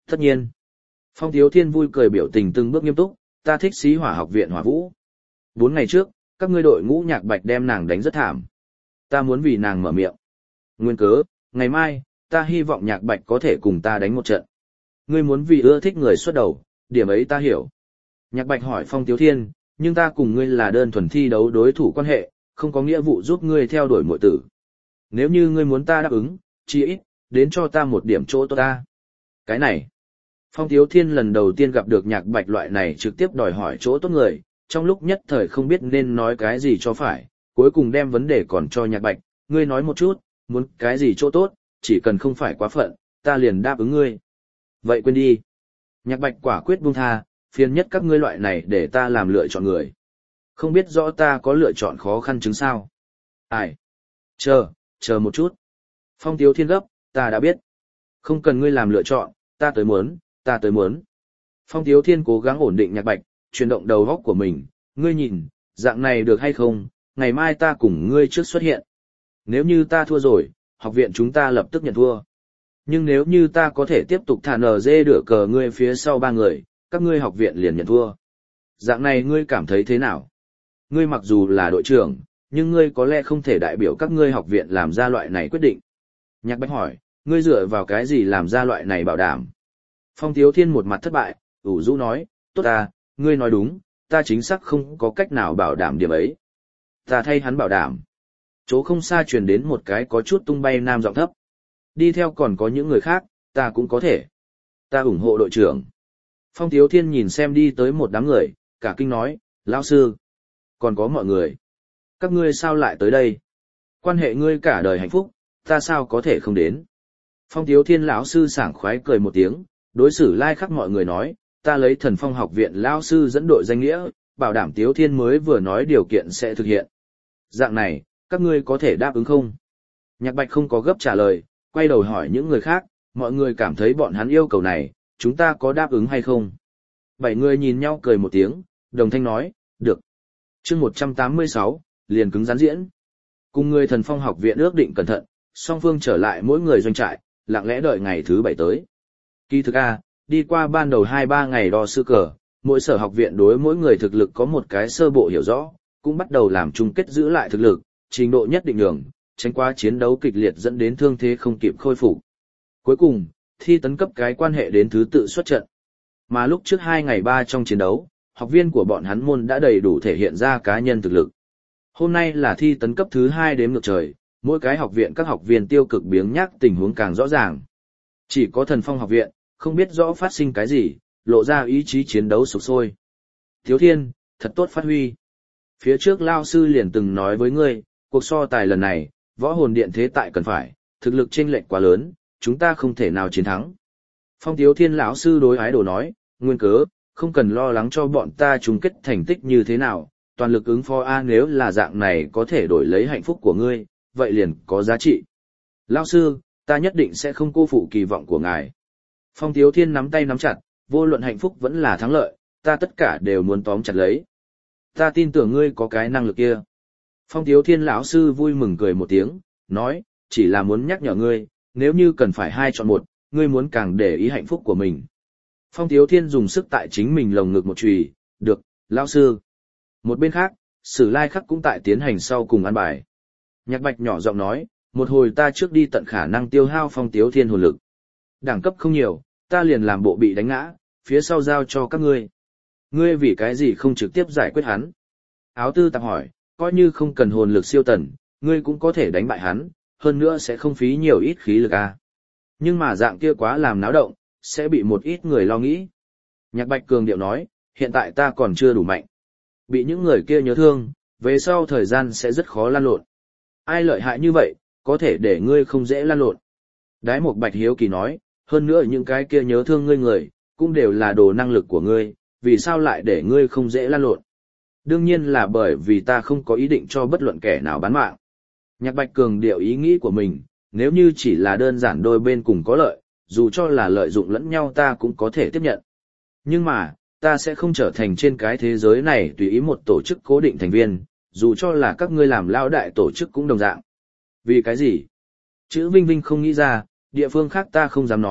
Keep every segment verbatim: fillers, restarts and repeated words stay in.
Tất nhiên. Phong Tiếu Thiên vui cười biểu tình từng bước nghiêm túc, ta thích Xí Hỏa học viện Hỏa Vũ. Bốn ngày trước, các ngươi đội ngũ Nhạc Bạch đem nàng đánh rất thảm. Ta muốn vì nàng mở miệng. Nguyên cớ, ngày mai, ta hy vọng Nhạc Bạch có thể cùng ta đánh một trận. Ngươi muốn vì ưa thích người xuất đầu, điểm ấy ta hiểu. Nhạc Bạch hỏi Phong Tiếu Thiên, nhưng ta cùng ngươi là đơn thuần thi đấu đối thủ quan hệ, không có nghĩa vụ giúp ngươi theo đuổi muội tử. Nếu như ngươi muốn ta đáp ứng, chỉ ít, đến cho ta một điểm chỗ tốt ta. Cái này, Phong Tiếu Thiên lần đầu tiên gặp được Nhạc Bạch loại này trực tiếp đòi hỏi chỗ tốt người, trong lúc nhất thời không biết nên nói cái gì cho phải, cuối cùng đem vấn đề còn cho Nhạc Bạch, ngươi nói một chút, muốn cái gì chỗ tốt, chỉ cần không phải quá phận, ta liền đáp ứng ngươi. Vậy quên đi. Nhạc Bạch quả quyết buông tha, phiền nhất các ngươi loại này để ta làm lựa chọn người. Không biết rõ ta có lựa chọn khó khăn chứng sao. Ai? Chờ, chờ một chút. Phong Tiếu Thiên gấp, ta đã biết. Không cần ngươi làm lựa chọn, ta tới muốn, ta tới muốn. Phong Tiếu Thiên cố gắng ổn định Nhạc Bạch, chuyển động đầu góc của mình, ngươi nhìn, dạng này được hay không, ngày mai ta cùng ngươi trước xuất hiện. Nếu như ta thua rồi, học viện chúng ta lập tức nhận thua. Nhưng nếu như ta có thể tiếp tục thả nở dê đửa cờ ngươi phía sau ba người, các ngươi học viện liền nhận thua. Dạng này ngươi cảm thấy thế nào? Ngươi mặc dù là đội trưởng, nhưng ngươi có lẽ không thể đại biểu các ngươi học viện làm ra loại này quyết định. Nhạc Bạch hỏi, ngươi dựa vào cái gì làm ra loại này bảo đảm? Phong Tiếu Thiên một mặt thất bại, ủ rũ nói, tốt ta, ngươi nói đúng, ta chính xác không có cách nào bảo đảm điểm ấy. Ta thay hắn bảo đảm. Chỗ không xa truyền đến một cái có chút tung bay nam giọng thấp. Đi theo còn có những người khác, ta cũng có thể. Ta ủng hộ đội trưởng. Phong Tiếu Thiên nhìn xem đi tới một đám người, cả kinh nói, lão sư. Còn có mọi người. Các ngươi sao lại tới đây? Quan hệ ngươi cả đời hạnh phúc, ta sao có thể không đến? Phong Tiếu Thiên lão sư sảng khoái cười một tiếng, đối xử lai khắc mọi người nói, ta lấy Thần Phong học viện lão sư dẫn đội danh nghĩa, bảo đảm Tiếu Thiên mới vừa nói điều kiện sẽ thực hiện. Dạng này, các ngươi có thể đáp ứng không? Nhạc Bạch không có gấp trả lời, quay đầu hỏi những người khác, mọi người cảm thấy bọn hắn yêu cầu này, chúng ta có đáp ứng hay không? Bảy người nhìn nhau cười một tiếng, đồng thanh nói, được. Chương một trăm tám mươi sáu, liền cứng rắn diễn. Cùng người Thần Phong học viện ước định cẩn thận, song phương trở lại mỗi người doanh trại, lặng lẽ đợi ngày thứ bảy tới. Kỳ thực a, đi qua ban đầu hai ba ngày đo sư cờ, mỗi sở học viện đối mỗi người thực lực có một cái sơ bộ hiểu rõ, cũng bắt đầu làm chung kết giữ lại thực lực, trình độ nhất định đường, tránh qua chiến đấu kịch liệt dẫn đến thương thế không kịp khôi phục. Cuối cùng, thi tấn cấp cái quan hệ đến thứ tự xuất trận. Mà lúc trước hai ngày ba trong chiến đấu, học viên của bọn hắn môn đã đầy đủ thể hiện ra cá nhân thực lực. Hôm nay là thi tấn cấp thứ hai đếm ngược trời, mỗi cái học viện các học viên tiêu cực biếng nhác tình huống càng rõ ràng. Chỉ có Thần Phong học viện, không biết rõ phát sinh cái gì, lộ ra ý chí chiến đấu sục sôi. Thiếu Thiên, thật tốt phát huy. Phía trước Lao Sư liền từng nói với ngươi, cuộc so tài lần này, võ hồn điện thế tại cần phải, thực lực chênh lệch quá lớn, chúng ta không thể nào chiến thắng. Phong Tiếu Thiên lão sư đối ái đồ nói, nguyên cớ, không cần lo lắng cho bọn ta chung kết thành tích như thế nào, toàn lực ứng phó A nếu là dạng này có thể đổi lấy hạnh phúc của ngươi, vậy liền có giá trị. Lão sư, ta nhất định sẽ không cô phụ kỳ vọng của ngài. Phong Tiếu Thiên nắm tay nắm chặt, vô luận hạnh phúc vẫn là thắng lợi, ta tất cả đều muốn tóm chặt lấy. Ta tin tưởng ngươi có cái năng lực kia. Phong Tiếu Thiên lão sư vui mừng cười một tiếng, nói, chỉ là muốn nhắc nhở ngươi, nếu như cần phải hai chọn một, ngươi muốn càng để ý hạnh phúc của mình. Phong Tiếu Thiên dùng sức tại chính mình lồng ngực một chùy, được, lão sư. Một bên khác, Sử Lai Khắc cũng tại tiến hành sau cùng ăn bài. Nhạc Bạch nhỏ giọng nói, một hồi ta trước đi tận khả năng tiêu hao Phong Tiếu Thiên hồn lực. Đẳng cấp không nhiều, ta liền làm bộ bị đánh ngã, phía sau giao cho các ngươi. Ngươi vì cái gì không trực tiếp giải quyết hắn? Áo Tư Tạp hỏi, coi như không cần hồn lực siêu tần, ngươi cũng có thể đánh bại hắn, hơn nữa sẽ không phí nhiều ít khí lực à. Nhưng mà dạng kia quá làm náo động, sẽ bị một ít người lo nghĩ. Nhạc Bạch cường điệu nói, hiện tại ta còn chưa đủ mạnh. Bị những người kia nhớ thương, về sau thời gian sẽ rất khó lan lộn. Ai lợi hại như vậy, có thể để ngươi không dễ lan lộn. Đái Mộc Bạch hiếu kỳ nói, hơn nữa những cái kia nhớ thương ngươi người, cũng đều là đồ năng lực của ngươi, vì sao lại để ngươi không dễ lan lộn? Đương nhiên là bởi vì ta không có ý định cho bất luận kẻ nào bán mạng. Nhạc Bạch cường điệu ý nghĩ của mình, nếu như chỉ là đơn giản đôi bên cùng có lợi, dù cho là lợi dụng lẫn nhau ta cũng có thể tiếp nhận. Nhưng mà, ta sẽ không trở thành trên cái thế giới này tùy ý một tổ chức cố định thành viên, dù cho là các ngươi làm lao đại tổ chức cũng đồng dạng. Vì cái gì? Chữ Vinh Vinh không nghĩ ra, địa phương khác ta không dám nói,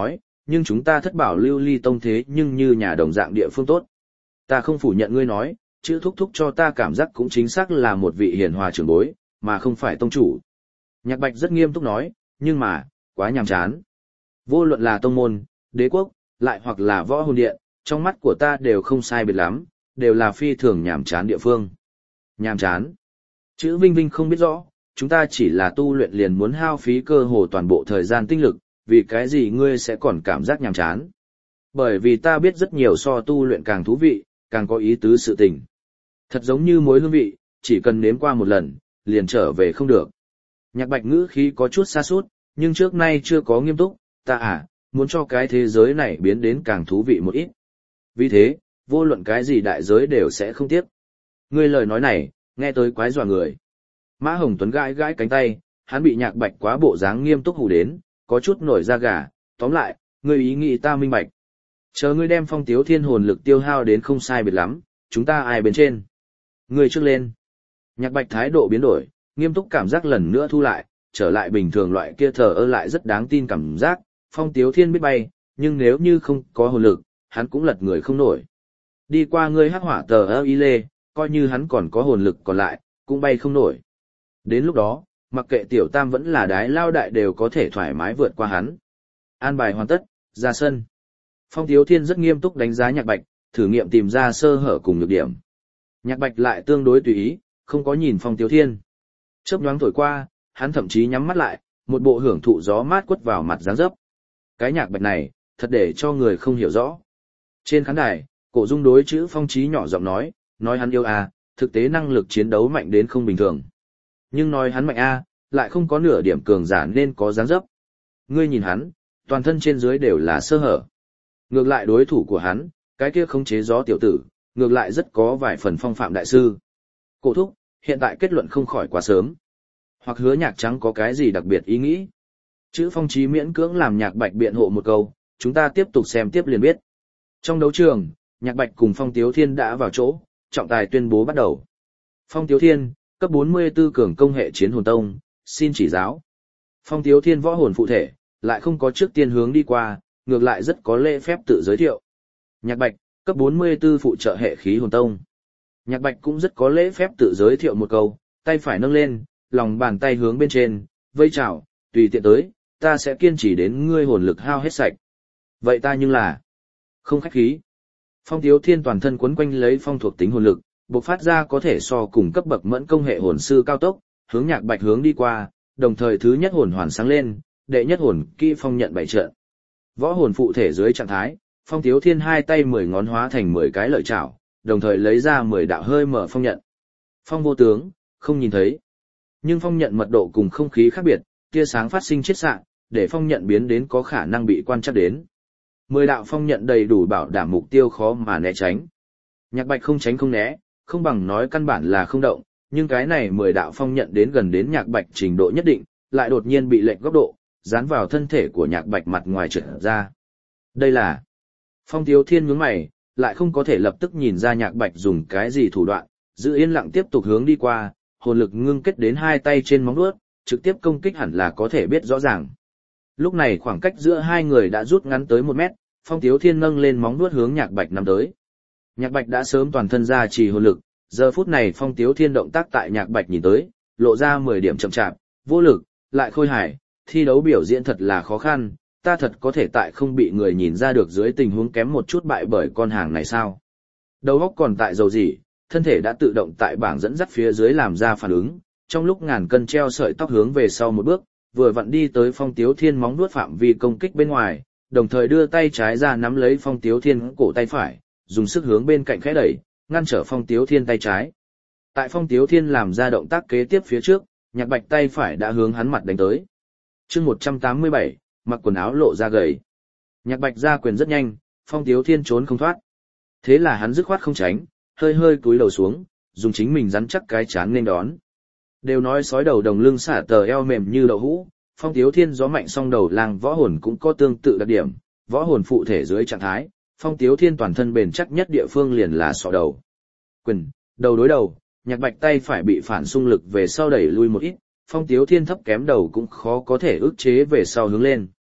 nhưng chúng ta thất bảo lưu ly tông thế nhưng như nhà đồng dạng địa phương tốt. Ta không phủ nhận ngươi nói, chữ thúc thúc cho ta cảm giác cũng chính xác là một vị hiền hòa trưởng bối, mà không phải tông chủ. Nhạc Bạch rất nghiêm túc nói, nhưng mà, quá nhàm chán. Vô luận là tông môn, đế quốc, lại hoặc là võ hồn điện, trong mắt của ta đều không sai biệt lắm, đều là phi thường nhàm chán địa phương. Nhàm chán. Chữ Vinh Vinh không biết rõ, chúng ta chỉ là tu luyện liền muốn hao phí cơ hồ toàn bộ thời gian tinh lực, vì cái gì ngươi sẽ còn cảm giác nhàm chán. Bởi vì ta biết rất nhiều so tu luyện càng thú vị, càng có ý tứ sự tình. Thật giống như mối hương vị, chỉ cần nếm qua một lần, liền trở về không được. Nhạc Bạch ngữ khí có chút xa sút, nhưng trước nay chưa có nghiêm túc, ta à, muốn cho cái thế giới này biến đến càng thú vị một ít. Vì thế, vô luận cái gì đại giới đều sẽ không tiếc. Ngươi lời nói này, nghe tới quái dọa người. Mã Hồng Tuấn gãi gãi cánh tay, hắn bị Nhạc Bạch quá bộ dáng nghiêm túc hù đến, có chút nổi da gà, tóm lại, ngươi ý nghĩ ta minh bạch. Chờ ngươi đem Phong Tiếu Thiên hồn lực tiêu hao đến không sai biệt lắm, chúng ta ai bên trên. Ngươi trước lên. Nhạc Bạch thái độ biến đổi, nghiêm túc cảm giác lần nữa thu lại, trở lại bình thường loại kia thờ ơ lại rất đáng tin cảm giác, Phong Tiếu Thiên biết bay, nhưng nếu như không có hồn lực, hắn cũng lật người không nổi. Đi qua ngươi hắc hỏa tờ ơ y lê, coi như hắn còn có hồn lực còn lại, cũng bay không nổi. Đến lúc đó, mặc kệ tiểu tam vẫn là đái lao đại đều có thể thoải mái vượt qua hắn. An bài hoàn tất, ra sân. Phong Tiếu Thiên rất nghiêm túc đánh giá Nhạc Bạch, thử nghiệm tìm ra sơ hở cùng nhược điểm. Nhạc Bạch lại tương đối tùy ý, không có nhìn Phong Tiếu Thiên. Chớp nhoáng thổi qua, hắn thậm chí nhắm mắt lại, một bộ hưởng thụ gió mát quất vào mặt dáng dấp. Cái Nhạc Bạch này, thật để cho người không hiểu rõ. Trên khán đài, Cổ Dung đối chữ Phong Chí nhỏ giọng nói, nói hắn yêu à, thực tế năng lực chiến đấu mạnh đến không bình thường. Nhưng nói hắn mạnh a, lại không có nửa điểm cường giả nên có dáng dấp. Ngươi nhìn hắn, toàn thân trên dưới đều là sơ hở. Ngược lại đối thủ của hắn, cái kia khống chế gió tiểu tử, ngược lại rất có vài phần phong phạm đại sư. Cổ thúc, hiện tại kết luận không khỏi quá sớm. Hoặc Hứa Nhạc Trắng có cái gì đặc biệt ý nghĩ. Chữ Phong Chí miễn cưỡng làm Nhạc Bạch biện hộ một câu, chúng ta tiếp tục xem tiếp liền biết. Trong đấu trường, Nhạc Bạch cùng Phong Tiếu Thiên đã vào chỗ, trọng tài tuyên bố bắt đầu. Phong Tiếu Thiên, cấp bốn mươi tư cường công hệ chiến hồn tông, xin chỉ giáo. Phong Tiếu Thiên võ hồn phụ thể, lại không có trước tiên hướng đi qua, ngược lại rất có lễ phép tự giới thiệu. Nhạc Bạch, cấp bốn mươi tư phụ trợ hệ khí hồn tông. Nhạc Bạch cũng rất có lễ phép tự giới thiệu một câu, tay phải nâng lên, lòng bàn tay hướng bên trên, vây chào, tùy tiện tới, ta sẽ kiên trì đến ngươi hồn lực hao hết sạch. Vậy ta nhưng là không khách khí. Phong Tiếu Thiên toàn thân quấn quanh lấy phong thuộc tính hồn lực, bộc phát ra có thể so cùng cấp bậc mẫn công hệ hồn sư cao tốc, hướng Nhạc Bạch hướng đi qua, đồng thời thứ nhất hồn hoàn sáng lên, đệ nhất hồn kỹ phong nhận bảy trận. Võ hồn phụ thể dưới trạng thái, Phong Tiếu Thiên hai tay mười ngón hóa thành mười cái lợi chảo, đồng thời lấy ra mười đạo hơi mở phong nhận. Phong vô tướng, không nhìn thấy. Nhưng phong nhận mật độ cùng không khí khác biệt, tia sáng phát sinh chiết xạ, để phong nhận biến đến có khả năng bị quan trắc đến. Mười đạo phong nhận đầy đủ bảo đảm mục tiêu khó mà né tránh. Nhạc Bạch không tránh không né, không bằng nói căn bản là không động, nhưng cái này mười đạo phong nhận đến gần đến Nhạc Bạch trình độ nhất định, lại đột nhiên bị lệch góc độ, dán vào thân thể của Nhạc Bạch mặt ngoài trượt ra. Đây là Phong Tiếu Thiên nhướng mày, lại không có thể lập tức nhìn ra Nhạc Bạch dùng cái gì thủ đoạn, giữ yên lặng tiếp tục hướng đi qua, hồn lực ngưng kết đến hai tay trên móng vuốt, trực tiếp công kích hẳn là có thể biết rõ ràng. Lúc này khoảng cách giữa hai người đã rút ngắn tới một mét, Phong Tiếu Thiên nâng lên móng vuốt hướng Nhạc Bạch nắm tới. Nhạc Bạch đã sớm toàn thân ra trì hồn lực, giờ phút này Phong Tiếu Thiên động tác tại Nhạc Bạch nhìn tới, lộ ra mười điểm chậm chạp, vô lực, lại khôi hài, thi đấu biểu diễn thật là khó khăn, ta thật có thể tại không bị người nhìn ra được dưới tình huống kém một chút bại bởi con hàng này sao. Đầu óc còn tại dầu gì, thân thể đã tự động tại bảng dẫn dắt phía dưới làm ra phản ứng, trong lúc ngàn cân treo sợi tóc hướng về sau một bước, vừa vặn đi tới Phong Tiếu Thiên móng vuốt phạm vi công kích bên ngoài, đồng thời đưa tay trái ra nắm lấy Phong Tiếu Thiên cổ tay phải, dùng sức hướng bên cạnh khẽ đẩy, ngăn trở Phong Tiếu Thiên tay trái. Tại Phong Tiếu Thiên làm ra động tác kế tiếp phía trước, Nhạc Bạch tay phải đã hướng hắn mặt đánh tới. Chương một trăm tám mươi bảy, mặc quần áo lộ ra gầy. Nhạc Bạch ra quyền rất nhanh, Phong Tiếu Thiên trốn không thoát. Thế là hắn dứt khoát không tránh, hơi hơi cúi đầu xuống, dùng chính mình rắn chắc cái chán nên đón. Đều nói sói đầu đồng lưng xả tờ eo mềm như đậu hũ, Phong Tiếu Thiên gió mạnh song đầu lang võ hồn cũng có tương tự đặc điểm, võ hồn phụ thể dưới trạng thái, Phong Tiếu Thiên toàn thân bền chắc nhất địa phương liền là sọ đầu. Quyền, đầu đối đầu, Nhạc Bạch tay phải bị phản xung lực về sau đẩy lui một ít, Phong Tiếu Thiên thấp kém đầu cũng khó có thể ức chế về sau hướng lên.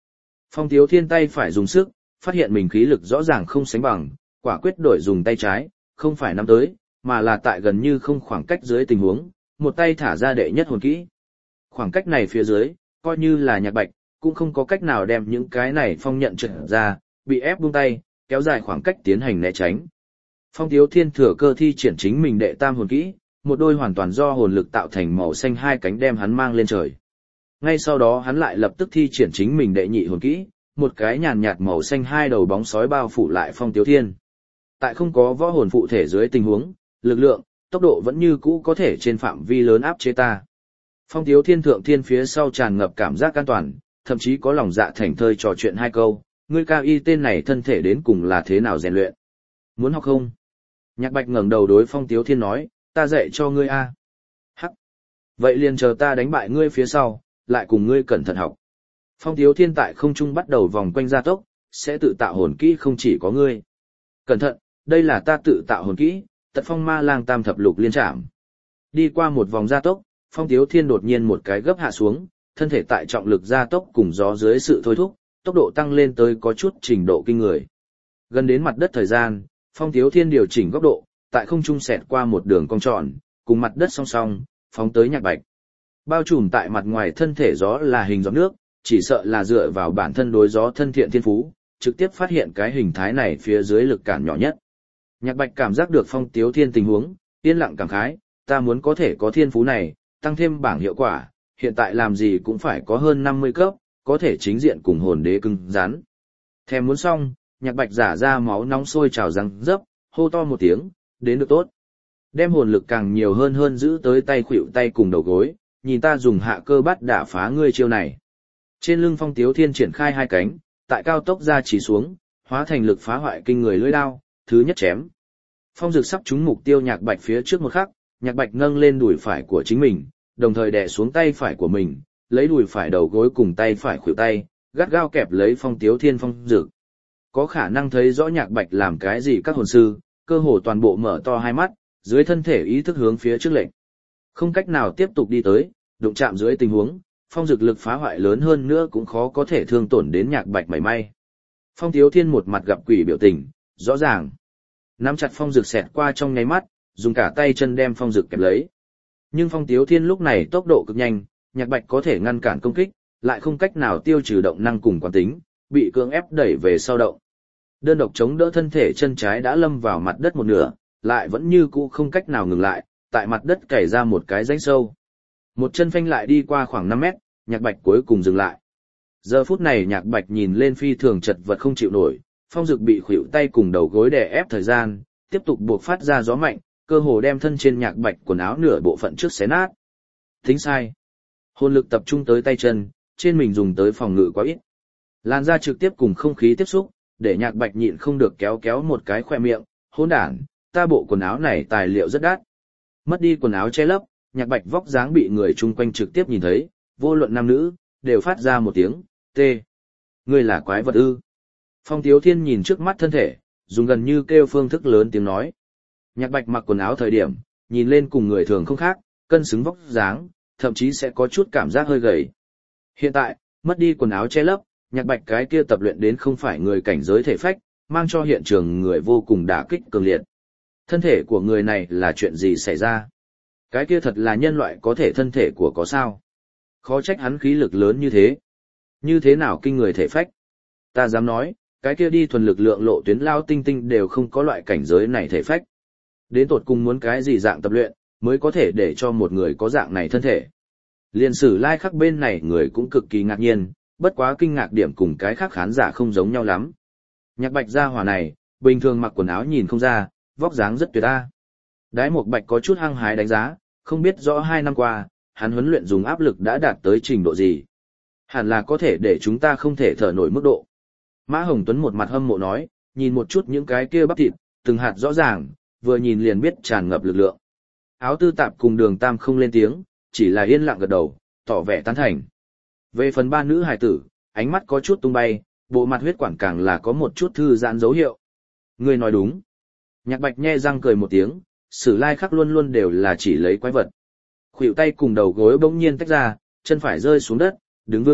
Phong Tiếu Thiên tay phải dùng sức, phát hiện mình khí lực rõ ràng không sánh bằng, quả quyết đổi dùng tay trái, không phải nắm tới, mà là tại gần như không khoảng cách dưới tình huống, một tay thả ra đệ nhất hồn kỹ. Khoảng cách này phía dưới, coi như là Nhạc Bạch, cũng không có cách nào đem những cái này phong nhận trượt ra, bị ép buông tay, kéo dài khoảng cách tiến hành né tránh. Phong Tiếu Thiên thừa cơ thi triển chính mình đệ tam hồn kỹ, một đôi hoàn toàn do hồn lực tạo thành màu xanh hai cánh đem hắn mang lên trời. Ngay sau đó hắn lại lập tức thi triển chính mình đệ nhị hồn kỹ, một cái nhàn nhạt màu xanh hai đầu bóng sói bao phủ lại Phong Tiếu Thiên. Tại không có võ hồn phụ thể dưới tình huống, lực lượng, tốc độ vẫn như cũ có thể trên phạm vi lớn áp chế ta. Phong Tiếu Thiên thượng thiên phía sau tràn ngập cảm giác an toàn, thậm chí có lòng dạ thành thơi trò chuyện hai câu, ngươi cao y tên này thân thể đến cùng là thế nào rèn luyện. Muốn học không? Nhạc Bạch ngẩng đầu đối Phong Tiếu Thiên nói, ta dạy cho ngươi a. Hắc. Vậy liền chờ ta đánh bại ngươi phía sau, lại cùng ngươi cẩn thận học. Phong Tiếu Thiên tại không trung bắt đầu vòng quanh gia tốc, sẽ tự tạo hồn kỹ không chỉ có ngươi. Cẩn thận, đây là ta tự tạo hồn kỹ, Tật Phong Ma Lang Tam Thập Lục Liên Trảm. Đi qua một vòng gia tốc, Phong Tiếu Thiên đột nhiên một cái gấp hạ xuống, thân thể tại trọng lực gia tốc cùng gió dưới sự thôi thúc, tốc độ tăng lên tới có chút trình độ kinh người. Gần đến mặt đất thời gian, Phong Tiếu Thiên điều chỉnh góc độ, tại không trung xẹt qua một đường cong tròn, cùng mặt đất song song, phóng tới Nhạc Bạch. Bao trùm tại mặt ngoài thân thể gió là hình gió nước, chỉ sợ là dựa vào bản thân đối gió thân thiện thiên phú, trực tiếp phát hiện cái hình thái này phía dưới lực cản nhỏ nhất. Nhạc Bạch cảm giác được Phong Tiếu Thiên tình huống, yên lặng cảm khái, ta muốn có thể có thiên phú này, tăng thêm bảng hiệu quả, hiện tại làm gì cũng phải có hơn năm mươi cấp, có thể chính diện cùng hồn đế cứng rắn. Thèm muốn xong, Nhạc Bạch giả ra máu nóng sôi trào răng dấp, hô to một tiếng, đến được tốt. Đem hồn lực càng nhiều hơn hơn giữ tới tay khuỷu tay cùng đầu gối, nhìn ta dùng hạ cơ bắt đả phá ngươi chiêu này. Trên lưng Phong Tiếu Thiên triển khai hai cánh, tại cao tốc ra chỉ xuống, hóa thành lực phá hoại kinh người lưỡi đao, thứ nhất chém. Phong Dực sắp trúng mục tiêu Nhạc Bạch phía trước một khắc, Nhạc Bạch nâng lên đùi phải của chính mình, đồng thời đè xuống tay phải của mình, lấy đùi phải đầu gối cùng tay phải khuỷu tay, gắt gao kẹp lấy Phong Tiếu Thiên Phong Dực. Có khả năng thấy rõ Nhạc Bạch làm cái gì các hồn sư, cơ hồ toàn bộ mở to hai mắt, dưới thân thể ý thức hướng phía trước lệnh. Không cách nào tiếp tục đi tới, đụng chạm dưới tình huống, Phong Dực lực phá hoại lớn hơn nữa cũng khó có thể thương tổn đến Nhạc Bạch mảy may. Phong Tiếu Thiên một mặt gặp quỷ biểu tình, rõ ràng. Nắm chặt Phong Dực xẹt qua trong nháy mắt, dùng cả tay chân đem Phong Dực kẹp lấy. Nhưng Phong Tiếu Thiên lúc này tốc độ cực nhanh, Nhạc Bạch có thể ngăn cản công kích, lại không cách nào tiêu trừ động năng cùng quán tính, bị cưỡng ép đẩy về sau động. Đơn độc chống đỡ thân thể chân trái đã lâm vào mặt đất một nửa, lại vẫn như cũ không cách nào ngừng lại, tại mặt đất cày ra một cái rãnh sâu. Một chân phanh lại đi qua khoảng năm mét, Nhạc Bạch cuối cùng dừng lại. Giờ phút này Nhạc Bạch nhìn lên phi thường chật vật không chịu nổi, Phong Dực bị khuỷu tay cùng đầu gối đè ép thời gian, tiếp tục buộc phát ra gió mạnh, cơ hồ đem thân trên Nhạc Bạch quần áo nửa bộ phận trước xé nát. Tính sai. Hồn lực tập trung tới tay chân, trên mình dùng tới phòng ngự quá ít. Làn da trực tiếp cùng không khí tiếp xúc, để Nhạc Bạch nhịn không được kéo kéo một cái khoe miệng, hỗn đản, ta bộ quần áo này tài liệu rất đắt. Mất đi quần áo che lấp, Nhạc Bạch vóc dáng bị người chung quanh trực tiếp nhìn thấy, vô luận nam nữ, đều phát ra một tiếng, tê. Ngươi là quái vật ư. Phong Tiếu Thiên nhìn trước mắt thân thể, dùng gần như kêu phương thức lớn tiếng nói. Nhạc Bạch mặc quần áo thời điểm, nhìn lên cùng người thường không khác, cân xứng vóc dáng, thậm chí sẽ có chút cảm giác hơi gầy. Hiện tại, mất đi quần áo che lấp, Nhạc Bạch cái kia tập luyện đến không phải người cảnh giới thể phách, mang cho hiện trường người vô cùng đả kích cường liệt. Thân thể của người này là chuyện gì xảy ra? Cái kia thật là nhân loại có thể thân thể của có sao? Khó trách hắn khí lực lớn như thế. Như thế nào kinh người thể phách? Ta dám nói, cái kia đi thuần lực lượng lộ tuyến lao tinh tinh đều không có loại cảnh giới này thể phách. Đến tột cùng muốn cái gì dạng tập luyện, mới có thể để cho một người có dạng này thân thể. Liên sử lai khắc bên này người cũng cực kỳ ngạc nhiên, bất quá kinh ngạc điểm cùng cái khác khán giả không giống nhau lắm. Nhạc Bạch gia hỏa này, bình thường mặc quần áo nhìn không ra, vóc dáng rất tuyệt a. Đái Mộc Bạch có chút hăng hái đánh giá, không biết rõ hai năm qua, hắn huấn luyện dùng áp lực đã đạt tới trình độ gì. Hẳn là có thể để chúng ta không thể thở nổi mức độ. Mã Hồng Tuấn một mặt hâm mộ nói, nhìn một chút những cái kia bắp thịt, từng hạt rõ ràng, vừa nhìn liền biết tràn ngập lực lượng. Áo Tư Tạp cùng Đường Tam không lên tiếng, chỉ là yên lặng gật đầu, tỏ vẻ tán thành. Về phần ba nữ hài tử, ánh mắt có chút tung bay, bộ mặt huyết quản càng là có một chút thư giãn dấu hiệu. Ngươi nói đúng. Nhạc Bạch nhe răng cười một tiếng, sử lai khắc luôn luôn đều là chỉ lấy quái vật. Khuỷu tay cùng đầu gối bỗng nhiên tách ra, chân phải rơi xuống đất, đứng vững,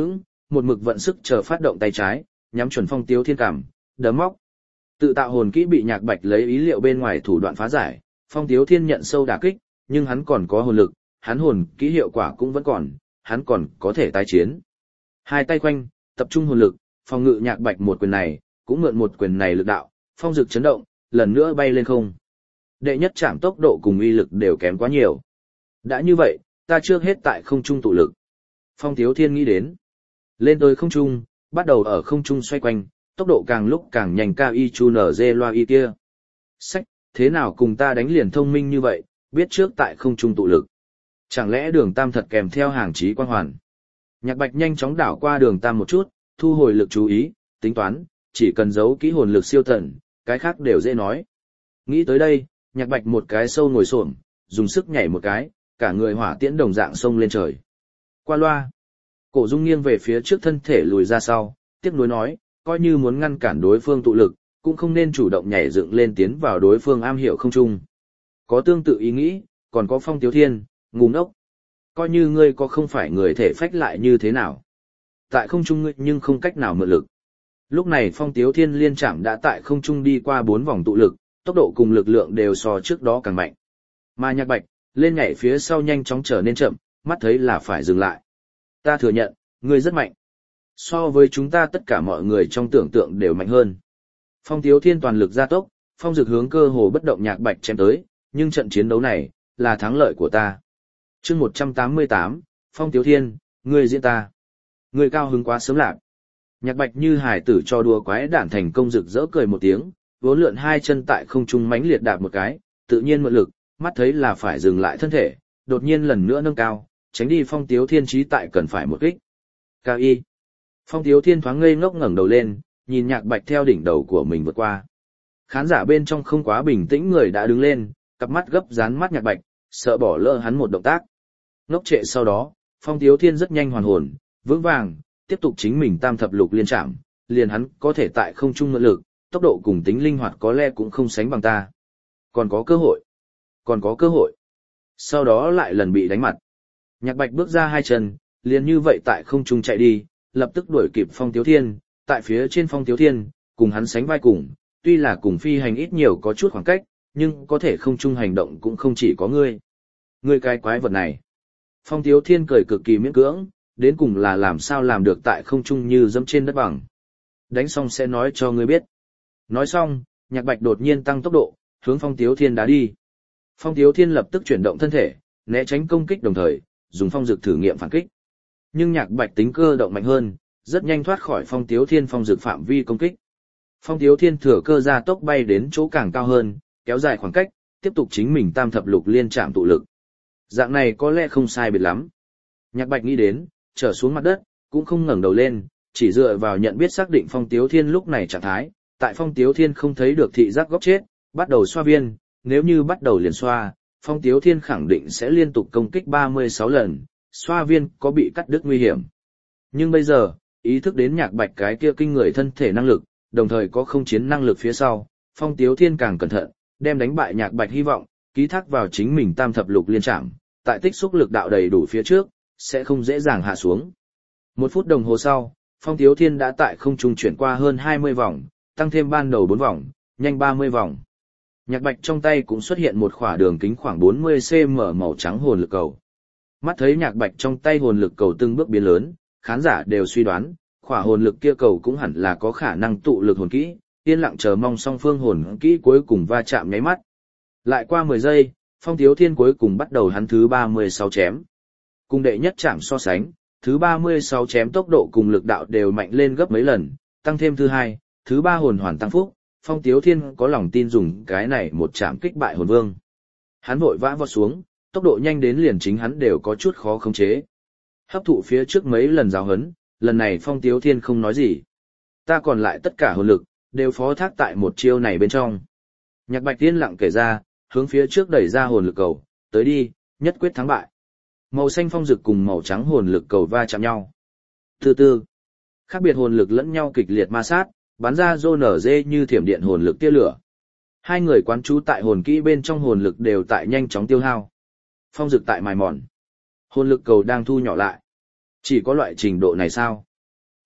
một mực vận sức chờ phát động tay trái, nhắm chuẩn Phong Tiếu Thiên cảm, đấm móc. Tự tạo hồn kỹ bị Nhạc Bạch lấy ý liệu bên ngoài thủ đoạn phá giải, Phong Tiếu Thiên nhận sâu đả kích, nhưng hắn còn có hồn lực, hắn hồn kỹ hiệu quả cũng vẫn còn, hắn còn có thể tái chiến. Hai tay quanh, tập trung hồn lực, phòng ngự Nhạc Bạch một quyền này, cũng mượn một quyền này lực đạo, phong dực chấn động, lần nữa bay lên không. Đệ nhất chạm tốc độ cùng uy lực đều kém quá nhiều. Đã như vậy, ta trước hết tại không trung tụ lực. Phong Tiếu Thiên nghĩ đến. Lên tới không trung, bắt đầu ở không trung xoay quanh, tốc độ càng lúc càng nhanh cao y chu nở dê loa y kia. Sách, thế nào cùng ta đánh liền thông minh như vậy, biết trước tại không trung tụ lực. Chẳng lẽ đường tam thật kèm theo hàng chí quan hoàn. Nhạc Bạch nhanh chóng đảo qua đường tam một chút, thu hồi lực chú ý, tính toán, chỉ cần giấu kỹ hồn lực siêu tần, cái khác đều dễ nói. Nghĩ tới đây, Nhạc Bạch một cái sâu ngồi xổm, dùng sức nhảy một cái, cả người hỏa tiễn đồng dạng sông lên trời. Qua loa, Cổ Dung nghiêng về phía trước thân thể lùi ra sau, tiếc nuối nói, coi như muốn ngăn cản đối phương tụ lực, cũng không nên chủ động nhảy dựng lên tiến vào đối phương am hiểu không trung. Có tương tự ý nghĩ, còn có Phong Tiếu Thiên, ngu ngốc. Coi như ngươi có không phải người thể phách lại như thế nào. Tại không trung ngươi nhưng không cách nào mượn lực. Lúc này Phong Tiếu Thiên liên chạm đã tại không trung đi qua bốn vòng tụ lực, tốc độ cùng lực lượng đều so trước đó càng mạnh. Mà Nhạc Bạch, lên nhảy phía sau nhanh chóng trở nên chậm, mắt thấy là phải dừng lại. Ta thừa nhận, ngươi rất mạnh. So với chúng ta tất cả mọi người trong tưởng tượng đều mạnh hơn. Phong Tiếu Thiên toàn lực gia tốc, phong dực hướng cơ hồ bất động Nhạc Bạch chém tới, nhưng trận chiến đấu này, là thắng lợi của ta. chương một trăm tám mươi tám, Phong Tiếu Thiên, ngươi diễn ta. Ngươi cao hứng quá sớm lạc. Nhạc Bạch như hải tử cho đùa quái đản thành công rực rỡ cười một tiếng, vốn lượn hai chân tại không trung mãnh liệt đạp một cái, tự nhiên mượn lực, mắt thấy là phải dừng lại thân thể, đột nhiên lần nữa nâng cao, tránh đi Phong Tiếu Thiên trí tại cần phải một kích. Cao y. Phong Tiếu Thiên thoáng ngây ngốc ngẩng đầu lên, nhìn Nhạc Bạch theo đỉnh đầu của mình vượt qua. Khán giả bên trong không quá bình tĩnh người đã đứng lên, cặp mắt gấp dán mắt Nhạc Bạch, sợ bỏ lỡ hắn một động tác. Ngốc trệ sau đó, Phong Tiếu Thiên rất nhanh hoàn hồn, vững vàng, tiếp tục chính mình tam thập lục liên trảm, liền hắn có thể tại không trung mượn lực, tốc độ cùng tính linh hoạt có lẽ cũng không sánh bằng ta. Còn có cơ hội. Còn có cơ hội. Sau đó lại lần bị đánh mặt. Nhạc Bạch bước ra hai chân, liền như vậy tại không trung chạy đi, lập tức đuổi kịp Phong Tiếu Thiên, tại phía trên Phong Tiếu Thiên, cùng hắn sánh vai cùng, tuy là cùng phi hành ít nhiều có chút khoảng cách, nhưng có thể không trung hành động cũng không chỉ có ngươi. Ngươi cái quái vật này. Phong Tiếu Thiên cười cực kỳ miễn cưỡng, đến cùng là làm sao làm được tại không trung như dẫm trên đất bằng. Đánh xong sẽ nói cho ngươi biết. Nói xong, Nhạc Bạch đột nhiên tăng tốc độ, hướng Phong Tiếu Thiên đá đi. Phong Tiếu Thiên lập tức chuyển động thân thể, né tránh công kích đồng thời, dùng phong dực thử nghiệm phản kích. Nhưng Nhạc Bạch tính cơ động mạnh hơn, rất nhanh thoát khỏi Phong Tiếu Thiên phong dực phạm vi công kích. Phong Tiếu Thiên thừa cơ ra tốc bay đến chỗ càng cao hơn, kéo dài khoảng cách, tiếp tục chính mình tam thập lục liên chạm tụ lực. Dạng này có lẽ không sai biệt lắm. Nhạc Bạch nghĩ đến, trở xuống mặt đất, cũng không ngẩng đầu lên, chỉ dựa vào nhận biết xác định Phong Tiếu Thiên lúc này trạng thái, tại Phong Tiếu Thiên không thấy được thị giác góc chết, bắt đầu xoa viên, nếu như bắt đầu liền xoa, Phong Tiếu Thiên khẳng định sẽ liên tục công kích ba mươi sáu lần, xoa viên có bị cắt đứt nguy hiểm. Nhưng bây giờ, ý thức đến Nhạc Bạch cái kia kinh người thân thể năng lực, đồng thời có không chiến năng lực phía sau, Phong Tiếu Thiên càng cẩn thận, đem đánh bại Nhạc Bạch hy vọng, ký thác vào chính mình tam thập lục liên trảm, tại tích xúc lực đạo đầy đủ phía trước, sẽ không dễ dàng hạ xuống. Một phút đồng hồ sau, Phong Tiếu Thiên đã tại không trung chuyển qua hơn hai mươi vòng, tăng thêm ban đầu bốn vòng, nhanh ba mươi vòng. Nhạc Bạch trong tay cũng xuất hiện một khỏa đường kính khoảng bốn mươi xăng-ti-mét màu trắng hồn lực cầu. Mắt thấy Nhạc Bạch trong tay hồn lực cầu từng bước biến lớn, khán giả đều suy đoán, khỏa hồn lực kia cầu cũng hẳn là có khả năng tụ lực hồn kỹ, yên lặng chờ mong song phương hồn kỹ cuối cùng va chạm nháy mắt. Lại qua mười giây, Phong Tiếu Thiên cuối cùng bắt đầu hắn thứ ba mươi sáu chém. Cùng đệ nhất chạm so sánh, thứ ba mươi sáu chém tốc độ cùng lực đạo đều mạnh lên gấp mấy lần, tăng thêm thứ hai, thứ ba hồn hoàn tăng phúc, Phong Tiếu Thiên có lòng tin dùng cái này một chạm kích bại hồn vương. Hắn vội vã vọt xuống, tốc độ nhanh đến liền chính hắn đều có chút khó khống chế. Hấp thụ phía trước mấy lần giáo hấn, lần này Phong Tiếu Thiên không nói gì. Ta còn lại tất cả hồn lực, đều phó thác tại một chiêu này bên trong. Nhạc Bạch Tiên lặng kể ra, hướng phía trước đẩy ra hồn lực cầu, tới đi, nhất quyết thắng bại. Màu xanh phong dực cùng màu trắng hồn lực cầu va chạm nhau. Từ từ, khác biệt hồn lực lẫn nhau kịch liệt ma sát, bắn ra rô nở dê như thiểm điện hồn lực tia lửa. Hai người quán trú tại hồn kỹ bên trong hồn lực đều tại nhanh chóng tiêu hao. Phong dực tại mài mòn. Hồn lực cầu đang thu nhỏ lại. Chỉ có loại trình độ này sao?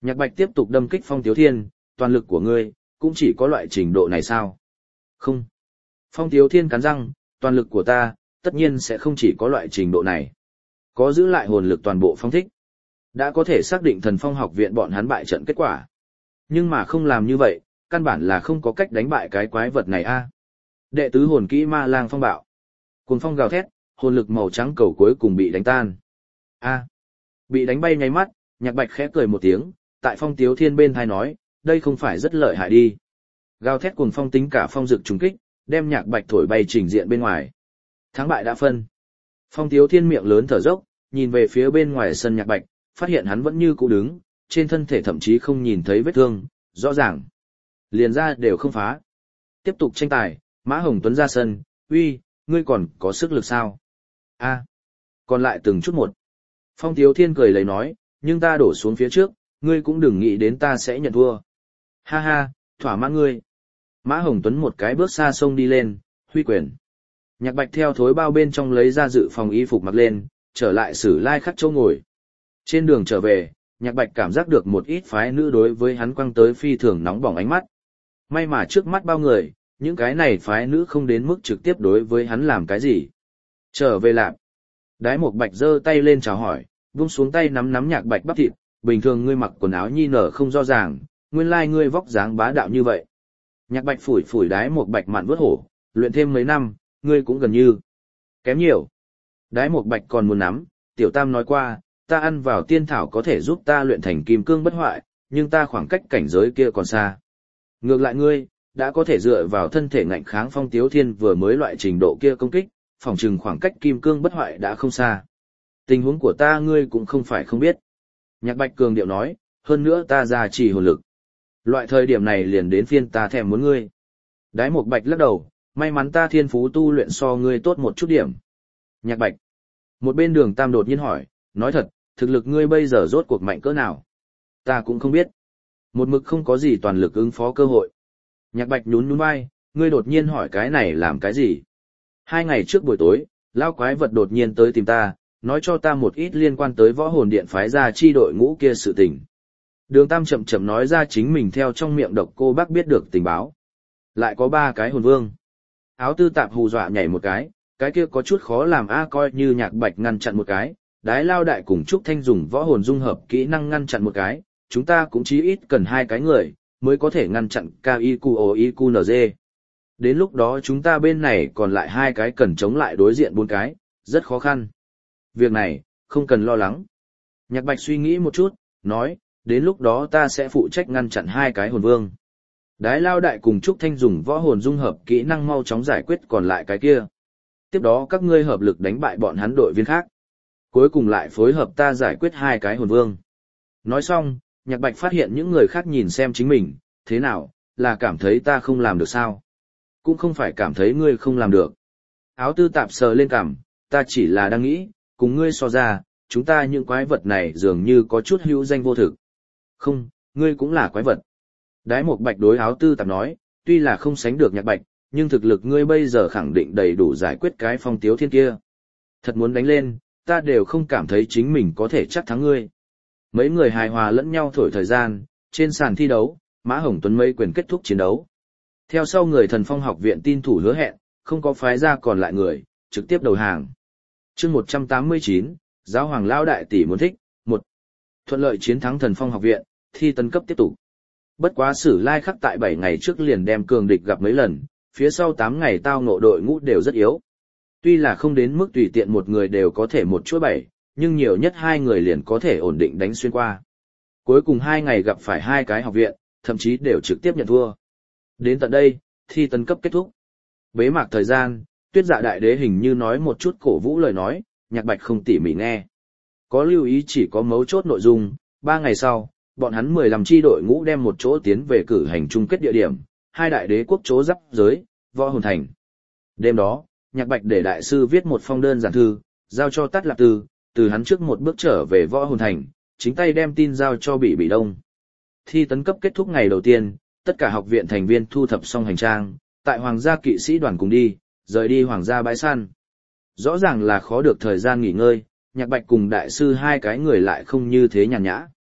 Nhạc Bạch tiếp tục đâm kích Phong Tiếu Thiên, toàn lực của ngươi, cũng chỉ có loại trình độ này sao? Không. Phong Tiếu Thiên cắn răng, toàn lực của ta, tất nhiên sẽ không chỉ có loại trình độ này. Có giữ lại hồn lực toàn bộ phong thích. Đã có thể xác định thần phong học viện bọn hắn bại trận kết quả. Nhưng mà không làm như vậy, căn bản là không có cách đánh bại cái quái vật này a. Đệ tứ hồn kỹ ma lang phong bạo. Cuồng phong gào thét, hồn lực màu trắng cầu cuối cùng bị đánh tan. A. Bị đánh bay nháy mắt, Nhạc Bạch khẽ cười một tiếng, tại Phong Tiếu Thiên bên thai nói, đây không phải rất lợi hại đi. Gào thét cuồng phong tính cả phong dực trùng kích, đem Nhạc Bạch thổi bay trình diện bên ngoài. Thắng bại đã phân. Phong Tiếu Thiên miệng lớn thở dốc, nhìn về phía bên ngoài sân Nhạc Bạch, phát hiện hắn vẫn như cũ đứng, trên thân thể thậm chí không nhìn thấy vết thương, rõ ràng. Liền ra đều không phá. Tiếp tục tranh tài, Mã Hồng Tuấn ra sân, uy, ngươi còn có sức lực sao? A, còn lại từng chút một. Phong Tiếu Thiên cười lấy nói, nhưng ta đổ xuống phía trước, ngươi cũng đừng nghĩ đến ta sẽ nhận thua. Ha ha, thỏa mãn ngươi. Mã Hồng Tuấn một cái bước xa sông đi lên, huy quyền. Nhạc Bạch theo thối bao bên trong lấy ra dự phòng y phục mặc lên, trở lại Sử Lai Khắc Châu ngồi. Trên đường trở về, Nhạc Bạch cảm giác được một ít phái nữ đối với hắn quăng tới phi thường nóng bỏng ánh mắt. May mà trước mắt bao người, những cái này phái nữ không đến mức trực tiếp đối với hắn làm cái gì. Trở về lạp. Đái Một Bạch giơ tay lên chào hỏi, vung xuống tay nắm nắm Nhạc Bạch bắp thịt, bình thường ngươi mặc quần áo nhi nở không rõ ràng, nguyên lai ngươi vóc dáng bá đạo như vậy. Nhạc Bạch phủi phủi Đái Một Bạch mạn vớt hổ, luyện thêm mấy năm, ngươi cũng gần như kém nhiều. Đái Một Bạch còn muốn nắm, Tiểu Tam nói qua, ta ăn vào tiên thảo có thể giúp ta luyện thành kim cương bất hoại, nhưng ta khoảng cách cảnh giới kia còn xa. Ngược lại ngươi, đã có thể dựa vào thân thể ngạnh kháng Phong Tiếu Thiên vừa mới loại trình độ kia công kích, phòng trừng khoảng cách kim cương bất hoại đã không xa. Tình huống của ta ngươi cũng không phải không biết. Nhạc Bạch cường điệu nói, hơn nữa ta ra chỉ hồn lực. Loại thời điểm này liền đến phiên ta thèm muốn ngươi. Đái Một Bạch lắc đầu, may mắn ta thiên phú tu luyện so ngươi tốt một chút điểm. Nhạc Bạch. Một bên Đường Tam đột nhiên hỏi, nói thật, thực lực ngươi bây giờ rốt cuộc mạnh cỡ nào? Ta cũng không biết. Một mực không có gì toàn lực ứng phó cơ hội. Nhạc Bạch nhún nhún vai, ngươi đột nhiên hỏi cái này làm cái gì? Hai ngày trước buổi tối, lão quái vật đột nhiên tới tìm ta, nói cho ta một ít liên quan tới võ hồn điện phái ra chi đội ngũ kia sự tình. Đường Tam chậm chậm nói ra chính mình theo trong miệng độc cô bác biết được tình báo. Lại có ba cái hồn vương. Áo Tư Tạp hù dọa nhảy một cái, cái kia có chút khó làm a coi như Nhạc Bạch ngăn chặn một cái, Đái Lao Đại cùng Trúc Thanh dùng võ hồn dung hợp kỹ năng ngăn chặn một cái, chúng ta cũng chí ít cần hai cái người, mới có thể ngăn chặn ca i quy o i quy en giê. Đến lúc đó chúng ta bên này còn lại hai cái cần chống lại đối diện bốn cái, rất khó khăn. Việc này, không cần lo lắng. Nhạc Bạch suy nghĩ một chút, nói, đến lúc đó ta sẽ phụ trách ngăn chặn hai cái hồn vương. Đái Lao Đại cùng Trúc Thanh dùng võ hồn dung hợp kỹ năng mau chóng giải quyết còn lại cái kia. Tiếp đó các ngươi hợp lực đánh bại bọn hắn đội viên khác. Cuối cùng lại phối hợp ta giải quyết hai cái hồn vương. Nói xong, Nhạc Bạch phát hiện những người khác nhìn xem chính mình, thế nào, là cảm thấy ta không làm được sao? Cũng không phải cảm thấy ngươi không làm được. Áo Tư Tạp sờ lên cằm, ta chỉ là đang nghĩ, cùng ngươi so ra, chúng ta những quái vật này dường như có chút hữu danh vô thực. Không, ngươi cũng là quái vật. Đái Một Bạch đối Áo Tư Tạp nói, tuy là không sánh được Nhạc Bạch, nhưng thực lực ngươi bây giờ khẳng định đầy đủ giải quyết cái Phong Tiếu Thiên kia. Thật muốn đánh lên, ta đều không cảm thấy chính mình có thể chắc thắng ngươi. Mấy người hài hòa lẫn nhau thổi thời gian, trên sàn thi đấu, Mã Hồng Tuấn mấy quyền kết thúc chiến đấu. Theo sau người Thần Phong học viện tin thủ hứa hẹn, không có phái ra còn lại người, trực tiếp đầu hàng. Chương một trăm tám mươi chín, Giáo hoàng Lao Đại tỷ muốn thích, một. Thuận lợi chiến thắng Thần Phong học viện, thi tân cấp tiếp tục. Bất quá Sử Lai Khắc tại bảy ngày trước liền đem cường địch gặp mấy lần, phía sau tám ngày tao ngộ đội ngũ đều rất yếu. Tuy là không đến mức tùy tiện một người đều có thể một chuỗi bảy, nhưng nhiều nhất hai người liền có thể ổn định đánh xuyên qua. Cuối cùng hai ngày gặp phải hai cái học viện, thậm chí đều trực tiếp nhận thua. Đến tận đây, thi tân cấp kết thúc. Bế mạc thời gian, Tuyết Dạ Đại Đế hình như nói một chút cổ vũ lời nói, Nhạc Bạch không tỉ mỉ nghe. Có lưu ý chỉ có mấu chốt nội dung, ba ngày sau, bọn hắn mười lăm chi đội ngũ đem một chỗ tiến về cử hành chung kết địa điểm, hai đại đế quốc chỗ giáp giới, Võ Hồn Thành. Đêm đó, Nhạc Bạch để đại sư viết một phong đơn giản thư, giao cho Tát Lạp Tư, từ hắn trước một bước trở về Võ Hồn Thành, chính tay đem tin giao cho Bỉ Bỉ Đông. Thi tấn cấp kết thúc ngày đầu tiên, tất cả học viện thành viên thu thập xong hành trang, tại Hoàng gia kỵ sĩ đoàn cùng đi, rời đi Hoàng gia bãi săn. Rõ ràng là khó được thời gian nghỉ ngơi, Nhạc Bạch cùng đại sư hai cái người lại không như thế nhàn nhã.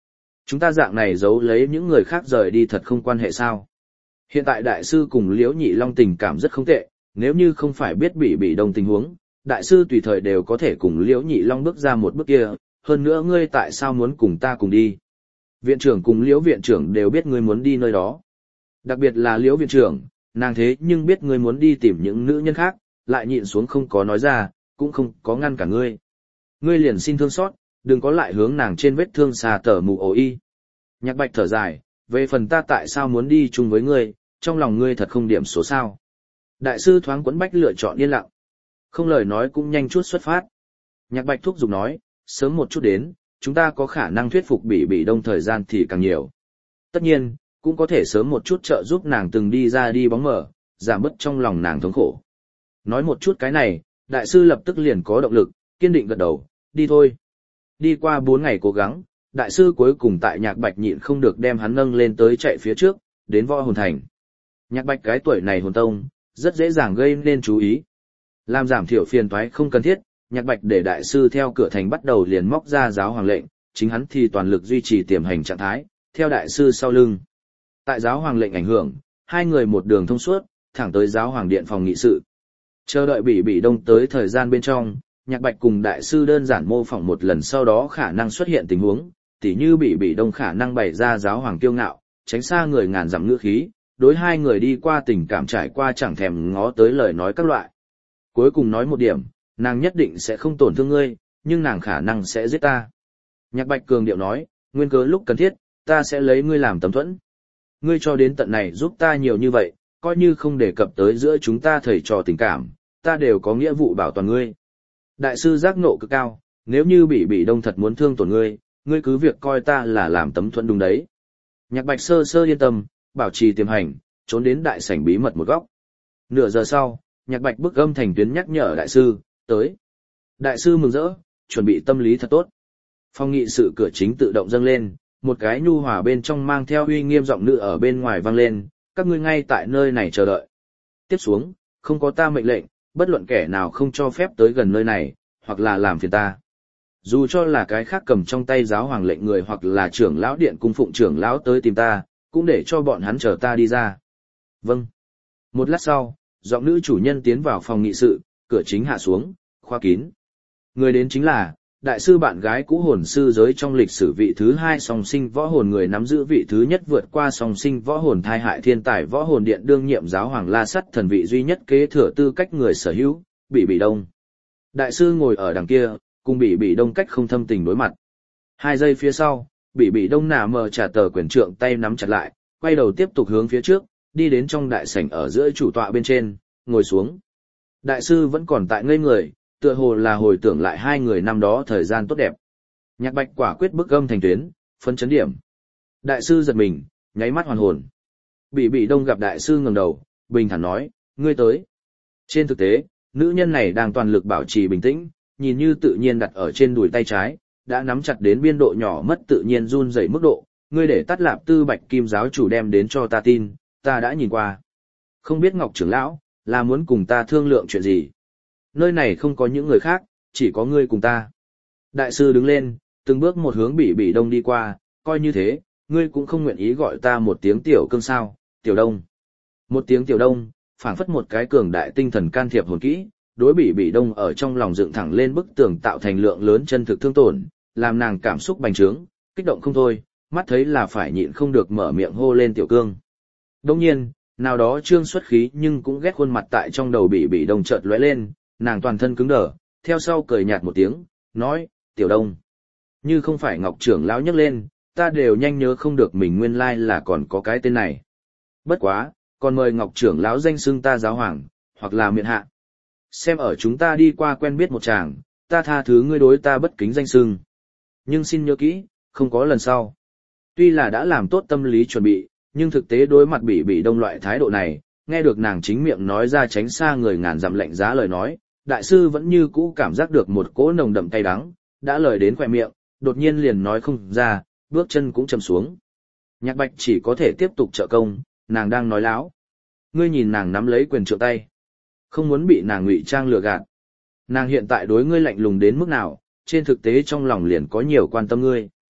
Chúng ta dạng này giấu lấy những người khác rời đi thật không quan hệ sao? Hiện tại đại sư cùng Liễu Nhị Long tình cảm rất không tệ, nếu như không phải biết bị bị đông tình huống, đại sư tùy thời đều có thể cùng Liễu Nhị Long bước ra một bước kia, hơn nữa ngươi tại sao muốn cùng ta cùng đi? Viện trưởng cùng Liễu viện trưởng đều biết ngươi muốn đi nơi đó. Đặc biệt là Liễu viện trưởng, nàng thế nhưng biết ngươi muốn đi tìm những nữ nhân khác, lại nhịn xuống không có nói ra, cũng không có ngăn cả ngươi. Ngươi liền xin thương xót, đừng có lại hướng nàng trên vết thương xà tở mù ổ y. Nhạc Bạch thở dài, về phần ta tại sao muốn đi chung với ngươi, trong lòng ngươi thật không điểm số sao. Đại sư thoáng quấn bách lựa chọn yên lặng. Không lời nói cũng nhanh chút xuất phát. Nhạc Bạch thúc giục nói, sớm một chút đến, chúng ta có khả năng thuyết phục Bỉ Bỉ Đông thời gian thì càng nhiều. Tất nhiên, cũng có thể sớm một chút trợ giúp nàng từng đi ra đi bóng mở, giảm bớt trong lòng nàng thống khổ. Nói một chút cái này, đại sư lập tức liền có động lực, kiên định gật đầu, đi thôi. Đi qua bốn ngày cố gắng, đại sư cuối cùng tại Nhạc Bạch nhịn không được đem hắn nâng lên tới chạy phía trước, đến Võ Hồn Thành. Nhạc Bạch cái tuổi này hồn tông, rất dễ dàng gây nên chú ý. Làm giảm thiểu phiền toái không cần thiết, Nhạc Bạch để đại sư theo cửa thành bắt đầu liền móc ra giáo hoàng lệnh, chính hắn thì toàn lực duy trì tiềm hành trạng thái, theo đại sư sau lưng. Tại giáo hoàng lệnh ảnh hưởng, hai người một đường thông suốt, thẳng tới giáo hoàng điện phòng nghị sự. Chờ đợi Bỉ Bỉ Đông tới thời gian bên trong, Nhạc Bạch cùng đại sư đơn giản mô phỏng một lần sau đó khả năng xuất hiện tình huống, tỉ như Bỉ Bỉ Đông khả năng bày ra giáo hoàng kiêu ngạo, tránh xa người ngàn dặm ngữ khí, đối hai người đi qua tình cảm trải qua chẳng thèm ngó tới lời nói các loại. Cuối cùng nói một điểm, nàng nhất định sẽ không tổn thương ngươi, nhưng nàng khả năng sẽ giết ta. Nhạc Bạch cường điệu nói, nguyên cớ lúc cần thiết, ta sẽ lấy ngươi làm tấm thuẫn. Ngươi cho đến tận này giúp ta nhiều như vậy, coi như không đề cập tới giữa chúng ta thầy trò tình cảm, ta đều có nghĩa vụ bảo toàn ngươi. Đại sư giác ngộ cực cao, nếu như Bỉ Bỉ Đông thật muốn thương tổn ngươi, ngươi cứ việc coi ta là làm tấm thuẫn đúng đấy. Nhạc Bạch sơ sơ yên tâm, bảo trì tiềm hành, trốn đến đại sảnh bí mật một góc. Nửa giờ sau, Nhạc Bạch bức âm thành tuyến nhắc nhở đại sư, tới. Đại sư mừng rỡ, chuẩn bị tâm lý thật tốt. Phòng nghị sự cửa chính tự động dâng lên, một cái nhu hòa bên trong mang theo uy nghiêm giọng nữ ở bên ngoài vang lên, các ngươi ngay tại nơi này chờ đợi. Tiếp xuống, không có ta mệnh lệnh, bất luận kẻ nào không cho phép tới gần nơi này, hoặc là làm phiền ta. Dù cho là cái khác cầm trong tay giáo hoàng lệnh người hoặc là trưởng lão điện cung phụng trưởng lão tới tìm ta, cũng để cho bọn hắn chờ ta đi ra. Vâng. Một lát sau, giọng nữ chủ nhân tiến vào phòng nghị sự, cửa chính hạ xuống, khóa kín. Người đến chính là, đại sư bạn gái cũ hồn sư giới trong lịch sử vị thứ hai song sinh võ hồn người nắm giữ vị thứ nhất vượt qua song sinh võ hồn thai hại thiên tài võ hồn điện đương nhiệm giáo hoàng La Sắt thần vị duy nhất kế thừa tư cách người sở hữu, Bỉ Bỉ Đông. Đại sư ngồi ở đằng kia, cùng Bỉ Bỉ Đông cách không thâm tình đối mặt. Hai giây phía sau, Bỉ Bỉ Đông nả mờ trả tờ quyển trượng tay nắm chặt lại, quay đầu tiếp tục hướng phía trước, đi đến trong đại sảnh ở giữa chủ tọa bên trên, ngồi xuống. Đại sư vẫn còn tại ngây người, tựa hồ là hồi tưởng lại hai người năm đó thời gian tốt đẹp. Nhạc Bạch quả quyết bức âm thành tuyến, phân chấn điểm. Đại sư giật mình, nháy mắt hoàn hồn. Bỉ Bỉ Đông gặp đại sư ngẩng đầu, bình thản nói, ngươi tới. Trên thực tế, nữ nhân này đang toàn lực bảo trì bình tĩnh, nhìn như tự nhiên đặt ở trên đùi tay trái, đã nắm chặt đến biên độ nhỏ mất tự nhiên run rẩy mức độ. Ngươi để tắt lạp tư bạch kim giáo chủ đem đến cho ta tin, ta đã nhìn qua. Không biết Ngọc trưởng lão, là muốn cùng ta thương lượng chuyện gì? Nơi này không có những người khác, chỉ có ngươi cùng ta. Đại sư đứng lên, từng bước một hướng Bỉ Bỉ Đông đi qua, coi như thế, ngươi cũng không nguyện ý gọi ta một tiếng tiểu cương sao, tiểu đông. Một tiếng tiểu đông, phảng phất một cái cường đại tinh thần can thiệp hồn kỹ, đối Bỉ Bỉ Đông ở trong lòng dựng thẳng lên bức tường tạo thành lượng lớn chân thực thương tổn, làm nàng cảm xúc bành trướng, kích động không thôi, mắt thấy là phải nhịn không được mở miệng hô lên tiểu cương. Đồng nhiên, nào đó trương xuất khí nhưng cũng ghét khuôn mặt tại trong đầu Bỉ Bỉ Đông chợt lóe lên, nàng toàn thân cứng đờ, theo sau cười nhạt một tiếng, nói, tiểu đông. Như không phải Ngọc trưởng lão nhắc lên, ta đều nhanh nhớ không được mình nguyên lai là còn có cái tên này. Bất quá, còn mời Ngọc trưởng lão danh xưng ta giáo hoàng, hoặc là miện hạ. Xem ở chúng ta đi qua quen biết một chàng, ta tha thứ ngươi đối ta bất kính danh xưng. Nhưng xin nhớ kỹ, không có lần sau. Tuy là đã làm tốt tâm lý chuẩn bị, nhưng thực tế đối mặt Bỉ Bỉ Đông loại thái độ này, nghe được nàng chính miệng nói ra tránh xa người ngàn dặm lạnh giá lời nói, đại sư vẫn như cũ cảm giác được một cỗ nồng đậm cay đắng, đã lời đến khỏe miệng, đột nhiên liền nói không ra, bước chân cũng chầm xuống. Nhạc Bạch chỉ có thể tiếp tục trợ công, nàng đang nói láo. Ngươi nhìn nàng nắm lấy quyền trượng tay, không muốn bị nàng ngụy trang lừa gạt. Nàng hiện tại đối ngươi lạnh lùng đến mức nào, trên thực tế trong lòng liền có nhiều quan tâm ngươi.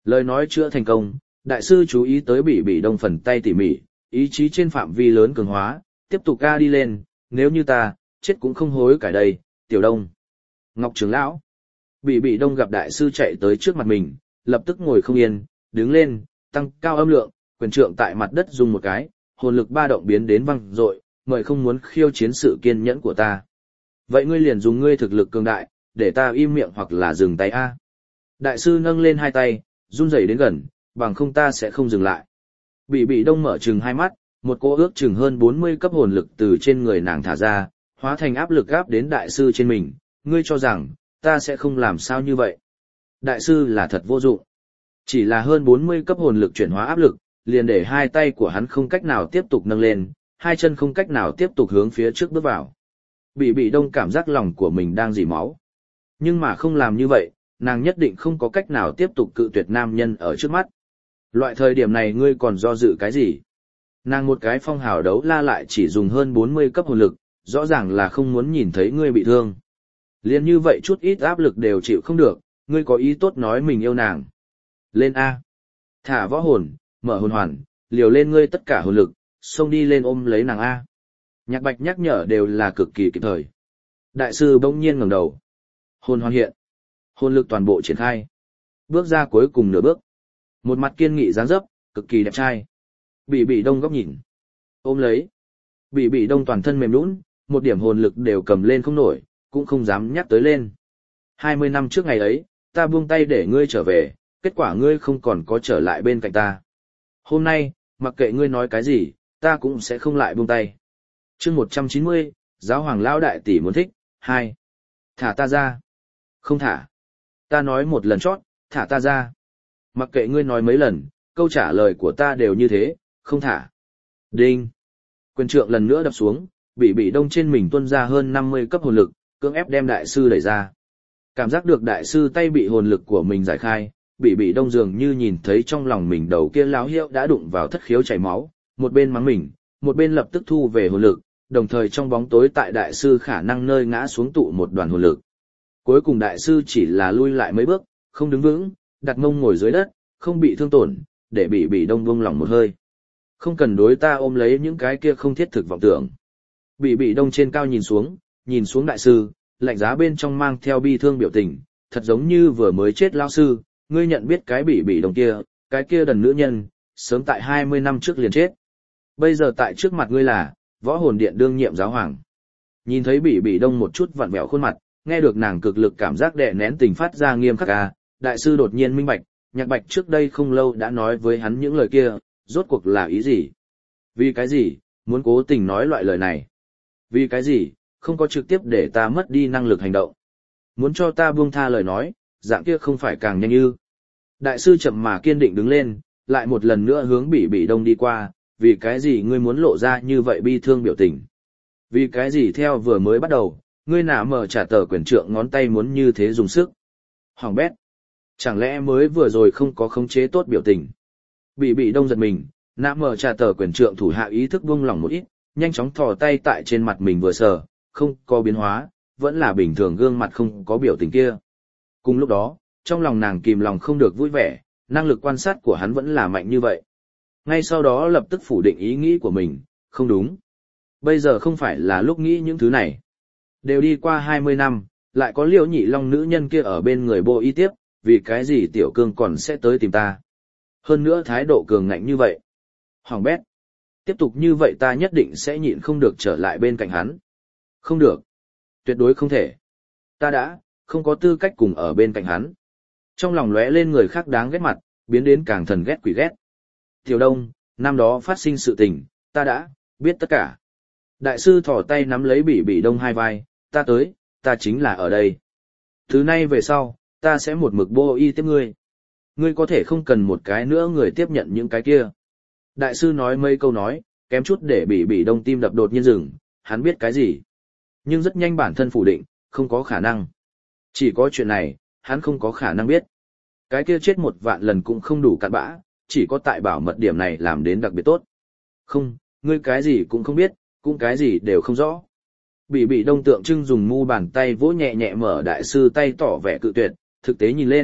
Lời nói chưa thành công, đại sư chú ý tới Bỉ Bỉ Đông phần tay tỉ mỉ, ý chí trên phạm vi lớn cường hóa, tiếp tục ca đi lên, nếu như ta, chết cũng không hối cải đây, Tiểu Đông. Ngọc trưởng lão. Bỉ Bỉ Đông gặp đại sư chạy tới trước mặt mình, lập tức ngồi không yên, đứng lên, tăng cao âm lượng, quyền trượng tại mặt đất dùng một cái, hồn lực ba động biến đến văng dội, mời không muốn khiêu chiến sự kiên nhẫn của ta. Vậy ngươi liền dùng ngươi thực lực cường đại, để ta im miệng hoặc là dừng tay a. Đại sư nâng lên hai tay, run rẩy đến gần, bằng không ta sẽ không dừng lại. Bỉ Bỉ Đông mở trừng hai mắt, một cô ước chừng hơn bốn mươi cấp hồn lực từ trên người nàng thả ra, hóa thành áp lực áp đến đại sư trên mình, ngươi cho rằng, ta sẽ không làm sao như vậy. Đại sư là thật vô dụng. Chỉ là hơn bốn mươi cấp hồn lực chuyển hóa áp lực, liền để hai tay của hắn không cách nào tiếp tục nâng lên, hai chân không cách nào tiếp tục hướng phía trước bước vào. Bỉ Bỉ Đông cảm giác lòng của mình đang dỉ máu. Nhưng mà không làm như vậy, nàng nhất định không có cách nào tiếp tục cự tuyệt nam nhân ở trước mắt. Loại thời điểm này ngươi còn do dự cái gì? Nàng một cái phong hào đấu la lại chỉ dùng hơn bốn mươi cấp hồn lực, rõ ràng là không muốn nhìn thấy ngươi bị thương. Liên như vậy chút ít áp lực đều chịu không được, ngươi có ý tốt nói mình yêu nàng. Lên A. Thả võ hồn, mở hồn hoàn, liều lên ngươi tất cả hồn lực, xông đi lên ôm lấy nàng A. Nhạc Bạch nhắc nhở đều là cực kỳ kịp thời. Đại sư bỗng nhiên ngẩng đầu. Hồn hoàn hiện. Hồn lực toàn bộ triển khai. Bước ra cuối cùng nửa bước. Một mặt kiên nghị dáng dấp, cực kỳ đẹp trai. Bỉ Bỉ Đông góc nhìn. Ôm lấy. Bỉ Bỉ Đông toàn thân mềm nhũn, một điểm hồn lực đều cầm lên không nổi, cũng không dám nhắc tới lên. Hai mươi năm trước ngày ấy, ta buông tay để ngươi trở về, kết quả ngươi không còn có trở lại bên cạnh ta. Hôm nay, mặc kệ ngươi nói cái gì, ta cũng sẽ không lại buông tay. Chương một trăm chín mươi, giáo hoàng lão đại tỷ muốn thích, hai. Thả ta ra. Không thả. Ta nói một lần chót, thả ta ra. Mặc kệ ngươi nói mấy lần, câu trả lời của ta đều như thế, không thả. Đinh. Quyền trượng lần nữa đập xuống, Bỉ Bỉ Đông trên mình tuôn ra hơn năm mươi cấp hồn lực, cưỡng ép đem đại sư đẩy ra. Cảm giác được đại sư tay bị hồn lực của mình giải khai, Bỉ Bỉ Đông dường như nhìn thấy trong lòng mình đầu kia láo hiệu đã đụng vào thất khiếu chảy máu, một bên mắng mình, một bên lập tức thu về hồn lực, đồng thời trong bóng tối tại đại sư khả năng nơi ngã xuống tụ một đoàn hồn lực. Cuối cùng đại sư chỉ là lui lại mấy bước, không đứng vững, đặt mông ngồi dưới đất, không bị thương tổn, để Bỉ Bỉ Đông buông lỏng một hơi. Không cần đối ta ôm lấy những cái kia không thiết thực vọng tưởng. Bỉ Bỉ Đông trên cao nhìn xuống, nhìn xuống đại sư, lạnh giá bên trong mang theo bi thương biểu tình, thật giống như vừa mới chết lão sư, ngươi nhận biết cái Bỉ Bỉ Đông kia, cái kia đần nữ nhân, sớm tại hai mươi năm trước liền chết. Bây giờ tại trước mặt ngươi là, võ hồn điện đương nhiệm giáo hoàng. Nhìn thấy Bỉ Bỉ Đông một chút vặn vẹo khuôn mặt, nghe được nàng cực lực cảm giác đè nén tình phát ra nghiêm khắc à, đại sư đột nhiên minh bạch, Nhạc Bạch trước đây không lâu đã nói với hắn những lời kia, rốt cuộc là ý gì? Vì cái gì, muốn cố tình nói loại lời này? Vì cái gì, không có trực tiếp để ta mất đi năng lực hành động? Muốn cho ta buông tha lời nói, dạng kia không phải càng nhanh ư? Đại sư chậm mà kiên định đứng lên, lại một lần nữa hướng Bỉ Bỉ Đông đi qua, vì cái gì ngươi muốn lộ ra như vậy bi thương biểu tình? Vì cái gì theo vừa mới bắt đầu, ngươi nả mở trả tờ quyền trượng ngón tay muốn như thế dùng sức? Hoàng bét! Chẳng lẽ mới vừa rồi không có khống chế tốt biểu tình? Bỉ Bỉ Đông giật mình, nã mở trả tờ quyền trượng thủ hạ ý thức buông lỏng một ít, nhanh chóng thò tay tại trên mặt mình vừa sờ, không có biến hóa, vẫn là bình thường gương mặt không có biểu tình kia. Cùng lúc đó, trong lòng nàng kìm lòng không được vui vẻ, năng lực quan sát của hắn vẫn là mạnh như vậy. Ngay sau đó lập tức phủ định ý nghĩ của mình, không đúng. Bây giờ không phải là lúc nghĩ những thứ này. Đều đi qua hai mươi năm, lại có Liễu Nhị Long nữ nhân kia ở bên người bộ y tiếp, vì cái gì tiểu cương còn sẽ tới tìm ta. Hơn nữa thái độ cường ngạnh như vậy. Hoàng bét. Tiếp tục như vậy ta nhất định sẽ nhịn không được trở lại bên cạnh hắn. Không được. Tuyệt đối không thể. Ta đã, không có tư cách cùng ở bên cạnh hắn. Trong lòng lóe lên người khác đáng ghét mặt, biến đến càng thần ghét quỷ ghét. Tiểu Đông, năm đó phát sinh sự tình, ta đã, biết tất cả. Đại sư thỏ tay nắm lấy Bỉ Bỉ Đông hai vai, ta tới, ta chính là ở đây. Thứ nay về sau, ta sẽ một mực bô y tiếp ngươi. Ngươi có thể không cần một cái nữa người tiếp nhận những cái kia. Đại sư nói mấy câu nói, kém chút để Bỉ Bỉ Đông tim đập đột nhiên dừng, hắn biết cái gì. Nhưng rất nhanh bản thân phủ định, không có khả năng. Chỉ có chuyện này, hắn không có khả năng biết. Cái kia chết một vạn lần cũng không đủ cặn bã, chỉ có tại bảo mật điểm này làm đến đặc biệt tốt. Không, ngươi cái gì cũng không biết, cũng cái gì đều không rõ. Bỉ Bỉ Đông tượng trưng dùng mu bàn tay vỗ nhẹ nhẹ mở đại sư tay tỏ vẻ cự tuyệt, thực tế nhìn lên,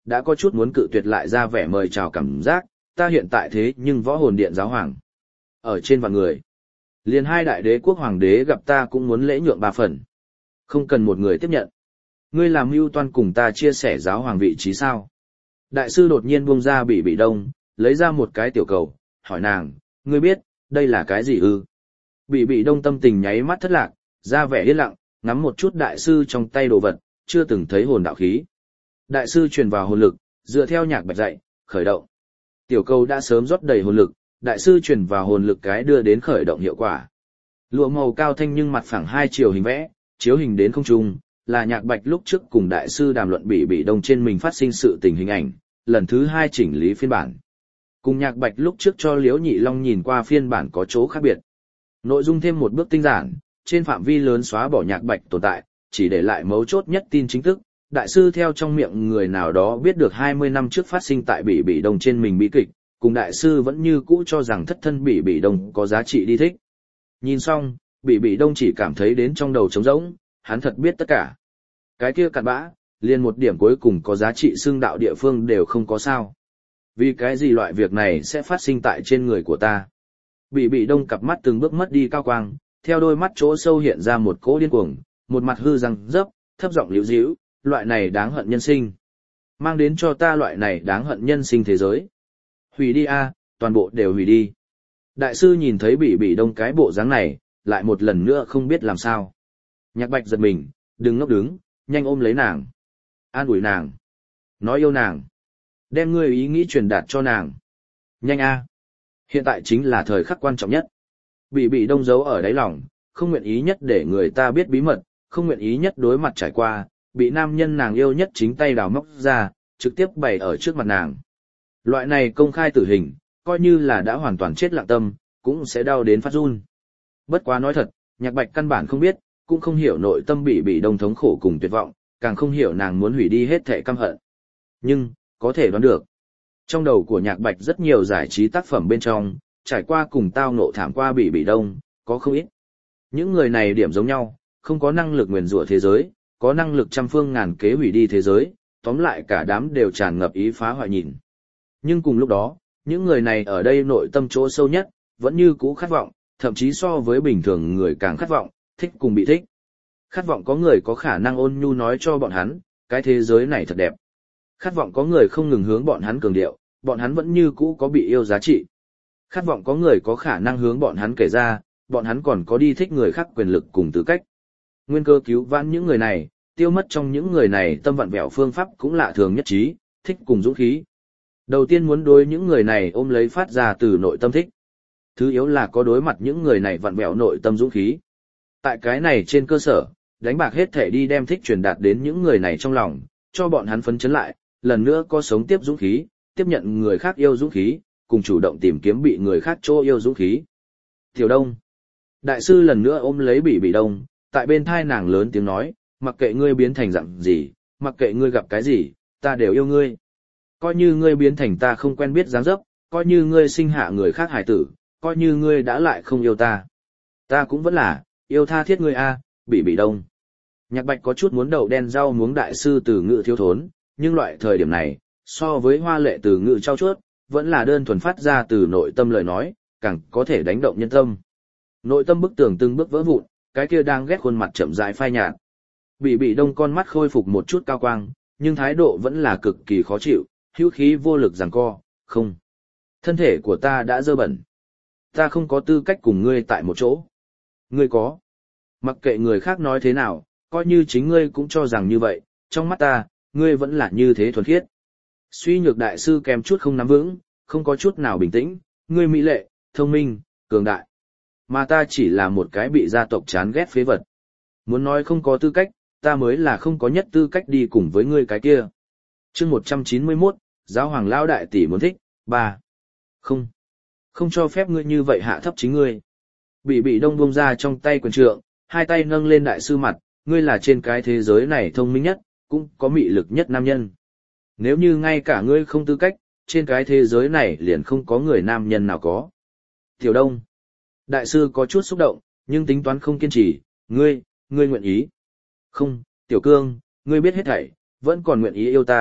đã có chút muốn cự tuyệt lại ra vẻ mời chào cảm giác, ta hiện tại thế nhưng võ hồn điện giáo hoàng. Ở trên vạn người, liền hai đại đế quốc hoàng đế gặp ta cũng muốn lễ nhượng ba phần. Không cần một người tiếp nhận. Ngươi làm mưu toan cùng ta chia sẻ giáo hoàng vị trí sao? Đại sư đột nhiên buông ra Bỉ Bỉ Đông, lấy ra một cái tiểu cầu, hỏi nàng, ngươi biết, đây là cái gì ư? Bỉ Bỉ Đông tâm tình nháy mắt thất lạc, ra vẻ yên lặng, ngắm một chút đại sư trong tay đồ vật, chưa từng thấy hồn đạo khí. Đại sư truyền vào hồn lực, dựa theo Nhạc Bạch dạy, khởi động. Tiểu cầu đã sớm rót đầy hồn lực, đại sư truyền vào hồn lực cái đưa đến khởi động hiệu quả. Lụa màu cao thanh nhưng mặt phẳng hai chiều hình vẽ, chiếu hình đến không trung, là Nhạc Bạch lúc trước cùng đại sư đàm luận Bỉ Bỉ Đông trên mình phát sinh sự tình hình ảnh, lần thứ hai chỉnh lý phiên bản. Cùng Nhạc Bạch lúc trước cho Liễu Nhị Long nhìn qua phiên bản có chỗ khác biệt. Nội dung thêm một bước tinh giản, trên phạm vi lớn xóa bỏ Nhạc Bạch tồn tại, chỉ để lại mấu chốt nhất tin chính thức. Đại sư theo trong miệng người nào đó biết được hai mươi năm trước phát sinh tại Bỉ Bỉ Đông trên mình bi kịch, cùng đại sư vẫn như cũ cho rằng thất thân Bỉ Bỉ Đông có giá trị đi thích. Nhìn xong, Bỉ Bỉ Đông chỉ cảm thấy đến trong đầu trống rỗng, hắn thật biết tất cả. Cái kia cặn bã, liền một điểm cuối cùng có giá trị xương đạo địa phương đều không có sao. Vì cái gì loại việc này sẽ phát sinh tại trên người của ta? Bỉ Bỉ Đông cặp mắt từng bước mất đi cao quang, theo đôi mắt chỗ sâu hiện ra một cỗ điên cuồng, một mặt hư răng dấp, thấp giọng liễu díu, loại này đáng hận nhân sinh. Mang đến cho ta loại này đáng hận nhân sinh thế giới. Hủy đi a, toàn bộ đều hủy đi. Đại sư nhìn thấy Bỉ Bỉ Đông cái bộ dáng này, lại một lần nữa không biết làm sao. Nhạc Bạch giật mình, đừng ngốc đứng, nhanh ôm lấy nàng. An ủi nàng. Nói yêu nàng. Đem ngươi ý nghĩ truyền đạt cho nàng. Nhanh a. Hiện tại chính là thời khắc quan trọng nhất. Bỉ Bỉ Đông giấu ở đáy lòng, không nguyện ý nhất để người ta biết bí mật, không nguyện ý nhất đối mặt trải qua, bị nam nhân nàng yêu nhất chính tay đào móc ra, trực tiếp bày ở trước mặt nàng. Loại này công khai tử hình, coi như là đã hoàn toàn chết lặng tâm, cũng sẽ đau đến phát run. Bất quá nói thật, Nhạc Bạch căn bản không biết, cũng không hiểu nội tâm Bỉ Bỉ Đông thống khổ cùng tuyệt vọng, càng không hiểu nàng muốn hủy đi hết thệ căm hận. Nhưng, có thể đoán được. Trong đầu của Nhạc Bạch rất nhiều giải trí tác phẩm bên trong, trải qua cùng tao ngộ thảm qua Bỉ Bỉ Đông, có không ít. Những người này điểm giống nhau, không có năng lực nguyền rủa thế giới, có năng lực trăm phương ngàn kế hủy đi thế giới, tóm lại cả đám đều tràn ngập ý phá hoại nhìn. Nhưng cùng lúc đó, những người này ở đây nội tâm chỗ sâu nhất, vẫn như cũ khát vọng, thậm chí so với bình thường người càng khát vọng, thích cùng bị thích. Khát vọng có người có khả năng ôn nhu nói cho bọn hắn, cái thế giới này thật đẹp. Khát vọng có người không ngừng hướng bọn hắn cường điệu, bọn hắn vẫn như cũ có bị yêu giá trị. Khát vọng có người có khả năng hướng bọn hắn kể ra, bọn hắn còn có đi thích người khác quyền lực cùng tư cách. Nguyên cơ cứu vãn những người này, tiêu mất trong những người này tâm vặn vẹo phương pháp cũng lạ thường nhất trí, thích cùng dũng khí. Đầu tiên muốn đối những người này ôm lấy phát ra từ nội tâm thích. Thứ yếu là có đối mặt những người này vặn vẹo nội tâm dũng khí. Tại cái này trên cơ sở, đánh bạc hết thể đi đem thích truyền đạt đến những người này trong lòng, cho bọn hắn phấn chấn lại, lần nữa có sống tiếp dũng khí, tiếp nhận người khác yêu dũng khí, cùng chủ động tìm kiếm bị người khác chỗ yêu dũng khí. Tiểu Đông. Đại sư lần nữa ôm lấy Bỉ Bỉ Đông, tại bên thai nàng lớn tiếng nói, mặc kệ ngươi biến thành dạng gì, mặc kệ ngươi gặp cái gì, ta đều yêu ngươi. Coi như ngươi biến thành ta không quen biết dáng dấp, coi như ngươi sinh hạ người khác hài tử, coi như ngươi đã lại không yêu ta. Ta cũng vẫn là, yêu tha thiết ngươi a, Bỉ Bỉ Đông. Nhạc Bạch có chút muốn đậu đen rau muống đại sư từ ngữ thiếu thốn, nhưng loại thời điểm này, so với hoa lệ từ ngữ trao chuốt, vẫn là đơn thuần phát ra từ nội tâm lời nói, càng có thể đánh động nhân tâm. Nội tâm bức tường từng bước vỡ vụn, cái kia đang ghét khuôn mặt chậm rãi phai nhạt. Bỉ Bỉ Đông con mắt khôi phục một chút cao quang, nhưng thái độ vẫn là cực kỳ khó chịu, hữu khí vô lực giằng co, không. Thân thể của ta đã dơ bẩn. Ta không có tư cách cùng ngươi tại một chỗ. Ngươi có. Mặc kệ người khác nói thế nào, coi như chính ngươi cũng cho rằng như vậy, trong mắt ta, ngươi vẫn là như thế thuần khiết. Suy nhược đại sư kèm chút không nắm vững, không có chút nào bình tĩnh, ngươi mỹ lệ, thông minh, cường đại. Mà ta chỉ là một cái bị gia tộc chán ghét phế vật. Muốn nói không có tư cách, ta mới là không có nhất tư cách đi cùng với ngươi cái kia. Chương một trăm chín mươi mốt, giáo hoàng lão đại tỷ muốn thích, ba. Không. Không cho phép ngươi như vậy hạ thấp chính ngươi. Bỉ Bỉ Đông buông ra trong tay quyền trượng, hai tay nâng lên đại sư mặt, ngươi là trên cái thế giới này thông minh nhất, cũng có mị lực nhất nam nhân. Nếu như ngay cả ngươi không tư cách, trên cái thế giới này liền không có người nam nhân nào có. Tiểu Đông. Đại sư có chút xúc động, nhưng tính toán không kiên trì, ngươi, ngươi nguyện ý. Không, Tiểu Cương, ngươi biết hết thảy, vẫn còn nguyện ý yêu ta,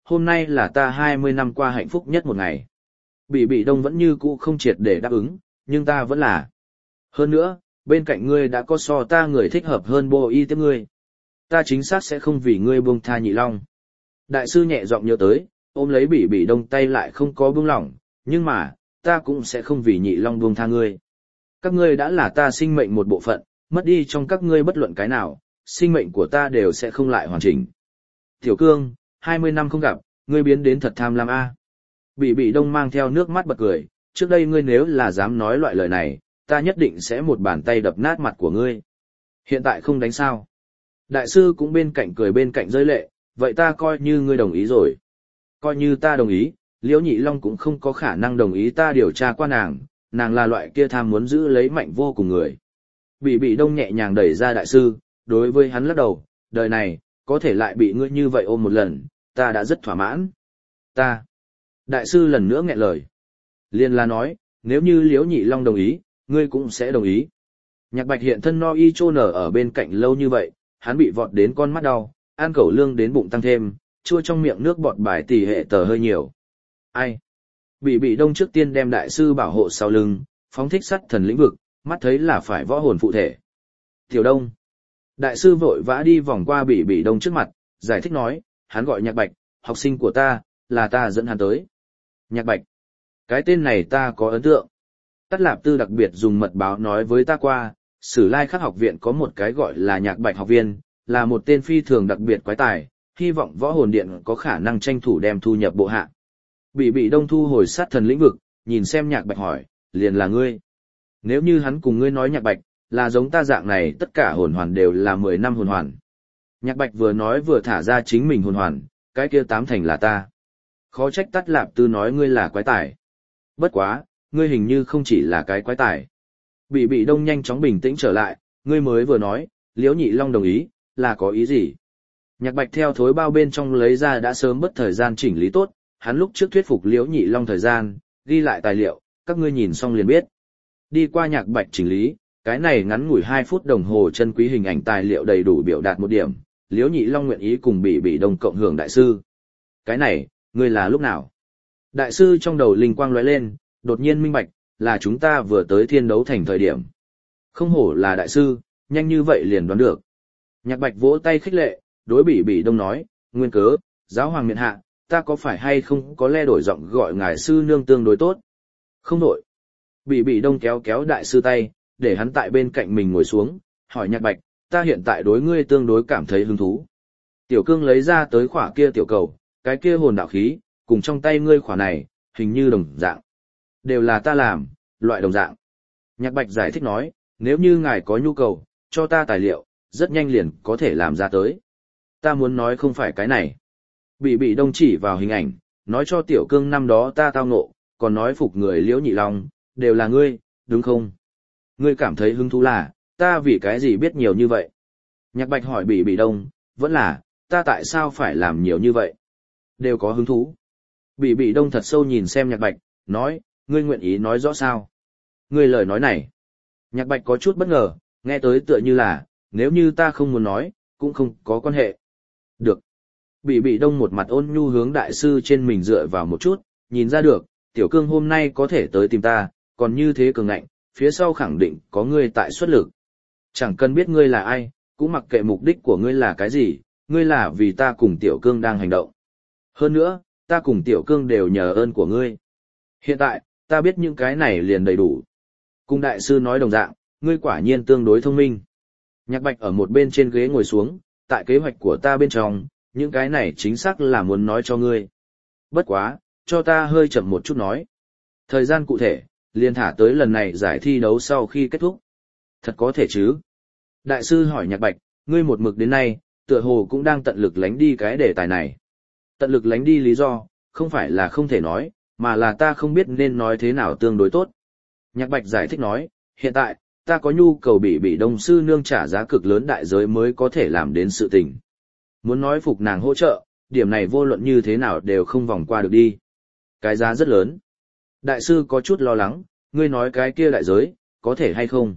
hôm nay là ta hai mươi năm qua hạnh phúc nhất một ngày. Bỉ Bỉ Đông vẫn như cũ không triệt để đáp ứng, nhưng ta vẫn là. Hơn nữa, bên cạnh ngươi đã có so ta người thích hợp hơn bộ y tiếp ngươi. Ta chính xác sẽ không vì ngươi buông tha Nhị Long. Đại sư nhẹ giọng nhớ tới, ôm lấy Bỉ Bỉ Đông tay lại không có buông lỏng, nhưng mà, ta cũng sẽ không vì Nhị Long buông tha ngươi. Các ngươi đã là ta sinh mệnh một bộ phận, mất đi trong các ngươi bất luận cái nào, sinh mệnh của ta đều sẽ không lại hoàn chỉnh. Tiểu Cương, hai mươi năm không gặp, ngươi biến đến thật tham lam a. Bỉ Bỉ Đông mang theo nước mắt bật cười, trước đây ngươi nếu là dám nói loại lời này, ta nhất định sẽ một bàn tay đập nát mặt của ngươi. Hiện tại không đánh sao. Đại sư cũng bên cạnh cười bên cạnh rơi lệ, vậy ta coi như ngươi đồng ý rồi. Coi như ta đồng ý, Liễu Nhị Long cũng không có khả năng đồng ý ta điều tra qua nàng, nàng là loại kia tham muốn giữ lấy mạnh vô cùng người. Bỉ Bỉ Đông nhẹ nhàng đẩy ra đại sư, đối với hắn lắc đầu, đời này, có thể lại bị ngươi như vậy ôm một lần, ta đã rất thỏa mãn. Ta. Đại sư lần nữa nghẹn lời. Liên la nói, nếu như Liễu Nhị Long đồng ý, ngươi cũng sẽ đồng ý. Nhạc Bạch hiện thân no y chô nở ở bên cạnh lâu như vậy, hắn bị vọt đến con mắt đau, ăn cẩu lương đến bụng tăng thêm, chua trong miệng nước bọt bài tỷ hệ tờ hơi nhiều. Ai? Bỉ Bỉ Đông trước tiên đem đại sư bảo hộ sau lưng, phóng thích sắt thần lĩnh vực, mắt thấy là phải võ hồn phụ thể. Tiểu Đông. Đại sư vội vã đi vòng qua Bỉ Bỉ Đông trước mặt, giải thích nói, hắn gọi Nhạc Bạch, học sinh của ta, là ta dẫn hắn tới. Nhạc Bạch. Cái tên này ta có ấn tượng. Tắt Lạp Tư đặc biệt dùng mật báo nói với ta qua, Sử Lai Khắc học viện có một cái gọi là Nhạc Bạch học viên, là một tên phi thường đặc biệt quái tài, hy vọng võ hồn điện có khả năng tranh thủ đem thu nhập bộ hạ. Bỉ Bỉ Đông thu hồi sát thần lĩnh vực, nhìn xem Nhạc Bạch hỏi, liền là ngươi. Nếu như hắn cùng ngươi nói Nhạc Bạch, là giống ta dạng này tất cả hồn hoàn đều là mười năm hồn hoàn. Nhạc Bạch vừa nói vừa thả ra chính mình hồn hoàn, cái kia tám thành là ta. Khó trách Tắt Lạp Tư nói ngươi là quái tài. Bất quá, ngươi hình như không chỉ là cái quái tài. Bỉ Bỉ Đông nhanh chóng bình tĩnh trở lại, ngươi mới vừa nói, Liễu Nhị Long đồng ý, là có ý gì? Nhạc Bạch theo thối bao bên trong lấy ra đã sớm mất thời gian chỉnh lý tốt, hắn lúc trước thuyết phục Liễu Nhị Long thời gian, ghi lại tài liệu, các ngươi nhìn xong liền biết. Đi qua Nhạc Bạch chỉnh lý, cái này ngắn ngủi hai phút đồng hồ chân quý hình ảnh tài liệu đầy đủ biểu đạt một điểm, Liễu Nhị Long nguyện ý cùng Bỉ Bỉ Đông cộng hưởng đại sư. Cái này, ngươi là lúc nào? Đại sư trong đầu linh quang lóe lên, đột nhiên minh bạch, là chúng ta vừa tới thiên đấu thành thời điểm. Không hổ là đại sư, nhanh như vậy liền đoán được. Nhạc Bạch vỗ tay khích lệ, đối Bỉ Bỉ Đông nói, nguyên cớ, giáo hoàng miện hạ, ta có phải hay không có lẽ đổi giọng gọi ngài sư nương tương đối tốt? Không đổi. Bỉ Bỉ Đông kéo kéo đại sư tay, để hắn tại bên cạnh mình ngồi xuống, hỏi Nhạc Bạch, ta hiện tại đối ngươi tương đối cảm thấy hứng thú. Tiểu Cương lấy ra tới khỏa kia tiểu cầu, cái kia hồn đạo khí, cùng trong tay ngươi khỏa này, hình như đồng dạng. Đều là ta làm, loại đồng dạng. Nhạc Bạch giải thích nói, nếu như ngài có nhu cầu, cho ta tài liệu, rất nhanh liền có thể làm ra tới. Ta muốn nói không phải cái này. Bỉ Bỉ Đông chỉ vào hình ảnh, nói cho Tiểu Cương năm đó ta tao ngộ, còn nói phục người Liễu Nhị Long, đều là ngươi, đúng không? Ngươi cảm thấy hứng thú là, ta vì cái gì biết nhiều như vậy? Nhạc Bạch hỏi Bỉ Bỉ Đông, vẫn là, ta tại sao phải làm nhiều như vậy? Đều có hứng thú. Bỉ Bỉ Đông thật sâu nhìn xem Nhạc Bạch, nói, ngươi nguyện ý nói rõ sao? Ngươi lời nói này. Nhạc Bạch có chút bất ngờ, nghe tới tựa như là, nếu như ta không muốn nói, cũng không có quan hệ. Được. Bỉ Bỉ Đông một mặt ôn nhu hướng đại sư trên mình dựa vào một chút, nhìn ra được, Tiểu Cương hôm nay có thể tới tìm ta, còn như thế cường ngạnh, phía sau khẳng định có ngươi tại xuất lực. Chẳng cần biết ngươi là ai, cũng mặc kệ mục đích của ngươi là cái gì, ngươi là vì ta cùng Tiểu Cương đang hành động. Hơn nữa, ta cùng Tiểu Cương đều nhờ ơn của ngươi. Hiện tại, ta biết những cái này liền đầy đủ. Cùng đại sư nói đồng dạng, ngươi quả nhiên tương đối thông minh. Nhạc Bạch ở một bên trên ghế ngồi xuống, tại kế hoạch của ta bên trong, những cái này chính xác là muốn nói cho ngươi. Bất quá, cho ta hơi chậm một chút nói. Thời gian cụ thể, liền thả tới lần này giải thi đấu sau khi kết thúc. Thật có thể chứ? Đại sư hỏi Nhạc Bạch, ngươi một mực đến nay, tựa hồ cũng đang tận lực lánh đi cái đề tài này. Tận lực lánh đi lý do, không phải là không thể nói, mà là ta không biết nên nói thế nào tương đối tốt. Nhạc Bạch giải thích nói, hiện tại, ta có nhu cầu Bỉ Bỉ Đông sư nương trả giá cực lớn đại giới mới có thể làm đến sự tình. Muốn nói phục nàng hỗ trợ, điểm này vô luận như thế nào đều không vòng qua được đi. Cái giá rất lớn. Đại sư có chút lo lắng, ngươi nói cái kia đại giới, có thể hay không?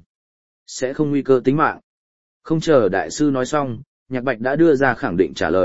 Sẽ không nguy cơ tính mạng. Không chờ đại sư nói xong, Nhạc Bạch đã đưa ra khẳng định trả lời,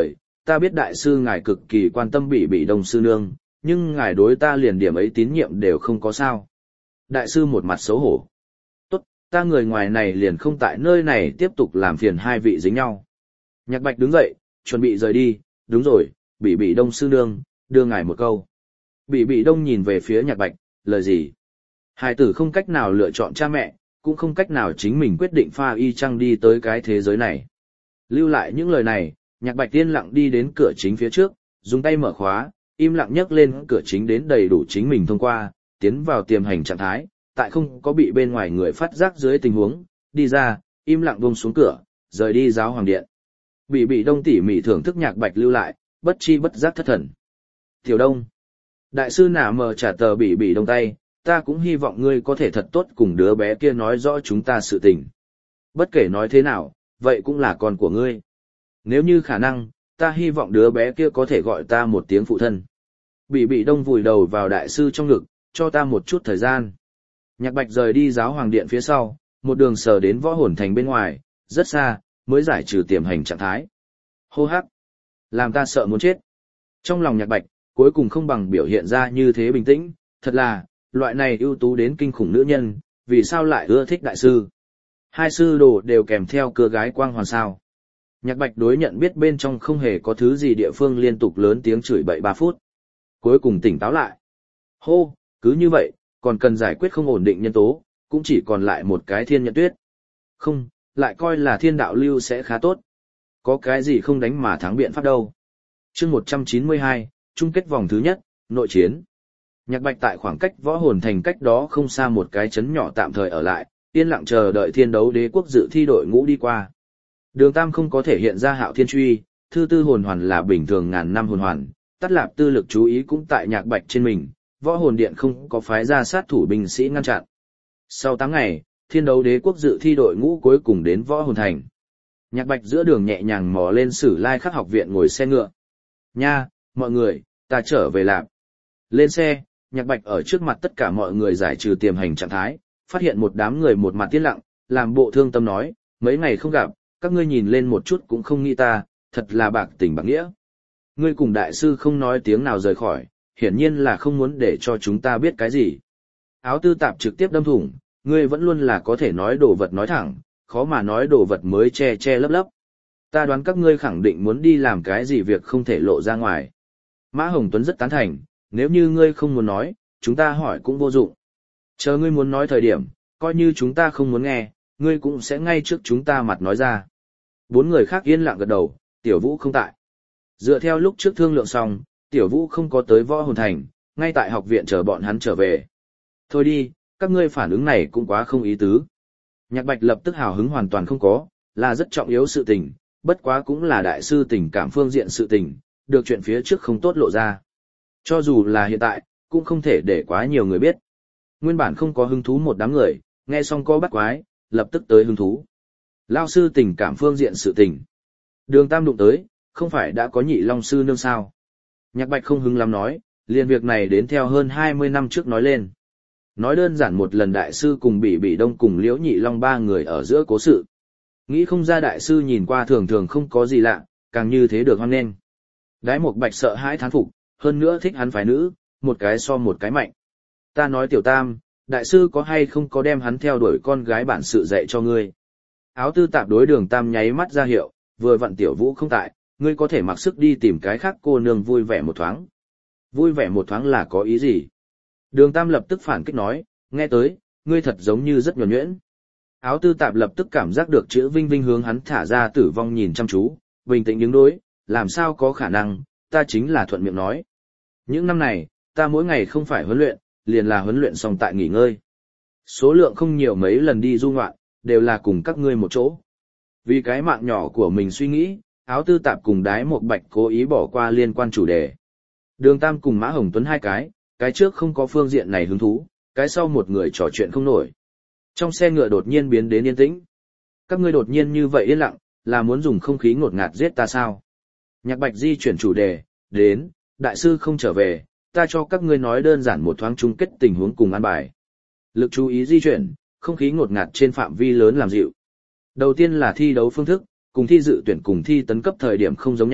ta biết đại sư ngài cực kỳ quan tâm Bỉ Bỉ Đông sư nương, nhưng ngài đối ta liền điểm ấy tín nhiệm đều không có sao. Đại sư một mặt xấu hổ. Tốt, ta người ngoài này liền không tại nơi này tiếp tục làm phiền hai vị dính nhau. Nhạc Bạch đứng dậy, chuẩn bị rời đi, đúng rồi, Bỉ Bỉ Đông sư nương, đưa ngài một câu. Bỉ Bỉ Đông nhìn về phía Nhạc Bạch, lời gì? Hài tử không cách nào lựa chọn cha mẹ, cũng không cách nào chính mình quyết định pha y chăng đi tới cái thế giới này. Lưu lại những lời này, Nhạc Bạch yên lặng đi đến cửa chính phía trước, dùng tay mở khóa, im lặng nhấc lên cửa chính đến đầy đủ chính mình thông qua, tiến vào tiềm hành trạng thái, tại không có bị bên ngoài người phát giác dưới tình huống, đi ra, im lặng buông xuống cửa, rời đi giáo hoàng điện. Bỉ Bỉ Đông tỉ mỉ thưởng thức Nhạc Bạch lưu lại, bất chi bất giác thất thần. Tiểu Đông, đại sư nả mờ trả tờ Bỉ Bỉ Đông tay, ta cũng hy vọng ngươi có thể thật tốt cùng đứa bé kia nói rõ chúng ta sự tình. Bất kể nói thế nào, vậy cũng là con của ngươi. Nếu như khả năng, ta hy vọng đứa bé kia có thể gọi ta một tiếng phụ thân. Bỉ Bỉ Đông vùi đầu vào đại sư trong ngực, cho ta một chút thời gian. Nhạc Bạch rời đi giáo hoàng điện phía sau, một đường sờ đến võ hồn thành bên ngoài, rất xa, mới giải trừ tiềm hành trạng thái. Hô hắc, làm ta sợ muốn chết. Trong lòng Nhạc Bạch, cuối cùng không bằng biểu hiện ra như thế bình tĩnh, thật là, loại này ưu tú đến kinh khủng nữ nhân, vì sao lại ưa thích đại sư. Hai sư đồ đều kèm theo cưa gái quang hoàn sao. Nhạc Bạch đối nhận biết bên trong không hề có thứ gì địa phương liên tục lớn tiếng chửi bậy ba phút. Cuối cùng tỉnh táo lại. Hô, cứ như vậy, còn cần giải quyết không ổn định nhân tố, cũng chỉ còn lại một cái thiên nhận tuyết. Không, lại coi là thiên đạo lưu sẽ khá tốt. Có cái gì không đánh mà thắng biện pháp đâu. chương một trăm chín mươi hai, chung kết vòng thứ nhất, nội chiến. Nhạc Bạch tại khoảng cách võ hồn thành cách đó không xa một cái trấn nhỏ tạm thời ở lại, yên lặng chờ đợi thiên đấu đế quốc dự thi đội ngũ đi qua. Đường Tam không có thể hiện ra hạo thiên truy, thư tư hồn hoàn là bình thường ngàn năm hồn hoàn, tắt lạp tư lực chú ý cũng tại Nhạc Bạch trên mình, võ hồn điện không có phái ra sát thủ binh sĩ ngăn chặn. Sau tám ngày, thiên đấu đế quốc dự thi đội ngũ cuối cùng đến võ hồn thành. Nhạc Bạch giữa đường nhẹ nhàng mò lên Sử Lai Khắc học viện ngồi xe ngựa. Nha, mọi người, ta trở về lạp. Lên xe, Nhạc Bạch ở trước mặt tất cả mọi người giải trừ tiềm hành trạng thái, phát hiện một đám người một mặt tiết lặng, làm bộ thương tâm nói, mấy ngày không gặp, các ngươi nhìn lên một chút cũng không nghĩ ta, thật là bạc tình bạc nghĩa. Ngươi cùng đại sư không nói tiếng nào rời khỏi, hiển nhiên là không muốn để cho chúng ta biết cái gì. Áo tư tạp trực tiếp đâm thủng, ngươi vẫn luôn là có thể nói đồ vật nói thẳng, khó mà nói đồ vật mới che che lấp lấp. Ta đoán các ngươi khẳng định muốn đi làm cái gì việc không thể lộ ra ngoài. Mã Hồng Tuấn rất tán thành, nếu như ngươi không muốn nói, chúng ta hỏi cũng vô dụng. Chờ ngươi muốn nói thời điểm, coi như chúng ta không muốn nghe, ngươi cũng sẽ ngay trước chúng ta mặt nói ra. Bốn người khác yên lặng gật đầu, Tiểu Vũ không tại. Dựa theo lúc trước thương lượng xong, Tiểu Vũ không có tới võ hồn thành, ngay tại học viện chờ bọn hắn trở về. Thôi đi, các ngươi phản ứng này cũng quá không ý tứ. Nhạc Bạch lập tức hào hứng hoàn toàn không có, là rất trọng yếu sự tình, bất quá cũng là đại sư tình cảm phương diện sự tình, được chuyện phía trước không tốt lộ ra. Cho dù là hiện tại, cũng không thể để quá nhiều người biết. Nguyên bản không có hứng thú một đám người, nghe xong có bắt quái, lập tức tới hứng thú. Lao sư tình cảm phương diện sự tình. Đường Tam đụng tới, không phải đã có nhị long sư nương sao. Nhạc Bạch không hứng lắm nói, liền việc này đến theo hơn hai mươi năm trước nói lên. Nói đơn giản một lần đại sư cùng Bỉ Bỉ Đông cùng Liễu Nhị Long ba người ở giữa cố sự. Nghĩ không ra đại sư nhìn qua thường thường không có gì lạ, càng như thế được hoan nghênh. Đái Mộc Bạch sợ hãi thán phục, hơn nữa thích hắn phái nữ, một cái so một cái mạnh. Ta nói Tiểu Tam, đại sư có hay không có đem hắn theo đuổi con gái bản sự dạy cho ngươi. Áo tư tạp đối Đường Tam nháy mắt ra hiệu, vừa vặn Tiểu Vũ không tại, ngươi có thể mặc sức đi tìm cái khác cô nương vui vẻ một thoáng. Vui vẻ một thoáng là có ý gì? Đường Tam lập tức phản kích nói, nghe tới, ngươi thật giống như rất nhuần nhuyễn. Áo tư tạp lập tức cảm giác được chữ Vinh Vinh hướng hắn thả ra tử vong nhìn chăm chú, bình tĩnh đứng đối, làm sao có khả năng, ta chính là thuận miệng nói. Những năm này, ta mỗi ngày không phải huấn luyện, liền là huấn luyện xong tại nghỉ ngơi. Số lượng không nhiều mấy lần đi du ngoạn, đều là cùng các ngươi một chỗ. Vì cái mạng nhỏ của mình suy nghĩ, áo tư tạp cùng Đái Mộc Bạch cố ý bỏ qua liên quan chủ đề. Đường Tam cùng Mã Hồng Tuấn hai cái, cái trước không có phương diện này hứng thú, cái sau một người trò chuyện không nổi. Trong xe ngựa đột nhiên biến đến yên tĩnh. Các ngươi đột nhiên như vậy yên lặng, là muốn dùng không khí ngột ngạt giết ta sao? Nhạc Bạch di chuyển chủ đề, đến, đại sư không trở về, ta cho các ngươi nói đơn giản một thoáng chung kết tình huống cùng an bài. Lực chú ý di chuyển, không khí ngột ngạt trên phạm vi lớn làm dịu. Đầu tiên là thi đấu phương thức, cùng thi dự tuyển cùng thi tấn cấp thời điểm không giống nhau,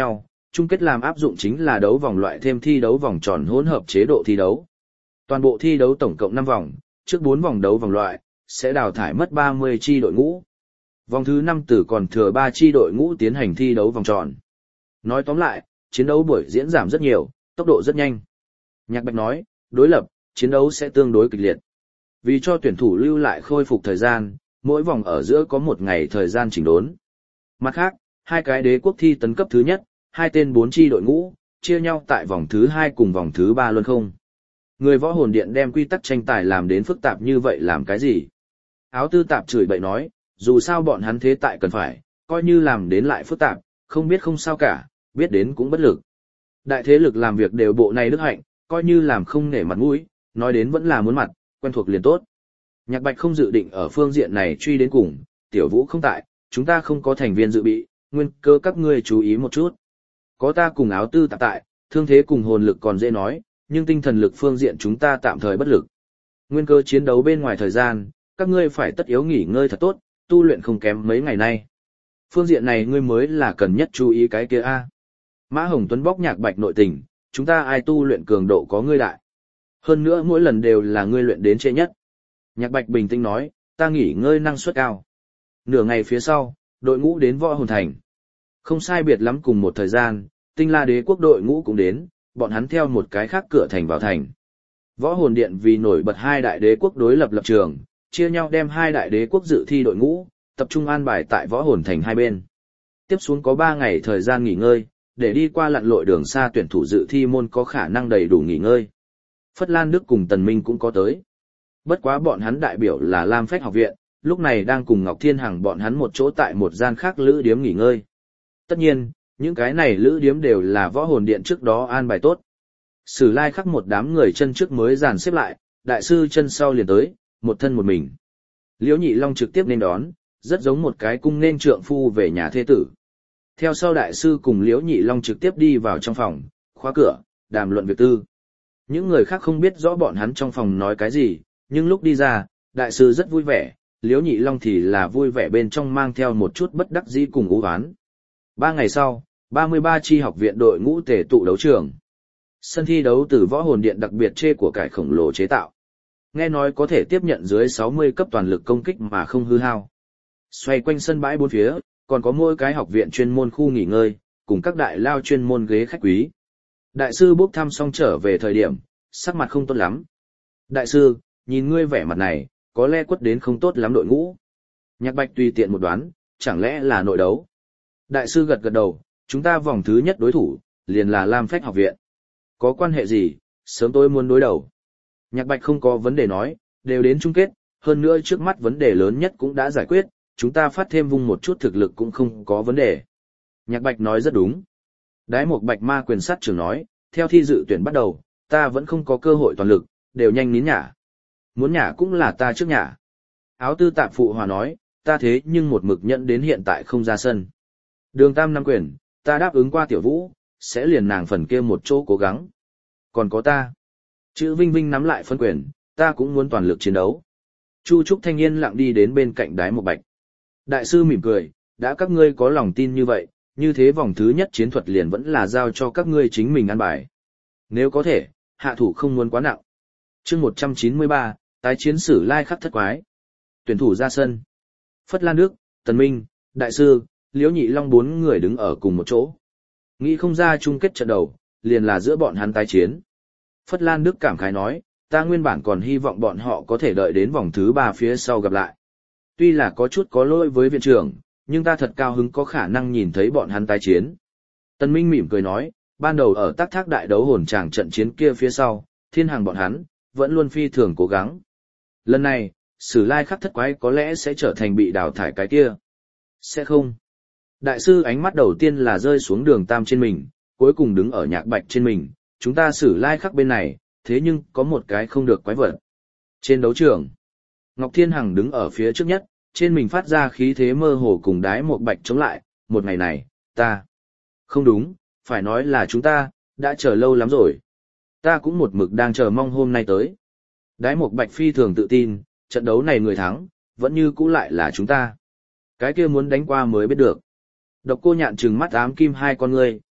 chung kết làm áp dụng chính là đấu vòng loại thêm thi đấu vòng tròn hỗn hợp chế độ thi đấu. Toàn bộ thi đấu tổng cộng năm vòng, trước bốn vòng đấu vòng loại, sẽ đào thải mất ba mươi chi đội ngũ. Vòng thứ năm từ còn thừa ba chi đội ngũ tiến hành thi đấu vòng tròn. Nói tóm lại, chiến đấu buổi diễn giảm rất nhiều, tốc độ rất nhanh. Nhạc Bạch nói, đối lập, chiến đấu sẽ tương đối kịch liệt. Vì cho tuyển thủ lưu lại khôi phục thời gian, mỗi vòng ở giữa có một ngày thời gian chỉnh đốn. Mặt khác, hai cái đế quốc thi tấn cấp thứ nhất, hai tên bốn chi đội ngũ, chia nhau tại vòng thứ hai cùng vòng thứ ba luôn không. Người võ hồn điện đem quy tắc tranh tài làm đến phức tạp như vậy làm cái gì? Áo tư tạp chửi bậy nói, dù sao bọn hắn thế tại cần phải, coi như làm đến lại phức tạp, không biết không sao cả, biết đến cũng bất lực. Đại thế lực làm việc đều bộ này đức hạnh, coi như làm không nể mặt mũi, nói đến vẫn là muốn mặt, quen thuộc liền tốt. Nhạc Bạch không dự định ở phương diện này truy đến cùng, Tiểu Vũ không tại, chúng ta không có thành viên dự bị, nguyên cơ các ngươi chú ý một chút. Có ta cùng áo tư tạp tại, thương thế cùng hồn lực còn dễ nói, nhưng tinh thần lực phương diện chúng ta tạm thời bất lực. Nguyên cơ chiến đấu bên ngoài thời gian, các ngươi phải tất yếu nghỉ ngơi thật tốt, tu luyện không kém mấy ngày nay. Phương diện này ngươi mới là cần nhất chú ý cái kia a. Mã Hồng Tuấn bóc Nhạc Bạch nội tình, chúng ta ai tu luyện cường độ có ngươi đại. Hơn nữa mỗi lần đều là ngươi luyện đến trễ nhất. Nhạc Bạch bình tĩnh nói, ta nghỉ ngơi năng suất cao. Nửa ngày phía sau, đội ngũ đến Võ Hồn Thành. Không sai biệt lắm cùng một thời gian, Tinh La Đế quốc đội ngũ cũng đến, bọn hắn theo một cái khác cửa thành vào thành. Võ Hồn Điện vì nổi bật hai đại đế quốc đối lập lập trường, chia nhau đem hai đại đế quốc dự thi đội ngũ, tập trung an bài tại Võ Hồn Thành hai bên. Tiếp xuống có ba ngày thời gian nghỉ ngơi, để đi qua lặn lội đường xa tuyển thủ dự thi môn có khả năng đầy đủ nghỉ ngơi. Phất Lan Đức cùng Tần Minh cũng có tới. Bất quá bọn hắn đại biểu là Lam Phách học viện, lúc này đang cùng Ngọc Thiên Hằng bọn hắn một chỗ tại một gian khác lữ điếm nghỉ ngơi. Tất nhiên, những cái này lữ điếm đều là Võ Hồn Điện trước đó an bài tốt. Sử Lai khắc một đám người chân trước mới dàn xếp lại, đại sư chân sau liền tới, một thân một mình. Liễu Nhị Long trực tiếp nên đón, rất giống một cái cung nên trượng phu về nhà thê tử. Theo sau đại sư cùng Liễu Nhị Long trực tiếp đi vào trong phòng, khóa cửa, đàm luận việc tư. Những người khác không biết rõ bọn hắn trong phòng nói cái gì, nhưng lúc đi ra, đại sư rất vui vẻ, Liễu Nhị Long thì là vui vẻ bên trong mang theo một chút bất đắc dĩ cùng ưu oán. Ba ngày sau, ba mươi ba chi học viện đội ngũ tề tụ đấu trường. Sân thi đấu từ Võ Hồn Điện đặc biệt chê của cải khổng lồ chế tạo. Nghe nói có thể tiếp nhận dưới sáu mươi cấp toàn lực công kích mà không hư hao. Xoay quanh sân bãi bốn phía, còn có mỗi cái học viện chuyên môn khu nghỉ ngơi, cùng các đại lao chuyên môn ghế khách quý. Đại sư bốc thăm xong trở về thời điểm, sắc mặt không tốt lắm. Đại sư, nhìn ngươi vẻ mặt này, có lẽ quất đến không tốt lắm đội ngũ. Nhạc Bạch tùy tiện một đoán, chẳng lẽ là nội đấu. Đại sư gật gật đầu, chúng ta vòng thứ nhất đối thủ, liền là Lam Phách học viện. Có quan hệ gì, sớm tôi muốn đối đầu. Nhạc Bạch không có vấn đề nói, đều đến chung kết, hơn nữa trước mắt vấn đề lớn nhất cũng đã giải quyết, chúng ta phát thêm vung một chút thực lực cũng không có vấn đề. Nhạc Bạch nói rất đúng. Đái Một Bạch Ma quyền sát trưởng nói, theo thi dự tuyển bắt đầu, ta vẫn không có cơ hội toàn lực, đều nhanh nín nhả. Muốn nhả cũng là ta trước nhả. Áo tư tạp phụ hòa nói, ta thế nhưng một mực nhận đến hiện tại không ra sân. Đường Tam năm quyền, ta đáp ứng qua Tiểu Vũ, sẽ liền nàng phần kia một chỗ cố gắng. Còn có ta. Chữ Vinh Vinh nắm lại phân quyền, ta cũng muốn toàn lực chiến đấu. Chu Trúc Thanh Yên lặng đi đến bên cạnh Đái Một Bạch. Đại sư mỉm cười, đã các ngươi có lòng tin như vậy, như thế vòng thứ nhất chiến thuật liền vẫn là giao cho các ngươi chính mình ăn bài. Nếu có thể, hạ thủ không muốn quá nặng. Chương một trăm chín mươi ba, tái chiến Sử Lai khắc thất quái. Tuyển thủ ra sân. Phất Lan Đức, Tần Minh, Đại sư, Liễu Nhị Long bốn người đứng ở cùng một chỗ. Nghĩ không ra chung kết trận đầu, liền là giữa bọn hắn tái chiến. Phất Lan Đức cảm khái nói, ta nguyên bản còn hy vọng bọn họ có thể đợi đến vòng thứ ba phía sau gặp lại. Tuy là có chút có lỗi với viện trưởng, nhưng ta thật cao hứng có khả năng nhìn thấy bọn hắn tái chiến. Tần Minh mỉm cười nói, ban đầu ở Tắc Thác đại đấu hồn tràng trận chiến kia phía sau, Thiên Hàng bọn hắn, vẫn luôn phi thường cố gắng. Lần này, Sử Lai khắc thất quái có lẽ sẽ trở thành bị đào thải cái kia. Sẽ không. Đại sư ánh mắt đầu tiên là rơi xuống Đường Tam trên mình, cuối cùng đứng ở Nhạc Bạch trên mình, chúng ta Sử Lai khắc bên này, thế nhưng có một cái không được quái vật. Trên đấu trường, Ngọc Thiên Hằng đứng ở phía trước nhất, trên mình phát ra khí thế mơ hồ cùng Đái Một Bạch chống lại, một ngày này, ta. Không đúng, phải nói là chúng ta, đã chờ lâu lắm rồi. Ta cũng một mực đang chờ mong hôm nay tới. Đái Một Bạch phi thường tự tin, trận đấu này người thắng, vẫn như cũ lại là chúng ta. Cái kia muốn đánh qua mới biết được. Độc Cô Nhạn trừng mắt ám kim hai con ngươi,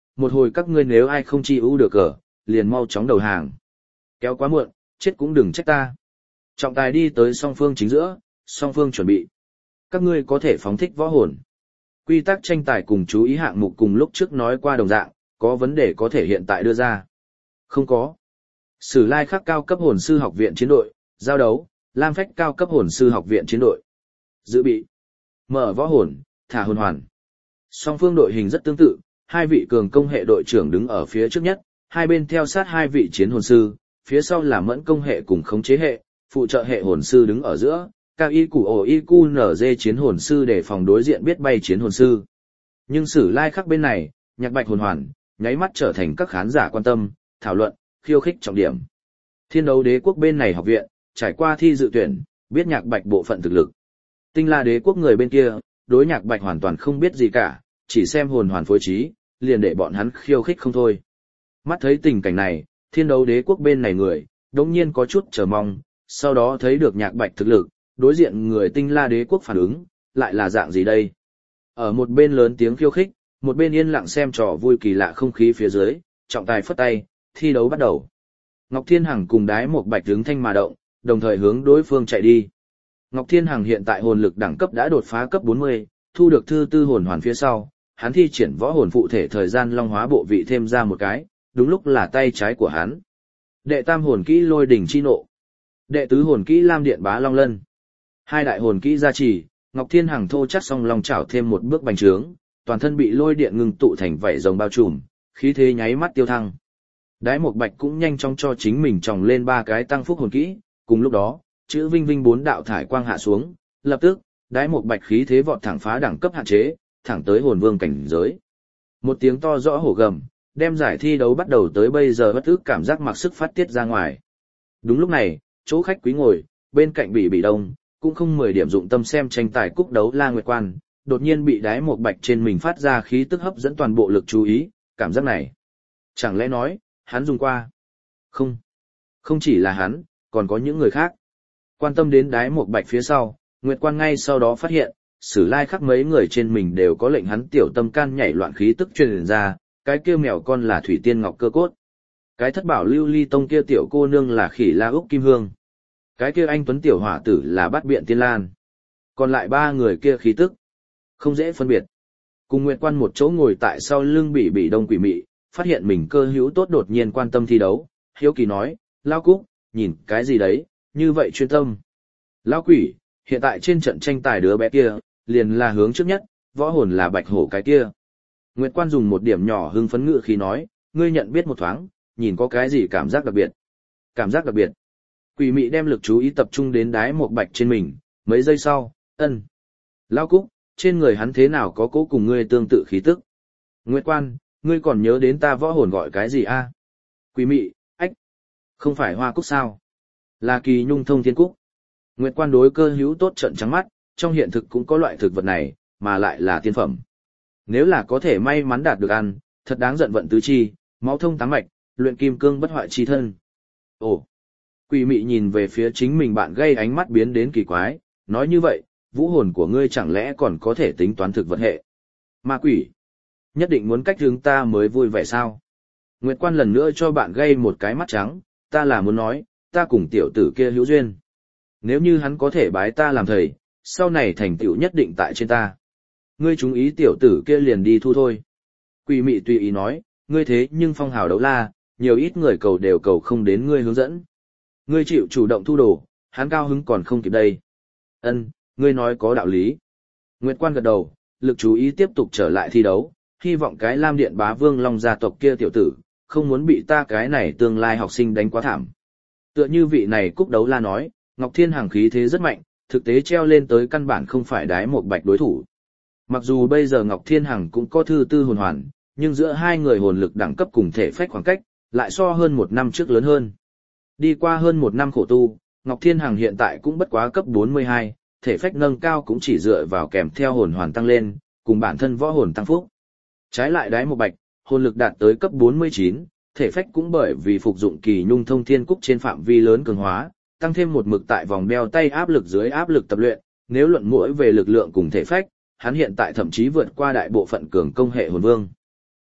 một hồi các ngươi nếu ai không chi ưu được cờ, liền mau chóng đầu hàng. Kéo quá muộn, chết cũng đừng trách ta. Trọng tài đi tới song phương chính giữa, song phương chuẩn bị. Các ngươi có thể phóng thích võ hồn. Quy tắc tranh tài cùng chú ý hạng mục cùng lúc trước nói qua đồng dạng, có vấn đề có thể hiện tại đưa ra. Không có. Sử lai khắc cao cấp hồn sư học viện chiến đội, giao đấu, Lam Phách cao cấp hồn sư học viện chiến đội. Dự bị. Mở võ hồn, thả hồn hoàn. Song phương đội hình rất tương tự, hai vị cường công hệ đội trưởng đứng ở phía trước nhất, hai bên theo sát hai vị chiến hồn sư, phía sau là mẫn công hệ cùng khống chế hệ, phụ trợ hệ hồn sư đứng ở giữa, cao y củ ổ y cu nở dê chiến hồn sư để phòng đối diện biết bay chiến hồn sư. Nhưng sử lai khắc bên này, nhạc bạch hồn hoàn, nháy mắt trở thành các khán giả quan tâm, thảo luận, khiêu khích trọng điểm. Thiên đấu đế quốc bên này học viện, trải qua thi dự tuyển, biết nhạc bạch bộ phận thực lực. Tinh la đế quốc người bên kia, đối nhạc bạch hoàn toàn không biết gì cả, chỉ xem hồn hoàn phối trí, liền để bọn hắn khiêu khích không thôi. Mắt thấy tình cảnh này, thiên đấu đế quốc bên này người, đống nhiên có chút chờ mong, sau đó thấy được nhạc bạch thực lực, đối diện người tinh la đế quốc phản ứng, lại là dạng gì đây? Ở một bên lớn tiếng khiêu khích, một bên yên lặng xem trò vui kỳ lạ không khí phía dưới, trọng tài phất tay, thi đấu bắt đầu. Ngọc Thiên Hằng cùng đái một bạch hướng thanh mà động, đồng thời hướng đối phương chạy đi. Ngọc Thiên Hằng hiện tại hồn lực đẳng cấp đã đột phá cấp bốn mươi, thu được thư tư hồn hoàn phía sau, hắn thi triển võ hồn phụ thể thời gian long hóa bộ vị thêm ra một cái, đúng lúc là tay trái của hắn. Đệ tam hồn kỹ lôi đỉnh chi nộ. Đệ tứ hồn kỹ lam điện bá long lân. Hai đại hồn kỹ gia trì, Ngọc Thiên Hằng thô chắc song long chảo thêm một bước bành trướng, toàn thân bị lôi điện ngưng tụ thành vảy rồng bao trùm, khí thế nháy mắt tiêu thăng. Đái Mộc Bạch cũng nhanh chóng cho chính mình tròng lên ba cái tăng phúc hồn kỹ, cùng lúc đó, chữ vinh vinh bốn đạo thải quang hạ xuống, lập tức, Đái Mộc Bạch khí thế vọt thẳng phá đẳng cấp hạn chế, thẳng tới hồn vương cảnh giới. Một tiếng to rõ hổ gầm, đem giải thi đấu bắt đầu tới bây giờ bất ức cảm giác mặc sức phát tiết ra ngoài. Đúng lúc này, chỗ khách quý ngồi, bên cạnh Bỉ Bỉ Đông, cũng không mười điểm dụng tâm xem tranh tài cúc đấu La Nguyệt Quan, đột nhiên bị Đái Mộc Bạch trên mình phát ra khí tức hấp dẫn toàn bộ lực chú ý, cảm giác này. Chẳng lẽ nói, hắn dùng qua? Không. Không chỉ là hắn, còn có những người khác. Quan tâm đến Đái Mộc Bạch phía sau, Nguyệt Quan ngay sau đó phát hiện, Sử Lai khắc mấy người trên mình đều có lệnh hắn tiểu tâm can nhảy loạn khí tức truyền ra, cái kia mèo con là Thủy Tiên Ngọc Cơ Cốt. Cái thất bảo lưu ly tông kia tiểu cô nương là Khỉ La Úc Kim Hương. Cái kia anh tuấn tiểu hỏa tử là Bát Biện Tiên Lan. Còn lại ba người kia khí tức, không dễ phân biệt. Cùng Nguyệt Quan một chỗ ngồi tại sau lưng Bỉ Bỉ Đông quỷ mị, phát hiện mình cơ hữu tốt đột nhiên quan tâm thi đấu, hiếu kỳ nói, Lao Cúc, nhìn cái gì đấy, như vậy chuyên tâm. Lao quỷ, hiện tại trên trận tranh tài đứa bé kia, liền là hướng trước nhất, võ hồn là bạch hổ cái kia. Nguyệt Quan dùng một điểm nhỏ hưng phấn ngự khí nói, ngươi nhận biết một thoáng, nhìn có cái gì cảm giác đặc biệt. Cảm giác đặc biệt. Quỷ mị đem lực chú ý tập trung đến Đái Mộc Bạch trên mình, mấy giây sau, ân. Lao Cúc, trên người hắn thế nào có cố cùng ngươi tương tự khí tức. Nguyệt Quan, ngươi còn nhớ đến ta võ hồn gọi cái gì a? Quỷ mị, ách. Không phải hoa cúc sao? Là kỳ nhung thông thiên cúc. Nguyệt Quan đối cơ hữu tốt trận trắng mắt, trong hiện thực cũng có loại thực vật này, mà lại là tiên phẩm. Nếu là có thể may mắn đạt được ăn, thật đáng giận vận tứ chi, máu thông táng mạch, luyện kim cương bất hoại chi thân. Ồ. Quỷ mị nhìn về phía chính mình bạn gây ánh mắt biến đến kỳ quái, nói như vậy, vũ hồn của ngươi chẳng lẽ còn có thể tính toán thực vật hệ. Ma quỷ. Nhất định muốn cách hướng ta mới vui vẻ sao? Nguyệt Quan lần nữa cho bạn gây một cái mắt trắng, ta là muốn nói, ta cùng tiểu tử kia hữu duyên. Nếu như hắn có thể bái ta làm thầy, sau này thành tựu nhất định tại trên ta. Ngươi chú ý tiểu tử kia liền đi thu thôi. Quỷ mị tùy ý nói, ngươi thế nhưng phong hào đấu la, nhiều ít người cầu đều cầu không đến ngươi hướng dẫn. Ngươi chịu chủ động thu đồ, hắn cao hứng còn không kịp đây. Ân, ngươi nói có đạo lý. Nguyệt Quan gật đầu, lực chú ý tiếp tục trở lại thi đấu, hy vọng cái Lam Điện Bá Vương Long gia tộc kia tiểu tử, không muốn bị ta cái này tương lai học sinh đánh quá thảm. Tựa như vị này cúc đấu la nói, Ngọc Thiên Hằng khí thế rất mạnh, thực tế treo lên tới căn bản không phải Đái Mộc Bạch đối thủ. Mặc dù bây giờ Ngọc Thiên Hằng cũng có thư tư hồn hoàn, nhưng giữa hai người hồn lực đẳng cấp cùng thể phách khoảng cách, lại so hơn một năm trước lớn hơn. Đi qua hơn một năm khổ tu, Ngọc Thiên Hằng hiện tại cũng bất quá cấp bốn mươi hai, thể phách nâng cao cũng chỉ dựa vào kèm theo hồn hoàn tăng lên, cùng bản thân võ hồn tăng phúc. Trái lại Đái Mộc Bạch, hồn lực đạt tới cấp bốn mươi chín, thể phách cũng bởi vì phục dụng kỳ nhung thông thiên cúc trên phạm vi lớn cường hóa, tăng thêm một mực tại vòng đeo tay áp lực dưới áp lực tập luyện, nếu luận mỗi về lực lượng cùng thể phách, hắn hiện tại thậm chí vượt qua đại bộ phận cường công hệ hồn vương.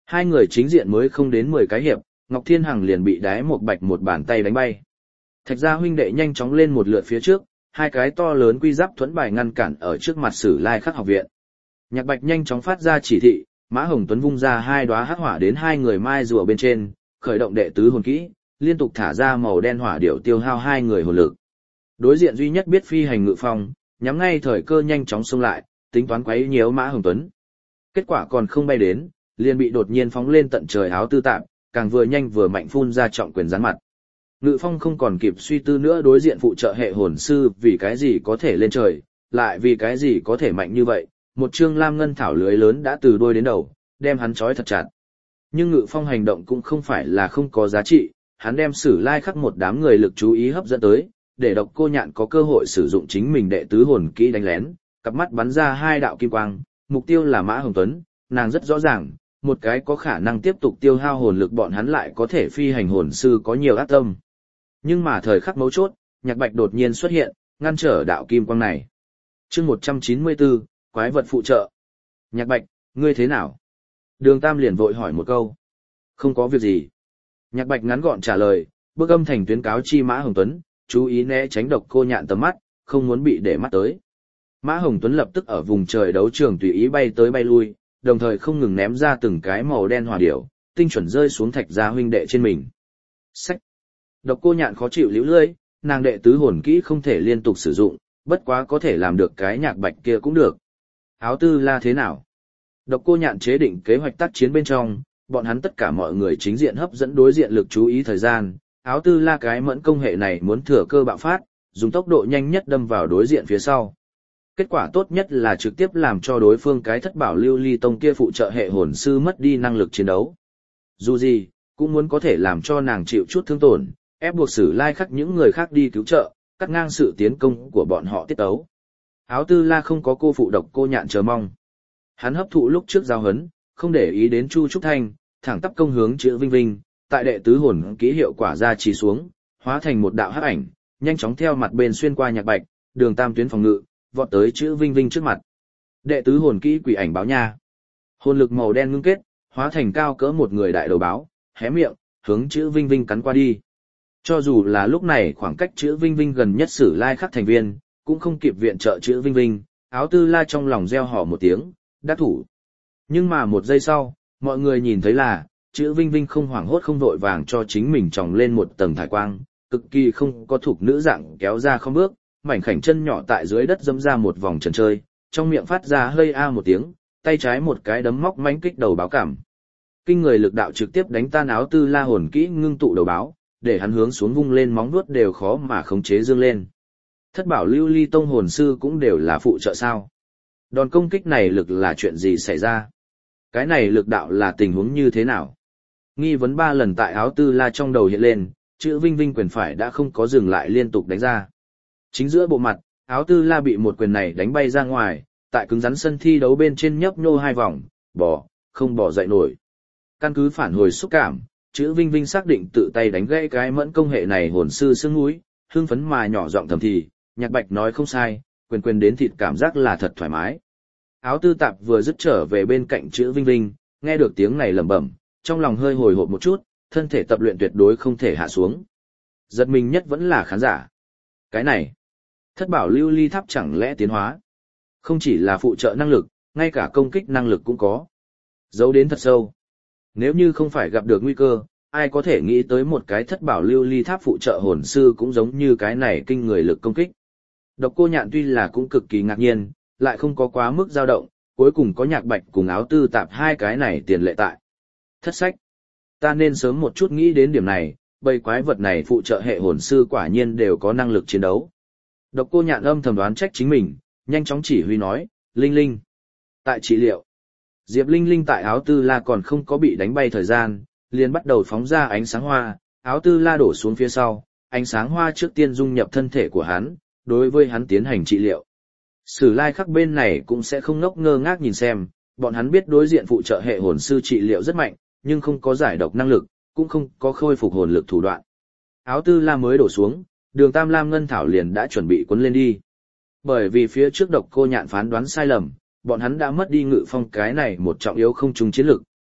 Hai người chính diện mới không đến mười cái hiệp, Ngọc Thiên Hằng liền bị đái một bạch một bàn tay đánh bay. Thạch gia huynh đệ nhanh chóng lên một lượt phía trước, hai cái to lớn quy giáp thuẫn bài ngăn cản ở trước mặt Sử Lai Khắc học viện. Nhạc Bạch nhanh chóng phát ra chỉ thị, Mã Hồng Tuấn vung ra hai đóa hắc hỏa đến hai người mai rùa bên trên, khởi động đệ tứ hồn kỹ, liên tục thả ra màu đen hỏa điểu tiêu hao hai người hồn lực. Đối diện duy nhất biết phi hành Ngự Phong, nhắm ngay thời cơ nhanh chóng xông lại, tính toán quấy nhiễu Mã Hồng Tuấn. Kết quả còn không bay đến, liền bị đột nhiên phóng lên tận trời áo tư tạm, càng vừa nhanh vừa mạnh phun ra trọng quyền gián mặt. Ngự Phong không còn kịp suy tư nữa, đối diện phụ trợ hệ hồn sư vì cái gì có thể lên trời, lại vì cái gì có thể mạnh như vậy, một chương lam ngân thảo lưới lớn đã từ đuôi đến đầu, đem hắn trói thật chặt. Nhưng Ngự Phong hành động cũng không phải là không có giá trị, hắn đem Sử Lai Khắc một đám người lực chú ý hấp dẫn tới, để Độc Cô Nhạn có cơ hội sử dụng chính mình đệ tứ hồn kỹ đánh lén, cặp mắt bắn ra hai đạo kim quang, mục tiêu là Mã Hồng Tuấn, nàng rất rõ ràng, một cái có khả năng tiếp tục tiêu hao hồn lực bọn hắn lại có thể phi hành hồn sư có nhiều ác tâm. Nhưng mà thời khắc mấu chốt, Nhạc Bạch đột nhiên xuất hiện, ngăn trở đạo kim quang này. Chương một trăm chín mươi bốn, quái vật phụ trợ. Nhạc Bạch, ngươi thế nào? Đường Tam liền vội hỏi một câu. Không có việc gì. Nhạc Bạch ngắn gọn trả lời, bước âm thành tuyến cáo chi Mã Hồng Tuấn, chú ý né tránh Độc Cô Nhạn tầm mắt, không muốn bị để mắt tới. Mã Hồng Tuấn lập tức ở vùng trời đấu trường tùy ý bay tới bay lui, đồng thời không ngừng ném ra từng cái màu đen hỏa điểu, tinh chuẩn rơi xuống Thạch gia huynh đệ trên mình. Sách. Độc Cô Nhạn khó chịu liễu lưỡi, nàng đệ tứ hồn kỹ không thể liên tục sử dụng, bất quá có thể làm được cái Nhạc Bạch kia cũng được. Áo Tư La thế nào? Độc Cô Nhạn chế định kế hoạch tác chiến bên trong, bọn hắn tất cả mọi người chính diện hấp dẫn đối diện lực chú ý thời gian, Áo Tư La cái mẫn công hệ này muốn thừa cơ bạo phát, dùng tốc độ nhanh nhất đâm vào đối diện phía sau. Kết quả tốt nhất là trực tiếp làm cho đối phương cái thất bảo lưu ly tông kia phụ trợ hệ hồn sư mất đi năng lực chiến đấu. Dù gì, cũng muốn có thể làm cho nàng chịu chút thương tổn, ép buộc Sử Lai Khắc những người khác đi cứu trợ, cắt ngang sự tiến công của bọn họ tiết tấu. Áo Tư La không có cô phụ Độc Cô Nhạn chờ mong. Hắn hấp thụ lúc trước giao hấn, không để ý đến Chu Trúc Thanh, thẳng tắp công hướng Chữ Vinh Vinh, tại đệ tứ hồn kỹ hiệu quả ra chỉ xuống, hóa thành một đạo hắc ảnh, nhanh chóng theo mặt bên xuyên qua Nhạc Bạch, Đường Tam tuyến phòng ngự, vọt tới Chữ Vinh Vinh trước mặt. Đệ tứ hồn kỹ Quỷ Ảnh Báo Nha. Hồn lực màu đen ngưng kết, hóa thành cao cỡ một người đại đầu báo, hé miệng, hướng Chữ Vinh Vinh cắn qua đi. Cho dù là lúc này khoảng cách Chữ Vinh Vinh gần nhất Sử Lai Khắc thành viên, cũng không kịp viện trợ Chữ Vinh Vinh, Áo Tư La trong lòng reo hò một tiếng, đắc thủ. Nhưng mà một giây sau, mọi người nhìn thấy là, Chữ Vinh Vinh không hoảng hốt không vội vàng cho chính mình tròng lên một tầng thải quang, cực kỳ không có thuộc nữ dạng kéo ra không bước, mảnh khảnh chân nhỏ tại dưới đất dẫm ra một vòng trần chơi, trong miệng phát ra hơi a một tiếng, tay trái một cái đấm móc mãnh kích đầu báo cảm. Kinh người lực đạo trực tiếp đánh tan Áo Tư La hồn kỹ ngưng tụ đầu báo, để hắn hướng xuống vung lên móng vuốt đều khó mà khống chế dương lên. Thất bảo lưu ly tông hồn sư cũng đều là phụ trợ sao? Đòn công kích này lực là chuyện gì xảy ra? Cái này lực đạo là tình huống như thế nào? Nghi vấn ba lần tại Áo Tư La trong đầu hiện lên, Chữ Vinh Vinh quyền phải đã không có dừng lại liên tục đánh ra. Chính giữa bộ mặt, Áo Tư La bị một quyền này đánh bay ra ngoài, tại cứng rắn sân thi đấu bên trên nhấp nhô hai vòng, bỏ, không bỏ dậy nổi. Căn cứ phản hồi xúc cảm, Chữ Vinh Vinh xác định tự tay đánh gãy cái mẫn công hệ này hồn sư xương mũi, hưng phấn mà nhỏ giọng thầm thì, Nhạc Bạch nói không sai, quyền quyền đến thịt cảm giác là thật thoải mái. Áo Tư Tạp vừa dứt trở về bên cạnh Chữ Vinh Vinh, nghe được tiếng này lẩm bẩm, trong lòng hơi hồi hộp một chút, thân thể tập luyện tuyệt đối không thể hạ xuống. Giật mình nhất vẫn là khán giả. Cái này, thất bảo lưu ly tháp chẳng lẽ tiến hóa? Không chỉ là phụ trợ năng lực, ngay cả công kích năng lực cũng có. Giấu đến thật sâu. Nếu như không phải gặp được nguy cơ, ai có thể nghĩ tới một cái thất bảo lưu ly tháp phụ trợ hồn sư cũng giống như cái này kinh người lực công kích. Độc Cô Nhạn tuy là cũng cực kỳ ngạc nhiên, lại không có quá mức dao động, cuối cùng có Nhạc Bạch cùng Áo Tư Tạp hai cái này tiền lệ tại. Thất sách. Ta nên sớm một chút nghĩ đến điểm này, bầy quái vật này phụ trợ hệ hồn sư quả nhiên đều có năng lực chiến đấu. Độc Cô Nhạn âm thầm đoán trách chính mình, nhanh chóng chỉ huy nói, Linh Linh. Tại trị liệu. Diệp Linh Linh tại Áo Tư La còn không có bị đánh bay thời gian, liền bắt đầu phóng ra ánh sáng hoa, Áo Tư La đổ xuống phía sau, ánh sáng hoa trước tiên dung nhập thân thể của hắn, đối với hắn tiến hành trị liệu. Sử Lai Khắc bên này cũng sẽ không ngốc ngơ ngác nhìn xem, bọn hắn biết đối diện phụ trợ hệ hồn sư trị liệu rất mạnh, nhưng không có giải độc năng lực, cũng không có khôi phục hồn lực thủ đoạn. Áo Tư La mới đổ xuống, Đường Tam Lam Ngân Thảo liền đã chuẩn bị cuốn lên đi. Bởi vì phía trước Độc Cô Nhạn phán đoán sai lầm, bọn hắn đã mất đi Ngự Phong cái này một trọng yếu không trùng chiến lực,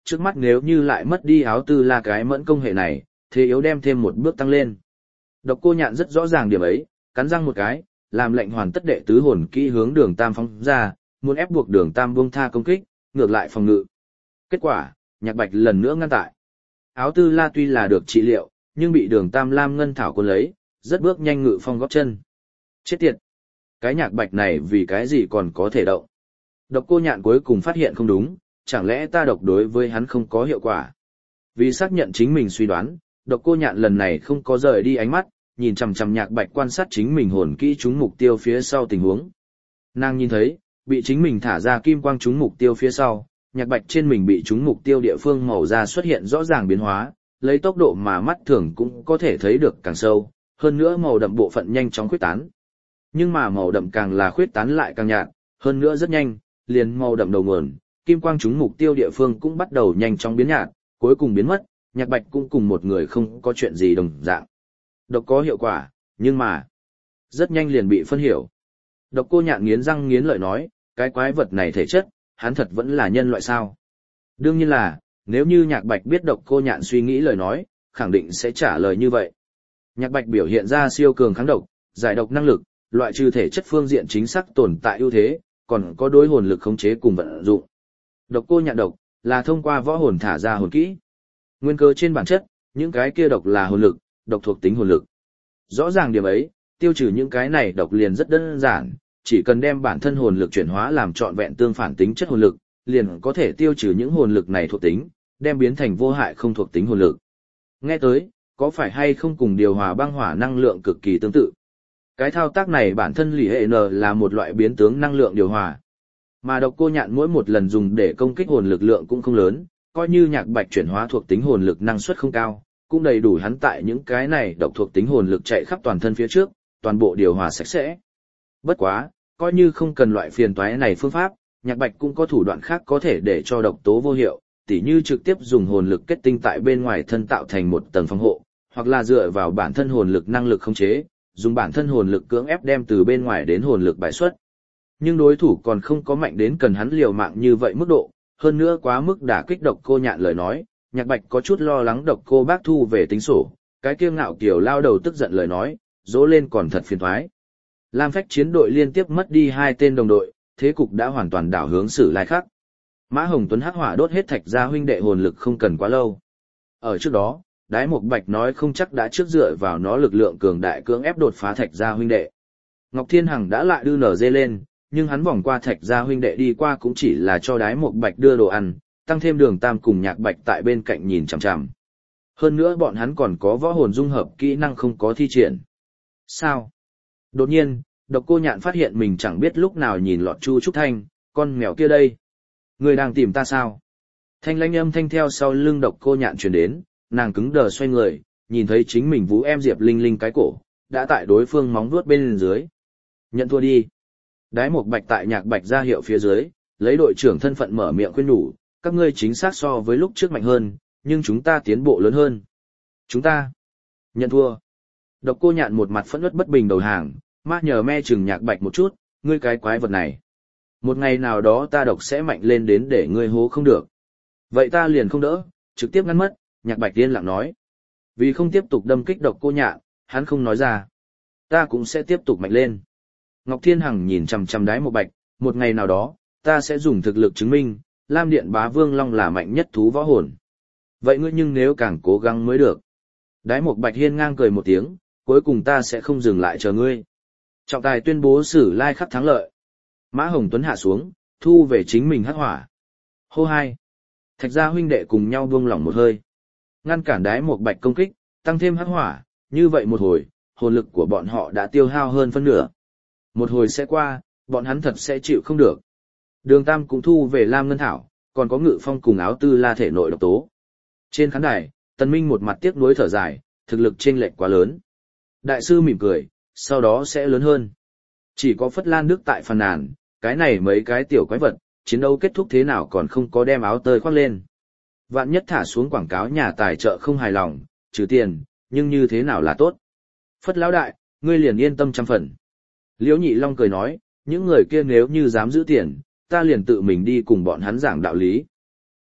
trước mắt nếu như lại mất đi áo tư la cái mẫn công hệ này, thế yếu đem thêm một bước tăng lên. Độc Cô Nhạn rất rõ ràng điểm ấy, cắn răng một cái, làm lệnh hoàn tất đệ tứ hồn kỹ hướng Đường Tam phóng ra, muốn ép buộc Đường Tam buông tha công kích, ngược lại phòng ngự. Kết quả, Nhạc Bạch lần nữa ngăn tại. Áo tư la tuy là được trị liệu, nhưng bị Đường Tam lam ngân thảo cuốn lấy, rất bước nhanh ngự phong góp chân. Chết tiệt! Cái Nhạc Bạch này vì cái gì còn có thể động? Độc Cô Nhạn cuối cùng phát hiện không đúng, chẳng lẽ ta độc đối với hắn không có hiệu quả? Vì xác nhận chính mình suy đoán, Độc Cô Nhạn lần này không có rời đi ánh mắt, nhìn chằm chằm Nhạc Bạch quan sát chính mình hồn kỹ trúng mục tiêu phía sau tình huống. Nàng nhìn thấy, bị chính mình thả ra kim quang trúng mục tiêu phía sau, Nhạc Bạch trên mình bị trúng mục tiêu địa phương màu da xuất hiện rõ ràng biến hóa, lấy tốc độ mà mắt thường cũng có thể thấy được càng sâu, hơn nữa màu đậm bộ phận nhanh chóng khuyết tán. Nhưng mà màu đậm càng là khuyết tán lại càng nhạt, hơn nữa rất nhanh, liền màu đậm đầu nguồn, kim quang trúng mục tiêu địa phương cũng bắt đầu nhanh chóng biến nhạt, cuối cùng biến mất, Nhạc Bạch cũng cùng một người không có chuyện gì đồng dạng. Độc có hiệu quả, nhưng mà rất nhanh liền bị phân hiểu. Độc Cô Nhạn nghiến răng nghiến lợi nói, cái quái vật này thể chất, hắn thật vẫn là nhân loại sao? Đương nhiên là, nếu như Nhạc Bạch biết Độc Cô Nhạn suy nghĩ lời nói, khẳng định sẽ trả lời như vậy. Nhạc Bạch biểu hiện ra siêu cường kháng độc, giải độc năng lực, loại trừ thể chất phương diện chính xác tồn tại ưu thế, còn có đối hồn lực khống chế cùng vận dụng. Độc Cô Nhạn độc là thông qua võ hồn thả ra hồn kỹ. Nguyên cơ trên bản chất, những cái kia độc là hồn lực, độc thuộc tính hồn lực. Rõ ràng điểm ấy, tiêu trừ những cái này độc liền rất đơn giản, chỉ cần đem bản thân hồn lực chuyển hóa làm trọn vẹn tương phản tính chất hồn lực, liền có thể tiêu trừ những hồn lực này thuộc tính, đem biến thành vô hại không thuộc tính hồn lực. Nghe tới, có phải hay không cùng điều hòa băng hỏa năng lượng cực kỳ tương tự? Cái thao tác này bản thân lì hệ N là một loại biến tướng năng lượng điều hòa. Mà Độc Cô Nhạn mỗi một lần dùng để công kích hồn lực lượng cũng không lớn, coi như Nhạc Bạch chuyển hóa thuộc tính hồn lực năng suất không cao, cũng đầy đủ hắn tại những cái này độc thuộc tính hồn lực chạy khắp toàn thân phía trước, toàn bộ điều hòa sạch sẽ. Bất quá, coi như không cần loại phiền toái này phương pháp, Nhạc Bạch cũng có thủ đoạn khác có thể để cho độc tố vô hiệu, tỉ như trực tiếp dùng hồn lực kết tinh tại bên ngoài thân tạo thành một tầng phòng hộ, hoặc là dựa vào bản thân hồn lực năng lực khống chế, dùng bản thân hồn lực cưỡng ép đem từ bên ngoài đến hồn lực bài xuất. Nhưng đối thủ còn không có mạnh đến cần hắn liều mạng như vậy mức độ, hơn nữa quá mức đả kích Độc Cô Nhạn lời nói, Nhạc Bạch có chút lo lắng Độc Cô Bác thu về tính sổ, cái kiêu ngạo kiểu lao đầu tức giận lời nói, dỗ lên còn thật phiền toái. Lam Phách chiến đội liên tiếp mất đi hai tên đồng đội, thế cục đã hoàn toàn đảo hướng Sử Lai Khắc. Mã Hồng Tuấn hắc hỏa đốt hết Thạch Gia huynh đệ hồn lực không cần quá lâu. Ở trước đó, Đái Mộc Bạch nói không chắc đã trước dựa vào nó lực lượng cường đại cưỡng ép đột phá Thạch Gia huynh đệ. Ngọc Thiên Hằng đã lại đưa nở dê lên, nhưng hắn vòng qua Thạch Gia huynh đệ đi qua cũng chỉ là cho Đái Mộc Bạch đưa đồ ăn, tăng thêm Đường Tam cùng Nhạc Bạch tại bên cạnh nhìn chằm chằm. Hơn nữa bọn hắn còn có võ hồn dung hợp kỹ năng không có thi triển. Sao? Đột nhiên, Độc Cô Nhạn phát hiện mình chẳng biết lúc nào nhìn lọt Chu Trúc Thanh, con mèo kia đây. Người đang tìm ta sao? Thanh lãnh âm thanh theo sau lưng Độc Cô Nhạn truyền đến, nàng cứng đờ xoay người, nhìn thấy chính mình vũ em Diệp Linh Linh cái cổ, đã tại đối phương móng vuốt bên dưới. Nhận thua đi. Đái Mộc Bạch tại Nhạc Bạch ra hiệu phía dưới, lấy đội trưởng thân phận mở miệng khuyên nhủ, các ngươi chính xác so với lúc trước mạnh hơn, nhưng chúng ta tiến bộ lớn hơn. Chúng ta nhận thua. Độc Cô Nhạn một mặt phẫn uất bất bình đầu hàng, ma nhờ me chừng Nhạc Bạch một chút, ngươi cái quái vật này. Một ngày nào đó ta độc sẽ mạnh lên đến để ngươi hố không được. Vậy ta liền không đỡ, trực tiếp ngăn mất, Nhạc Bạch yên lặng nói. Vì không tiếp tục đâm kích Độc Cô Nhạn, hắn không nói ra. Ta cũng sẽ tiếp tục mạnh lên. Ngọc Thiên Hằng nhìn chằm chằm Đái Mộc Bạch, một ngày nào đó, ta sẽ dùng thực lực chứng minh, Lam Điện Bá Vương Long là mạnh nhất thú võ hồn. Vậy ngươi nhưng nếu càng cố gắng mới được. Đái Mộc Bạch hiên ngang cười một tiếng, cuối cùng ta sẽ không dừng lại chờ ngươi. Trọng tài tuyên bố Sử Lai Khắc thắng lợi. Mã Hồng Tuấn hạ xuống, thu về chính mình hắc hỏa. Hô hai. Thạch Gia huynh đệ cùng nhau buông lỏng một hơi. Ngăn cản Đái Mộc Bạch công kích, tăng thêm hắc hỏa, như vậy một hồi, hồn lực của bọn họ đã tiêu hao hơn phân nửa. Một hồi sẽ qua, bọn hắn thật sẽ chịu không được. Đường Tam cũng thu về Lam Ngân Thảo, còn có Ngự Phong cùng Áo Tư La thể nội độc tố. Trên khán đài, Tần Minh một mặt tiếc nuối thở dài, thực lực chênh lệch quá lớn. Đại sư mỉm cười, sau đó sẽ lớn hơn. Chỉ có Phất Lan Đức tại phàn nàn, cái này mấy cái tiểu quái vật, chiến đấu kết thúc thế nào còn không có đem áo tơi khoác lên. Vạn nhất thả xuống quảng cáo nhà tài trợ không hài lòng, trừ tiền, nhưng như thế nào là tốt. Phất lão đại, ngươi liền yên tâm trăm phần. Liễu Nhị Long cười nói, những người kia nếu như dám giữ tiền, ta liền tự mình đi cùng bọn hắn giảng đạo lý.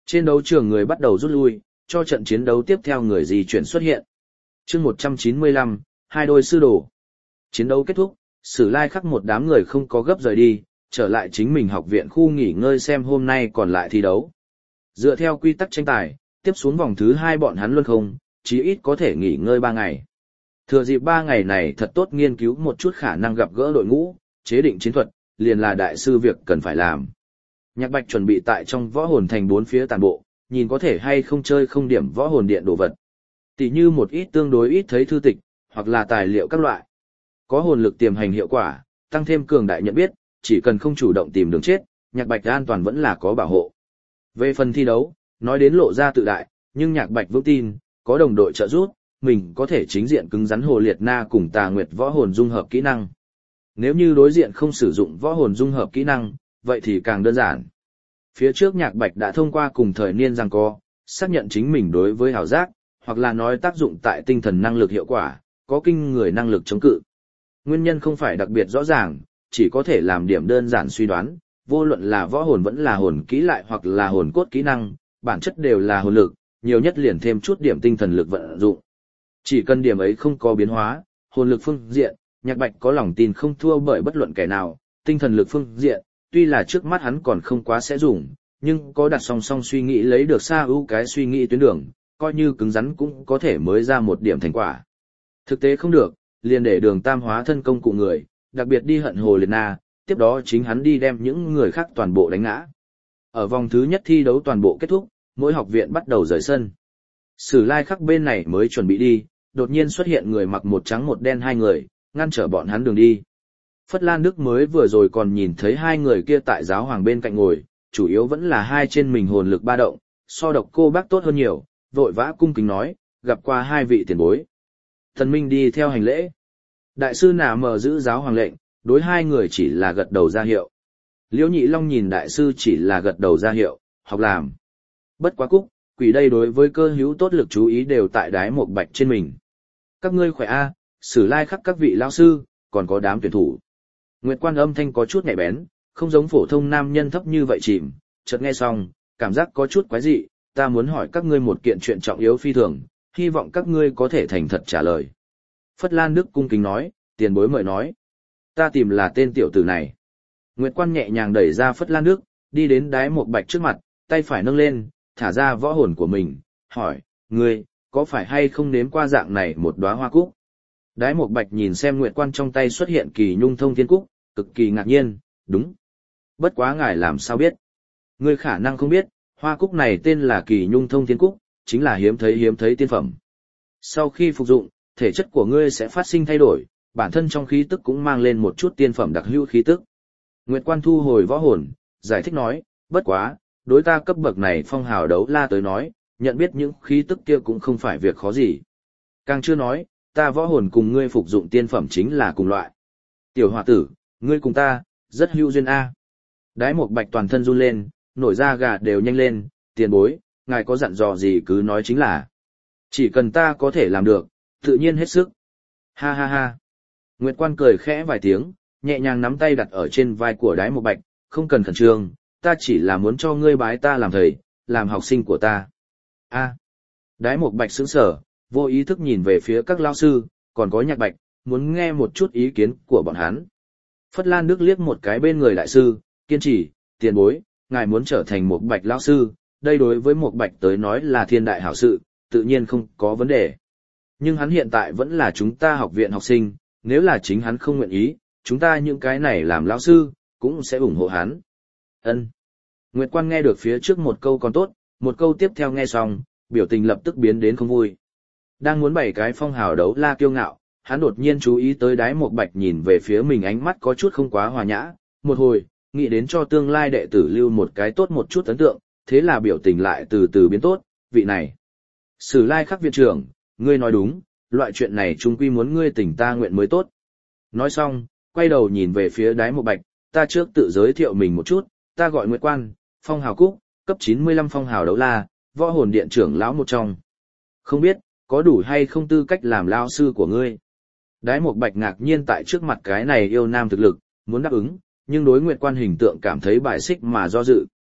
Trên đấu trường người bắt đầu rút lui, cho trận chiến đấu tiếp theo người di chuyển xuất hiện. chương một trăm chín mươi lăm, hai đôi sư đồ. Chiến đấu kết thúc, Sử Lai Khắc một đám người không có gấp rời đi, trở lại chính mình học viện khu nghỉ ngơi xem hôm nay còn lại thi đấu. Dựa theo quy tắc tranh tài, tiếp xuống vòng thứ hai bọn hắn luôn không, chí ít có thể nghỉ ngơi ba ngày. Thừa dịp ba ngày này thật tốt nghiên cứu một chút khả năng gặp gỡ đội ngũ, chế định chiến thuật, liền là đại sư việc cần phải làm. Nhạc Bạch chuẩn bị tại trong võ hồn thành bốn phía tàn bộ, nhìn có thể hay không chơi không điểm võ hồn điện đồ vật. Tỷ như một ít tương đối ít thấy thư tịch, hoặc là tài liệu các loại. Có hồn lực tiềm hành hiệu quả, tăng thêm cường đại nhận biết, chỉ cần không chủ động tìm đường chết, Nhạc Bạch an toàn vẫn là có bảo hộ. Về phần thi đấu, nói đến lộ ra tự đại, nhưng Nhạc Bạch vững tin, có đồng đội trợ giúp, mình có thể chính diện cứng rắn Hồ Liệt Na cùng Tà Nguyệt võ hồn dung hợp kỹ năng. Nếu như đối diện không sử dụng võ hồn dung hợp kỹ năng, vậy thì càng đơn giản. Phía trước Nhạc Bạch đã thông qua cùng thời niên giằng co, xác nhận chính mình đối với hảo giác, hoặc là nói tác dụng tại tinh thần năng lực hiệu quả, có kinh người năng lực chống cự. Nguyên nhân không phải đặc biệt rõ ràng, chỉ có thể làm điểm đơn giản suy đoán, vô luận là võ hồn vẫn là hồn kỹ lại hoặc là hồn cốt kỹ năng, bản chất đều là hồn lực, nhiều nhất liền thêm chút điểm tinh thần lực vận dụng. Chỉ cần điểm ấy không có biến hóa, hồn lực phương diện, Nhạc Bạch có lòng tin không thua bởi bất luận kẻ nào, tinh thần lực phương diện, tuy là trước mắt hắn còn không quá sẽ dùng, nhưng có đặt song song suy nghĩ lấy được xa ưu cái suy nghĩ tuyến đường, coi như cứng rắn cũng có thể mới ra một điểm thành quả. Thực tế không được, liền để Đường Tam hóa thân công cụ người, đặc biệt đi hận Hồ Liệt Na, tiếp đó chính hắn đi đem những người khác toàn bộ đánh ngã. Ở vòng thứ nhất thi đấu toàn bộ kết thúc, mỗi học viện bắt đầu rời sân. Sử Lai Khắc bên này mới chuẩn bị đi, đột nhiên xuất hiện người mặc một trắng một đen hai người, ngăn trở bọn hắn đường đi. Phất Lan Đức mới vừa rồi còn nhìn thấy hai người kia tại giáo hoàng bên cạnh ngồi, chủ yếu vẫn là hai trên mình hồn lực ba động, so độc cô bác tốt hơn nhiều, vội vã cung kính nói, gặp qua hai vị tiền bối. Thần Minh đi theo hành lễ. Đại sư nà mờ giữ giáo hoàng lệnh, đối hai người chỉ là gật đầu ra hiệu. Liễu Nhị Long nhìn đại sư chỉ là gật đầu ra hiệu, học làm. Bất quá cúc, quỷ đây đối với cơ hữu tốt lực chú ý đều tại đái một bạch trên mình. Các ngươi khỏe a, Sử Lai Khắc các vị lao sư, còn có đám tuyển thủ. Nguyệt Quan âm thanh có chút nhạy bén, không giống phổ thông nam nhân thấp như vậy chìm, chợt nghe xong, cảm giác có chút quái dị, ta muốn hỏi các ngươi một kiện chuyện trọng yếu phi thường, hy vọng các ngươi có thể thành thật trả lời. Phất Lan Đức cung kính nói, tiền bối mời nói. Ta tìm là tên tiểu tử này. Nguyệt Quan nhẹ nhàng đẩy ra Phất Lan Đức, đi đến đái một bạch trước mặt, tay phải nâng lên, thả ra võ hồn của mình, hỏi, ngươi, có phải hay không nếm qua dạng này một đóa hoa cúc? Đái một bạch nhìn xem Nguyệt Quan trong tay xuất hiện kỳ nhung thông thiên cúc, cực kỳ ngạc nhiên, đúng. Bất quá ngài làm sao biết? Ngươi khả năng không biết, hoa cúc này tên là kỳ nhung thông thiên cúc, chính là hiếm thấy hiếm thấy tiên phẩm. Sau khi phục dụng, thể chất của ngươi sẽ phát sinh thay đổi, bản thân trong khí tức cũng mang lên một chút tiên phẩm đặc hữu khí tức. Nguyệt Quan thu hồi võ hồn, giải thích nói, bất quá, đối ta cấp bậc này phong hào đấu la tới nói, nhận biết những khí tức kia cũng không phải việc khó gì. Càng chưa nói, ta võ hồn cùng ngươi phục dụng tiên phẩm chính là cùng loại. Tiểu hòa tử, ngươi cùng ta, rất hữu duyên a. Đái một bạch toàn thân run lên, nổi da gà đều nhanh lên, tiền bối, ngài có dặn dò gì cứ nói chính là. Chỉ cần ta có thể làm được, tự nhiên hết sức. Ha ha ha. Nguyệt Quan cười khẽ vài tiếng, nhẹ nhàng nắm tay đặt ở trên vai của đái một bạch, không cần khẩn trương, ta chỉ là muốn cho ngươi bái ta làm thầy, làm học sinh của ta. A. Đái một bạch sững sờ, vô ý thức nhìn về phía các lao sư, còn có Nhạc Bạch, muốn nghe một chút ý kiến của bọn hắn. Phất Lan Đức liếc một cái bên người đại sư, kiên trì, tiền bối, ngài muốn trở thành một bạch lao sư, đây đối với một bạch tới nói là thiên đại hảo sự, tự nhiên không có vấn đề. Nhưng hắn hiện tại vẫn là chúng ta học viện học sinh, nếu là chính hắn không nguyện ý, chúng ta những cái này làm lao sư, cũng sẽ ủng hộ hắn. Ân. Nguyệt Quan nghe được phía trước một câu còn tốt, một câu tiếp theo nghe xong, biểu tình lập tức biến đến không vui. Đang muốn bày cái phong hào đấu la kiêu ngạo, hắn đột nhiên chú ý tới đái một bạch nhìn về phía mình ánh mắt có chút không quá hòa nhã, một hồi, nghĩ đến cho tương lai đệ tử lưu một cái tốt một chút ấn tượng, thế là biểu tình lại từ từ biến tốt, vị này. Sử Lai Khắc viện trưởng, ngươi nói đúng, loại chuyện này chung quy muốn ngươi tỉnh ta nguyện mới tốt. Nói xong, quay đầu nhìn về phía đái một bạch, ta trước tự giới thiệu mình một chút, ta gọi Nguyệt Quan, phong hào cúc, cấp chín mươi lăm phong hào đấu la, võ hồn điện trưởng lão một trong. Không biết, có đủ hay không tư cách làm lao sư của ngươi? Đái một bạch ngạc nhiên tại trước mặt cái này yêu nam thực lực, muốn đáp ứng, nhưng đối Nguyệt Quan hình tượng cảm thấy bài xích mà do dự.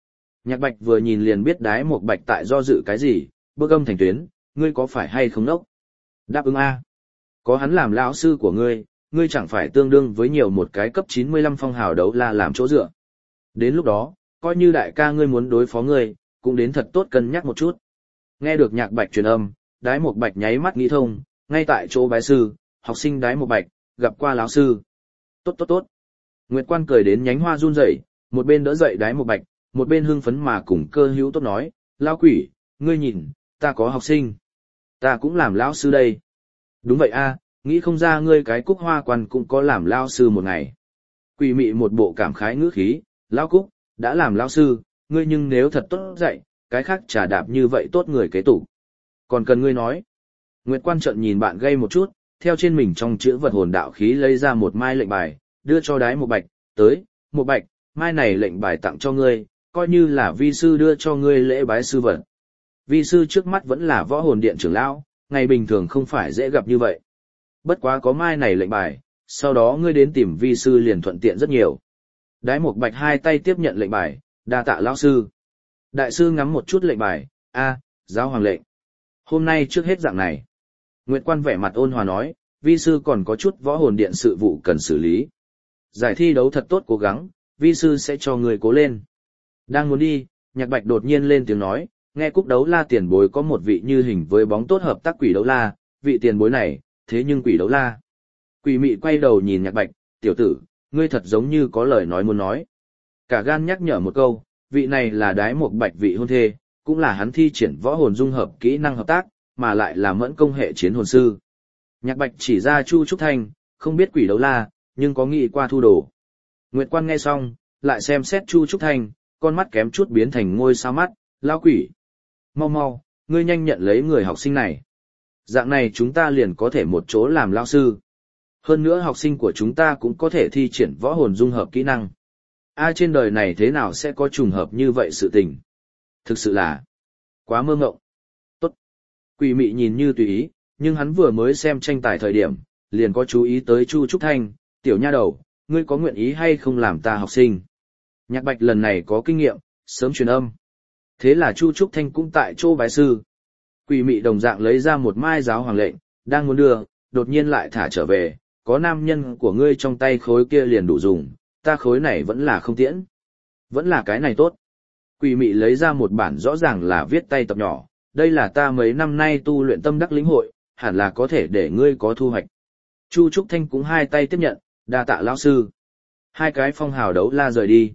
Nhạc Bạch vừa nhìn liền biết Đái Một Bạch tại do dự cái gì, bước âm thành tuyến, ngươi có phải hay không nốc? Đáp ứng a. Có hắn làm lão sư của ngươi, ngươi chẳng phải tương đương với nhiều một cái cấp chín mươi lăm phong hào đấu la làm chỗ dựa. Đến lúc đó, coi như đại ca ngươi muốn đối phó ngươi, cũng đến thật tốt cân nhắc một chút. Nghe được Nhạc Bạch truyền âm, Đái Một Bạch nháy mắt nghĩ thông, ngay tại chỗ bái sư, học sinh Đái Một Bạch, gặp qua lão sư. Tốt tốt tốt. Nguyệt Quan cười đến nhánh hoa run rẩy, một bên đỡ dậy Đái Một Bạch, một bên hưng phấn mà cùng Cơ Hữu tốt nói, lão quỷ, ngươi nhìn, ta có học sinh. Ta cũng làm lão sư đây. Đúng vậy a, nghĩ không ra ngươi cái Cúc Hoa Quan cũng có làm lão sư một ngày. Quỷ mị một bộ cảm khái ngữ khí, lão Cúc, đã làm lão sư, ngươi nhưng nếu thật tốt dạy, cái khác trả đạp như vậy tốt người kế tục. Còn cần ngươi nói. Nguyệt Quan trợn nhìn bạn gây một chút, theo trên mình trong chữ vật hồn đạo khí lấy ra một mai lệnh bài, đưa cho Đái Một Bạch, tới, Một Bạch, mai này lệnh bài tặng cho ngươi, coi như là vi sư đưa cho ngươi lễ bái sư vật. Vi sư trước mắt vẫn là võ hồn điện trưởng lão, ngày bình thường không phải dễ gặp như vậy. Bất quá có mai này lệnh bài, sau đó ngươi đến tìm vi sư liền thuận tiện rất nhiều. Đái Một Bạch hai tay tiếp nhận lệnh bài, đa tạ lão sư. Đại sư ngắm một chút lệnh bài, a, giáo hoàng lệnh. Hôm nay trước hết dạng này. Nguyệt Quan vẻ mặt ôn hòa nói, vi sư còn có chút võ hồn điện sự vụ cần xử lý. Giải thi đấu thật tốt cố gắng, vi sư sẽ cho người cố lên. Đang muốn đi, Nhạc Bạch đột nhiên lên tiếng nói, nghe Cúc Đấu La tiền bối có một vị như hình với bóng tốt hợp tác Quỷ Đấu La, vị tiền bối này, thế nhưng Quỷ Đấu La. Quỷ mị quay đầu nhìn Nhạc Bạch, tiểu tử, ngươi thật giống như có lời nói muốn nói. Cả gan nhắc nhở một câu, vị này là Đái Một Bạch vị hôn thê, cũng là hắn thi triển võ hồn dung hợp kỹ năng hợp tác, mà lại là mẫn công hệ chiến hồn sư. Nhạc Bạch chỉ ra Chu Trúc Thanh, không biết Quỷ Đấu La, nhưng có nghĩ qua thu đồ. Nguyệt Quan nghe xong, lại xem xét Chu Trúc Thanh, con mắt kém chút biến thành ngôi sao mắt, lao quỷ. Mau mau, ngươi nhanh nhận lấy người học sinh này. Dạng này chúng ta liền có thể một chỗ làm lao sư. Hơn nữa học sinh của chúng ta cũng có thể thi triển võ hồn dung hợp kỹ năng. Ai trên đời này thế nào sẽ có trùng hợp như vậy sự tình? Thực sự là quá mơ ngộng. Tốt. Quỷ mị nhìn như tùy ý, nhưng hắn vừa mới xem tranh tài thời điểm, liền có chú ý tới Chu Trúc Thanh, tiểu nha đầu, ngươi có nguyện ý hay không làm ta học sinh? Nhạc Bạch lần này có kinh nghiệm, sớm truyền âm. Thế là Chu Trúc Thanh cũng tại chỗ bái sư. Quỷ mị đồng dạng lấy ra một mai giáo hoàng lệnh, đang muốn đưa, đột nhiên lại thả trở về, có nam nhân của ngươi trong tay khối kia liền đủ dùng, ta khối này vẫn là không tiễn. Vẫn là cái này tốt. Quỷ mị lấy ra một bản rõ ràng là viết tay tập nhỏ, đây là ta mấy năm nay tu luyện tâm đắc lĩnh hội, hẳn là có thể để ngươi có thu hoạch. Chu Trúc Thanh cũng hai tay tiếp nhận, đa tạ lão sư. Hai cái phong hào đấu la rời đi.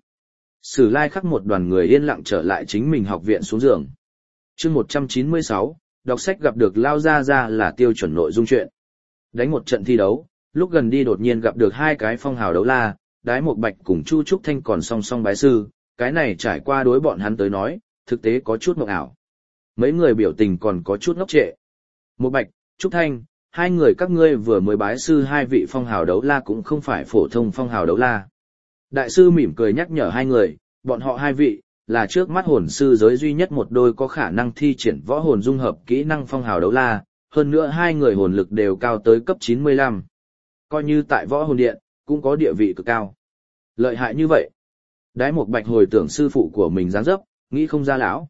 Sử Lai khắc một đoàn người yên lặng trở lại chính mình học viện xuống giường. Chương một trăm chín mươi sáu, đọc sách gặp được Lao Gia Gia là tiêu chuẩn nội dung truyện. Đánh một trận thi đấu, lúc gần đi đột nhiên gặp được hai cái phong hào đấu la, Đái Một Bạch cùng Chu Trúc Thanh còn song song bái sư, cái này trải qua đối bọn hắn tới nói, thực tế có chút mộng ảo. Mấy người biểu tình còn có chút ngốc trệ. Một Bạch, Trúc Thanh, hai người các ngươi vừa mới bái sư hai vị phong hào đấu la cũng không phải phổ thông phong hào đấu la. Đại sư mỉm cười nhắc nhở hai người, bọn họ hai vị, là trước mắt hồn sư giới duy nhất một đôi có khả năng thi triển võ hồn dung hợp kỹ năng phong hào đấu la, hơn nữa hai người hồn lực đều cao tới cấp chín mươi lăm. Coi như tại võ hồn điện, cũng có địa vị cực cao. Lợi hại như vậy. Đái Một Bạch hồi tưởng sư phụ của mình dáng dấp, nghĩ không ra lão.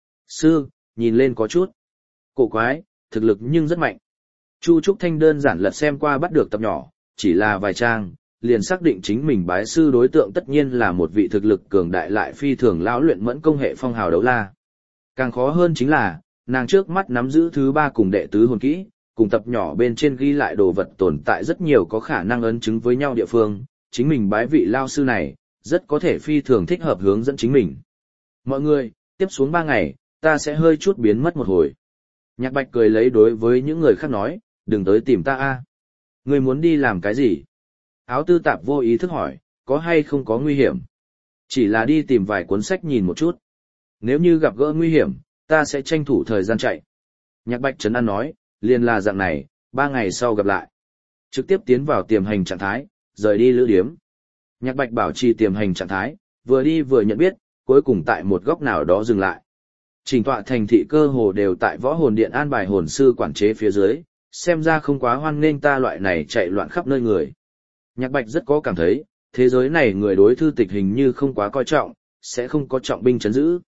Sư, nhìn lên có chút cổ quái, thực lực nhưng rất mạnh. Chu Trúc Thanh đơn giản lật xem qua bắt được tập nhỏ, chỉ là vài trang, liền xác định chính mình bái sư đối tượng tất nhiên là một vị thực lực cường đại lại phi thường lão luyện mẫn công hệ phong hào đấu la. Càng khó hơn chính là, nàng trước mắt nắm giữ thứ ba cùng đệ tứ hồn kỹ, cùng tập nhỏ bên trên ghi lại đồ vật tồn tại rất nhiều có khả năng ấn chứng với nhau địa phương, chính mình bái vị lao sư này, rất có thể phi thường thích hợp hướng dẫn chính mình. Mọi người, tiếp xuống ba ngày, ta sẽ hơi chút biến mất một hồi. Nhạc Bạch cười lấy đối với những người khác nói, đừng tới tìm ta a. Ngươi muốn đi làm cái gì? Áo tư tạp vô ý thức hỏi, có hay không có nguy hiểm? Chỉ là đi tìm vài cuốn sách nhìn một chút. Nếu như gặp gỡ nguy hiểm, ta sẽ tranh thủ thời gian chạy. Nhạc Bạch trấn an nói, liền là dạng này, ba ngày sau gặp lại. Trực tiếp tiến vào tiềm hành trạng thái, rời đi lữ điếm. Nhạc Bạch bảo trì tiềm hành trạng thái, vừa đi vừa nhận biết, cuối cùng tại một góc nào đó dừng lại. Chỉnh tọa thành thị cơ hồ đều tại võ hồn điện an bài hồn sư quản chế phía dưới, xem ra không quá hoan nghênh ta loại này chạy loạn khắp nơi người. Nhạc Bạch rất có cảm thấy, thế giới này người đối thư tịch hình như không quá coi trọng, sẽ không có trọng binh trấn giữ.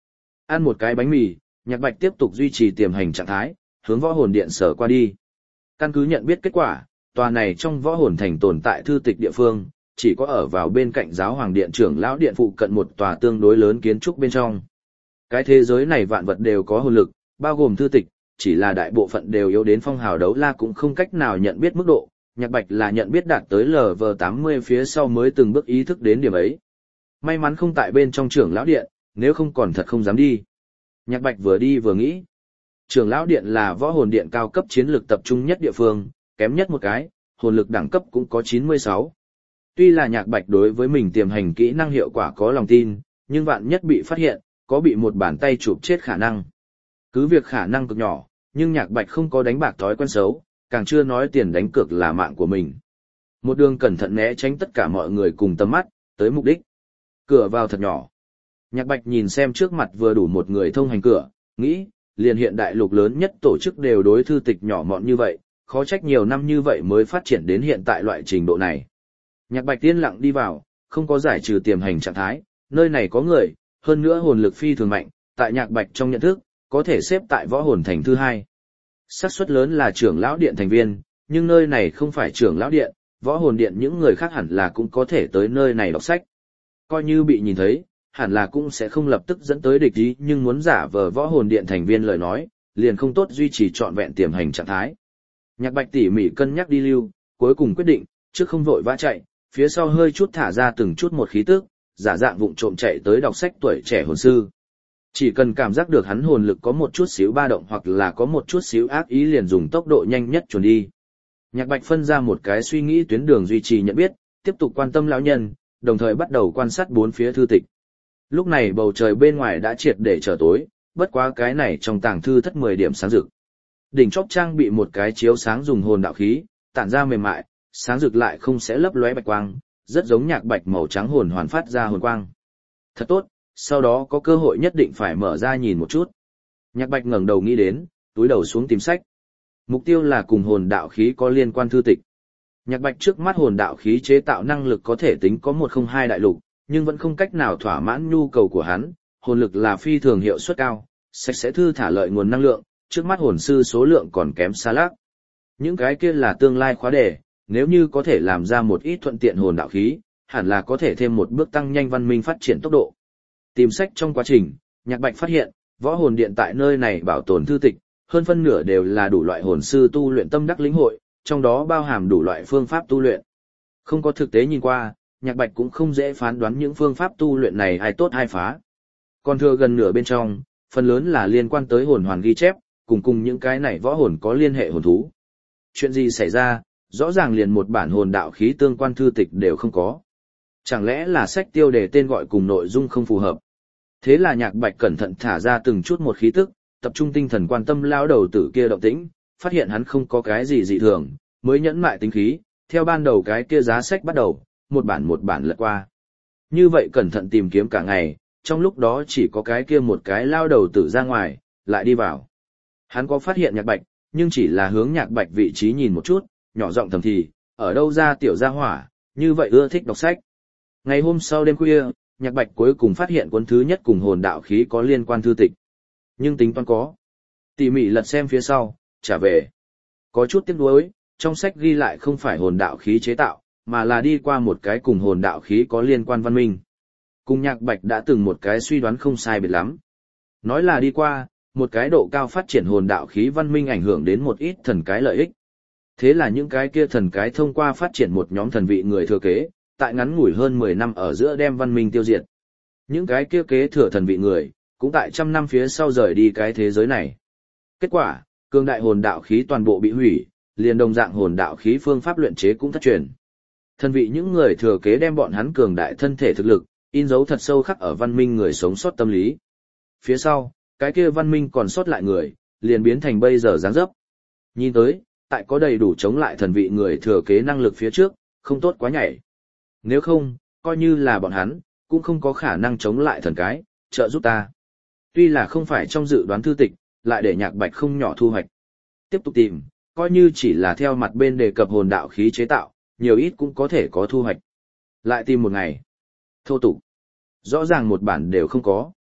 Ăn một cái bánh mì, Nhạc Bạch tiếp tục duy trì tiềm hành trạng thái, hướng võ hồn điện sở qua đi. Căn cứ nhận biết kết quả, tòa này trong võ hồn thành tồn tại thư tịch địa phương, chỉ có ở vào bên cạnh giáo hoàng điện trưởng lão điện phụ cận một tòa tương đối lớn kiến trúc bên trong. Cái thế giới này vạn vật đều có hồn lực, bao gồm thư tịch, chỉ là đại bộ phận đều yếu đến phong hào đấu la cũng không cách nào nhận biết mức độ. Nhạc Bạch là nhận biết đạt tới lờ vê tám mươi phía sau mới từng bước ý thức đến điểm ấy. May mắn không tại bên trong trưởng lão điện, nếu không còn thật không dám đi. Nhạc Bạch vừa đi vừa nghĩ. Trưởng lão điện là võ hồn điện cao cấp chiến lược tập trung nhất địa phương, kém nhất một cái, hồn lực đẳng cấp cũng có chín mươi sáu. Tuy là Nhạc Bạch đối với mình tiềm hành kỹ năng hiệu quả có lòng tin, nhưng vạn nhất bị phát hiện, có bị một bàn tay chụp chết khả năng. Cứ việc khả năng cực nhỏ, nhưng Nhạc Bạch không có đánh bạc thói quen xấu, càng chưa nói tiền đánh cược là mạng của mình. Một đường cẩn thận né tránh tất cả mọi người cùng tầm mắt, tới mục đích. Cửa vào thật nhỏ. Nhạc Bạch nhìn xem trước mặt vừa đủ một người thông hành cửa, nghĩ, liền hiện đại lục lớn nhất tổ chức đều đối thư tịch nhỏ mọn như vậy, khó trách nhiều năm như vậy mới phát triển đến hiện tại loại trình độ này. Nhạc Bạch yên lặng đi vào, không có giải trừ tiềm hành trạng thái, nơi này có người, hơn nữa hồn lực phi thường mạnh, tại Nhạc Bạch trong nhận thức, có thể xếp tại võ hồn thành thứ hai. Xác suất lớn là trưởng lão điện thành viên, nhưng nơi này không phải trưởng lão điện, võ hồn điện những người khác hẳn là cũng có thể tới nơi này đọc sách. Coi như bị nhìn thấy, hẳn là cũng sẽ không lập tức dẫn tới địch ý, nhưng muốn giả vờ võ hồn điện thành viên lời nói, liền không tốt duy trì trọn vẹn tiềm hành trạng thái. Nhạc Bạch tỉ mỉ cân nhắc đi lưu, cuối cùng quyết định, trước không vội vã chạy, phía sau hơi chút thả ra từng chút một khí tức, giả dạng vụng trộm chạy tới đọc sách tuổi trẻ hồn sư. Chỉ cần cảm giác được hắn hồn lực có một chút xíu ba động hoặc là có một chút xíu ác ý liền dùng tốc độ nhanh nhất chuồn đi. Nhạc Bạch phân ra một cái suy nghĩ tuyến đường duy trì nhận biết, tiếp tục quan tâm lão nhân, đồng thời bắt đầu quan sát bốn phía thư tịch. Lúc này bầu trời bên ngoài đã triệt để trở tối, bất quá cái này trong tàng thư thất mười điểm sáng rực. Đỉnh chóp trang bị một cái chiếu sáng dùng hồn đạo khí, tản ra mềm mại, sáng rực lại không sẽ lấp lóe bạch quang, rất giống Nhạc Bạch màu trắng hồn hoàn phát ra hồn quang. Thật tốt, sau đó có cơ hội nhất định phải mở ra nhìn một chút. Nhạc Bạch ngẩng đầu nghĩ đến, túi đầu xuống tìm sách. Mục tiêu là cùng hồn đạo khí có liên quan thư tịch. Nhạc Bạch trước mắt hồn đạo khí chế tạo năng lực có thể tính có một không hai đại lục, nhưng vẫn không cách nào thỏa mãn nhu cầu của hắn, hồn lực là phi thường hiệu suất cao, sạch sẽ thư thả lợi nguồn năng lượng, trước mắt hồn sư số lượng còn kém xa lác. Những cái kia là tương lai khóa đề, nếu như có thể làm ra một ít thuận tiện hồn đạo khí, hẳn là có thể thêm một bước tăng nhanh văn minh phát triển tốc độ. Tìm sách trong quá trình, Nhạc Bạch phát hiện, võ hồn điện tại nơi này bảo tồn thư tịch, hơn phân nửa đều là đủ loại hồn sư tu luyện tâm đắc lĩnh hội, trong đó bao hàm đủ loại phương pháp tu luyện. Không có thực tế nhìn qua, Nhạc Bạch cũng không dễ phán đoán những phương pháp tu luyện này ai tốt ai phá. Còn thừa gần nửa bên trong, phần lớn là liên quan tới hồn hoàn ghi chép, cùng cùng những cái này võ hồn có liên hệ hồn thú. Chuyện gì xảy ra, rõ ràng liền một bản hồn đạo khí tương quan thư tịch đều không có. Chẳng lẽ là sách tiêu đề tên gọi cùng nội dung không phù hợp? Thế là Nhạc Bạch cẩn thận thả ra từng chút một khí tức, tập trung tinh thần quan tâm lão đầu tử kia động tĩnh, phát hiện hắn không có cái gì dị thường, mới nhẫn mại tính khí, theo ban đầu cái kia giá sách bắt đầu, một bản một bản lật qua. Như vậy cẩn thận tìm kiếm cả ngày, trong lúc đó chỉ có cái kia một cái lao đầu tử ra ngoài, lại đi vào. Hắn có phát hiện Nhạc Bạch, nhưng chỉ là hướng Nhạc Bạch vị trí nhìn một chút, nhỏ giọng thầm thì, ở đâu ra tiểu gia hỏa, như vậy ưa thích đọc sách. Ngày hôm sau đêm khuya, Nhạc Bạch cuối cùng phát hiện cuốn thứ nhất cùng hồn đạo khí có liên quan thư tịch. Nhưng tính toán có. Tỉ mỉ lật xem phía sau, trả về. Có chút tiếc nuối, trong sách ghi lại không phải hồn đạo khí chế tạo, mà là đi qua một cái cùng hồn đạo khí có liên quan văn minh. Cùng Nhạc Bạch đã từng một cái suy đoán không sai biệt lắm. Nói là đi qua, một cái độ cao phát triển hồn đạo khí văn minh ảnh hưởng đến một ít thần cái lợi ích. Thế là những cái kia thần cái thông qua phát triển một nhóm thần vị người thừa kế, tại ngắn ngủi hơn mười năm ở giữa đem văn minh tiêu diệt. Những cái kia kế thừa thần vị người, cũng tại trăm năm phía sau rời đi cái thế giới này. Kết quả, cường đại hồn đạo khí toàn bộ bị hủy, liền đồng dạng hồn đạo khí phương pháp luyện chế cũng thất truyền. Thần vị những người thừa kế đem bọn hắn cường đại thân thể thực lực, in dấu thật sâu khắc ở văn minh người sống sót tâm lý. Phía sau, cái kia văn minh còn sót lại người, liền biến thành bây giờ dáng dấp. Nhìn tới, tại có đầy đủ chống lại thần vị người thừa kế năng lực phía trước, không tốt quá nhảy. Nếu không, coi như là bọn hắn, cũng không có khả năng chống lại thần cái, trợ giúp ta. Tuy là không phải trong dự đoán thư tịch, lại để Nhạc Bạch không nhỏ thu hoạch. Tiếp tục tìm, coi như chỉ là theo mặt bên đề cập hồn đạo khí chế tạo, nhiều ít cũng có thể có thu hoạch. Lại tìm một ngày. Thô tục. Rõ ràng một bản đều không có.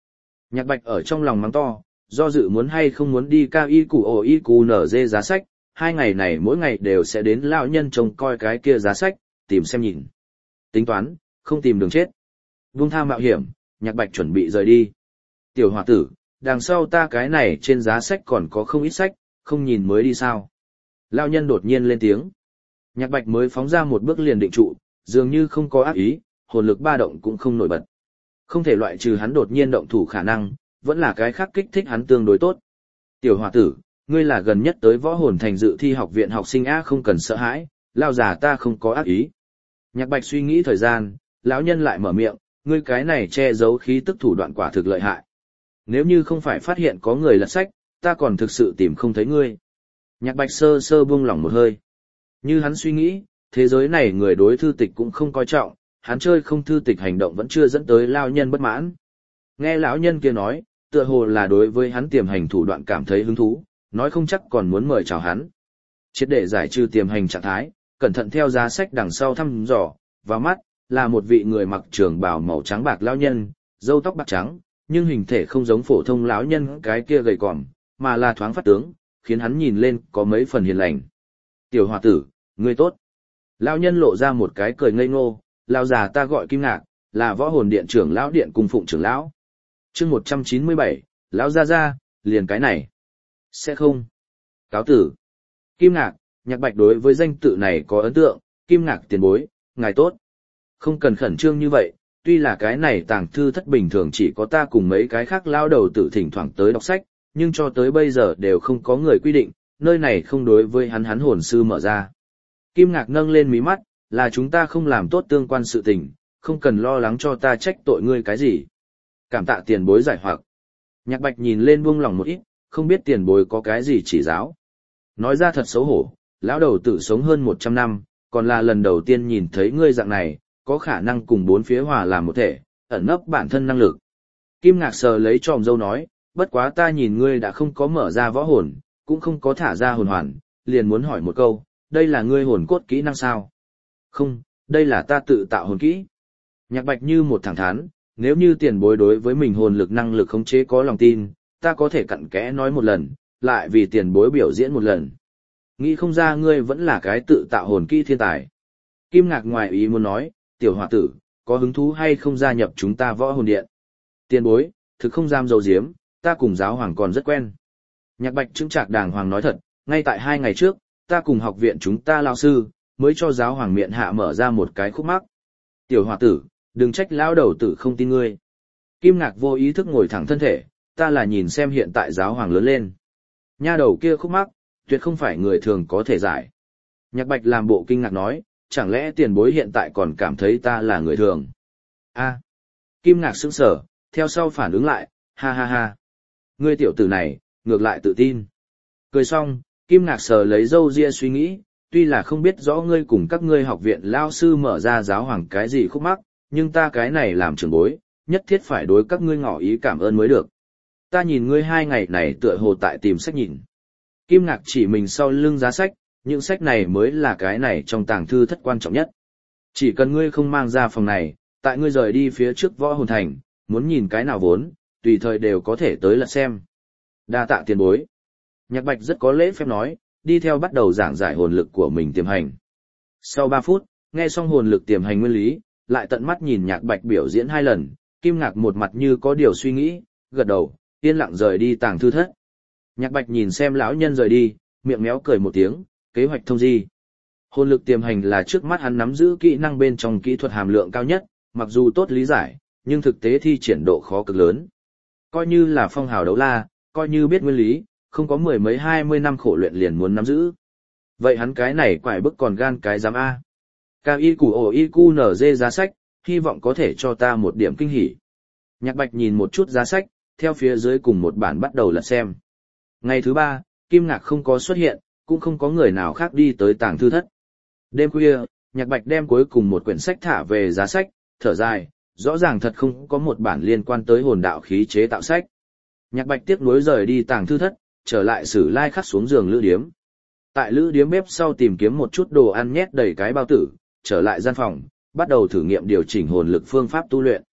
Nhạc Bạch ở trong lòng mắng to, do dự muốn hay không muốn đi cao y củ ổ y cù nở dê giá sách, hai ngày này mỗi ngày đều sẽ đến lão nhân trông coi cái kia giá sách, tìm xem nhìn. Tính toán, không tìm đường chết. Vung tha mạo hiểm, Nhạc Bạch chuẩn bị rời đi. Tiểu hòa tử, đằng sau ta cái này trên giá sách còn có không ít sách, không nhìn mới đi sao. Lão nhân đột nhiên lên tiếng. Nhạc Bạch mới phóng ra một bước liền định trụ, dường như không có ác ý, hồn lực ba động cũng không nổi bật. Không thể loại trừ hắn đột nhiên động thủ khả năng, vẫn là cái khác kích thích hắn tương đối tốt. Tiểu hòa tử, ngươi là gần nhất tới võ hồn thành dự thi học viện học sinh á, không cần sợ hãi, lao già ta không có ác ý. Nhạc Bạch suy nghĩ thời gian, lão nhân lại mở miệng, ngươi cái này che giấu khí tức thủ đoạn quả thực lợi hại. Nếu như không phải phát hiện có người lật sách, ta còn thực sự tìm không thấy ngươi. Nhạc Bạch sơ sơ buông lỏng một hơi. Như hắn suy nghĩ, thế giới này người đối thư tịch cũng không coi trọng, hắn chơi không thư tịch hành động vẫn chưa dẫn tới lao nhân bất mãn. Nghe lão nhân kia nói, tựa hồ là đối với hắn tiềm hành thủ đoạn cảm thấy hứng thú, nói không chắc còn muốn mời chào hắn. Triệt để giải trừ tiềm hành trạng thái, cẩn thận theo giá sách đằng sau thăm dò, vào mắt, là một vị người mặc trường bào màu trắng bạc lão nhân, râu tóc bạc trắng, nhưng hình thể không giống phổ thông lão nhân cái kia gầy còm, mà là thoáng phát tướng, khiến hắn nhìn lên có mấy phần hiền lành. Tiểu hòa tử, ngươi tốt. Lão nhân lộ ra một cái cười ngây ngô, lão già ta gọi Kim Ngạc, là võ hồn điện trưởng lão điện cung phụng trưởng lão. Chương một trăm chín mươi bảy, lão gia gia, liền cái này. Sẽ không. Cáo tử. Kim Ngạc, Nhạc Bạch đối với danh tự này có ấn tượng, Kim Ngạc tiền bối, ngài tốt. Không cần khẩn trương như vậy, tuy là cái này tàng thư thất bình thường chỉ có ta cùng mấy cái khác lao đầu tử thỉnh thoảng tới đọc sách, nhưng cho tới bây giờ đều không có người quy định, nơi này không đối với hắn hắn hồn sư mở ra. Kim Ngạc nâng lên mí mắt, là chúng ta không làm tốt tương quan sự tình, không cần lo lắng cho ta trách tội ngươi cái gì. Cảm tạ tiền bối giải hoặc. Nhạc Bạch nhìn lên buông lòng một ít, không biết tiền bối có cái gì chỉ giáo. Nói ra thật xấu hổ, lão đầu tử sống hơn một trăm năm, còn là lần đầu tiên nhìn thấy ngươi dạng này, có khả năng cùng bốn phía hòa làm một thể, ẩn nấp bản thân năng lực. Kim Ngạc sờ lấy tròm dâu nói, bất quá ta nhìn ngươi đã không có mở ra võ hồn, cũng không có thả ra hồn hoàn, liền muốn hỏi một câu, đây là ngươi hồn cốt kỹ năng sao? Không, đây là ta tự tạo hồn kỹ. Nhạc Bạch như một thẳng thắn, nếu như tiền bối đối với mình hồn lực năng lực khống chế có lòng tin, ta có thể cặn kẽ nói một lần, lại vì tiền bối biểu diễn một lần. Nghĩ không ra ngươi vẫn là cái tự tạo hồn kỹ thiên tài. Kim Ngạc ngoài ý muốn nói, tiểu hòa tử, có hứng thú hay không gia nhập chúng ta võ hồn điện? Tiền bối, thực không dám dầu diếm, ta cùng giáo hoàng còn rất quen. Nhạc Bạch chững chạc đàng hoàng nói thật, ngay tại hai ngày trước, ta cùng học viện chúng ta lao sư, mới cho giáo hoàng miện hạ mở ra một cái khúc mắc. Tiểu hòa tử, đừng trách lão đầu tử không tin ngươi. Kim Ngạc vô ý thức ngồi thẳng thân thể, ta là nhìn xem hiện tại giáo hoàng lớn lên. Nha đầu kia khúc mắc, tuyệt không phải người thường có thể giải. Nhạc Bạch làm bộ kinh ngạc nói, chẳng lẽ tiền bối hiện tại còn cảm thấy ta là người thường? A. Kim Ngạc sững sờ, theo sau phản ứng lại, ha ha ha. Ngươi tiểu tử này, ngược lại tự tin. Cười xong, Kim Ngạc sờ lấy râu ria suy nghĩ, tuy là không biết rõ ngươi cùng các ngươi học viện lao sư mở ra giáo hoàng cái gì khúc mắc, nhưng ta cái này làm trưởng bối, nhất thiết phải đối các ngươi ngỏ ý cảm ơn mới được. Ta nhìn ngươi hai ngày này tựa hồ tại tìm sách nhìn. Kim Ngạc chỉ mình sau lưng giá sách, những sách này mới là cái này trong tàng thư thất quan trọng nhất. Chỉ cần ngươi không mang ra phòng này, tại ngươi rời đi phía trước võ hồn thành, muốn nhìn cái nào vốn, tùy thời đều có thể tới lật xem. Đa tạ tiền bối. Nhạc Bạch rất có lễ phép nói, đi theo bắt đầu giảng giải hồn lực của mình tiềm hành. Sau ba phút, nghe xong hồn lực tiềm hành nguyên lý, lại tận mắt nhìn Nhạc Bạch biểu diễn hai lần, Kim Ngạc một mặt như có điều suy nghĩ, gật đầu, yên lặng rời đi tàng thư thất. Nhạc Bạch nhìn xem lão nhân rời đi, miệng méo cười một tiếng, kế hoạch thông di. Hồn lực tiềm hành là trước mắt hắn nắm giữ kỹ năng bên trong kỹ thuật hàm lượng cao nhất, mặc dù tốt lý giải, nhưng thực tế thi triển độ khó cực lớn. Coi như là phong hào đấu la, coi như biết nguyên lý, không có mười mấy hai mươi năm khổ luyện liền muốn nắm giữ. Vậy hắn cái này quải bức còn gan cái dám A. Cao y củ ổ y cu nở dê giá sách, hy vọng có thể cho ta một điểm kinh hỉ. Nhạc Bạch nhìn một chút giá sách, theo phía dưới cùng một bản bắt đầu lật xem. Ngày thứ ba, Kim Ngạc không có xuất hiện, cũng không có người nào khác đi tới tàng thư thất. Đêm khuya, Nhạc Bạch đem cuối cùng một quyển sách thả về giá sách, thở dài, rõ ràng thật không có một bản liên quan tới hồn đạo khí chế tạo sách. Nhạc Bạch tiếc nuối rời đi tàng thư thất, trở lại Sử Lai Khắc xuống giường lữ điếm. Tại lữ điếm bếp sau tìm kiếm một chút đồ ăn nhét đầy cái bao tử, trở lại gian phòng, bắt đầu thử nghiệm điều chỉnh hồn lực phương pháp tu luyện.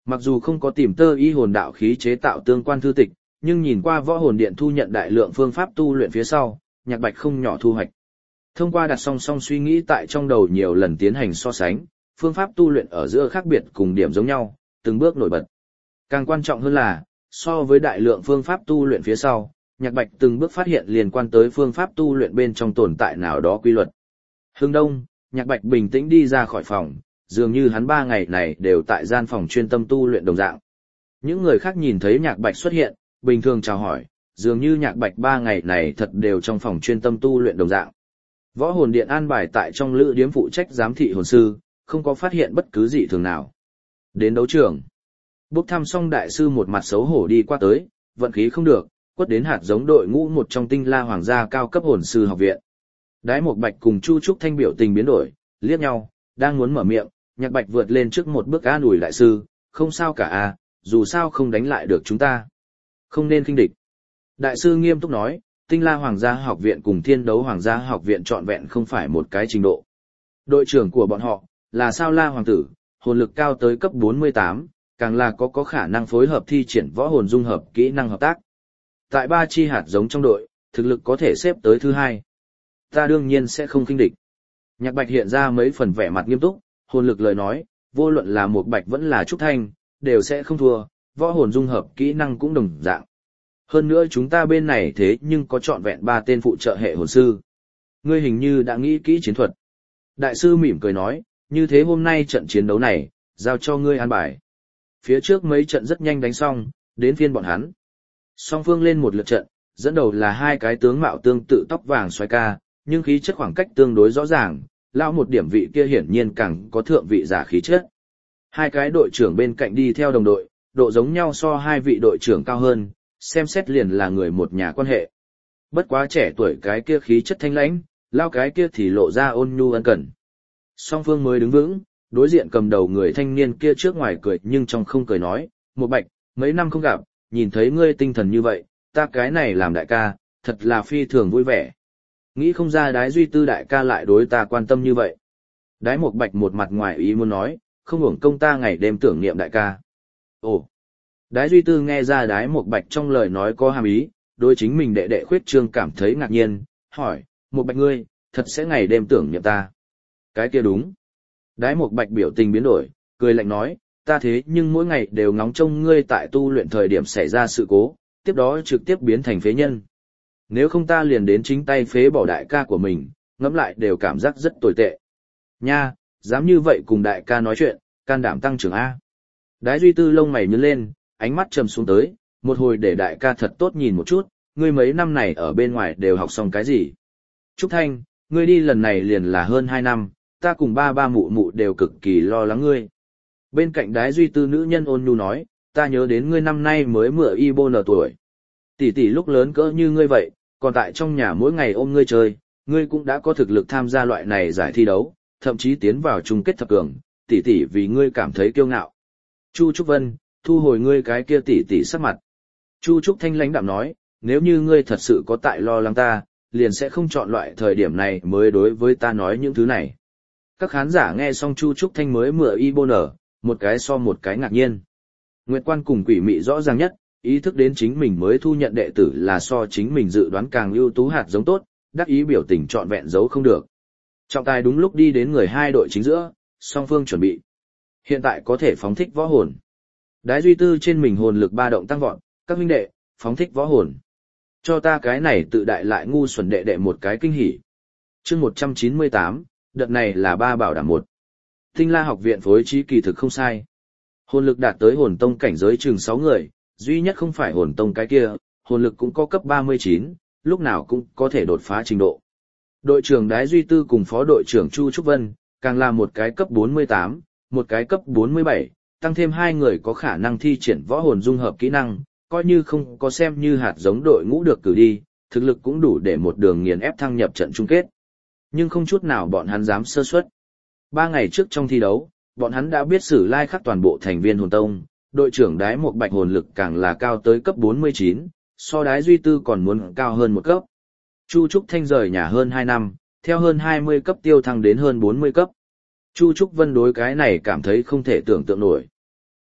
Mặc dù không có tìm tơ y hồn đạo khí chế tạo tương quan thư tịch, nhưng nhìn qua võ hồn điện thu nhận đại lượng phương pháp tu luyện phía sau, Nhạc Bạch không nhỏ thu hoạch. Thông qua đặt song song suy nghĩ tại trong đầu nhiều lần tiến hành so sánh, phương pháp tu luyện ở giữa khác biệt cùng điểm giống nhau, từng bước nổi bật. Càng quan trọng hơn là, so với đại lượng phương pháp tu luyện phía sau, Nhạc Bạch từng bước phát hiện liên quan tới phương pháp tu luyện bên trong tồn tại nào đó quy luật. Hưng đông, Nhạc Bạch bình tĩnh đi ra khỏi phòng, dường như hắn ba ngày này đều tại gian phòng chuyên tâm tu luyện đồng dạng. Những người khác nhìn thấy Nhạc Bạch xuất hiện, bình thường chào hỏi, dường như Nhạc Bạch ba ngày này thật đều trong phòng chuyên tâm tu luyện đồng dạng. Võ hồn điện an bài tại trong lữ điếm phụ trách giám thị hồn sư, không có phát hiện bất cứ gì thường nào. Đến đấu trường, bốc thăm xong đại sư một mặt xấu hổ đi qua tới, vận khí không được, quất đến hạt giống đội ngũ một trong Tinh La Hoàng gia cao cấp hồn sư học viện. Đái Mộc Bạch cùng Chu Trúc Thanh biểu tình biến đổi, liếc nhau, đang muốn mở miệng, Nhạc Bạch vượt lên trước một bước an ủi đại sư, không sao cả à, dù sao không đánh lại được chúng ta. Không nên khinh địch. Đại sư nghiêm túc nói, Tinh La Hoàng gia học viện cùng Thiên Đấu Hoàng gia học viện trọn vẹn không phải một cái trình độ. Đội trưởng của bọn họ là Sao La Hoàng tử, hồn lực cao tới cấp bốn mươi tám, càng là có có khả năng phối hợp thi triển võ hồn dung hợp kỹ năng hợp tác. Tại ba chi hạt giống trong đội, thực lực có thể xếp tới thứ hai. Ta đương nhiên sẽ không khinh địch. Nhạc Bạch hiện ra mấy phần vẻ mặt nghiêm túc, hồn lực lời nói, vô luận là một Bạch vẫn là Trúc Thanh, đều sẽ không thua, võ hồn dung hợp kỹ năng cũng đồng dạng. Hơn nữa chúng ta bên này thế nhưng có trọn vẹn ba tên phụ trợ hệ hồn sư. Ngươi hình như đã nghĩ kỹ chiến thuật. Đại sư mỉm cười nói, như thế hôm nay trận chiến đấu này, giao cho ngươi an bài. Phía trước mấy trận rất nhanh đánh xong, đến phiên bọn hắn. Song phương lên một lượt trận, dẫn đầu là hai cái tướng mạo tương tự tóc vàng xoay ca, nhưng khí chất khoảng cách tương đối rõ ràng, lão một điểm vị kia hiển nhiên càng có thượng vị giả khí chất. Hai cái đội trưởng bên cạnh đi theo đồng đội, độ giống nhau so hai vị đội trưởng cao hơn, xem xét liền là người một nhà quan hệ. Bất quá trẻ tuổi cái kia khí chất thanh lãnh, lao cái kia thì lộ ra ôn nhu ân cần. Song phương mới đứng vững, đối diện cầm đầu người thanh niên kia trước ngoài cười nhưng trong không cười nói, một Bạch, mấy năm không gặp, nhìn thấy ngươi tinh thần như vậy, ta cái này làm đại ca, thật là phi thường vui vẻ. Nghĩ không ra Đái Duy Tư đại ca lại đối ta quan tâm như vậy. Đái Mộc Bạch một mặt ngoài ý muốn nói, không uổng công ta ngày đêm tưởng niệm đại ca. Ồ! Đái Duy Tư nghe ra Đái Mộc Bạch trong lời nói có hàm ý, đối chính mình đệ đệ Khuyết Trương cảm thấy ngạc nhiên, hỏi, Mộc Bạch ngươi, thật sẽ ngày đêm tưởng niệm ta. Cái kia đúng. Đái Mộc Bạch biểu tình biến đổi, cười lạnh nói, ta thế nhưng mỗi ngày đều ngóng trông ngươi tại tu luyện thời điểm xảy ra sự cố, tiếp đó trực tiếp biến thành phế nhân. Nếu không ta liền đến chính tay phế bỏ đại ca của mình, ngẫm lại đều cảm giác rất tồi tệ. Nha, dám như vậy cùng đại ca nói chuyện, can đảm tăng trưởng A. Đái Duy Tư lông mày nhướng lên, ánh mắt trầm xuống tới, một hồi để đại ca thật tốt nhìn một chút, ngươi mấy năm này ở bên ngoài đều học xong cái gì. Trúc Thanh, ngươi đi lần này liền là hơn hai năm, ta cùng ba ba mụ mụ đều cực kỳ lo lắng ngươi. Bên cạnh Đái Duy Tư nữ nhân ôn nhu nói, ta nhớ đến ngươi năm nay mới mửa y bô nở tuổi. Tỷ tỷ lúc lớn cỡ như ngươi vậy, còn tại trong nhà mỗi ngày ôm ngươi chơi, ngươi cũng đã có thực lực tham gia loại này giải thi đấu, thậm chí tiến vào chung kết thập cường, tỷ tỷ vì ngươi cảm thấy kiêu ngạo. Chu Trúc Vân, thu hồi ngươi cái kia tỷ tỷ sắc mặt. Chu Trúc Thanh lãnh đạm nói, nếu như ngươi thật sự có tại lo lắng ta, liền sẽ không chọn loại thời điểm này mới đối với ta nói những thứ này. Các khán giả nghe xong Chu Trúc Thanh mới mửa y bô nở, một cái so một cái ngạc nhiên. Nguyệt Quan cùng Quỷ Mị rõ ràng nhất, ý thức đến chính mình mới thu nhận đệ tử là so chính mình dự đoán càng ưu tú hạt giống tốt, đắc ý biểu tình trọn vẹn giấu không được. Trọng tài đúng lúc đi đến người hai đội chính giữa, song phương chuẩn bị. Hiện tại có thể phóng thích võ hồn. Đái Duy Tư trên mình hồn lực ba động tăng vọt, các huynh đệ, phóng thích võ hồn. Cho ta cái này tự đại lại ngu xuẩn đệ đệ một cái kinh hỉ. Chương một trăm chín mươi tám, đợt này là ba bảo đảm một. Tinh La học viện phối trí kỳ thực không sai. Hồn lực đạt tới hồn tông cảnh giới chừng sáu người, duy nhất không phải hồn tông cái kia, hồn lực cũng có cấp ba mươi chín, lúc nào cũng có thể đột phá trình độ. Đội trưởng Đái Duy Tư cùng phó đội trưởng Chu Trúc Vân, càng là một cái cấp bốn mươi tám, một cái cấp bốn mươi bảy, tăng thêm hai người có khả năng thi triển võ hồn dung hợp kỹ năng, coi như không có xem như hạt giống đội ngũ được cử đi, thực lực cũng đủ để một đường nghiền ép thăng nhập trận chung kết. Nhưng không chút nào bọn hắn dám sơ suất. Ba ngày trước trong thi đấu, bọn hắn đã biết sử lai khắc toàn bộ thành viên hồn tông, đội trưởng Đái Mộc Bạch hồn lực càng là cao tới cấp bốn mươi chín, so Đái Duy Tư còn muốn cao hơn một cấp. Chu Trúc Thanh rời nhà hơn hai năm, theo hơn hai mươi cấp tiêu thăng đến hơn bốn mươi cấp. Chu Trúc Vân đối cái này cảm thấy không thể tưởng tượng nổi.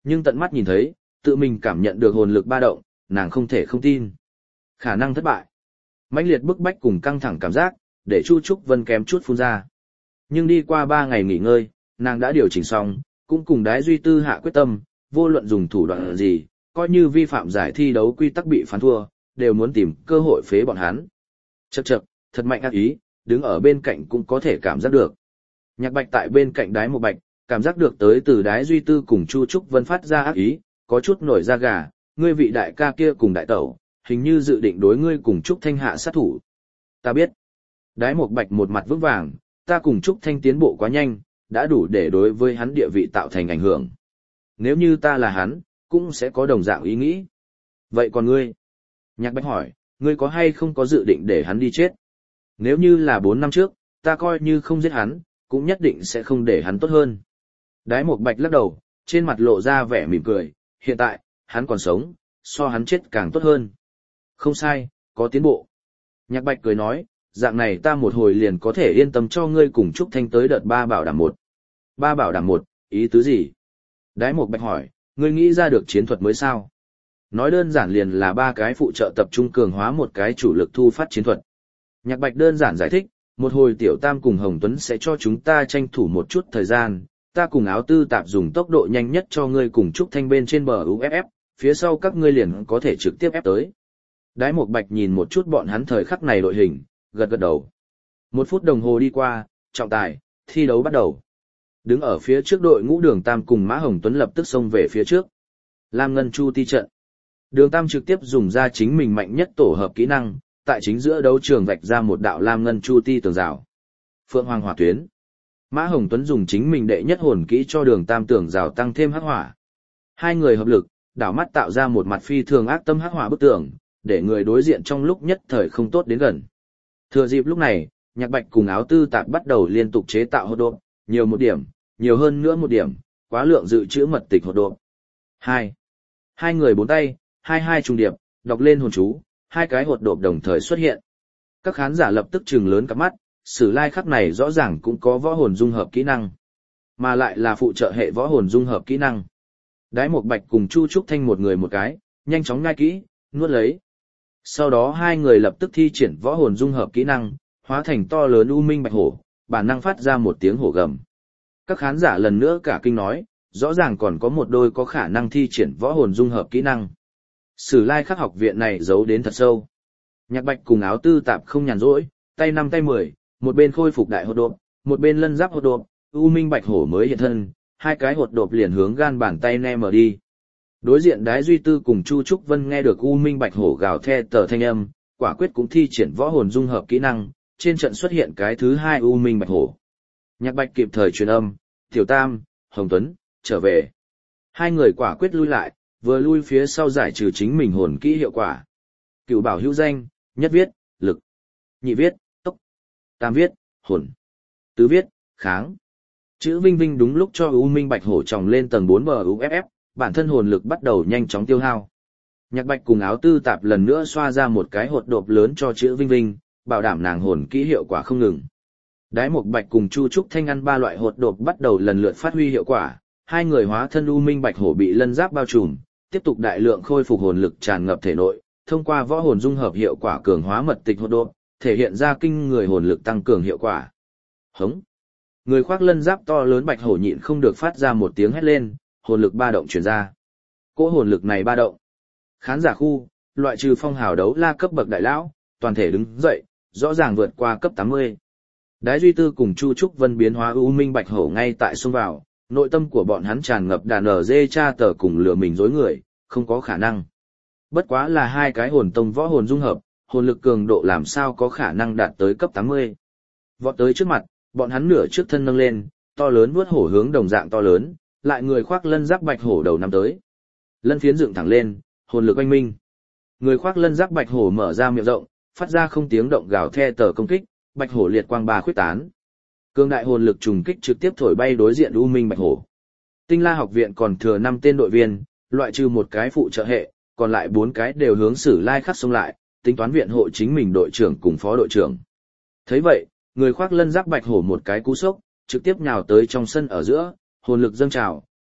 Nhưng tận mắt nhìn thấy, tự mình cảm nhận được hồn lực ba động, nàng không thể không tin. Khả năng thất bại. Mãnh liệt bức bách cùng căng thẳng cảm giác, để Chu Trúc Vân kém chút phun ra. Nhưng đi qua ba ngày nghỉ ngơi, nàng đã điều chỉnh xong, cũng cùng Đái Duy Tư hạ quyết tâm, vô luận dùng thủ đoạn gì, coi như vi phạm giải thi đấu quy tắc bị phán thua, đều muốn tìm cơ hội phế bọn hắn. Chậc chậc, thật mạnh ác ý, đứng ở bên cạnh cũng có thể cảm giác được. Nhạc Bạch tại bên cạnh Đái Một Bạch, cảm giác được tới từ Đái Duy Tư cùng Chu Trúc Vân phát ra ác ý, có chút nổi da gà, ngươi vị đại ca kia cùng đại tẩu, hình như dự định đối ngươi cùng Trúc Thanh hạ sát thủ. Ta biết. Đái Một Bạch một mặt vững vàng, ta cùng Trúc Thanh tiến bộ quá nhanh, đã đủ để đối với hắn địa vị tạo thành ảnh hưởng. Nếu như ta là hắn, cũng sẽ có đồng dạng ý nghĩ. Vậy còn ngươi? Nhạc Bạch hỏi, ngươi có hay không có dự định để hắn đi chết? Nếu như là bốn năm trước, ta coi như không giết hắn, cũng nhất định sẽ không để hắn tốt hơn. Đái Một Bạch lắc đầu, trên mặt lộ ra vẻ mỉm cười, hiện tại, hắn còn sống, so hắn chết càng tốt hơn. Không sai, có tiến bộ. Nhạc Bạch cười nói, dạng này ta một hồi liền có thể yên tâm cho ngươi cùng Trúc Thanh tới đợt ba bảo đảm một. Ba bảo đảm một, ý tứ gì? Đái Một Bạch hỏi, ngươi nghĩ ra được chiến thuật mới sao? Nói đơn giản liền là ba cái phụ trợ tập trung cường hóa một cái chủ lực thu phát chiến thuật. Nhạc Bạch đơn giản giải thích, một hồi Tiểu Tam cùng Hồng Tuấn sẽ cho chúng ta tranh thủ một chút thời gian, ta cùng Áo Tư Tạp dùng tốc độ nhanh nhất cho ngươi cùng Trúc Thanh bên trên bờ u ép ép, phía sau các ngươi liền có thể trực tiếp ép tới. Đái Một Bạch nhìn một chút bọn hắn thời khắc này đội hình, gật gật đầu. Một phút đồng hồ đi qua, trọng tài, thi đấu bắt đầu. Đứng ở phía trước đội ngũ Đường Tam cùng Mã Hồng Tuấn lập tức xông về phía trước. Lam Ngân Chu ti trận. Đường Tam trực tiếp dùng ra chính mình mạnh nhất tổ hợp kỹ năng, tại chính giữa đấu trường vạch ra một đạo Lam Ngân Chu ti tường rào. Phượng Hoàng hỏa tuyến. Mã Hồng Tuấn dùng chính mình đệ nhất hồn kỹ cho Đường Tam tường rào tăng thêm hắc hỏa. Hai người hợp lực, đảo mắt tạo ra một mặt phi thường ác tâm hắc hỏa bức tường, để người đối diện trong lúc nhất thời không tốt đến gần. Thừa dịp lúc này, Nhạc Bạch cùng Áo Tư Tạp bắt đầu liên tục chế tạo hột độp, nhiều một điểm, nhiều hơn nữa một điểm, quá lượng dự trữ mật tịch hột độp. Hai. Hai người bốn tay, hai hai trùng điệp, đọc lên hồn chú, hai cái hột độp đồng thời xuất hiện. Các khán giả lập tức trừng lớn cặp mắt, sử lai khắc này rõ ràng cũng có võ hồn dung hợp kỹ năng, mà lại là phụ trợ hệ võ hồn dung hợp kỹ năng. Đái Một Bạch cùng Chu Trúc Thanh một người một cái, nhanh chóng nhai kỹ, nuốt lấy. Sau đó hai người lập tức thi triển võ hồn dung hợp kỹ năng, hóa thành to lớn u minh bạch hổ, bản năng phát ra một tiếng hổ gầm. Các khán giả lần nữa cả kinh nói, rõ ràng còn có một đôi có khả năng thi triển võ hồn dung hợp kỹ năng. Sử lai khắc học viện này giấu đến thật sâu. Nhạc Bạch cùng Áo Tư Tạp không nhàn rỗi, tay năm tay mười, một bên khôi phục đại hột độp, một bên lân giáp hột độp, u minh bạch hổ mới hiện thân, hai cái hột độp liền hướng gan bàn tay ne mở đi. Đối diện Đái Duy Tư cùng Chu Trúc Vân nghe được u minh bạch hổ gào the tờ thanh âm, quả quyết cũng thi triển võ hồn dung hợp kỹ năng, trên trận xuất hiện cái thứ hai u minh bạch hổ. Nhạc Bạch kịp thời truyền âm, Tiểu Tam, Hồng Tuấn, trở về. Hai người quả quyết lui lại, vừa lui phía sau giải trừ chính mình hồn kỹ hiệu quả. Cựu bảo hữu danh, nhất viết, lực. Nhị viết, tốc. Tam viết, hồn. Tứ viết, kháng. Chữ Vinh Vinh đúng lúc cho U Minh Bạch Hổ tròng lên tầng bốn bờ u ép ép, bản thân hồn lực bắt đầu nhanh chóng tiêu hao. Nhạc Bạch cùng Áo Tư Tạp lần nữa xoa ra một cái hột độp lớn cho chữ Vinh Vinh, bảo đảm nàng hồn kỹ hiệu quả không ngừng. Đái Một Bạch cùng Chu Trúc Thanh ăn ba loại hột độp bắt đầu lần lượt phát huy hiệu quả, hai người hóa thân U Minh Bạch Hổ bị lân giáp bao trùm, tiếp tục đại lượng khôi phục hồn lực tràn ngập thể nội, thông qua võ hồn dung hợp hiệu quả cường hóa mật tịch hột độp, thể hiện ra kinh người hồn lực tăng cường hiệu quả. Hống. Người khoác lân giáp to lớn Bạch Hổ nhịn không được phát ra một tiếng hét lên, hồn lực ba động truyền ra. Cỗ hồn lực này ba động. Khán giả khu, loại trừ phong hào đấu la cấp bậc đại lão, toàn thể đứng dậy, rõ ràng vượt qua cấp tám mươi. Đái Duy Tư cùng Chu Trúc Vân biến hóa U Minh Bạch Hổ ngay tại xông vào, nội tâm của bọn hắn tràn ngập đàn ở dê cha tờ cùng lừa mình dối người, không có khả năng. Bất quá là hai cái hồn tông võ hồn dung hợp, hồn lực cường độ làm sao có khả năng đạt tới cấp tám mươi. Vọt tới trước mặt, bọn hắn nửa trước thân nâng lên, to lớn vuốt hổ hướng đồng dạng to lớn, lại người khoác lân giáp bạch hổ đầu năm tới. Lân phiến dựng thẳng lên, hồn lực oanh minh. Người khoác lân giáp bạch hổ mở ra miệng rộng, phát ra không tiếng động gào the tờ công kích, bạch hổ liệt quang ba khuyết tán. Cương đại hồn lực trùng kích trực tiếp thổi bay đối diện U Minh Bạch Hổ. Tinh La học viện còn thừa năm tên đội viên, loại trừ một cái phụ trợ hệ, còn lại bốn cái đều hướng Sử Lai Khắc xông lại, tính toán viện hộ chính mình đội trưởng cùng phó đội trưởng. Thấy vậy, người khoác lân giáp Bạch Hổ một cái cú sốc, trực tiếp nhào tới trong sân ở giữa, hồn lực dâng trào,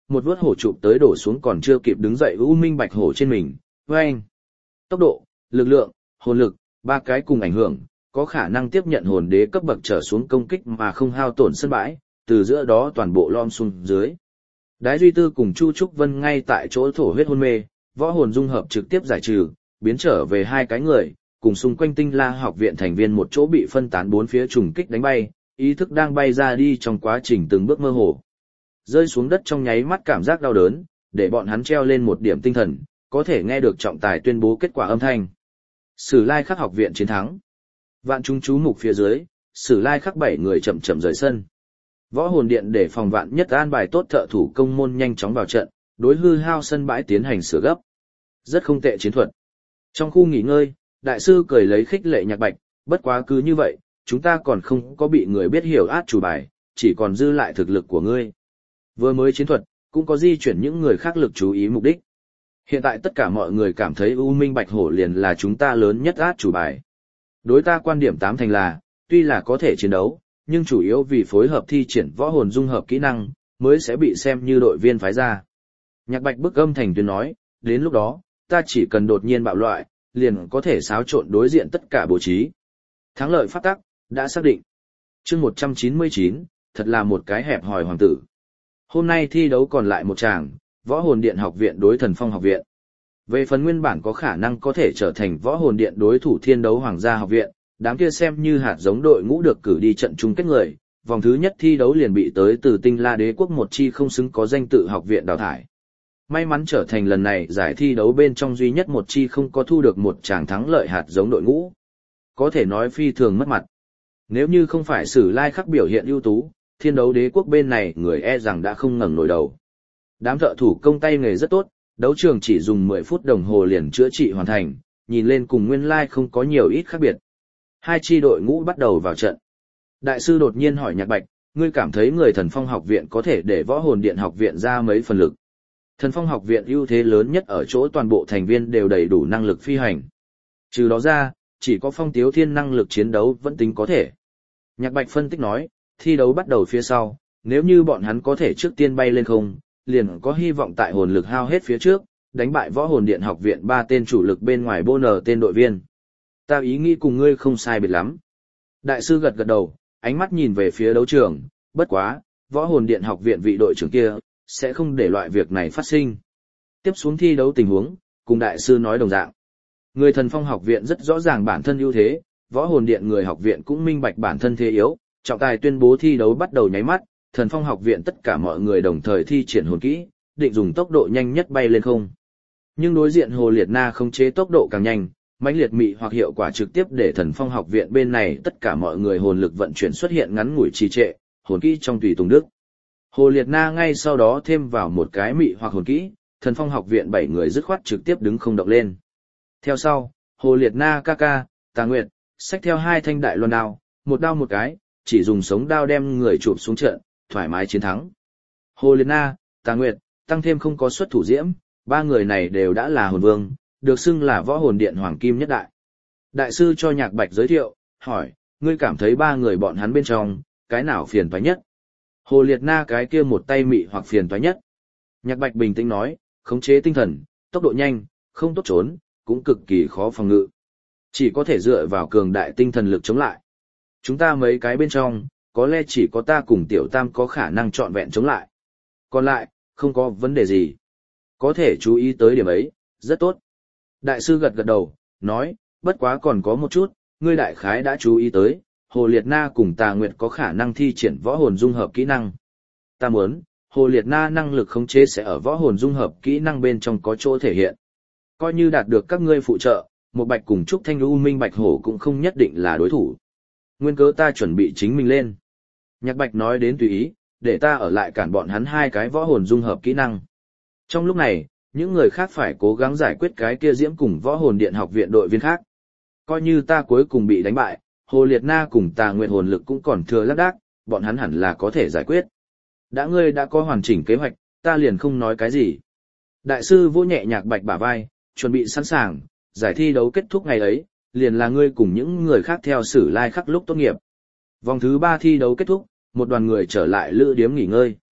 một vuốt hổ chụp tới đổ xuống còn chưa kịp đứng dậy U Minh Bạch Hổ trên mình, oeng. Tốc độ, lực lượng, hồn lực, ba cái cùng ảnh hưởng, có khả năng tiếp nhận hồn đế cấp bậc trở xuống công kích mà không hao tổn sân bãi, từ giữa đó toàn bộ lom xuống dưới. Đái Duy Tư cùng Chu Trúc Vân ngay tại chỗ thổ huyết hôn mê, võ hồn dung hợp trực tiếp giải trừ, biến trở về hai cái người, cùng xung quanh Tinh La học viện thành viên một chỗ bị phân tán bốn phía trùng kích đánh bay, ý thức đang bay ra đi trong quá trình từng bước mơ hồ. Rơi xuống đất trong nháy mắt cảm giác đau đớn, để bọn hắn treo lên một điểm tinh thần, có thể nghe được trọng tài tuyên bố kết quả âm thanh. Sử Lai Khắc học viện chiến thắng. Vạn chúng chú mục phía dưới, Sử Lai Khắc bảy người chậm chậm rời sân. Võ hồn điện để phòng vạn nhất an bài tốt thợ thủ công môn nhanh chóng vào trận, đối hư hao sân bãi tiến hành sửa gấp. Rất không tệ chiến thuật. Trong khu nghỉ ngơi, đại sư cười lấy khích lệ Nhạc Bạch, bất quá cứ như vậy, chúng ta còn không có bị người biết hiểu át chủ bài, chỉ còn dư lại thực lực của ngươi. Vừa mới chiến thuật, cũng có di chuyển những người khác lực chú ý mục đích. Hiện tại tất cả mọi người cảm thấy U Minh Bạch Hổ liền là chúng ta lớn nhất át chủ bài. Đối ta quan điểm tám thành là, tuy là có thể chiến đấu, nhưng chủ yếu vì phối hợp thi triển võ hồn dung hợp kỹ năng, mới sẽ bị xem như đội viên phái ra. Nhạc Bạch bức âm thành tuyên nói, đến lúc đó, ta chỉ cần đột nhiên bạo loại, liền có thể xáo trộn đối diện tất cả bố trí. Thắng lợi pháp tắc, đã xác định. chương một trăm chín mươi chín, thật là một cái hẹp hòi hoàng tử. Hôm nay thi đấu còn lại một tràng, võ hồn điện học viện đối thần phong học viện. Về phần nguyên bản có khả năng có thể trở thành võ hồn điện đối thủ thiên đấu hoàng gia học viện, đám kia xem như hạt giống đội ngũ được cử đi trận chung kết người, vòng thứ nhất thi đấu liền bị tới từ Tinh La Đế quốc một chi không xứng có danh tự học viện đào thải. May mắn trở thành lần này giải thi đấu bên trong duy nhất một chi không có thu được một tràng thắng lợi hạt giống đội ngũ. Có thể nói phi thường mất mặt. Nếu như không phải Sử Lai Khắc biểu hiện ưu tú, thiên đấu đế quốc bên này người e rằng đã không ngẩng nổi đầu. Đám thợ thủ công tay nghề rất tốt, đấu trường chỉ dùng mười phút đồng hồ liền chữa trị hoàn thành, nhìn lên cùng nguyên lai không có nhiều ít khác biệt. Hai chi đội ngũ bắt đầu vào trận. Đại sư đột nhiên hỏi Nhạc Bạch, ngươi cảm thấy người thần phong học viện có thể để võ hồn điện học viện ra mấy phần lực? Thần phong học viện ưu thế lớn nhất ở chỗ toàn bộ thành viên đều đầy đủ năng lực phi hành. Trừ đó ra, chỉ có Phong Tiếu Thiên năng lực chiến đấu vẫn tính có thể. Nhạc Bạch phân tích nói, thi đấu bắt đầu phía sau, nếu như bọn hắn có thể trước tiên bay lên không, liền có hy vọng tại hồn lực hao hết phía trước, đánh bại võ hồn điện học viện ba tên chủ lực bên ngoài bô nở tên đội viên. Ta ý nghĩ cùng ngươi không sai biệt lắm. Đại sư gật gật đầu, ánh mắt nhìn về phía đấu trường, bất quá, võ hồn điện học viện vị đội trưởng kia, sẽ không để loại việc này phát sinh. Tiếp xuống thi đấu tình huống, cùng đại sư nói đồng dạng. Người thần phong học viện rất rõ ràng bản thân ưu thế, võ hồn điện người học viện cũng minh bạch bản thân thế yếu, trọng tài tuyên bố thi đấu bắt đầu nháy mắt, thần phong học viện tất cả mọi người đồng thời thi triển hồn kỹ, định dùng tốc độ nhanh nhất bay lên không. Nhưng đối diện Hồ Liệt Na không chế tốc độ càng nhanh, mãnh liệt mị hoặc hiệu quả trực tiếp để thần phong học viện bên này tất cả mọi người hồn lực vận chuyển xuất hiện ngắn ngủi trì trệ, hồn kỹ trong tùy tùng đức. Hồ Liệt Na ngay sau đó thêm vào một cái mị hoặc hồn kỹ, thần phong học viện bảy người dứt khoát trực tiếp đứng không động lên. Theo sau, Hồ Liệt Na ca ca, Tà Nguyệt, xách theo hai thanh đại loan đao, một đao một cái, chỉ dùng sống đao đem người chụp xuống trận, thoải mái chiến thắng. Hồ Liệt Na, Tà Nguyệt, tăng thêm không có xuất thủ diễm, ba người này đều đã là hồn vương, được xưng là võ hồn điện hoàng kim nhất đại. Đại sư cho Nhạc Bạch giới thiệu, hỏi, ngươi cảm thấy ba người bọn hắn bên trong, cái nào phiền toái nhất? Hồ Liệt Na cái kia một tay mị hoặc phiền toái nhất. Nhạc Bạch bình tĩnh nói, khống chế tinh thần, tốc độ nhanh, không tốt trốn, cũng cực kỳ khó phòng ngự. Chỉ có thể dựa vào cường đại tinh thần lực chống lại. Chúng ta mấy cái bên trong, có lẽ chỉ có ta cùng Tiểu Tam có khả năng trọn vẹn chống lại. Còn lại, không có vấn đề gì. Có thể chú ý tới điểm ấy, rất tốt. Đại sư gật gật đầu, nói, bất quá còn có một chút, ngươi đại khái đã chú ý tới, Hồ Liệt Na cùng Tà Nguyệt có khả năng thi triển võ hồn dung hợp kỹ năng. Ta muốn, Hồ Liệt Na năng lực khống chế sẽ ở võ hồn dung hợp kỹ năng bên trong có chỗ thể hiện. Coi như đạt được các ngươi phụ trợ, một Bạch cùng Trúc Thanh U Minh Bạch Hổ cũng không nhất định là đối thủ. Nguyên cớ ta chuẩn bị chính mình lên. Nhạc Bạch nói đến tùy ý, để ta ở lại cản bọn hắn hai cái võ hồn dung hợp kỹ năng. Trong lúc này, những người khác phải cố gắng giải quyết cái kia diễm cùng võ hồn điện học viện đội viên khác. Coi như ta cuối cùng bị đánh bại, Hồ Liệt Na cùng Tà Nguyệt hồn lực cũng còn thừa lác đác, bọn hắn hẳn là có thể giải quyết. Đã ngươi đã có hoàn chỉnh kế hoạch, ta liền không nói cái gì. Đại sư vỗ nhẹ Nhạc Bạch bả vai, chuẩn bị sẵn sàng, giải thi đấu kết thúc ngày ấy, liền là ngươi cùng những người khác theo Sử Lai Khắc lúc tốt nghiệp. Vòng thứ ba thi đấu kết thúc, một đoàn người trở lại lữ điếm nghỉ ngơi.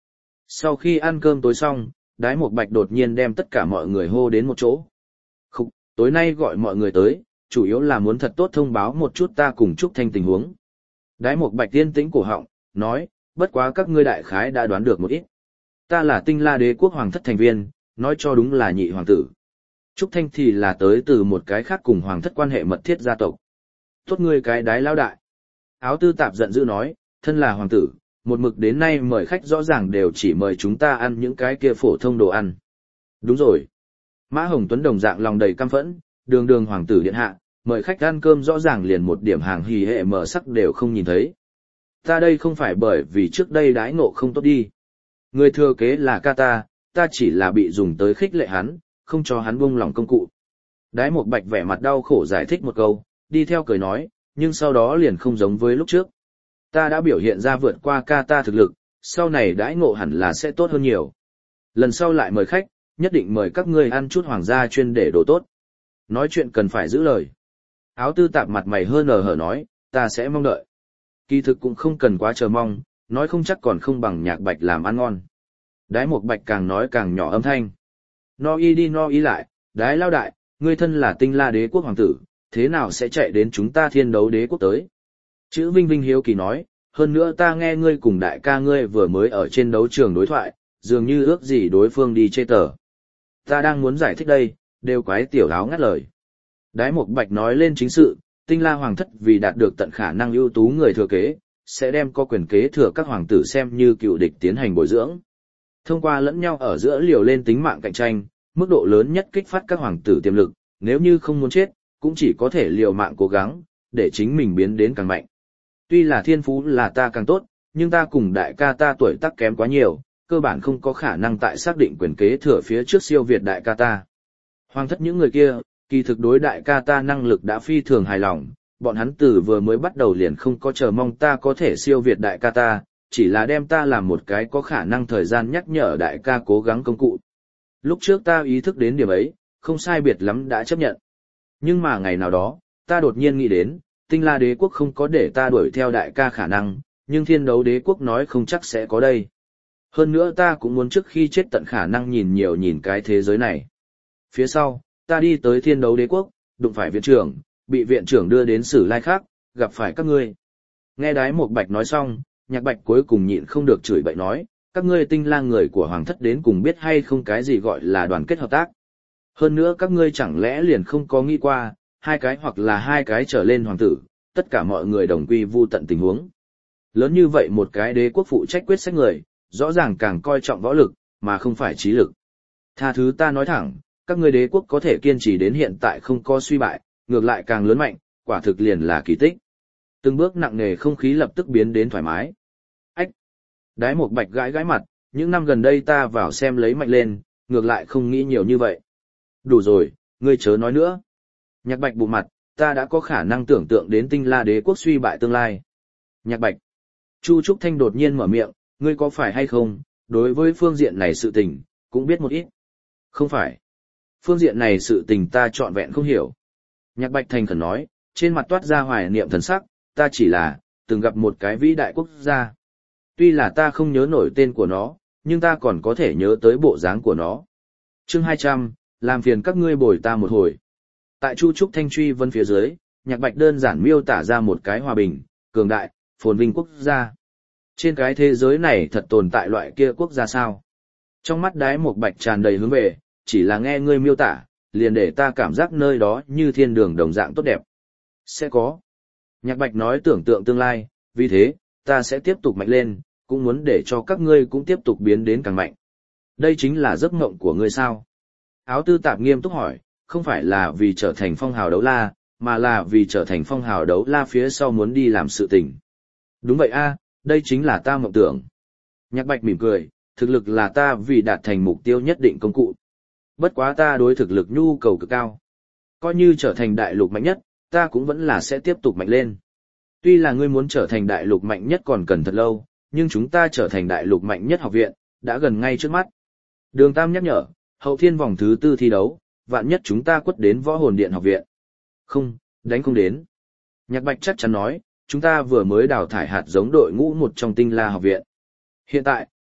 Sau khi ăn cơm tối xong, Đái Một Bạch đột nhiên đem tất cả mọi người hô đến một chỗ. Khúc, tối nay gọi mọi người tới, chủ yếu là muốn thật tốt thông báo một chút ta cùng Trúc Thanh tình huống. Đái Một Bạch tiên tĩnh cổ họng, nói, bất quá các ngươi đại khái đã đoán được một ít. Ta là Tinh La Đế quốc hoàng thất thành viên, nói cho đúng là nhị hoàng tử. Trúc Thanh thì là tới từ một cái khác cùng hoàng thất quan hệ mật thiết gia tộc. Tốt ngươi cái đái lao đại. Áo tư tạp giận dữ nói, thân là hoàng tử, một mực đến nay mời khách rõ ràng đều chỉ mời chúng ta ăn những cái kia phổ thông đồ ăn. Đúng rồi. Mã Hồng Tuấn đồng dạng lòng đầy căm phẫn, đường đường hoàng tử điện hạ, mời khách ăn cơm rõ ràng liền một điểm hàng hì hệ mở sắc đều không nhìn thấy. Ta đây không phải bởi vì trước đây đãi ngộ không tốt đi. Người thừa kế là ca ta, ta chỉ là bị dùng tới khích lệ hắn, không cho hắn buông lòng công cụ. Đái Một Bạch vẻ mặt đau khổ giải thích một câu, đi theo cười nói, nhưng sau đó liền không giống với lúc trước. Ta đã biểu hiện ra vượt qua ca ta thực lực, sau này đãi ngộ hẳn là sẽ tốt hơn nhiều. Lần sau lại mời khách, nhất định mời các ngươi ăn chút hoàng gia chuyên để đồ tốt. Nói chuyện cần phải giữ lời. Áo tư tạp mặt mày hơn nở hở nói, ta sẽ mong đợi. Kỳ thực cũng không cần quá chờ mong, nói không chắc còn không bằng Nhạc Bạch làm ăn ngon. Đái Một Bạch càng nói càng nhỏ âm thanh. No y đi no y lại, đái lao đại, ngươi thân là Tinh La Đế quốc hoàng tử, thế nào sẽ chạy đến chúng ta Thiên Đấu Đế quốc tới? Chữ Vinh Vinh hiếu kỳ nói, hơn nữa ta nghe ngươi cùng đại ca ngươi vừa mới ở trên đấu trường đối thoại, dường như ước gì đối phương đi chê tờ. Ta đang muốn giải thích đây, đều quái tiểu áo ngắt lời. Đái Một Bạch nói lên chính sự, Tinh La hoàng thất vì đạt được tận khả năng ưu tú người thừa kế, sẽ đem có quyền kế thừa các hoàng tử xem như cựu địch tiến hành bồi dưỡng. Thông qua lẫn nhau ở giữa liều lên tính mạng cạnh tranh, mức độ lớn nhất kích phát các hoàng tử tiềm lực, nếu như không muốn chết, cũng chỉ có thể liều mạng cố gắng, để chính mình biến đến càng mạnh. Tuy là thiên phú là ta càng tốt, nhưng ta cùng đại ca ta tuổi tác kém quá nhiều, cơ bản không có khả năng tại xác định quyền kế thừa phía trước siêu việt đại ca ta. Hoàng thất những người kia, kỳ thực đối đại ca ta năng lực đã phi thường hài lòng, bọn hắn từ vừa mới bắt đầu liền không có chờ mong ta có thể siêu việt đại ca ta, chỉ là đem ta làm một cái có khả năng thời gian nhắc nhở đại ca cố gắng công cụ. Lúc trước ta ý thức đến điểm ấy, không sai biệt lắm đã chấp nhận. Nhưng mà ngày nào đó, ta đột nhiên nghĩ đến, Tinh La Đế quốc không có để ta đuổi theo đại ca khả năng, nhưng Thiên Đấu Đế quốc nói không chắc sẽ có đây. Hơn nữa ta cũng muốn trước khi chết tận khả năng nhìn nhiều nhìn cái thế giới này. Phía sau, ta đi tới Thiên Đấu Đế quốc, đụng phải viện trưởng, bị viện trưởng đưa đến Sử Lai khác, gặp phải các ngươi. Nghe Đái Một Bạch nói xong, Nhạc Bạch cuối cùng nhịn không được chửi bậy nói, các ngươi Tinh La người của hoàng thất đến cùng biết hay không cái gì gọi là đoàn kết hợp tác. Hơn nữa các ngươi chẳng lẽ liền không có nghĩ qua, hai cái hoặc là hai cái trở lên hoàng tử, tất cả mọi người đồng quy vu tận tình huống. Lớn như vậy một cái đế quốc phụ trách quyết sách người, rõ ràng càng coi trọng võ lực, mà không phải trí lực. Tha thứ ta nói thẳng, các ngươi đế quốc có thể kiên trì đến hiện tại không có suy bại, ngược lại càng lớn mạnh, quả thực liền là kỳ tích. Từng bước nặng nề không khí lập tức biến đến thoải mái. Ách! Đái Một Bạch gãi gãi mặt, những năm gần đây ta vào xem lấy mạnh lên, ngược lại không nghĩ nhiều như vậy. Đủ rồi, ngươi chớ nói nữa. Nhạc Bạch bụng mặt, ta đã có khả năng tưởng tượng đến Tinh La Đế quốc suy bại tương lai. Nhạc Bạch. Chu Trúc Thanh đột nhiên mở miệng, ngươi có phải hay không, đối với phương diện này sự tình, cũng biết một ít. Không phải. Phương diện này sự tình ta trọn vẹn không hiểu. Nhạc Bạch thành khẩn nói, trên mặt toát ra hoài niệm thần sắc, ta chỉ là, từng gặp một cái vĩ đại quốc gia. Tuy là ta không nhớ nổi tên của nó, nhưng ta còn có thể nhớ tới bộ dáng của nó. Chương hai trăm, làm phiền các ngươi bồi ta một hồi. Tại Chu Trúc Thanh truy vấn phía dưới, Nhạc Bạch đơn giản miêu tả ra một cái hòa bình, cường đại, phồn vinh quốc gia. Trên cái thế giới này thật tồn tại loại kia quốc gia sao? Trong mắt Đái Một Bạch tràn đầy hướng về, chỉ là nghe ngươi miêu tả, liền để ta cảm giác nơi đó như thiên đường đồng dạng tốt đẹp. Sẽ có. Nhạc Bạch nói tưởng tượng tương lai, vì thế, ta sẽ tiếp tục mạnh lên, cũng muốn để cho các ngươi cũng tiếp tục biến đến càng mạnh. Đây chính là giấc mộng của ngươi sao? Áo tư tạp nghiêm túc hỏi, không phải là vì trở thành phong hào đấu la, mà là vì trở thành phong hào đấu la phía sau muốn đi làm sự tình. Đúng vậy a, đây chính là ta mộng tưởng. Nhạc Bạch mỉm cười, thực lực là ta vì đạt thành mục tiêu nhất định công cụ. Bất quá ta đối thực lực nhu cầu cực cao. Coi như trở thành đại lục mạnh nhất, ta cũng vẫn là sẽ tiếp tục mạnh lên. Tuy là ngươi muốn trở thành đại lục mạnh nhất còn cần thật lâu, nhưng chúng ta trở thành đại lục mạnh nhất học viện, đã gần ngay trước mắt. Đường Tam nhắc nhở, hậu thiên vòng thứ tư thi đấu, vạn nhất chúng ta quất đến võ hồn điện học viện. Không, đánh không đến. Nhạc Bạch chắc chắn nói, chúng ta vừa mới đào thải hạt giống đội ngũ một trong Tinh La học viện. Hiện tại,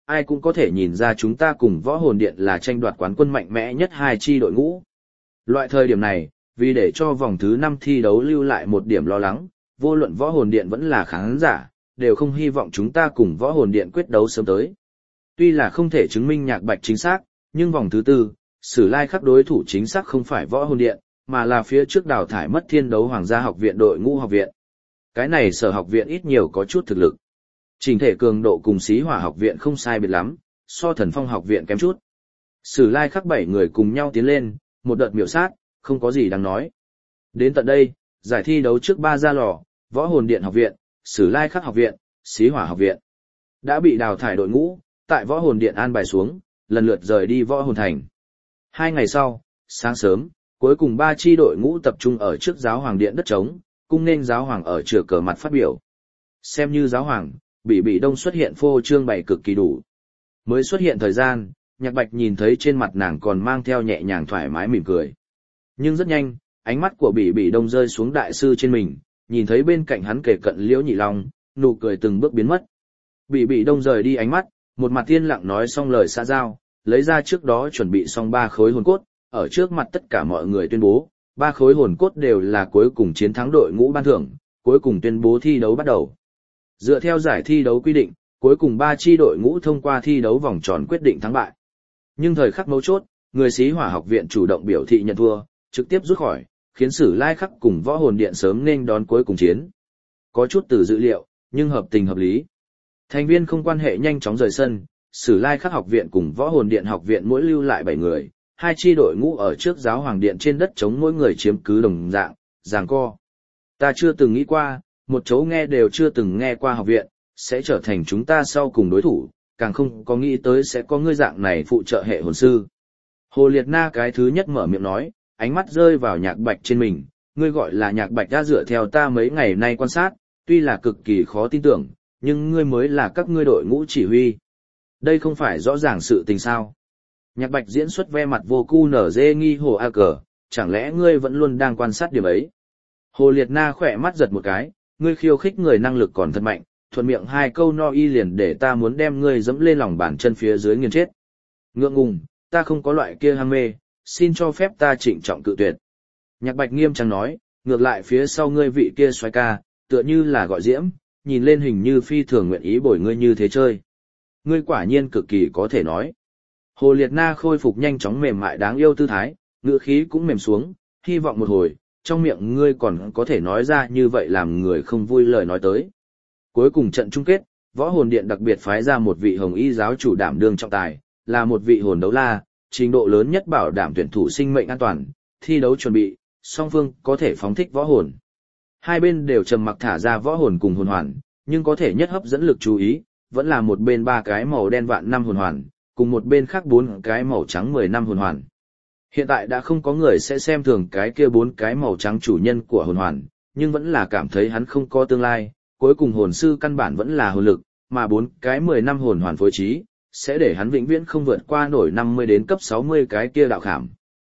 ai cũng có thể nhìn ra chúng ta cùng võ hồn điện là tranh đoạt quán quân mạnh mẽ nhất hai chi đội ngũ. Loại thời điểm này, vì để cho vòng thứ năm thi đấu lưu lại một điểm lo lắng, vô luận võ hồn điện vẫn là khán giả, đều không hy vọng chúng ta cùng võ hồn điện quyết đấu sớm tới. Tuy là không thể chứng minh Nhạc Bạch chính xác, nhưng vòng thứ tư, Sử Lai Khắc đối thủ chính xác không phải võ hồn điện, mà là phía trước đào thải mất Thiên Đấu Hoàng gia học viện đội ngũ học viện. Cái này Sở học viện ít nhiều có chút thực lực. Trình thể cường độ cùng Xí Hỏa học viện không sai biệt lắm, so Thần Phong học viện kém chút. Sử Lai Khắc bảy người cùng nhau tiến lên, một đợt miểu sát, không có gì đáng nói. Đến tận đây, giải thi đấu trước ba ra lò, Võ Hồn Điện học viện, Sử Lai Khắc học viện, Xí Hỏa học viện đã bị đào thải đội ngũ, tại Võ Hồn Điện an bài xuống, lần lượt rời đi Võ Hồn Thành. Hai ngày sau, sáng sớm, cuối cùng ba chi đội ngũ tập trung ở trước giáo hoàng điện đất trống, cung nên giáo hoàng ở chửa cờ mặt phát biểu. Xem như giáo hoàng, Bỉ Bỉ Đông xuất hiện phô trương bày cực kỳ đủ. Mới xuất hiện thời gian, Nhạc Bạch nhìn thấy trên mặt nàng còn mang theo nhẹ nhàng thoải mái mỉm cười. Nhưng rất nhanh, ánh mắt của Bỉ Bỉ Đông rơi xuống đại sư trên mình, nhìn thấy bên cạnh hắn kề cận Liễu Nhị Long, nụ cười từng bước biến mất. Bỉ Bỉ Đông rời đi ánh mắt, một mặt tiên lặng nói xong lời xã giao, lấy ra trước đó chuẩn bị xong ba khối hồn cốt, ở trước mặt tất cả mọi người tuyên bố, ba khối hồn cốt đều là cuối cùng chiến thắng đội ngũ ban thưởng, cuối cùng tuyên bố thi đấu bắt đầu. Dựa theo giải thi đấu quy định, cuối cùng ba chi đội ngũ thông qua thi đấu vòng tròn quyết định thắng bại. Nhưng thời khắc mấu chốt, người Xí Hỏa học viện chủ động biểu thị nhận thua, trực tiếp rút khỏi, khiến Sử Lai Khắc cùng Võ Hồn Điện sớm nên đón cuối cùng chiến. Có chút từ dự liệu, nhưng hợp tình hợp lý. Thành viên không quan hệ nhanh chóng rời sân, Sử Lai Khắc học viện cùng Võ Hồn Điện học viện mỗi lưu lại bảy người, hai chi đội ngũ ở trước giáo hoàng điện trên đất chống mỗi người chiếm cứ đồng dạng, giằng co. Ta chưa từng nghĩ qua, một chỗ nghe đều chưa từng nghe qua học viện, sẽ trở thành chúng ta sau cùng đối thủ, càng không có nghĩ tới sẽ có ngươi dạng này phụ trợ hệ hồn sư. Hồ Liệt Na cái thứ nhất mở miệng nói, ánh mắt rơi vào Nhạc Bạch trên mình, ngươi gọi là Nhạc Bạch đã dựa theo ta mấy ngày nay quan sát, tuy là cực kỳ khó tin tưởng, nhưng ngươi mới là các ngươi đội ngũ chỉ huy. Đây không phải rõ ràng sự tình sao. Nhạc Bạch diễn xuất ve mặt vô cu nở dê nghi hồ a cờ, chẳng lẽ ngươi vẫn luôn đang quan sát điểm ấy. Hồ Liệt Na khỏe mắt giật một cái, ngươi khiêu khích người năng lực còn thật mạnh, thuận miệng hai câu no y liền để ta muốn đem ngươi dẫm lên lòng bàn chân phía dưới nghiền chết. Ngượng ngùng, ta không có loại kia ham mê, xin cho phép ta trịnh trọng cự tuyệt. Nhạc Bạch nghiêm trang nói, ngược lại phía sau ngươi vị kia xoay ca, tựa như là gọi diễm, nhìn lên hình như phi thường nguyện ý bồi ngươi như thế chơi. Ngươi quả nhiên cực kỳ có thể nói. Hồ Liệt Na khôi phục nhanh chóng mềm mại đáng yêu tư thái, ngữ khí cũng mềm xuống, hy vọng một hồi, trong miệng ngươi còn có thể nói ra như vậy làm người không vui lời nói tới. Cuối cùng trận chung kết, Võ Hồn Điện đặc biệt phái ra một vị hồng y giáo chủ đảm đương trọng tài, là một vị hồn đấu la, trình độ lớn nhất bảo đảm tuyển thủ sinh mệnh an toàn, thi đấu chuẩn bị, song phương có thể phóng thích võ hồn. Hai bên đều trầm mặc thả ra võ hồn cùng hồn hoàn, nhưng có thể nhất hấp dẫn lực chú ý, vẫn là một bên ba cái màu đen vạn năm hồn hoàn, cùng một bên khác bốn cái màu trắng mười năm hồn hoàn. Hiện tại đã không có người sẽ xem thường cái kia bốn cái màu trắng chủ nhân của hồn hoàn, nhưng vẫn là cảm thấy hắn không có tương lai, cuối cùng hồn sư căn bản vẫn là hồn lực, mà bốn cái mười năm hồn hoàn phối trí, sẽ để hắn vĩnh viễn không vượt qua nổi năm mươi đến cấp sáu mươi cái kia đạo khảm.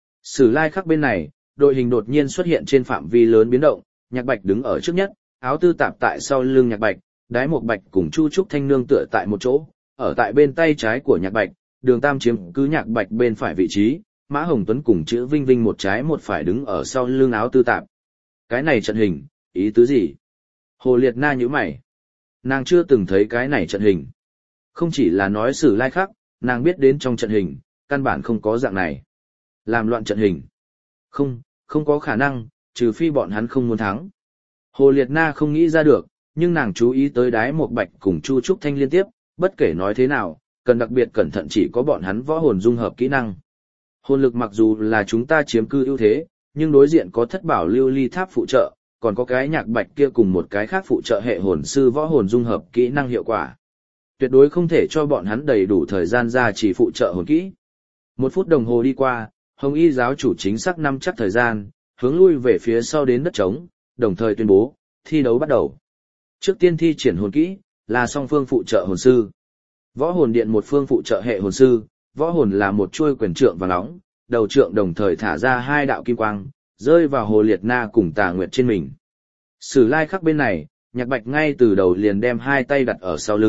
Sử Lai Khắc bên này, đội hình đột nhiên xuất hiện trên phạm vi lớn biến động, Nhạc Bạch đứng ở trước nhất, áo tư tạp tại sau lưng Nhạc Bạch, Đái Mộc Bạch cùng Chu Trúc Thanh nương tựa tại một chỗ, ở tại bên tay trái của Nhạc Bạch, Đường Tam chiếm cứ Nhạc Bạch bên phải vị trí, Mã Hồng Tuấn cùng chữ Vinh Vinh một trái một phải đứng ở sau lưng áo tư tạp. Cái này trận hình, ý tứ gì? Hồ Liệt Na nhíu mày. Nàng chưa từng thấy cái này trận hình. Không chỉ là nói Sử Lai Khắc, nàng biết đến trong trận hình, căn bản không có dạng này. Làm loạn trận hình. Không, không có khả năng, trừ phi bọn hắn không muốn thắng. Hồ Liệt Na không nghĩ ra được, nhưng nàng chú ý tới Đái Mộc Bạch cùng Chu Trúc Thanh liên tiếp, bất kể nói thế nào, cần đặc biệt cẩn thận chỉ có bọn hắn võ hồn dung hợp kỹ năng. Hồn lực mặc dù là chúng ta chiếm cư ưu thế, nhưng đối diện có thất bảo lưu ly tháp phụ trợ, còn có cái Nhạc Bạch kia cùng một cái khác phụ trợ hệ hồn sư võ hồn dung hợp kỹ năng hiệu quả. Tuyệt đối không thể cho bọn hắn đầy đủ thời gian ra chỉ phụ trợ hồn kỹ. Một phút đồng hồ đi qua, Hồng Y giáo chủ chính xác năm chắc thời gian, hướng lui về phía sau đến đất trống, đồng thời tuyên bố, thi đấu bắt đầu. Trước tiên thi triển hồn kỹ, là song phương phụ trợ hồn sư. Võ hồn điện một phương phụ trợ hệ hồn sư, võ hồn là một chuôi quyền trượng vàng nóng, đầu trượng đồng thời thả ra hai đạo kim quang, rơi vào Hồ Liệt Na cùng Tà Nguyệt trên mình. Sử Lai Khắc bên này, Nhạc Bạch ngay từ đầu liền đem hai tay đặt ở sau lưng,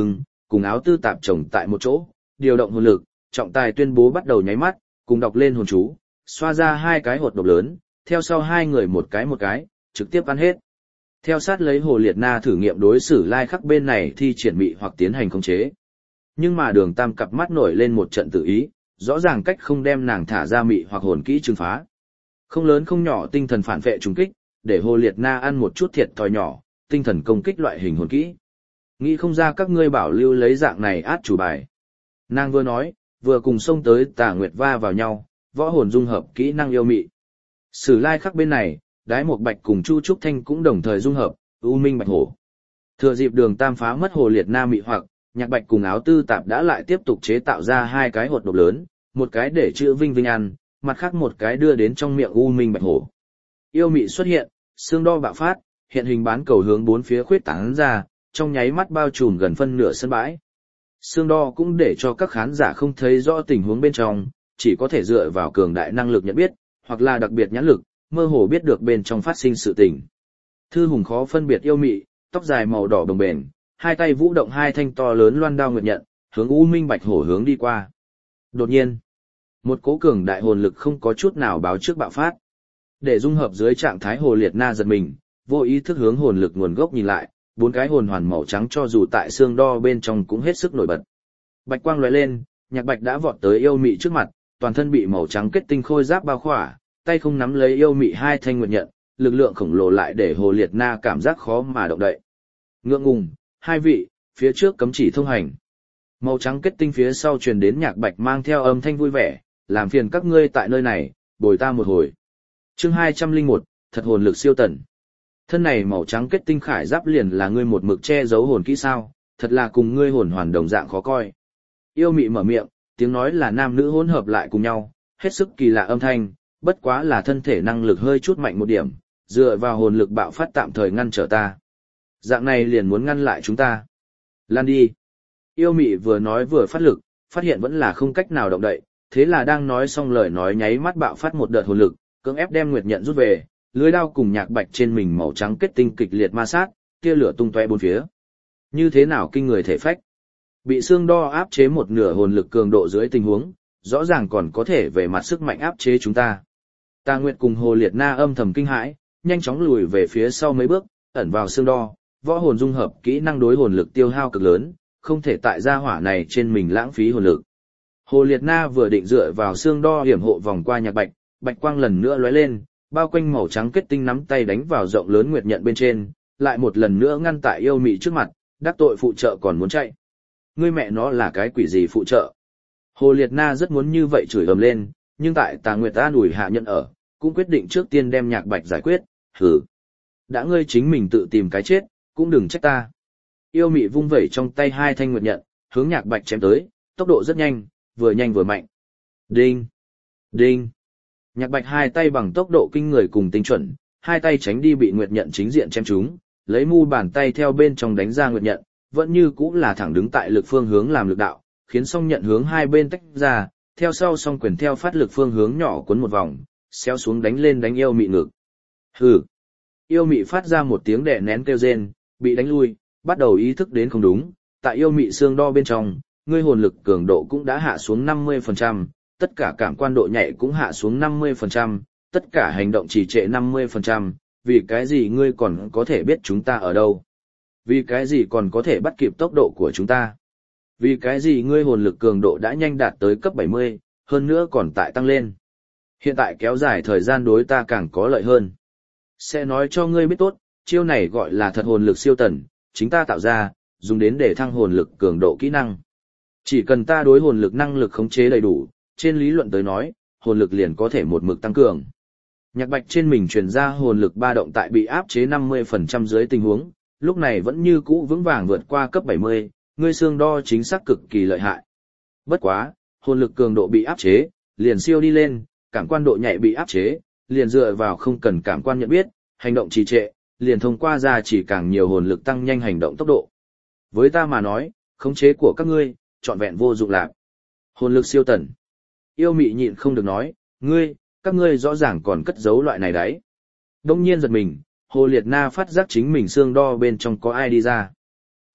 cùng áo tư tạp chồng tại một chỗ, điều động hồn lực, trọng tài tuyên bố bắt đầu nháy mắt, cùng đọc lên hồn chú, xoa ra hai cái hột độc lớn, theo sau hai người một cái một cái, trực tiếp ăn hết. Theo sát lấy Hồ Liệt Na thử nghiệm đối xử lai khắc bên này thi triển mị hoặc tiến hành khống chế. Nhưng mà Đường Tam cặp mắt nổi lên một trận tự ý, rõ ràng cách không đem nàng thả ra mị hoặc hồn kỹ trừng phá. Không lớn không nhỏ tinh thần phản vệ trùng kích, để Hồ Liệt Na ăn một chút thiệt thòi nhỏ, tinh thần công kích loại hình hồn kỹ. Nghĩ không ra các ngươi bảo lưu lấy dạng này át chủ bài. Nàng vừa nói, vừa cùng xông tới Tà Nguyệt va vào nhau, võ hồn dung hợp kỹ năng yêu mị. Sử lai khắc bên này, Đái Một Bạch cùng Chu Trúc Thanh cũng đồng thời dung hợp, U Minh Bạch Hổ. Thừa dịp Đường Tam phá mất Hồ Liệt Na mị hoặc, Nhạc Bạch cùng áo tư tạp đã lại tiếp tục chế tạo ra hai cái hột độc lớn, một cái để chữ Vinh Vinh ăn, mặt khác một cái đưa đến trong miệng U Minh Bạch Hổ. Yêu mị xuất hiện, xương đo bạo phát, hiện hình bán cầu hướng bốn phía khuyết tán ra, trong nháy mắt bao trùm gần phân nửa sân bãi. Xương đo cũng để cho các khán giả không thấy rõ tình huống bên trong, chỉ có thể dựa vào cường đại năng lực nhận biết, hoặc là đặc biệt nhãn lực, mơ hồ biết được bên trong phát sinh sự tình. Thư Hùng khó phân biệt yêu mị, tóc dài màu đỏ đồng bền, hai tay vũ động hai thanh to lớn loan đao nguyệt nhận, hướng U Minh Bạch Hổ hướng đi qua. Đột nhiên, một cỗ cường đại hồn lực không có chút nào báo trước bạo phát. Để dung hợp dưới trạng thái Hồ Liệt Na giật mình, vô ý thức hướng hồn lực nguồn gốc nhìn lại, bốn cái hồn hoàn màu trắng cho dù tại xương đo bên trong cũng hết sức nổi bật. Bạch quang lóe lên, Nhạc Bạch đã vọt tới yêu mị trước mặt, toàn thân bị màu trắng kết tinh khôi giáp bao khỏa, tay không nắm lấy yêu mị hai thanh nguyệt nhận, lực lượng khổng lồ lại để Hồ Liệt Na cảm giác khó mà động đậy. Ngượng ngùng, hai vị, phía trước cấm chỉ thông hành. Màu trắng kết tinh phía sau truyền đến Nhạc Bạch mang theo âm thanh vui vẻ, làm phiền các ngươi tại nơi này, bồi ta một hồi. Chương hai trăm lẻ một, thật hồn lực siêu tần. Thân này màu trắng kết tinh khải giáp liền là ngươi một mực che giấu hồn kỹ sao, thật là cùng ngươi hồn hoàn đồng dạng khó coi. Yêu mị mở miệng, tiếng nói là nam nữ hỗn hợp lại cùng nhau, hết sức kỳ lạ âm thanh, bất quá là thân thể năng lực hơi chút mạnh một điểm, dựa vào hồn lực bạo phát tạm thời ngăn trở ta. Dạng này liền muốn ngăn lại chúng ta. Lan đi. Yêu mị vừa nói vừa phát lực, phát hiện vẫn là không cách nào động đậy, thế là đang nói xong lời nói nháy mắt bạo phát một đợt hồn lực, cưỡng ép đem nguyệt nhận rút về, lưới đao cùng Nhạc Bạch trên mình màu trắng kết tinh kịch liệt ma sát, tia lửa tung tóe bốn phía. Như thế nào kinh người thể phách? Bị xương đo áp chế một nửa hồn lực cường độ dưới tình huống, rõ ràng còn có thể về mặt sức mạnh áp chế chúng ta. Tà Nguyệt cùng Hồ Liệt Na âm thầm kinh hãi, nhanh chóng lùi về phía sau mấy bước, ẩn vào xương đo, võ hồn dung hợp kỹ năng đối hồn lực tiêu hao cực lớn, không thể tại gia hỏa này trên mình lãng phí hồn lực. Hồ Liệt Na vừa định dựa vào xương đo hiểm hộ vòng qua Nhạc Bạch, bạch quang lần nữa lóe lên, bao quanh màu trắng kết tinh nắm tay đánh vào rộng lớn nguyệt nhận bên trên, lại một lần nữa ngăn tại yêu mị trước mặt, đắc tội phụ trợ còn muốn chạy. Ngươi mẹ nó là cái quỷ gì phụ trợ? Hồ Liệt Na rất muốn như vậy chửi ầm lên, nhưng tại Tà Nguyệt ta ủi hạ nhận ở, cũng quyết định trước tiên đem Nhạc Bạch giải quyết, hừ. Đã ngươi chính mình tự tìm cái chết, cũng đừng trách ta. Yêu mị vung vẩy trong tay hai thanh nguyệt nhận, hướng Nhạc Bạch chém tới, tốc độ rất nhanh, vừa nhanh vừa mạnh. Đinh! Đinh! Nhạc Bạch hai tay bằng tốc độ kinh người cùng tinh chuẩn, hai tay tránh đi bị nguyệt nhận chính diện chém trúng, lấy mu bàn tay theo bên trong đánh ra nguyệt nhận, vẫn như cũ là thẳng đứng tại lực phương hướng làm lực đạo, khiến song nhận hướng hai bên tách ra, theo sau song quyền theo phát lực phương hướng nhỏ cuốn một vòng, xéo xuống đánh lên đánh yêu mị ngực. Hừ. Yêu mị phát ra một tiếng đè nén kêu rên, bị đánh lui, bắt đầu ý thức đến không đúng, tại yêu mị xương đo bên trong, ngươi hồn lực cường độ cũng đã hạ xuống năm mươi phần trăm, tất cả cảm quan độ nhạy cũng hạ xuống năm mươi phần trăm, tất cả hành động trì trệ năm mươi phần trăm, vì cái gì ngươi còn có thể biết chúng ta ở đâu? Vì cái gì còn có thể bắt kịp tốc độ của chúng ta? Vì cái gì ngươi hồn lực cường độ đã nhanh đạt tới cấp bảy mươi, hơn nữa còn tại tăng lên? Hiện tại kéo dài thời gian đối ta càng có lợi hơn. Sẽ nói cho ngươi biết tốt, chiêu này gọi là thật hồn lực siêu tần, chính ta tạo ra, dùng đến để thăng hồn lực cường độ kỹ năng. Chỉ cần ta đối hồn lực năng lực khống chế đầy đủ, trên lý luận tới nói, hồn lực liền có thể một mực tăng cường. Nhạc Bạch trên mình truyền ra hồn lực ba động tại bị áp chế năm mươi phần trăm dưới tình huống, lúc này vẫn như cũ vững vàng vượt qua cấp bảy mươi, ngươi xương đo chính xác cực kỳ lợi hại. Bất quá, hồn lực cường độ bị áp chế, liền siêu đi lên, cảm quan độ nhạy bị áp chế, liền dựa vào không cần cảm quan nhận biết, hành động trì trệ, liền thông qua ra chỉ càng nhiều hồn lực tăng nhanh hành động tốc độ. Với ta mà nói, khống chế của các ngươi, trọn vẹn vô dụng lạc. Hồn lực siêu tần. Yêu mị nhịn không được nói, ngươi, các ngươi rõ ràng còn cất giấu loại này đấy. Đông nhiên giật mình, Hồ Liệt Na phát giác chính mình xương đo bên trong có ai đi ra.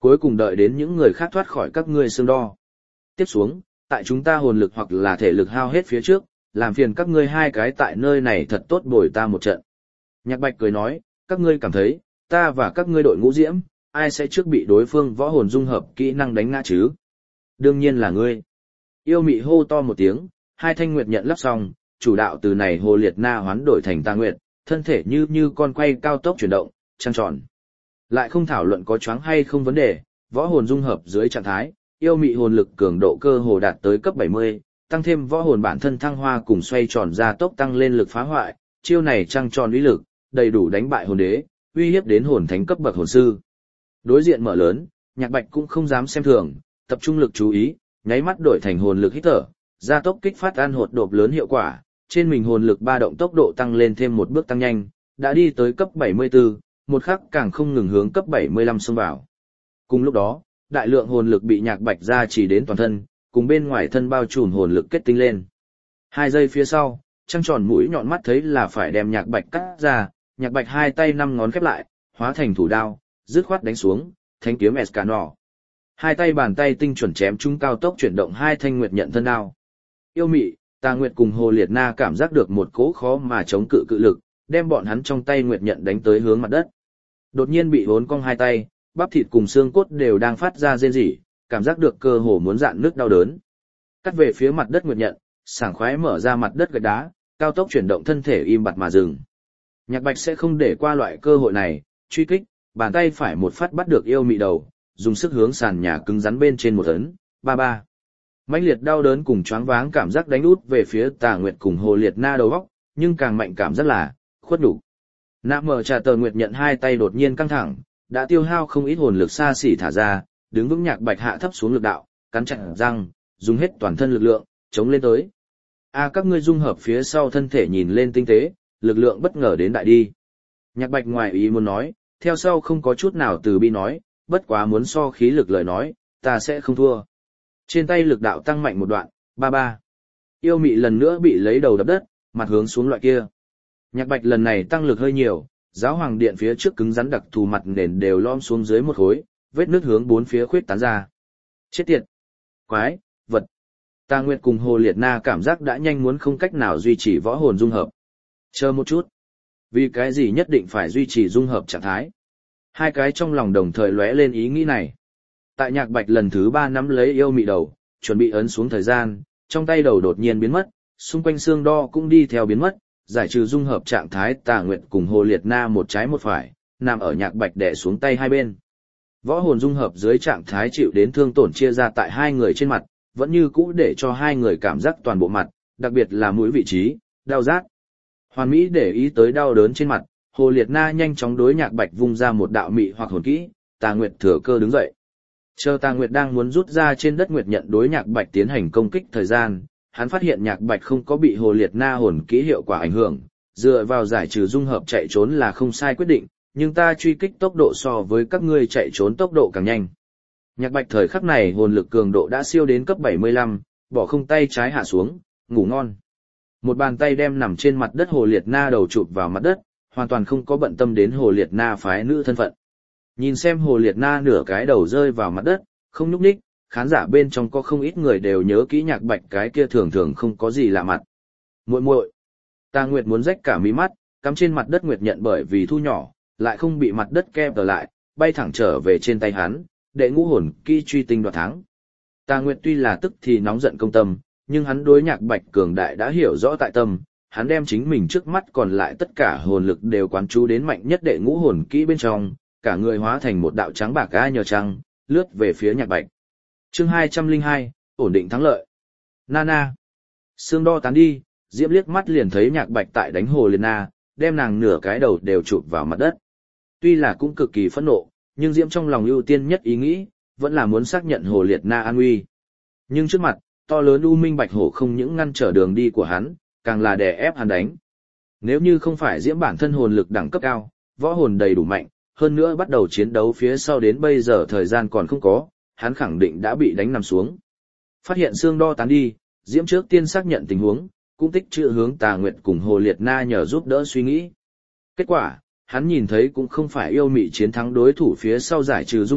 cuối cùng đợi đến những người khác thoát khỏi các ngươi xương đo. Tiếp xuống, tại chúng ta hồn lực hoặc là thể lực hao hết phía trước, làm phiền các ngươi hai cái tại nơi này thật tốt bồi ta một trận. Nhạc Bạch cười nói, các ngươi cảm thấy, ta và các ngươi đội ngũ diễm, ai sẽ trước bị đối phương võ hồn dung hợp kỹ năng đánh ngã chứ? Đương nhiên là ngươi. Yêu mị hô to một tiếng, hai thanh nguyệt nhận lắp xong, chủ đạo từ này hồ liệt na hoán đổi thành tà nguyệt, thân thể như như con quay cao tốc chuyển động, trăng tròn. Lại không thảo luận có choáng hay không vấn đề, võ hồn dung hợp dưới trạng thái, yêu mị hồn lực cường độ cơ hồ đạt tới cấp bảy mươi, tăng thêm võ hồn bản thân thăng hoa cùng xoay tròn ra tốc tăng lên lực phá hoại, chiêu này trăng tròn uy lực, đầy đủ đánh bại hồn đế, uy hiếp đến hồn thánh cấp bậc hồn sư. Đối diện mở lớn, Nhạc Bạch cũng không dám xem thường, tập trung lực chú ý, nháy mắt đổi thành hồn lực hít thở, gia tốc kích phát an hột độp lớn hiệu quả, trên mình hồn lực ba động tốc độ tăng lên thêm một bước tăng nhanh, đã đi tới cấp bảy mươi tư, một khắc càng không ngừng hướng cấp bảy mươi lăm xông vào. Cùng lúc đó, đại lượng hồn lực bị Nhạc Bạch ra chỉ đến toàn thân, cùng bên ngoài thân bao trùm hồn lực kết tinh lên. Hai giây phía sau, trăng tròn mũi nhọn mắt thấy là phải đem Nhạc Bạch cắt ra, Nhạc Bạch hai tay năm ngón khép lại, hóa thành thủ đao, dứt khoát đánh xuống, thanh kiếm Escanor. Hai tay bàn tay tinh chuẩn chém trúng cao tốc chuyển động hai thanh nguyệt nhận thân đao. Yêu mị, Tà Nguyệt cùng Hồ Liệt Na cảm giác được một cỗ khó mà chống cự cự lực, đem bọn hắn trong tay nguyệt nhận đánh tới hướng mặt đất. Đột nhiên bị vốn cong hai tay, bắp thịt cùng xương cốt đều đang phát ra rên rỉ, cảm giác được cơ hồ muốn dạn nước đau đớn. Cắt về phía mặt đất nguyệt nhận, sảng khoái mở ra mặt đất gạch đá, cao tốc chuyển động thân thể im bặt mà dừng. Nhạc Bạch sẽ không để qua loại cơ hội này, truy kích, bàn tay phải một phát bắt được yêu mị đầu, dùng sức hướng sàn nhà cứng rắn bên trên một ấn, ba ba. Mãnh liệt đau đớn cùng choáng váng cảm giác đánh út về phía Tà Nguyệt cùng Hồ Liệt Na đầu góc, nhưng càng mạnh cảm giác là khuất đủ. Nạm mở trà tờ Nguyệt nhận hai tay đột nhiên căng thẳng, đã tiêu hao không ít hồn lực xa xỉ thả ra, đứng vững Nhạc Bạch hạ thấp xuống lực đạo, cắn chặt răng, dùng hết toàn thân lực lượng, chống lên tới. A các ngươi dung hợp phía sau thân thể nhìn lên tinh tế, lực lượng bất ngờ đến đại đi. Nhạc Bạch ngoài ý muốn nói, theo sau không có chút nào từ bi nói, bất quá muốn so khí lực lời nói, ta sẽ không thua. Trên tay lực đạo tăng mạnh một đoạn, ba ba. Yêu mị lần nữa bị lấy đầu đập đất, mặt hướng xuống loại kia. Nhạc Bạch lần này tăng lực hơi nhiều, giáo hoàng điện phía trước cứng rắn đặc thù mặt nền đều lom xuống dưới một khối, vết nước hướng bốn phía khuyết tán ra. Chết tiệt! Quái! Vật! Tà Nguyệt cùng Hồ Liệt Na cảm giác đã nhanh muốn không cách nào duy trì võ hồn dung hợp. Chờ một chút! Vì cái gì nhất định phải duy trì dung hợp trạng thái? Hai cái trong lòng đồng thời lóe lên ý nghĩ này. Tại Nhạc Bạch lần thứ ba nắm lấy yêu mị đầu, chuẩn bị ấn xuống thời gian, trong tay đầu đột nhiên biến mất, xung quanh xương đo cũng đi theo biến mất, giải trừ dung hợp trạng thái Tà Nguyệt cùng Hồ Liệt Na một trái một phải, nằm ở Nhạc Bạch đè xuống tay hai bên. Võ hồn dung hợp dưới trạng thái chịu đến thương tổn chia ra tại hai người trên mặt, vẫn như cũ để cho hai người cảm giác toàn bộ mặt, đặc biệt là mũi vị trí, đau rát. Hoàn Mỹ để ý tới đau đớn trên mặt, Hồ Liệt Na nhanh chóng đối Nhạc Bạch vung ra một đạo mị hoặc hồn kỹ, Tà Nguyệt thừa cơ đứng dậy. Chờ Tà Nguyệt đang muốn rút ra trên đất Nguyệt nhận đối Nhạc Bạch tiến hành công kích thời gian, hắn phát hiện Nhạc Bạch không có bị Hồ Liệt Na hồn kỹ hiệu quả ảnh hưởng, dựa vào giải trừ dung hợp chạy trốn là không sai quyết định, nhưng ta truy kích tốc độ so với các ngươi chạy trốn tốc độ càng nhanh. Nhạc Bạch thời khắc này hồn lực cường độ đã siêu đến cấp bảy mươi lăm, bỏ không tay trái hạ xuống, ngủ ngon. Một bàn tay đem nằm trên mặt đất Hồ Liệt Na đầu chụp vào mặt đất, hoàn toàn không có bận tâm đến Hồ Liệt Na phái nữ thân phận. Nhìn xem Hồ Liệt Na nửa cái đầu rơi vào mặt đất, không nhúc nhích, khán giả bên trong có không ít người đều nhớ kỹ Nhạc Bạch cái kia thường thường không có gì lạ mặt. Muội muội, Tà Nguyệt muốn rách cả mí mắt, cắm trên mặt đất Nguyệt nhận bởi vì thu nhỏ, lại không bị mặt đất kẹp lại, bay thẳng trở về trên tay hắn, đệ ngũ hồn kỹ truy tinh đoạt thắng. Tà Nguyệt tuy là tức thì nóng giận công tâm, nhưng hắn đối Nhạc Bạch cường đại đã hiểu rõ tại tâm, hắn đem chính mình trước mắt còn lại tất cả hồn lực đều quán chú đến mạnh nhất đệ ngũ hồn kỹ bên trong, cả người hóa thành một đạo trắng bạc ga nhờ trăng, lướt về phía Nhạc Bạch. Chương hai trăm lẻ hai, ổn định thắng lợi. Nana. Sương đo tán đi, Diễm liếc mắt liền thấy Nhạc Bạch tại đánh Hồ Liệt Na, đem nàng nửa cái đầu đều chụp vào mặt đất. Tuy là cũng cực kỳ phẫn nộ, nhưng Diễm trong lòng ưu tiên nhất ý nghĩ, vẫn là muốn xác nhận Hồ Liệt Na an nguy. Nhưng trước mặt, to lớn U Minh Bạch Hổ không những ngăn trở đường đi của hắn, càng là đè ép hắn đánh. Nếu như không phải Diễm bản thân hồn lực đẳng cấp cao, võ hồn đầy đủ mạnh, hơn nữa bắt đầu chiến đấu phía sau đến bây giờ thời gian còn không có, hắn khẳng định đã bị đánh nằm xuống. Phát hiện xương đo tán đi, Diễm trước tiên xác nhận tình huống, cũng tích trữ hướng Tà Nguyệt cùng Hồ Liệt Na nhờ giúp đỡ suy nghĩ. Kết quả, hắn nhìn thấy cũng không phải yêu mị chiến thắng đối thủ phía sau giải trừ dung hợp,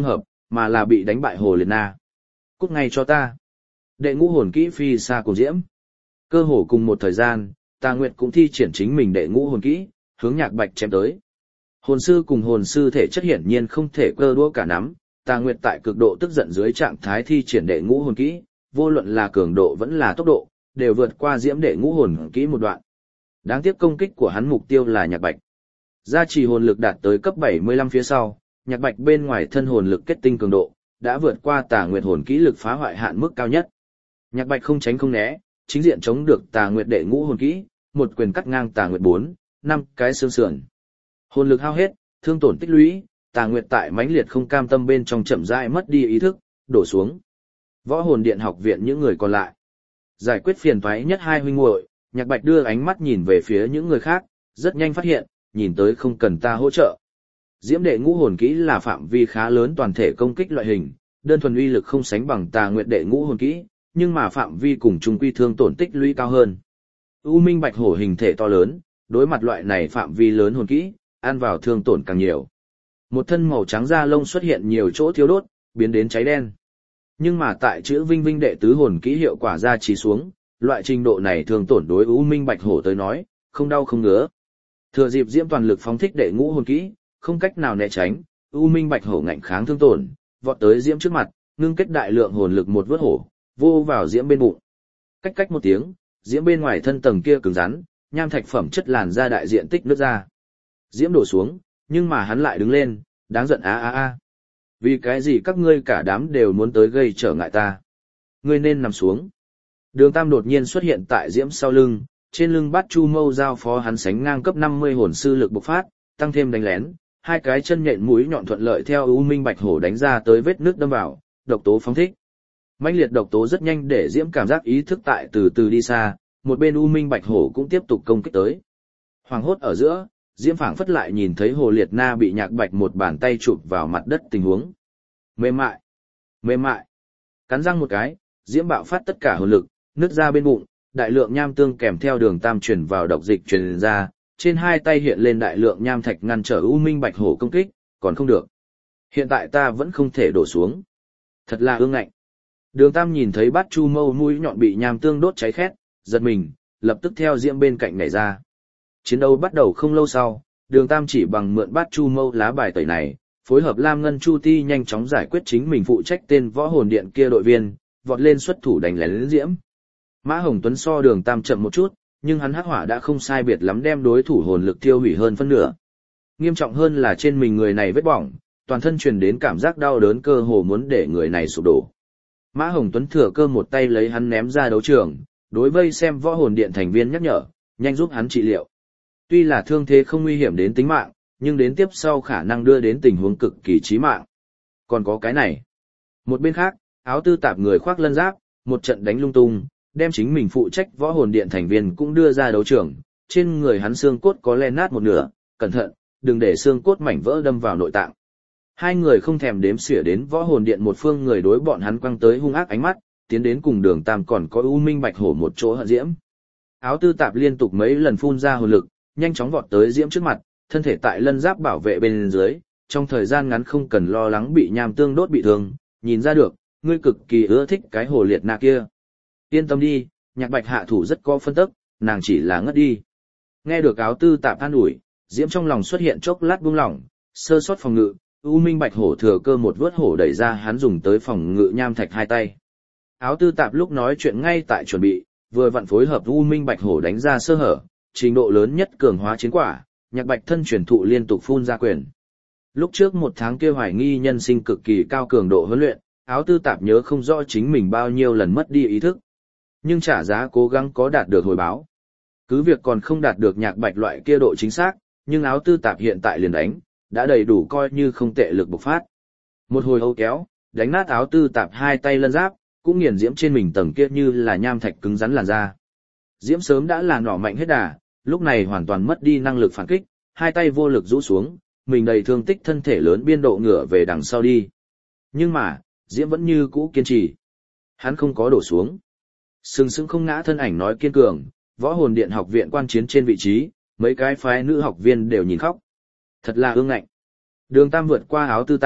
mà là bị đánh bại Hồ Liệt Na. Cút ngay cho ta. Đệ ngũ hồn kỹ phi xa cổ diễm. Cơ hồ cùng một thời gian, Tà Nguyệt cũng thi triển chính mình đệ ngũ hồn kỹ, hướng Nhạc Bạch chém tới. Hồn sư cùng hồn sư thể chất hiển nhiên không thể cơ đũa cả nắm, Tà Nguyệt tại cực độ tức giận dưới trạng thái thi triển đệ ngũ hồn kỹ, vô luận là cường độ vẫn là tốc độ, đều vượt qua diễm đệ ngũ hồn kỹ một đoạn. Đáng tiếc công kích của hắn mục tiêu là Nhạc Bạch. Gia trì hồn lực đạt tới cấp bảy mươi lăm phía sau, Nhạc Bạch bên ngoài thân hồn lực kết tinh cường độ, đã vượt qua Tà Nguyệt hồn kỹ lực phá hoại hạn mức cao nhất. Nhạc Bạch không tránh không né, chính diện chống được Tà Nguyệt đệ ngũ hồn kỹ, một quyền cắt ngang Tà Nguyệt bốn, năm cái xương sườn. Hồn lực hao hết, thương tổn tích lũy, Tà Nguyệt tại mãnh liệt không cam tâm bên trong chậm rãi mất đi ý thức, đổ xuống. Võ Hồn Điện học viện những người còn lại, giải quyết phiền toái nhất hai huynh muội, Nhạc Bạch đưa ánh mắt nhìn về phía những người khác, rất nhanh phát hiện, nhìn tới không cần ta hỗ trợ. Diễm đệ ngũ hồn kỹ là phạm vi khá lớn toàn thể công kích loại hình, đơn thuần uy lực không sánh bằng Tà Nguyệt đệ ngũ hồn kỹ, nhưng mà phạm vi cùng trung quy thương tổn tích lũy cao hơn. U Minh Bạch Hổ hình thể to lớn, đối mặt loại này phạm vi lớn hồn kỹ, ăn vào thương tổn càng nhiều. Một thân màu trắng da lông xuất hiện nhiều chỗ thiếu đốt, biến đến cháy đen. Nhưng mà tại chữ Vinh Vinh đệ tứ hồn kỹ hiệu quả ra chỉ xuống, loại trình độ này thương tổn đối U Minh Bạch Hổ tới nói, không đau không ngứa. Thừa dịp Diễm toàn lực phóng thích đệ ngũ hồn kỹ, không cách nào né tránh, U Minh Bạch Hổ ngạnh kháng thương tổn, vọt tới Diễm trước mặt, ngưng kết đại lượng hồn lực một vớt hổ, vô vào Diễm bên bụng. Cách cách một tiếng, Diễm bên ngoài thân tầng kia cứng rắn, nham thạch phẩm chất làn ra đại diện tích nứt ra. Diễm đổ xuống, nhưng mà hắn lại đứng lên, đáng giận á á á. Vì cái gì các ngươi cả đám đều muốn tới gây trở ngại ta? Ngươi nên nằm xuống. Đường Tam đột nhiên xuất hiện tại Diễm sau lưng, trên lưng Bát Chu Mâu giao phó hắn sánh ngang cấp năm mươi hồn sư lực bộc phát, tăng thêm đánh lén, hai cái chân nhện mũi nhọn thuận lợi theo U Minh Bạch Hổ đánh ra tới vết nước đâm vào, độc tố phóng thích. Mãnh liệt độc tố rất nhanh để Diễm cảm giác ý thức tại từ từ đi xa, một bên U Minh Bạch Hổ cũng tiếp tục công kích tới. Hoàng hốt ở giữa, Diễm phảng phất lại nhìn thấy Hồ Liệt Na bị Nhạc Bạch một bàn tay chụp vào mặt đất tình huống. Mềm mại, mềm mại. Cắn răng một cái, Diễm bạo phát tất cả hồn lực, nứt ra bên bụng, đại lượng nham tương kèm theo đường tam truyền vào độc dịch truyền ra, trên hai tay hiện lên đại lượng nham thạch ngăn trở U Minh Bạch Hổ công kích, còn không được. Hiện tại ta vẫn không thể đổ xuống. Thật là ương ngạnh. Đường Tam nhìn thấy Bát Chu Mâu mũi nhọn bị nham tương đốt cháy khét, giật mình, lập tức theo Diễm bên cạnh nhảy ra. Chiến đấu bắt đầu không lâu sau, Đường Tam chỉ bằng mượn Bát Chu Mâu lá bài tẩy này, phối hợp Lam Ngân Chu Ti nhanh chóng giải quyết chính mình phụ trách tên Võ Hồn Điện kia đội viên, vọt lên xuất thủ đánh lén Diễm. Mã Hồng Tuấn so Đường Tam chậm một chút, nhưng hắn hắc hỏa đã không sai biệt lắm đem đối thủ hồn lực tiêu hủy hơn phân nửa. Nghiêm trọng hơn là trên mình người này vết bỏng, toàn thân truyền đến cảm giác đau đớn cơ hồ muốn để người này sụp đổ. Mã Hồng Tuấn thừa cơ một tay lấy hắn ném ra đấu trường, đối vây xem Võ Hồn Điện thành viên nhắc nhở, nhanh giúp hắn trị liệu. Tuy là thương thế không nguy hiểm đến tính mạng, nhưng đến tiếp sau khả năng đưa đến tình huống cực kỳ chí mạng. Còn có cái này. Một bên khác, áo tư tạp người khoác lân giáp, một trận đánh lung tung, đem chính mình phụ trách Võ Hồn Điện thành viên cũng đưa ra đấu trường, trên người hắn xương cốt có len nát một nửa, cẩn thận, đừng để xương cốt mảnh vỡ đâm vào nội tạng. Hai người không thèm đếm xỉa đến Võ Hồn Điện một phương người đối bọn hắn quăng tới hung ác ánh mắt, tiến đến cùng Đường Tam còn có U Minh Bạch Hổ một chỗ hận Diễm. Áo tư tạp liên tục mấy lần phun ra hồn lực, nhanh chóng vọt tới Diễm trước mặt, thân thể tại lân giáp bảo vệ bên dưới, trong thời gian ngắn không cần lo lắng bị nham tương đốt bị thương, nhìn ra được, ngươi cực kỳ ưa thích cái Hồ Liệt Na kia. Yên tâm đi, Nhạc Bạch hạ thủ rất có phân tức, nàng chỉ là ngất đi. Nghe được áo tư tạp an ủi, Diễm trong lòng xuất hiện chốc lát buông lỏng, sơ sót phòng ngự, U Minh Bạch Hổ thừa cơ một vớt hổ đẩy ra hắn dùng tới phòng ngự nham thạch hai tay. Áo tư tạp lúc nói chuyện ngay tại chuẩn bị, vừa vặn phối hợp U Minh Bạch Hổ đánh ra sơ hở, trình độ lớn nhất cường hóa chiến quả, Nhạc Bạch thân truyền thụ liên tục phun ra quyền. Lúc trước một tháng kia hoài nghi nhân sinh cực kỳ cao cường độ huấn luyện, áo tư tạp nhớ không rõ chính mình bao nhiêu lần mất đi ý thức. Nhưng trả giá cố gắng có đạt được hồi báo. Cứ việc còn không đạt được Nhạc Bạch loại kia độ chính xác, nhưng áo tư tạp hiện tại liền đánh, đã đầy đủ coi như không tệ lực bộc phát. Một hồi hâu kéo, đánh nát áo tư tạp hai tay lân giáp, cũng nghiền Diễm trên mình tầng kia như là nham thạch cứng rắn làn da. Diễm sớm đã là nỏ mạnh hết đà, lúc này hoàn toàn mất đi năng lực phản kích, hai tay vô lực rũ xuống, mình đầy thương tích thân thể lớn biên độ ngửa về đằng sau đi. Nhưng mà, Diễm vẫn như cũ kiên trì. Hắn không có đổ xuống. Sừng sững không ngã thân ảnh nói kiên cường, Võ Hồn Điện học viện quan chiến trên vị trí, mấy cái phái nữ học viên đều nhìn khóc. Thật là ương ngạnh. Đường Tam vượt qua áo tư tạp,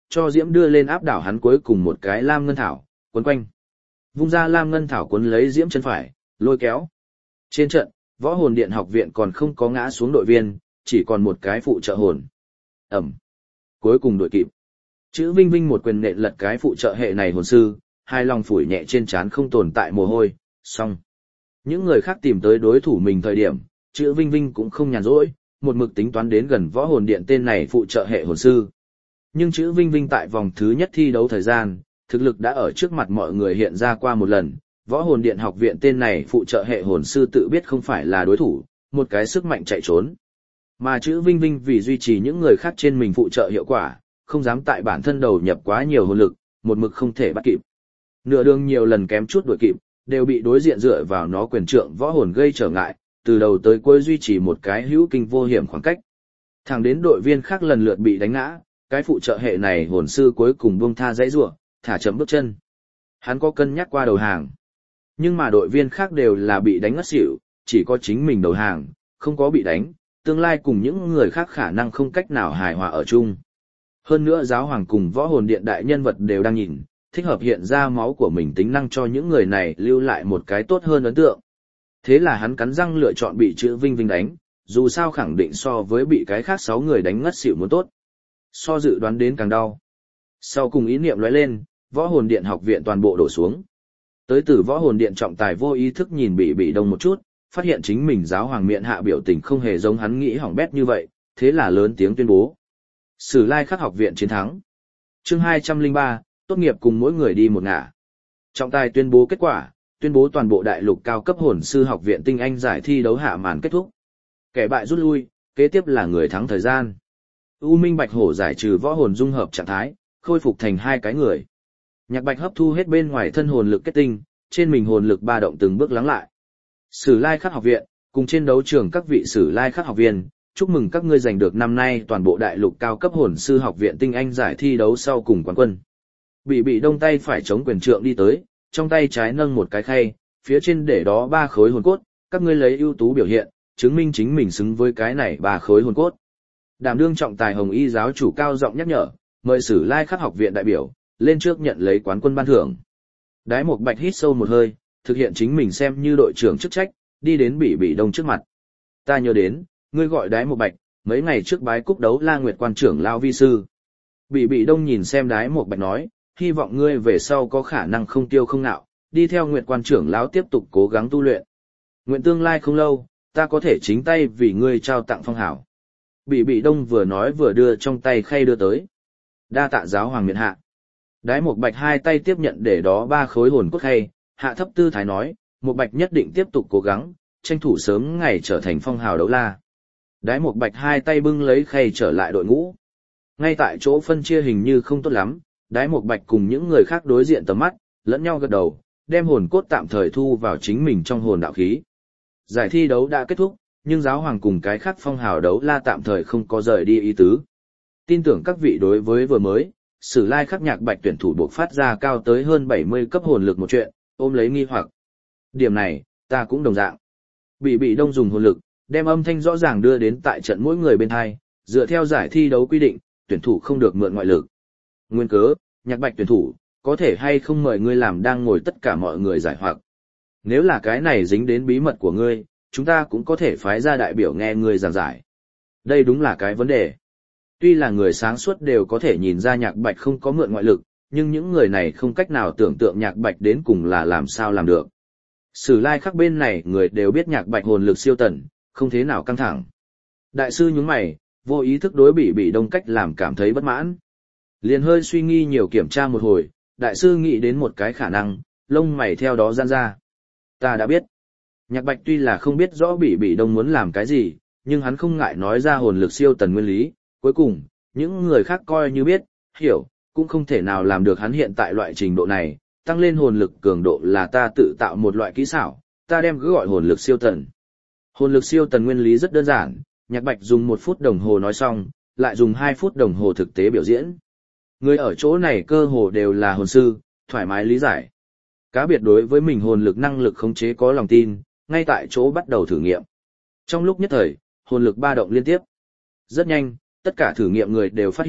cho diễm đưa lên áp đảo hắn cuối cùng một cái lam ngân thảo, quấn quanh. Vung ra lam ngân thảo quấn lấy diễm chân phải, lôi kéo. Trên trận, võ hồn điện học viện còn không có ngã xuống đội viên, chỉ còn một cái phụ trợ hồn. Ẩm. Cuối cùng đội kịp. Chữ Vinh Vinh một quyền nện lật cái phụ trợ hệ này hồn sư, hai lòng phủi nhẹ trên trán không tồn tại mồ hôi, xong. Những người khác tìm tới đối thủ mình thời điểm, chữ Vinh Vinh cũng không nhàn rỗi, một mực tính toán đến gần võ hồn điện tên này phụ trợ hệ hồn sư. Nhưng chữ Vinh Vinh tại vòng thứ nhất thi đấu thời gian, thực lực đã ở trước mặt mọi người hiện ra qua một lần, võ hồn điện học viện tên này phụ trợ hệ hồn sư tự biết không phải là đối thủ, một cái sức mạnh chạy trốn. Mà chữ Vinh Vinh vì duy trì những người khác trên mình phụ trợ hiệu quả, không dám tại bản thân đầu nhập quá nhiều hồn lực, một mực không thể bắt kịp. Nửa đường nhiều lần kém chút đuổi kịp, đều bị đối diện dựa vào nó quyền trượng võ hồn gây trở ngại, từ đầu tới cuối duy trì một cái hữu kinh vô hiểm khoảng cách. Thẳng đến đội viên khác lần lượt bị đánh ngã, cái phụ trợ hệ này hồn sư cuối cùng buông tha dãy rủa, thả chậm bước chân. Hắn có cân nhắc qua đầu hàng, nhưng mà đội viên khác đều là bị đánh ngất xỉu, chỉ có chính mình đầu hàng, không có bị đánh, tương lai cùng những người khác khả năng không cách nào hài hòa ở chung. Hơn nữa giáo hoàng cùng võ hồn điện đại nhân vật đều đang nhìn, thích hợp hiện ra máu của mình tính năng cho những người này lưu lại một cái tốt hơn ấn tượng. Thế là hắn cắn răng lựa chọn bị chữ Vinh Vinh đánh, dù sao khẳng định so với bị cái khác sáu người đánh ngất xỉu muốn tốt. So dự đoán đến càng đau. Sau cùng ý niệm lóe lên, võ hồn điện học viện toàn bộ đổ xuống. Tới từ võ hồn điện trọng tài vô ý thức nhìn bị bị đông một chút, phát hiện chính mình giáo hoàng miệng hạ biểu tình không hề giống hắn nghĩ hỏng bét như vậy, thế là lớn tiếng tuyên bố. Sử Lai Khắc học viện chiến thắng. Chương hai trăm lẻ ba, tốt nghiệp cùng mỗi người đi một ngả. Trọng tài tuyên bố kết quả, tuyên bố toàn bộ đại lục cao cấp hồn sư học viện tinh anh giải thi đấu hạ màn kết thúc. Kẻ bại rút lui, kế tiếp là người thắng thời gian. U Minh Bạch Hổ giải trừ võ hồn dung hợp trạng thái, khôi phục thành hai cái người. Nhạc Bạch hấp thu hết bên ngoài thân hồn lực kết tinh, trên mình hồn lực ba động từng bước lắng lại. Sử Lai Khắc học viện, cùng trên đấu trường các vị Sử Lai Khắc học viên, chúc mừng các ngươi giành được năm nay toàn bộ đại lục cao cấp hồn sư học viện tinh anh giải thi đấu sau cùng quán quân. Bị bị đông tay phải chống quyền trượng đi tới, trong tay trái nâng một cái khay, phía trên để đó ba khối hồn cốt, các ngươi lấy ưu tú biểu hiện, chứng minh chính mình xứng với cái này ba khối hồn cốt. Đảm đương trọng tài Hồng Y giáo chủ cao giọng nhắc nhở, mời Sử Lai Khắc học viện đại biểu lên trước nhận lấy quán quân ban thưởng. Đái Mộc Bạch hít sâu một hơi, thực hiện chính mình xem như đội trưởng chức trách, đi đến Bị Bị Đông trước mặt. Ta nhớ đến, ngươi gọi Đái Mộc Bạch, mấy ngày trước bái cúc đấu La Nguyệt quan trưởng lão vi sư. Bị Bị Đông nhìn xem Đái Mộc Bạch nói, hy vọng ngươi về sau có khả năng không tiêu không nạo, đi theo Nguyệt quan trưởng lão tiếp tục cố gắng tu luyện. Nguyện tương lai không lâu, ta có thể chính tay vì ngươi trao tặng phong hảo. Bị Bị Đông vừa nói vừa đưa trong tay khay đưa tới. Đa tạ giáo hoàng miện hạ. Đái Mộc Bạch hai tay tiếp nhận để đó ba khối hồn cốt khay, hạ thấp tư thái nói, Mộc Bạch nhất định tiếp tục cố gắng, tranh thủ sớm ngày trở thành phong hào đấu la. Đái Mộc Bạch hai tay bưng lấy khay trở lại đội ngũ. Ngay tại chỗ phân chia hình như không tốt lắm, Đái Mộc Bạch cùng những người khác đối diện tầm mắt, lẫn nhau gật đầu, đem hồn cốt tạm thời thu vào chính mình trong hồn đạo khí. Giải thi đấu đã kết thúc, nhưng giáo hoàng cùng cái khác phong hào đấu la tạm thời không có rời đi ý tứ. Tin tưởng các vị đối với vừa mới, Sử Lai Khắc Nhạc Bạch tuyển thủ buộc phát ra cao tới hơn bảy mươi cấp hồn lực một chuyện, ôm lấy nghi hoặc. Điểm này, ta cũng đồng dạng. Bị Bị Đông dùng hồn lực, đem âm thanh rõ ràng đưa đến tại trận mỗi người bên hai, dựa theo giải thi đấu quy định, tuyển thủ không được mượn ngoại lực. Nguyên cớ, Nhạc Bạch tuyển thủ, có thể hay không mời ngươi làm đang ngồi tất cả mọi người giải hoặc. Nếu là cái này dính đến bí mật của ngươi, chúng ta cũng có thể phái ra đại biểu nghe ngươi giảng giải. Đây đúng là cái vấn đề. Tuy là người sáng suốt đều có thể nhìn ra Nhạc Bạch không có mượn ngoại lực, nhưng những người này không cách nào tưởng tượng Nhạc Bạch đến cùng là làm sao làm được. Sử Lai Khắc bên này người đều biết Nhạc Bạch hồn lực siêu tần, không thế nào căng thẳng. Đại sư nhướng mày, vô ý thức đối Bị Bị Đông cách làm cảm thấy bất mãn. Liền hơi suy nghi nhiều kiểm tra một hồi, đại sư nghĩ đến một cái khả năng, lông mày theo đó giãn ra. Ta đã biết. Nhạc Bạch tuy là không biết rõ Bị Bị Đông muốn làm cái gì, nhưng hắn không ngại nói ra hồn lực siêu tần nguyên lý. Cuối cùng, những người khác coi như biết, hiểu, cũng không thể nào làm được hắn hiện tại loại trình độ này, tăng lên hồn lực cường độ là ta tự tạo một loại kỹ xảo, ta đem cứ gọi hồn lực siêu tần. Hồn lực siêu tần nguyên lý rất đơn giản, Nhạc Bạch dùng một phút đồng hồ nói xong, lại dùng hai phút đồng hồ thực tế biểu diễn. Người ở chỗ này cơ hồ đều là hồn sư, thoải mái lý giải. Cá biệt đối với mình hồn lực năng lực khống chế có lòng tin, ngay tại chỗ bắt đầu thử nghiệm. Trong lúc nhất thời, hồn lực ba động liên tiếp. Rất nhanh, tất cả thử nghiệm người đều phát hiện,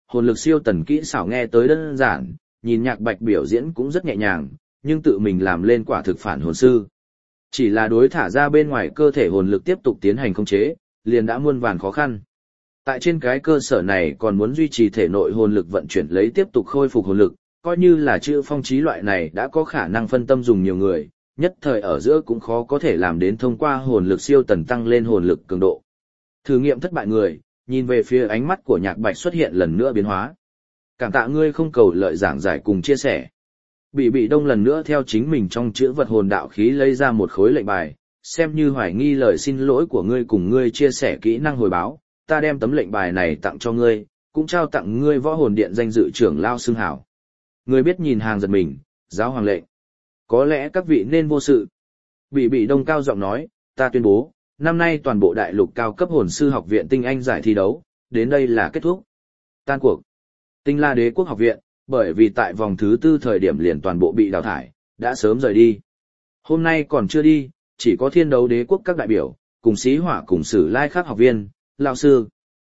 hồn lực siêu tần kỹ xảo nghe tới đơn giản, nhìn Nhạc Bạch biểu diễn cũng rất nhẹ nhàng, nhưng tự mình làm lên quả thực phản hồn sư. Chỉ là đối thả ra bên ngoài cơ thể hồn lực tiếp tục tiến hành khống chế, liền đã muôn vàn khó khăn. Tại trên cái cơ sở này còn muốn duy trì thể nội hồn lực vận chuyển lấy tiếp tục khôi phục hồn lực, coi như là chữ phong trí loại này đã có khả năng phân tâm dùng nhiều người, nhất thời ở giữa cũng khó có thể làm đến thông qua hồn lực siêu tần tăng lên hồn lực cường độ. Thử nghiệm thất bại người, nhìn về phía ánh mắt của Nhạc Bạch xuất hiện lần nữa biến hóa. Cảm tạ ngươi không cầu lợi giảng giải cùng chia sẻ. Bị bị đông lần nữa theo chính mình trong chữ vật hồn đạo khí lấy ra một khối lệnh bài, xem như hoài nghi lời xin lỗi của ngươi cùng ngươi chia sẻ kỹ năng hồi báo, ta đem tấm lệnh bài này tặng cho ngươi, cũng trao tặng ngươi võ hồn điện danh dự trưởng lao xưng hảo. Ngươi biết nhìn hàng giật mình, giáo hoàng lệnh. Có lẽ các vị nên vô sự. Bị bị đông cao giọng nói, ta tuyên bố, năm nay toàn bộ đại lục cao cấp hồn sư học viện tinh anh giải thi đấu, đến đây là kết thúc. Tan cuộc. Tinh La Đế quốc học viện, bởi vì tại vòng thứ tư thời điểm liền toàn bộ bị đào thải, đã sớm rời đi. Hôm nay còn chưa đi, chỉ có Thiên Đấu Đế quốc các đại biểu, cùng Xí Hỏa cùng Sử Lai Khắc học viên, lão sư.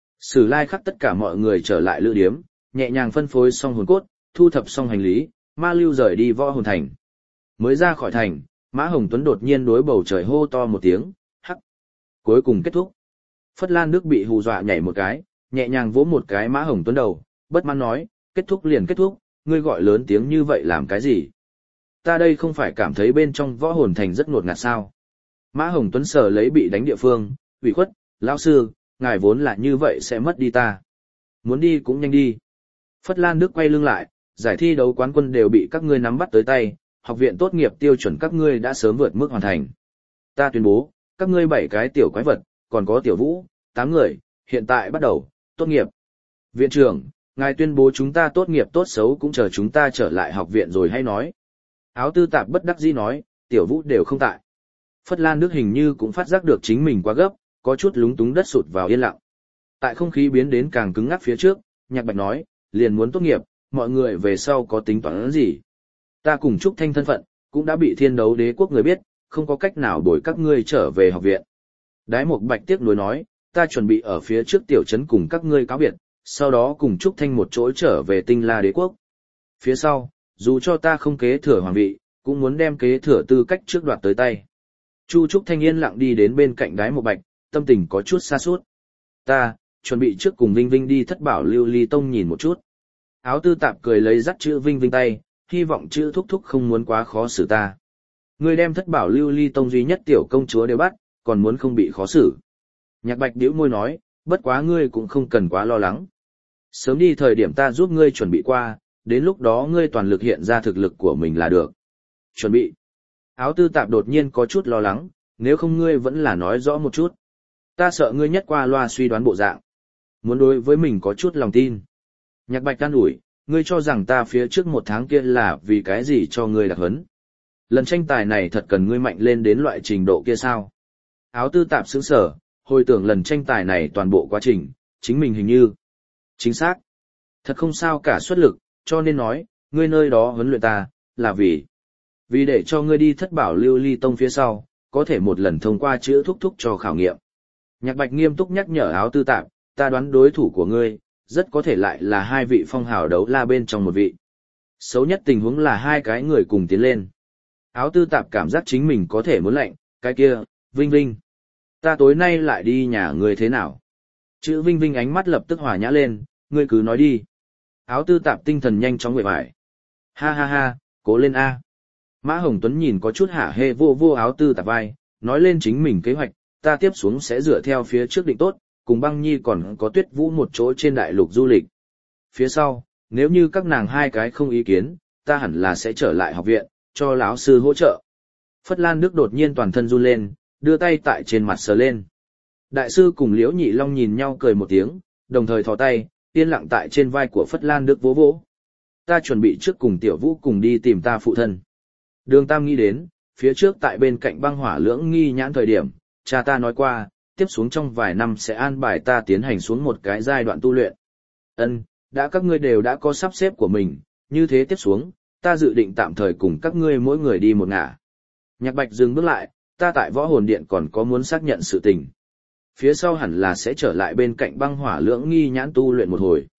Sử Lai Khắc tất cả mọi người trở lại lữ điếm, nhẹ nhàng phân phối xong hồn cốt, thu thập xong hành lý, ma lưu rời đi võ hồn thành. Mới ra khỏi thành, Mã Hồng Tuấn đột nhiên đối bầu trời hô to một tiếng, hắc. Cuối cùng kết thúc. Phất Lan Đức bị hù dọa nhảy một cái, nhẹ nhàng vỗ một cái Mã Hồng Tuấn đầu, bất mãn nói, kết thúc liền kết thúc, ngươi gọi lớn tiếng như vậy làm cái gì? Ta đây không phải cảm thấy bên trong võ hồn thành rất ngột ngạt sao? Mã Hồng Tuấn sờ lấy bị đánh địa phương, ủy khuất, lão sư, ngài vốn là như vậy sẽ mất đi ta. Muốn đi cũng nhanh đi. Phất Lan Đức quay lưng lại, giải thi đấu quán quân đều bị các ngươi nắm bắt tới tay, học viện tốt nghiệp tiêu chuẩn các ngươi đã sớm vượt mức hoàn thành. Ta tuyên bố, các ngươi bảy cái tiểu quái vật, còn có tiểu vũ, tám người, hiện tại bắt đầu, tốt nghiệp. Viện trưởng, ngài tuyên bố chúng ta tốt nghiệp tốt xấu cũng chờ chúng ta trở lại học viện rồi hay nói. Áo tư tạp bất đắc dĩ nói, tiểu vũ đều không tại. Phất Lan Đức hình như cũng phát giác được chính mình quá gấp, có chút lúng túng đất sụt vào yên lặng. Tại không khí biến đến càng cứng ngắc phía trước, Nhạc Bạch nói, liền muốn tốt nghiệp, mọi người về sau có tính toán gì. Ta cùng Trúc Thanh thân phận, cũng đã bị Thiên Đấu Đế quốc người biết, không có cách nào đổi các ngươi trở về học viện. Đái Mộc Bạch tiếc nuối nói, ta chuẩn bị ở phía trước tiểu trấn cùng các ngươi cáo biệt, sau đó cùng Trúc Thanh một chỗ trở về Tinh La Đế quốc. Phía sau, dù cho ta không kế thừa hoàng vị, cũng muốn đem kế thừa tư cách trước đoạt tới tay. Chu Trúc Thanh yên lặng đi đến bên cạnh Đái Mộc Bạch, tâm tình có chút xa sút. Ta, chuẩn bị trước cùng Vinh Vinh đi Thất Bảo Lưu Ly Tông nhìn một chút. Áo tư tạp cười lấy dắt chữ Vinh Vinh tay, hy vọng chữ thúc thúc không muốn quá khó xử ta. Ngươi đem Thất Bảo Lưu Ly Tông duy nhất tiểu công chúa đều bắt, còn muốn không bị khó xử. Nhạc Bạch bĩu môi nói, bất quá ngươi cũng không cần quá lo lắng. Sớm đi thời điểm ta giúp ngươi chuẩn bị qua, đến lúc đó ngươi toàn lực hiện ra thực lực của mình là được. Chuẩn bị. Áo tư tạp đột nhiên có chút lo lắng, nếu không ngươi vẫn là nói rõ một chút. Ta sợ ngươi nhất qua loa suy đoán bộ dạng. Muốn đối với mình có chút lòng tin. Nhạc Bạch can ủi, ngươi cho rằng ta phía trước một tháng kia là vì cái gì cho ngươi đặc hấn. Lần tranh tài này thật cần ngươi mạnh lên đến loại trình độ kia sao? Áo tư tạp sững sở, hồi tưởng lần tranh tài này toàn bộ quá trình, chính mình hình như. Chính xác. Thật không sao cả xuất lực, cho nên nói, ngươi nơi đó huấn luyện ta, là vì. Vì để cho ngươi đi Thất Bảo Lưu Ly Tông phía sau, có thể một lần thông qua chữ thúc thúc cho khảo nghiệm. Nhạc Bạch nghiêm túc nhắc nhở áo tư tạp, ta đoán đối thủ của ngươi, rất có thể lại là hai vị phong hào đấu la bên trong một vị. Xấu nhất tình huống là hai cái người cùng tiến lên. Áo tư tạp cảm giác chính mình có thể muốn lệnh, cái kia, Vinh Vinh. Ta tối nay lại đi nhà ngươi thế nào? Chữ Vinh Vinh ánh mắt lập tức hòa nhã lên, ngươi cứ nói đi. Áo tư tạp tinh thần nhanh chóng nguệ vải. Ha ha ha, cố lên A. Mã Hồng Tuấn nhìn có chút hả hê vô vô áo tư tạp vai, nói lên chính mình kế hoạch, ta tiếp xuống sẽ dựa theo phía trước định tốt, cùng Băng Nhi còn có Tuyết Vũ một chỗ trên đại lục du lịch. Phía sau, nếu như các nàng hai cái không ý kiến, ta hẳn là sẽ trở lại học viện, cho lão sư hỗ trợ. Phất Lan Đức đột nhiên toàn thân run lên, đưa tay tại trên mặt sờ lên. Đại sư cùng Liễu Nhị Long nhìn nhau cười một tiếng, đồng thời thò tay, yên lặng tại trên vai của Phất Lan Đức vỗ vỗ. Ta chuẩn bị trước cùng Tiểu Vũ cùng đi tìm ta phụ thân. Đường Tam nghĩ đến, phía trước tại bên cạnh băng hỏa lưỡng nghi nhãn thời điểm, cha ta nói qua, tiếp xuống trong vài năm sẽ an bài ta tiến hành xuống một cái giai đoạn tu luyện. Ân, đã các ngươi đều đã có sắp xếp của mình, như thế tiếp xuống, ta dự định tạm thời cùng các ngươi mỗi người đi một ngả. Nhạc Bạch dừng bước lại, ta tại võ hồn điện còn có muốn xác nhận sự tình. Phía sau hẳn là sẽ trở lại bên cạnh băng hỏa lưỡng nghi nhãn tu luyện một hồi.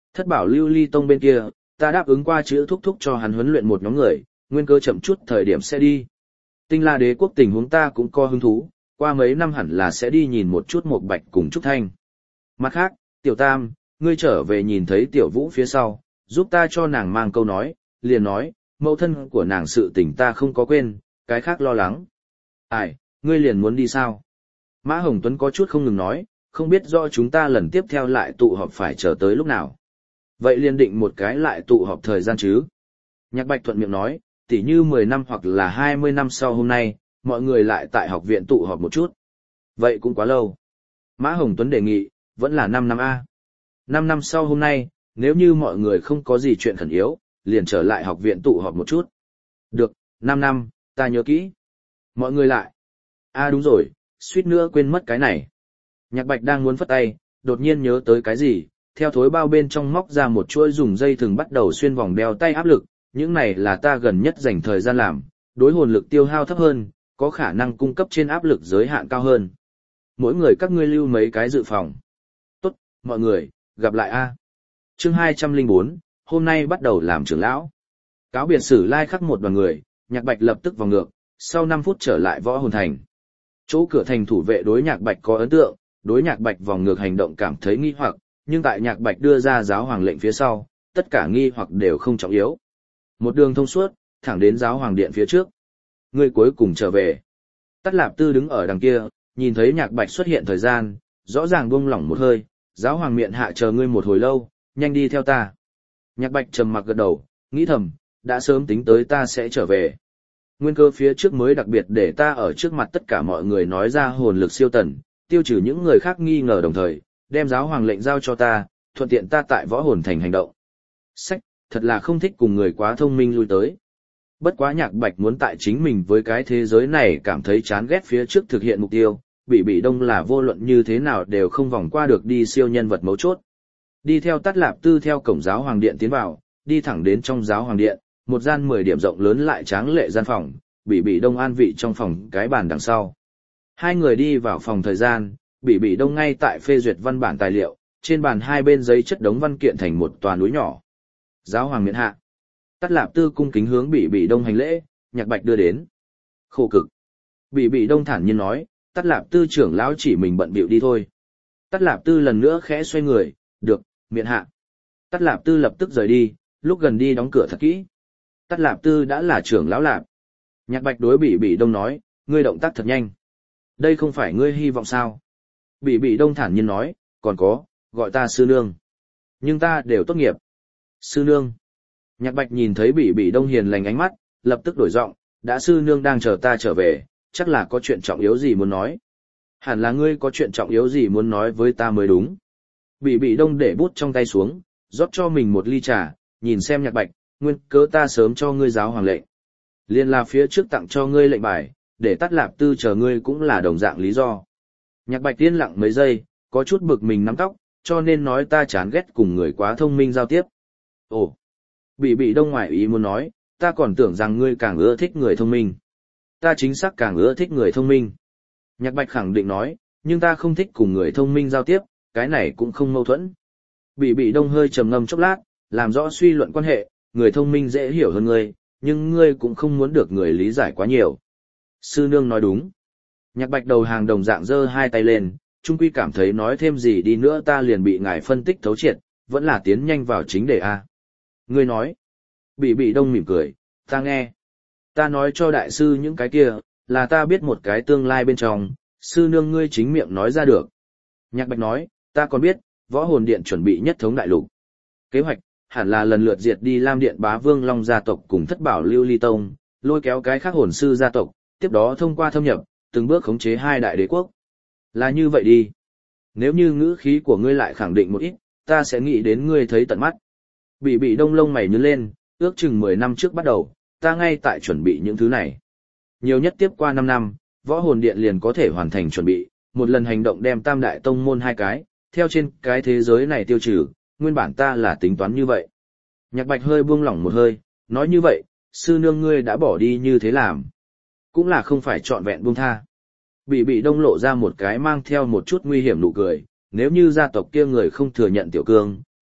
Thất bảo lưu ly tông bên kia, ta đáp ứng qua chữ thúc thúc cho hắn huấn luyện một nhóm người, nguyên cơ chậm chút thời điểm sẽ đi. Tinh La Đế quốc tình huống ta cũng có hứng thú, qua mấy năm hẳn là sẽ đi nhìn một chút một bạch cùng Trúc Thanh. Mặt khác, Tiểu Tam, ngươi trở về nhìn thấy Tiểu Vũ phía sau, giúp ta cho nàng mang câu nói, liền nói, mẫu thân của nàng sự tình ta không có quên, cái khác lo lắng. Ai, ngươi liền muốn đi sao? Mã Hồng Tuấn có chút không ngừng nói, không biết do chúng ta lần tiếp theo lại tụ họp phải chờ tới lúc nào. Vậy liền định một cái lại tụ họp thời gian chứ. Nhạc Bạch thuận miệng nói, tỉ như mười năm hoặc là hai mươi năm sau hôm nay, mọi người lại tại học viện tụ họp một chút. Vậy cũng quá lâu. Mã Hồng Tuấn đề nghị, vẫn là năm năm A. năm năm sau hôm nay, nếu như mọi người không có gì chuyện khẩn yếu, liền trở lại học viện tụ họp một chút. Được, năm năm, ta nhớ kỹ. Mọi người lại. A đúng rồi, suýt nữa quên mất cái này. Nhạc Bạch đang muốn phất tay, đột nhiên nhớ tới cái gì, theo thối bao bên trong móc ra một chuỗi dùng dây thừng bắt đầu xuyên vòng đeo tay áp lực, những này là ta gần nhất dành thời gian làm, đối hồn lực tiêu hao thấp hơn, có khả năng cung cấp trên áp lực giới hạn cao hơn. Mỗi người các ngươi lưu mấy cái dự phòng. Tốt, mọi người, gặp lại a. Chương hai trăm lẻ bốn, hôm nay bắt đầu làm trưởng lão. Cáo biệt Sử Lai khắc một đoàn người, Nhạc Bạch lập tức vào ngược, sau năm phút trở lại Võ Hồn Thành. Chỗ cửa thành thủ vệ đối Nhạc Bạch có ấn tượng, đối Nhạc Bạch vòng ngược hành động cảm thấy nghi hoặc, nhưng tại Nhạc Bạch đưa ra giáo hoàng lệnh phía sau, tất cả nghi hoặc đều không trọng yếu. Một đường thông suốt, thẳng đến giáo hoàng điện phía trước. Người cuối cùng trở về. Tắt Lạp Tư đứng ở đằng kia, nhìn thấy Nhạc Bạch xuất hiện thời gian, rõ ràng buông lỏng một hơi, giáo hoàng miệng hạ chờ ngươi một hồi lâu, nhanh đi theo ta. Nhạc Bạch trầm mặc gật đầu, nghĩ thầm, đã sớm tính tới ta sẽ trở về. Nguyên cơ phía trước mới đặc biệt để ta ở trước mặt tất cả mọi người nói ra hồn lực siêu tần, tiêu trừ những người khác nghi ngờ đồng thời, đem giáo hoàng lệnh giao cho ta, thuận tiện ta tại Võ Hồn Thành hành động. Sách, thật là không thích cùng người quá thông minh lui tới. Bất quá Nhạc Bạch muốn tại chính mình với cái thế giới này cảm thấy chán ghét phía trước thực hiện mục tiêu, bị bị đông là vô luận như thế nào đều không vòng qua được đi siêu nhân vật mấu chốt. Đi theo Tắt Lạp Tư theo cổng giáo hoàng điện tiến vào, đi thẳng đến trong giáo hoàng điện, một gian mười điểm rộng lớn lại tráng lệ gian phòng, bị bị đông an vị trong phòng cái bàn đằng sau. Hai người đi vào phòng thời gian, bị bị đông ngay tại phê duyệt văn bản tài liệu, trên bàn hai bên giấy chất đống văn kiện thành một tòa núi nhỏ. Giáo hoàng miễn hạ. Tắt Lạp Tư cung kính hướng bị bị đông hành lễ, Nhạc Bạch đưa đến. Khổ cực. Bị bị đông thản nhiên nói, Tắt Lạp Tư trưởng lão chỉ mình bận bịu đi thôi. Tắt Lạp Tư lần nữa khẽ xoay người, được, miễn hạ. Tắt Lạp Tư lập tức rời đi, lúc gần đi đóng cửa thật kỹ. Tắt Lạp Tư đã là trưởng lão Lạp. Nhạc Bạch đối bị bị đông nói, ngươi động tác thật nhanh. Đây không phải ngươi hy vọng sao? Bị bị đông thản nhiên nói, còn có, gọi ta sư nương. Nhưng ta đều tốt nghiệp. Sư nương. Nhạc Bạch nhìn thấy bị bị đông hiền lành ánh mắt, lập tức đổi giọng, đã sư nương đang chờ ta trở về, chắc là có chuyện trọng yếu gì muốn nói. Hẳn là ngươi có chuyện trọng yếu gì muốn nói với ta mới đúng. Bị bị đông để bút trong tay xuống, rót cho mình một ly trà, nhìn xem Nhạc Bạch, nguyên cớ ta sớm cho ngươi giáo hoàng lệnh. Liên là phía trước tặng cho ngươi lệnh bài, để Tắt Lạp Tư chờ ngươi cũng là đồng dạng lý do. Nhạc Bạch yên lặng mấy giây, có chút bực mình nắm tóc, cho nên nói ta chán ghét cùng người quá thông minh giao tiếp. Ồ, bị bị đông ngoại ý muốn nói, ta còn tưởng rằng ngươi càng ưa thích người thông minh. Ta chính xác càng ưa thích người thông minh. Nhạc Bạch khẳng định nói, nhưng ta không thích cùng người thông minh giao tiếp, cái này cũng không mâu thuẫn. Bị bị đông hơi trầm ngâm chốc lát, làm rõ suy luận quan hệ, người thông minh dễ hiểu hơn ngươi, nhưng ngươi cũng không muốn được người lý giải quá nhiều. Sư nương nói đúng. Nhạc Bạch đầu hàng đồng dạng giơ hai tay lên, trung quy cảm thấy nói thêm gì đi nữa ta liền bị ngài phân tích thấu triệt, vẫn là tiến nhanh vào chính đề A. Ngươi nói. Bị bị đông mỉm cười, ta nghe. Ta nói cho đại sư những cái kia, là ta biết một cái tương lai bên trong, sư nương ngươi chính miệng nói ra được. Nhạc Bạch nói, ta còn biết, Võ Hồn Điện chuẩn bị nhất thống đại lục. Kế hoạch, hẳn là lần lượt diệt đi Lam Điện Bá Vương Long gia tộc cùng Thất Bảo Lưu Ly Tông, lôi kéo cái khác hồn sư gia tộc, tiếp đó thông qua thâm nhập, từng bước khống chế hai đại đế quốc. Là như vậy đi. Nếu như ngữ khí của ngươi lại khẳng định một ít, ta sẽ nghĩ đến ngươi thấy tận mắt. Bị bị đông lông mày nhướng lên, ước chừng mười năm trước bắt đầu, ta ngay tại chuẩn bị những thứ này. Nhiều nhất tiếp qua năm năm, Võ Hồn Điện liền có thể hoàn thành chuẩn bị, một lần hành động đem Tam Đại Tông môn hai cái, theo trên cái thế giới này tiêu trừ, nguyên bản ta là tính toán như vậy. Nhạc Bạch hơi buông lỏng một hơi, nói như vậy, sư nương ngươi đã bỏ đi như thế làm. Cũng là không phải trọn vẹn buông tha. Bị bị đông lộ ra một cái mang theo một chút nguy hiểm nụ cười, nếu như gia tộc kia người không thừa nhận tiểu cương,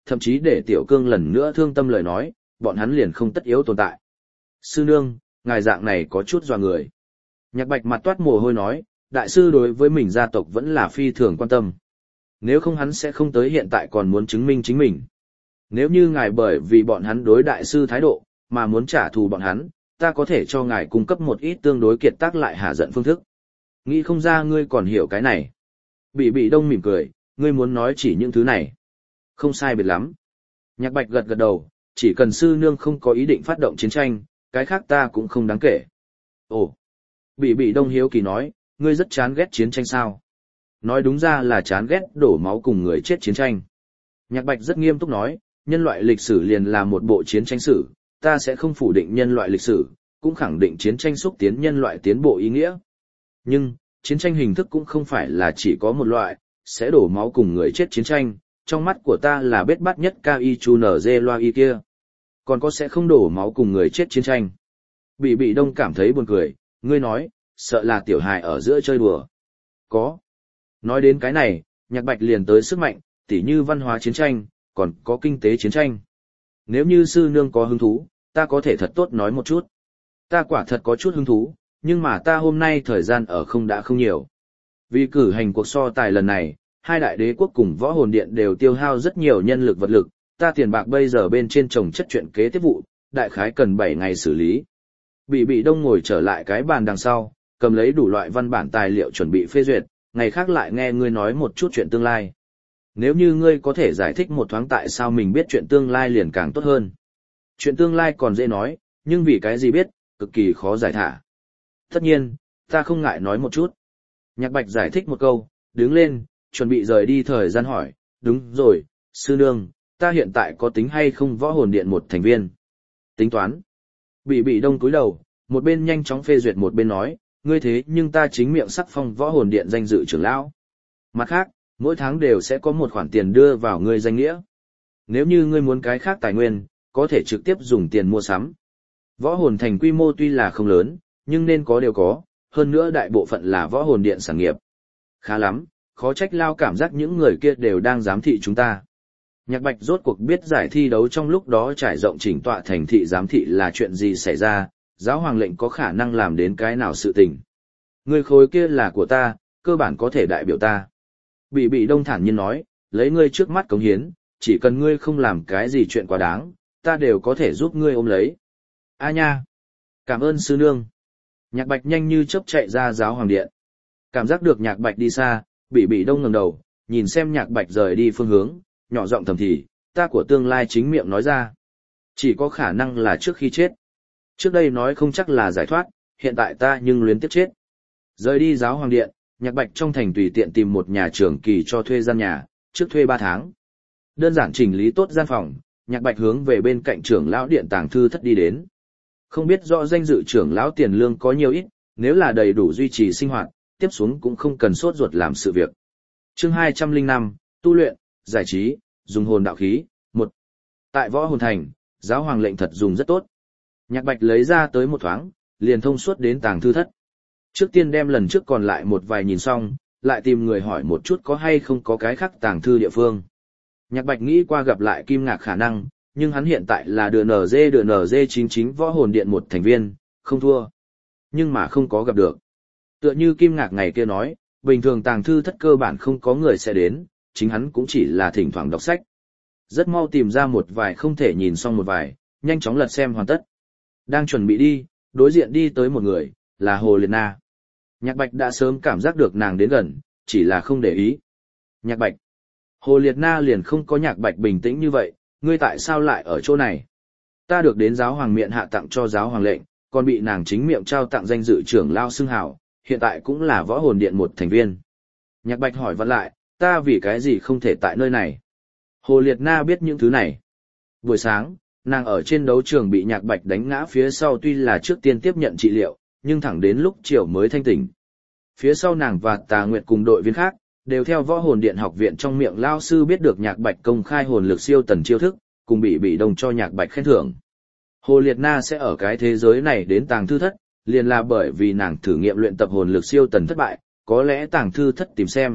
thậm chí để Tiểu Cương lần nữa thương tâm lời nói, bọn hắn liền không tất yếu tồn tại. Sư nương, ngài dạng này có chút dọa người. Nhạc Bạch mặt toát mồ hôi nói, đại sư đối với mình gia tộc vẫn là phi thường quan tâm. Nếu không hắn sẽ không tới hiện tại còn muốn chứng minh chính mình. Nếu như ngài bởi vì bọn hắn đối đại sư thái độ, mà muốn trả thù bọn hắn, ta có thể cho ngài cung cấp một ít tương đối kiệt tác lại hạ giận phương thức. Nghĩ không ra ngươi còn hiểu cái này. Bị bị đông mỉm cười, ngươi muốn nói chỉ những thứ này. Không sai biệt lắm. Nhạc Bạch gật gật đầu, chỉ cần sư nương không có ý định phát động chiến tranh, cái khác ta cũng không đáng kể. Ồ. Bị bị đông hiếu kỳ nói, ngươi rất chán ghét chiến tranh sao? Nói đúng ra là chán ghét đổ máu cùng người chết chiến tranh. Nhạc Bạch rất nghiêm túc nói, nhân loại lịch sử liền là một bộ chiến tranh sử, ta sẽ không phủ định nhân loại lịch sử, cũng khẳng định chiến tranh xúc tiến nhân loại tiến bộ ý nghĩa. Nhưng, chiến tranh hình thức cũng không phải là chỉ có một loại, sẽ đổ máu cùng người chết chiến tranh, trong mắt của ta là bết bát nhất ca y chu nở dê loa y kia. Còn có sẽ không đổ máu cùng người chết chiến tranh. Bị bị đông cảm thấy buồn cười, ngươi nói, sợ là tiểu hài ở giữa chơi đùa. Có. Nói đến cái này, Nhạc Bạch liền tới sức mạnh, tỉ như văn hóa chiến tranh, còn có kinh tế chiến tranh. Nếu như sư nương có hứng thú, ta có thể thật tốt nói một chút. Ta quả thật có chút hứng thú, nhưng mà ta hôm nay thời gian ở không đã không nhiều. Vì cử hành cuộc so tài lần này, hai đại đế quốc cùng võ hồn điện đều tiêu hao rất nhiều nhân lực vật lực, ta tiền bạc bây giờ bên trên chồng chất chuyện kế tiếp vụ, đại khái cần bảy ngày xử lý. Bị bị đông ngồi trở lại cái bàn đằng sau, cầm lấy đủ loại văn bản tài liệu chuẩn bị phê duyệt, ngày khác lại nghe ngươi nói một chút chuyện tương lai. Nếu như ngươi có thể giải thích một thoáng tại sao mình biết chuyện tương lai liền càng tốt hơn. Chuyện tương lai còn dễ nói, nhưng vì cái gì biết, cực kỳ khó giải thả. Tất nhiên, ta không ngại nói một chút. Nhạc Bạch giải thích một câu, đứng lên, chuẩn bị rời đi thời gian hỏi, đúng rồi, sư nương, ta hiện tại có tính hay không võ hồn điện một thành viên? Tính toán. Bị bị đông cúi đầu, một bên nhanh chóng phê duyệt một bên nói, ngươi thế nhưng ta chính miệng sắc phong võ hồn điện danh dự trưởng lão. Mặt khác, mỗi tháng đều sẽ có một khoản tiền đưa vào ngươi danh nghĩa. Nếu như ngươi muốn cái khác tài nguyên, có thể trực tiếp dùng tiền mua sắm. Võ hồn thành quy mô tuy là không lớn, nhưng nên có đều có, hơn nữa đại bộ phận là võ hồn điện sản nghiệp. Khá lắm, khó trách lao cảm giác những người kia đều đang giám thị chúng ta. Nhạc Bạch rốt cuộc biết giải thi đấu trong lúc đó trải rộng chỉnh tọa thành thị giám thị là chuyện gì xảy ra, giáo hoàng lệnh có khả năng làm đến cái nào sự tình. Người khối kia là của ta, cơ bản có thể đại biểu ta. Bị bị đông thản nhiên nói, lấy ngươi trước mắt cống hiến, chỉ cần ngươi không làm cái gì chuyện quá đáng, ta đều có thể giúp ngươi ôm lấy. A nha! Cảm ơn sư nương. Nhạc Bạch nhanh như chớp chạy ra giáo hoàng điện. Cảm giác được Nhạc Bạch đi xa, bị bị đông ngẩng đầu, nhìn xem Nhạc Bạch rời đi phương hướng, nhỏ giọng thầm thì, ta của tương lai chính miệng nói ra. Chỉ có khả năng là trước khi chết. Trước đây nói không chắc là giải thoát, hiện tại ta nhưng luyến tiếp chết. Rời đi giáo hoàng điện, Nhạc Bạch trong thành tùy tiện tìm một nhà trưởng kỳ cho thuê gian nhà, trước thuê ba tháng. Đơn giản chỉnh lý tốt gian phòng, Nhạc Bạch hướng về bên cạnh trưởng lão điện tàng thư thất đi đến. Không biết rõ danh dự trưởng lão tiền lương có nhiều ít, nếu là đầy đủ duy trì sinh hoạt, tiếp xuống cũng không cần sốt ruột làm sự việc. Chương hai trăm lẻ năm, tu luyện, giải trí, dùng hồn đạo khí, một. Tại võ hồn thành, giáo hoàng lệnh thật dùng rất tốt. Nhạc Bạch lấy ra tới một thoáng, liền thông suốt đến tàng thư thất. Trước tiên đem lần trước còn lại một vài nhìn xong, lại tìm người hỏi một chút có hay không có cái khác tàng thư địa phương. Nhạc Bạch nghĩ qua gặp lại Kim Ngạc khả năng, nhưng hắn hiện tại là đờ nờ dê đờ nờ dê chín chín võ hồn điện một thành viên, không thua. Nhưng mà không có gặp được. Tựa như Kim Ngạc ngày kia nói, bình thường tàng thư thất cơ bản không có người sẽ đến, chính hắn cũng chỉ là thỉnh thoảng đọc sách. Rất mau tìm ra một vài không thể nhìn xong một vài, nhanh chóng lật xem hoàn tất. Đang chuẩn bị đi, đối diện đi tới một người, là Hồ Liệt Na. Nhạc Bạch đã sớm cảm giác được nàng đến gần, chỉ là không để ý. Nhạc Bạch. Hồ Liệt Na liền không có Nhạc Bạch bình tĩnh như vậy, ngươi tại sao lại ở chỗ này? Ta được đến giáo hoàng miện hạ tặng cho giáo hoàng lệnh, còn bị nàng chính miệng trao tặng danh dự trưởng lao xưng hào, hiện tại cũng là võ hồn điện một thành viên. Nhạc Bạch hỏi vặn lại, ta vì cái gì không thể tại nơi này? Hồ Liệt Na biết những thứ này. Buổi sáng, nàng ở trên đấu trường bị Nhạc Bạch đánh ngã phía sau tuy là trước tiên tiếp nhận trị liệu, nhưng thẳng đến lúc chiều mới thanh tỉnh. Phía sau nàng và Tà Nguyệt cùng đội viên khác, đều theo võ hồn điện học viện trong miệng lao sư biết được Nhạc Bạch công khai hồn lực siêu tần chiêu thức, cùng bị bị đồng cho Nhạc Bạch khen thưởng. Hồ Liệt Na sẽ ở cái thế giới này đến tàng thư thất, liền là bởi vì nàng thử nghiệm luyện tập hồn lực siêu tần thất bại, có lẽ tàng thư thất tìm xem,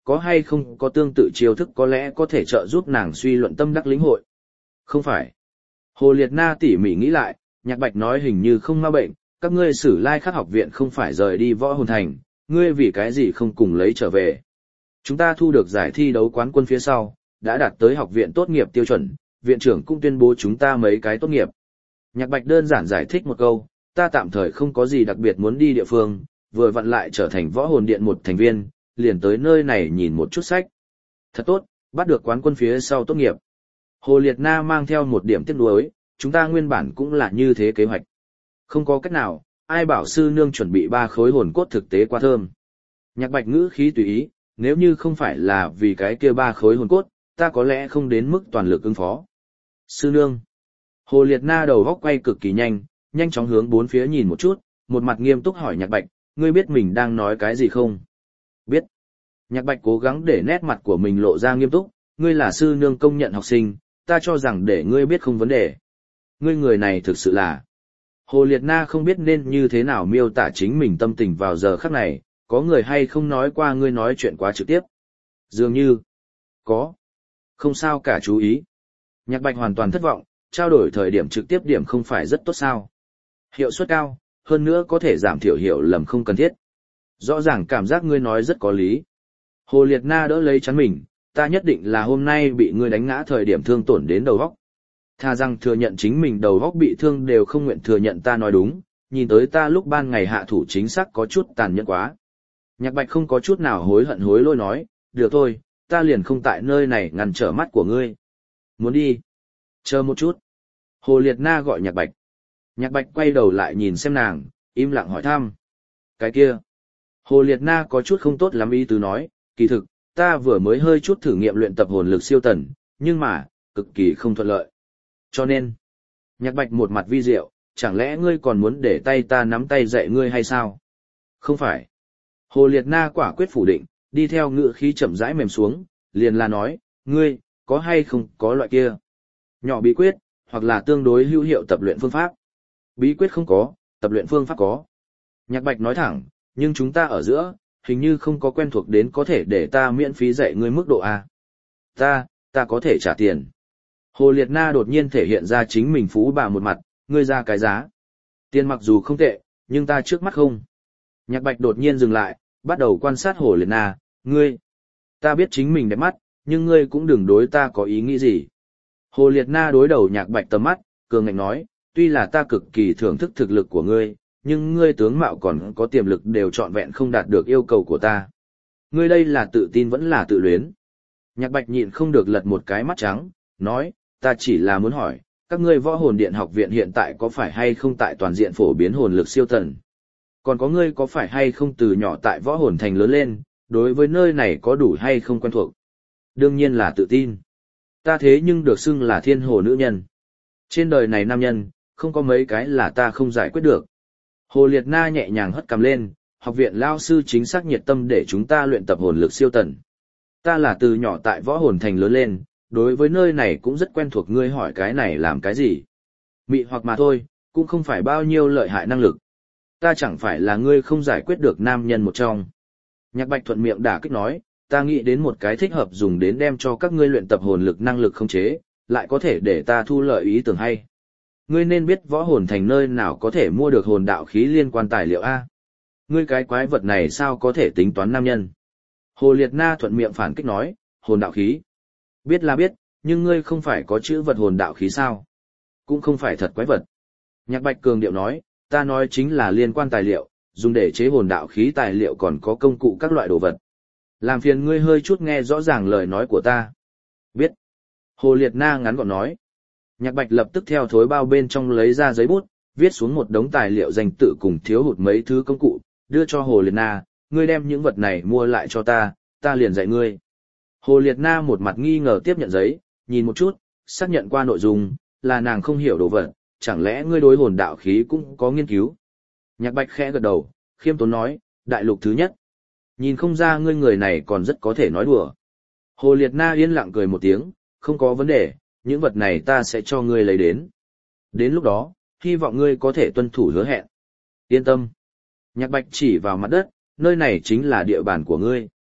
có hay không có tương tự chiêu thức có lẽ có thể trợ giúp nàng suy luận tâm đắc lĩnh hội. Không phải. Hồ Liệt Na tỉ mỉ nghĩ lại, Nhạc Bạch nói hình như không ma bệnh, các ngươi Sử Lai Khắc học viện không phải rời đi Võ Hồn Thành, ngươi vì cái gì không cùng lấy trở về. Chúng ta thu được giải thi đấu quán quân phía sau, đã đạt tới học viện tốt nghiệp tiêu chuẩn, viện trưởng cũng tuyên bố chúng ta mấy cái tốt nghiệp. Nhạc Bạch đơn giản giải thích một câu, ta tạm thời không có gì đặc biệt muốn đi địa phương, vừa vặn lại trở thành Võ Hồn Điện một thành viên, liền tới nơi này nhìn một chút sách. Thật tốt, bắt được quán quân phía sau tốt nghiệp. Hồ Liệt Na mang theo một điểm tiếc nuối, chúng ta nguyên bản cũng là như thế kế hoạch. Không có cách nào, ai bảo sư nương chuẩn bị ba khối hồn cốt thực tế quá thơm. Nhạc Bạch ngữ khí tùy ý, nếu như không phải là vì cái kia ba khối hồn cốt, ta có lẽ không đến mức toàn lực ứng phó. Sư nương. Hồ Liệt Na đầu góc quay cực kỳ nhanh, nhanh chóng hướng bốn phía nhìn một chút, một mặt nghiêm túc hỏi Nhạc Bạch, ngươi biết mình đang nói cái gì không? Biết. Nhạc Bạch cố gắng để nét mặt của mình lộ ra nghiêm túc, ngươi là sư nương công nhận học sinh, ta cho rằng để ngươi biết không vấn đề. Ngươi người này thực sự là... Hồ Liệt Na không biết nên như thế nào miêu tả chính mình tâm tình vào giờ khắc này, có người hay không nói qua ngươi nói chuyện quá trực tiếp. Dường như... Có. Không sao cả chú ý. Nhạc Bạch hoàn toàn thất vọng, trao đổi thời điểm trực tiếp điểm không phải rất tốt sao. Hiệu suất cao, hơn nữa có thể giảm thiểu hiểu lầm không cần thiết. Rõ ràng cảm giác ngươi nói rất có lý. Hồ Liệt Na đỡ lấy chắn mình, ta nhất định là hôm nay bị ngươi đánh ngã thời điểm thương tổn đến đầu óc. Tha rằng thừa nhận chính mình đầu óc bị thương đều không nguyện thừa nhận ta nói đúng, nhìn tới ta lúc ban ngày hạ thủ chính xác có chút tàn nhẫn quá. Nhạc Bạch không có chút nào hối hận hối lỗi nói, được thôi, ta liền không tại nơi này ngăn trở mắt của ngươi. Muốn đi? Chờ một chút. Hồ Liệt Na gọi Nhạc Bạch. Nhạc Bạch quay đầu lại nhìn xem nàng, im lặng hỏi thăm. Cái kia. Hồ Liệt Na có chút không tốt lắm ý tứ nói, kỳ thực, ta vừa mới hơi chút thử nghiệm luyện tập hồn lực siêu tần, nhưng mà, cực kỳ không thuận lợi. Cho nên, Nhạc Bạch một mặt vi diệu, chẳng lẽ ngươi còn muốn để tay ta nắm tay dạy ngươi hay sao? Không phải. Hồ Liệt Na quả quyết phủ định, đi theo ngữ khí chậm rãi mềm xuống, liền là nói, ngươi, có hay không có loại kia? Nhỏ bí quyết, hoặc là tương đối hữu hiệu tập luyện phương pháp. Bí quyết không có, tập luyện phương pháp có. Nhạc Bạch nói thẳng, nhưng chúng ta ở giữa, hình như không có quen thuộc đến có thể để ta miễn phí dạy ngươi mức độ A. Ta, ta có thể trả tiền. Hồ Liệt Na đột nhiên thể hiện ra chính mình phú bà một mặt, ngươi ra cái giá. Tiền mặc dù không tệ, nhưng ta trước mắt không. Nhạc Bạch đột nhiên dừng lại, bắt đầu quan sát Hồ Liệt Na, ngươi. Ta biết chính mình đẹp mắt, nhưng ngươi cũng đừng đối ta có ý nghĩ gì. Hồ Liệt Na đối đầu Nhạc Bạch tầm mắt, cường ngạnh nói, tuy là ta cực kỳ thưởng thức thực lực của ngươi, nhưng ngươi tướng mạo còn có tiềm lực đều trọn vẹn không đạt được yêu cầu của ta. Ngươi đây là tự tin vẫn là tự luyến. Nhạc Bạch nhịn không được lật một cái mắt trắng, nói, ta chỉ là muốn hỏi, các ngươi Võ Hồn Điện học viện hiện tại có phải hay không tại toàn diện phổ biến hồn lực siêu tần? Còn có ngươi có phải hay không từ nhỏ tại Võ Hồn Thành lớn lên, đối với nơi này có đủ hay không quen thuộc? Đương nhiên là tự tin. Ta thế nhưng được xưng là thiên hồ nữ nhân. Trên đời này nam nhân, không có mấy cái là ta không giải quyết được. Hồ Liệt Na nhẹ nhàng hất cằm lên, học viện lao sư chính xác nhiệt tâm để chúng ta luyện tập hồn lực siêu tần. Ta là từ nhỏ tại Võ Hồn Thành lớn lên, đối với nơi này cũng rất quen thuộc, ngươi hỏi cái này làm cái gì? Mị hoặc mà thôi, cũng không phải bao nhiêu lợi hại năng lực. Ta chẳng phải là ngươi không giải quyết được nam nhân một trong. Nhạc Bạch thuận miệng đả kích nói, ta nghĩ đến một cái thích hợp dùng đến đem cho các ngươi luyện tập hồn lực năng lực không chế, lại có thể để ta thu lợi ý tưởng hay. Ngươi nên biết Võ Hồn Thành nơi nào có thể mua được hồn đạo khí liên quan tài liệu A. Ngươi cái quái vật này sao có thể tính toán nam nhân? Hồ Liệt Na thuận miệng phản kích nói, hồn đạo khí. Biết là biết, nhưng ngươi không phải có chữ vật hồn đạo khí sao? Cũng không phải thật quái vật. Nhạc Bạch cường điệu nói, ta nói chính là liên quan tài liệu, dùng để chế hồn đạo khí tài liệu còn có công cụ các loại đồ vật. Làm phiền ngươi hơi chút nghe rõ ràng lời nói của ta. Biết. Hồ Liệt Na ngắn gọn nói. Nhạc Bạch lập tức theo thối bao bên trong lấy ra giấy bút, viết xuống một đống tài liệu danh tự cùng thiếu hụt mấy thứ công cụ, đưa cho Hồ Liệt Na, ngươi đem những vật này mua lại cho ta, ta liền dạy ngươi. Hồ Liệt Na một mặt nghi ngờ tiếp nhận giấy, nhìn một chút, xác nhận qua nội dung, là nàng không hiểu đồ vật, chẳng lẽ ngươi đối hồn đạo khí cũng có nghiên cứu. Nhạc Bạch khẽ gật đầu, khiêm tốn nói, đại lục thứ nhất. Nhìn không ra ngươi người này còn rất có thể nói đùa. Hồ Liệt Na yên lặng cười một tiếng, không có vấn đề, những vật này ta sẽ cho ngươi lấy đến. Đến lúc đó, hy vọng ngươi có thể tuân thủ hứa hẹn. Yên tâm. Nhạc Bạch chỉ vào mặt đất, nơi này chính là địa bàn của ngươi.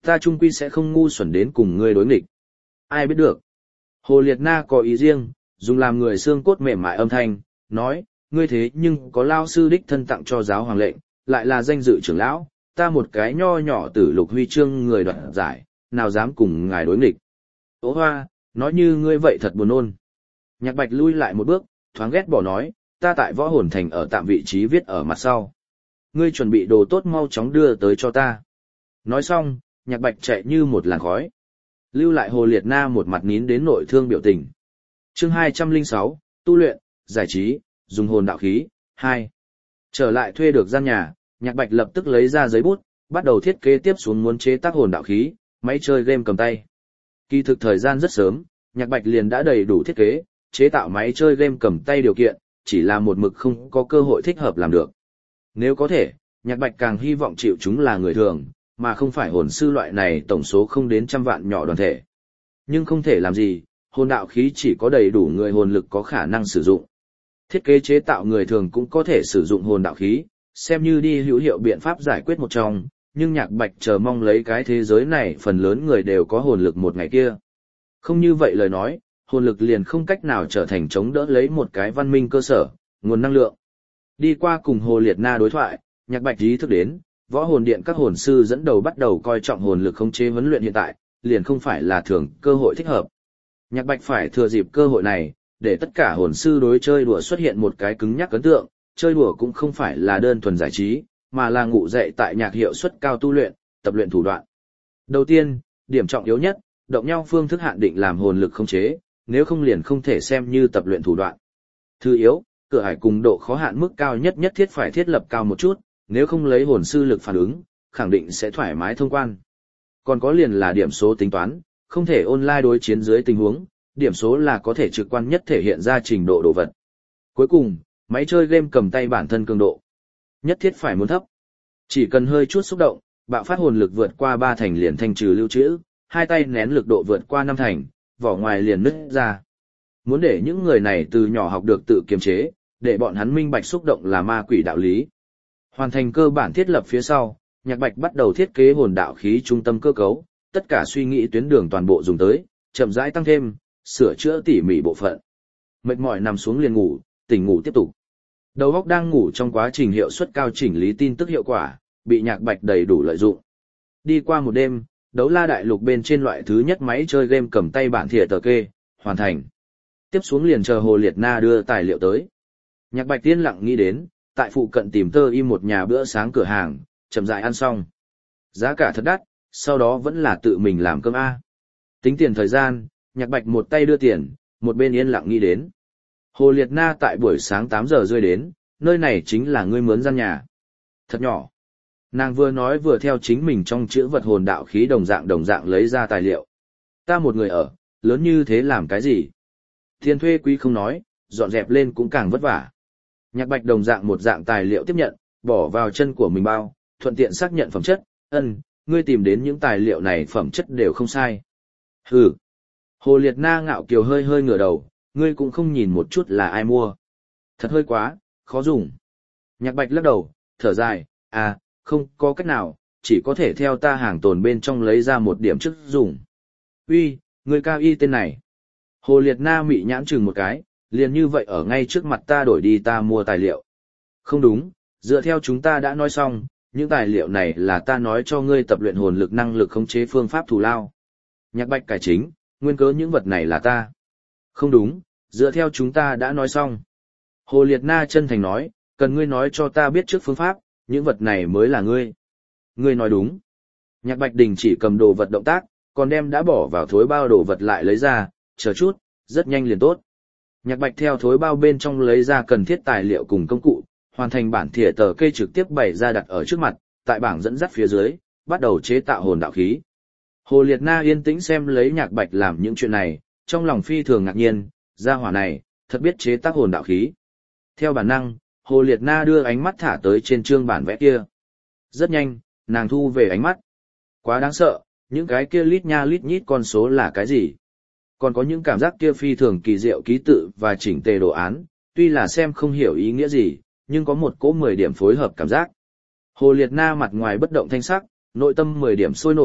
Ta trung quy sẽ không ngu xuẩn đến cùng ngươi đối nghịch. Ai biết được. Hồ Liệt Na có ý riêng, dùng làm người xương cốt mềm mại âm thanh, nói, ngươi thế nhưng có lao sư đích thân tặng cho giáo hoàng lệnh, lại là danh dự trưởng lão, ta một cái nho nhỏ tử lục huy chương người đoạt giải, nào dám cùng ngài đối nghịch. Ô hoa, nói như ngươi vậy thật buồn nôn. Nhạc Bạch lui lại một bước, thoáng ghét bỏ nói, ta tại võ hồn thành ở tạm vị trí viết ở mặt sau. Ngươi chuẩn bị đồ tốt mau chóng đưa tới cho ta. Nói xong, Nhạc Bạch chạy như một làn khói. Lưu lại Hồ Liệt Na một mặt nín đến nội thương biểu tình. Chương hai trăm lẻ sáu, tu luyện, giải trí, dùng hồn đạo khí, hai. Trở lại thuê được gian nhà, Nhạc Bạch lập tức lấy ra giấy bút, bắt đầu thiết kế tiếp xuống muốn chế tác hồn đạo khí, máy chơi game cầm tay. Kỳ thực thời gian rất sớm, Nhạc Bạch liền đã đầy đủ thiết kế, chế tạo máy chơi game cầm tay điều kiện, chỉ là một mực không có cơ hội thích hợp làm được. Nếu có thể, Nhạc Bạch càng hy vọng chịu chúng là người thường, mà không phải hồn sư loại này tổng số không đến trăm vạn nhỏ đoàn thể. Nhưng không thể làm gì, hồn đạo khí chỉ có đầy đủ người hồn lực có khả năng sử dụng. Thiết kế chế tạo người thường cũng có thể sử dụng hồn đạo khí, xem như đi hữu hiệu biện pháp giải quyết một trong, nhưng Nhạc Bạch chờ mong lấy cái thế giới này phần lớn người đều có hồn lực một ngày kia. Không như vậy lời nói, hồn lực liền không cách nào trở thành chống đỡ lấy một cái văn minh cơ sở, nguồn năng lượng. Đi qua cùng Hồ Liệt Na đối thoại, Nhạc Bạch ý thức đến, võ hồn điện các hồn sư dẫn đầu bắt đầu coi trọng hồn lực khống chế huấn luyện hiện tại, liền không phải là thường cơ hội thích hợp. Nhạc Bạch phải thừa dịp cơ hội này, để tất cả hồn sư đối chơi đùa xuất hiện một cái cứng nhắc ấn tượng, chơi đùa cũng không phải là đơn thuần giải trí, mà là ngụ dạy tại nhạc hiệu suất cao tu luyện, tập luyện thủ đoạn. Đầu tiên, điểm trọng yếu nhất, động nhau phương thức hạn định làm hồn lực khống chế, nếu không liền không thể xem như tập luyện thủ đoạn. Thứ yếu, cửa ải cùng độ khó hạn mức cao nhất nhất thiết phải thiết lập cao một chút, nếu không lấy hồn sư lực phản ứng, khẳng định sẽ thoải mái thông quan. Còn có liền là điểm số tính toán, không thể online đối chiến dưới tình huống, điểm số là có thể trực quan nhất thể hiện ra trình độ đồ vật. Cuối cùng, máy chơi game cầm tay bản thân cường độ. Nhất thiết phải muốn thấp. Chỉ cần hơi chút xúc động, bạo phát hồn lực vượt qua ba thành liền thanh trừ lưu trữ, hai tay nén lực độ vượt qua năm thành, vỏ ngoài liền nứt ra. Muốn để những người này từ nhỏ học được tự kiềm chế, để bọn hắn minh bạch xúc động là ma quỷ đạo lý. Hoàn thành cơ bản thiết lập phía sau, Nhạc Bạch bắt đầu thiết kế hồn đạo khí trung tâm cơ cấu, tất cả suy nghĩ tuyến đường toàn bộ dùng tới, chậm rãi tăng thêm, sửa chữa tỉ mỉ bộ phận. Mệt mỏi nằm xuống liền ngủ, tỉnh ngủ tiếp tục. Đầu óc đang ngủ trong quá trình hiệu suất cao chỉnh lý tin tức hiệu quả, bị Nhạc Bạch đầy đủ lợi dụng. Đi qua một đêm, đấu la đại lục bên trên loại thứ nhất máy chơi game cầm tay bản thìa tờ kê, hoàn thành. Tiếp xuống liền chờ Hồ Liệt Na đưa tài liệu tới. Nhạc Bạch tiên lặng nghĩ đến, tại phụ cận tìm tơ im một nhà bữa sáng cửa hàng, chậm rãi ăn xong. Giá cả thật đắt, sau đó vẫn là tự mình làm cơm A. Tính tiền thời gian, Nhạc Bạch một tay đưa tiền, một bên yên lặng nghĩ đến. Hồ Liệt Na tại buổi sáng tám giờ rơi đến, nơi này chính là ngươi mướn gian nhà. Thật nhỏ. Nàng vừa nói vừa theo chính mình trong chữ vật hồn đạo khí đồng dạng đồng dạng lấy ra tài liệu. Ta một người ở, lớn như thế làm cái gì? Tiền thuê quý không nói, dọn dẹp lên cũng càng vất vả. Nhạc Bạch đồng dạng một dạng tài liệu tiếp nhận, bỏ vào chân của mình bao, thuận tiện xác nhận phẩm chất, ân, ngươi tìm đến những tài liệu này phẩm chất đều không sai. Hừ. Hồ Liệt Na ngạo kiều hơi hơi ngửa đầu, ngươi cũng không nhìn một chút là ai mua. Thật hơi quá, khó dùng. Nhạc Bạch lắc đầu, thở dài, à, không có cách nào, chỉ có thể theo ta hàng tồn bên trong lấy ra một điểm trước dùng. Uy, ngươi cao y tên này. Hồ Liệt Na mị nhãn chừng một cái, liền như vậy ở ngay trước mặt ta đổi đi ta mua tài liệu. Không đúng, dựa theo chúng ta đã nói xong, những tài liệu này là ta nói cho ngươi tập luyện hồn lực năng lực khống chế phương pháp thù lao. Nhạc Bạch cải chính, nguyên cớ những vật này là ta. Không đúng, dựa theo chúng ta đã nói xong. Hồ Liệt Na chân thành nói, cần ngươi nói cho ta biết trước phương pháp, những vật này mới là ngươi. Ngươi nói đúng. Nhạc Bạch đình chỉ cầm đồ vật động tác, còn đem đã bỏ vào thối bao đồ vật lại lấy ra, chờ chút, rất nhanh liền tốt. Nhạc Bạch theo thối bao bên trong lấy ra cần thiết tài liệu cùng công cụ, hoàn thành bản thìa tờ cây trực tiếp bày ra đặt ở trước mặt, tại bảng dẫn dắt phía dưới, bắt đầu chế tạo hồn đạo khí. Hồ Liệt Na yên tĩnh xem lấy Nhạc Bạch làm những chuyện này, trong lòng phi thường ngạc nhiên, gia hỏa này, thật biết chế tác hồn đạo khí. Theo bản năng, Hồ Liệt Na đưa ánh mắt thả tới trên chương bản vẽ kia. Rất nhanh, nàng thu về ánh mắt. Quá đáng sợ, những cái kia lít nha lít nhít con số là cái gì? Còn có những cảm giác kia phi thường kỳ diệu ký tự và chỉnh tề đồ án, tuy là xem không hiểu ý nghĩa gì, nhưng có một cỗ mười điểm phối hợp cảm giác. Hồ Liệt Na mặt ngoài bất động thanh sắc, nội tâm mười điểm sôi nổi,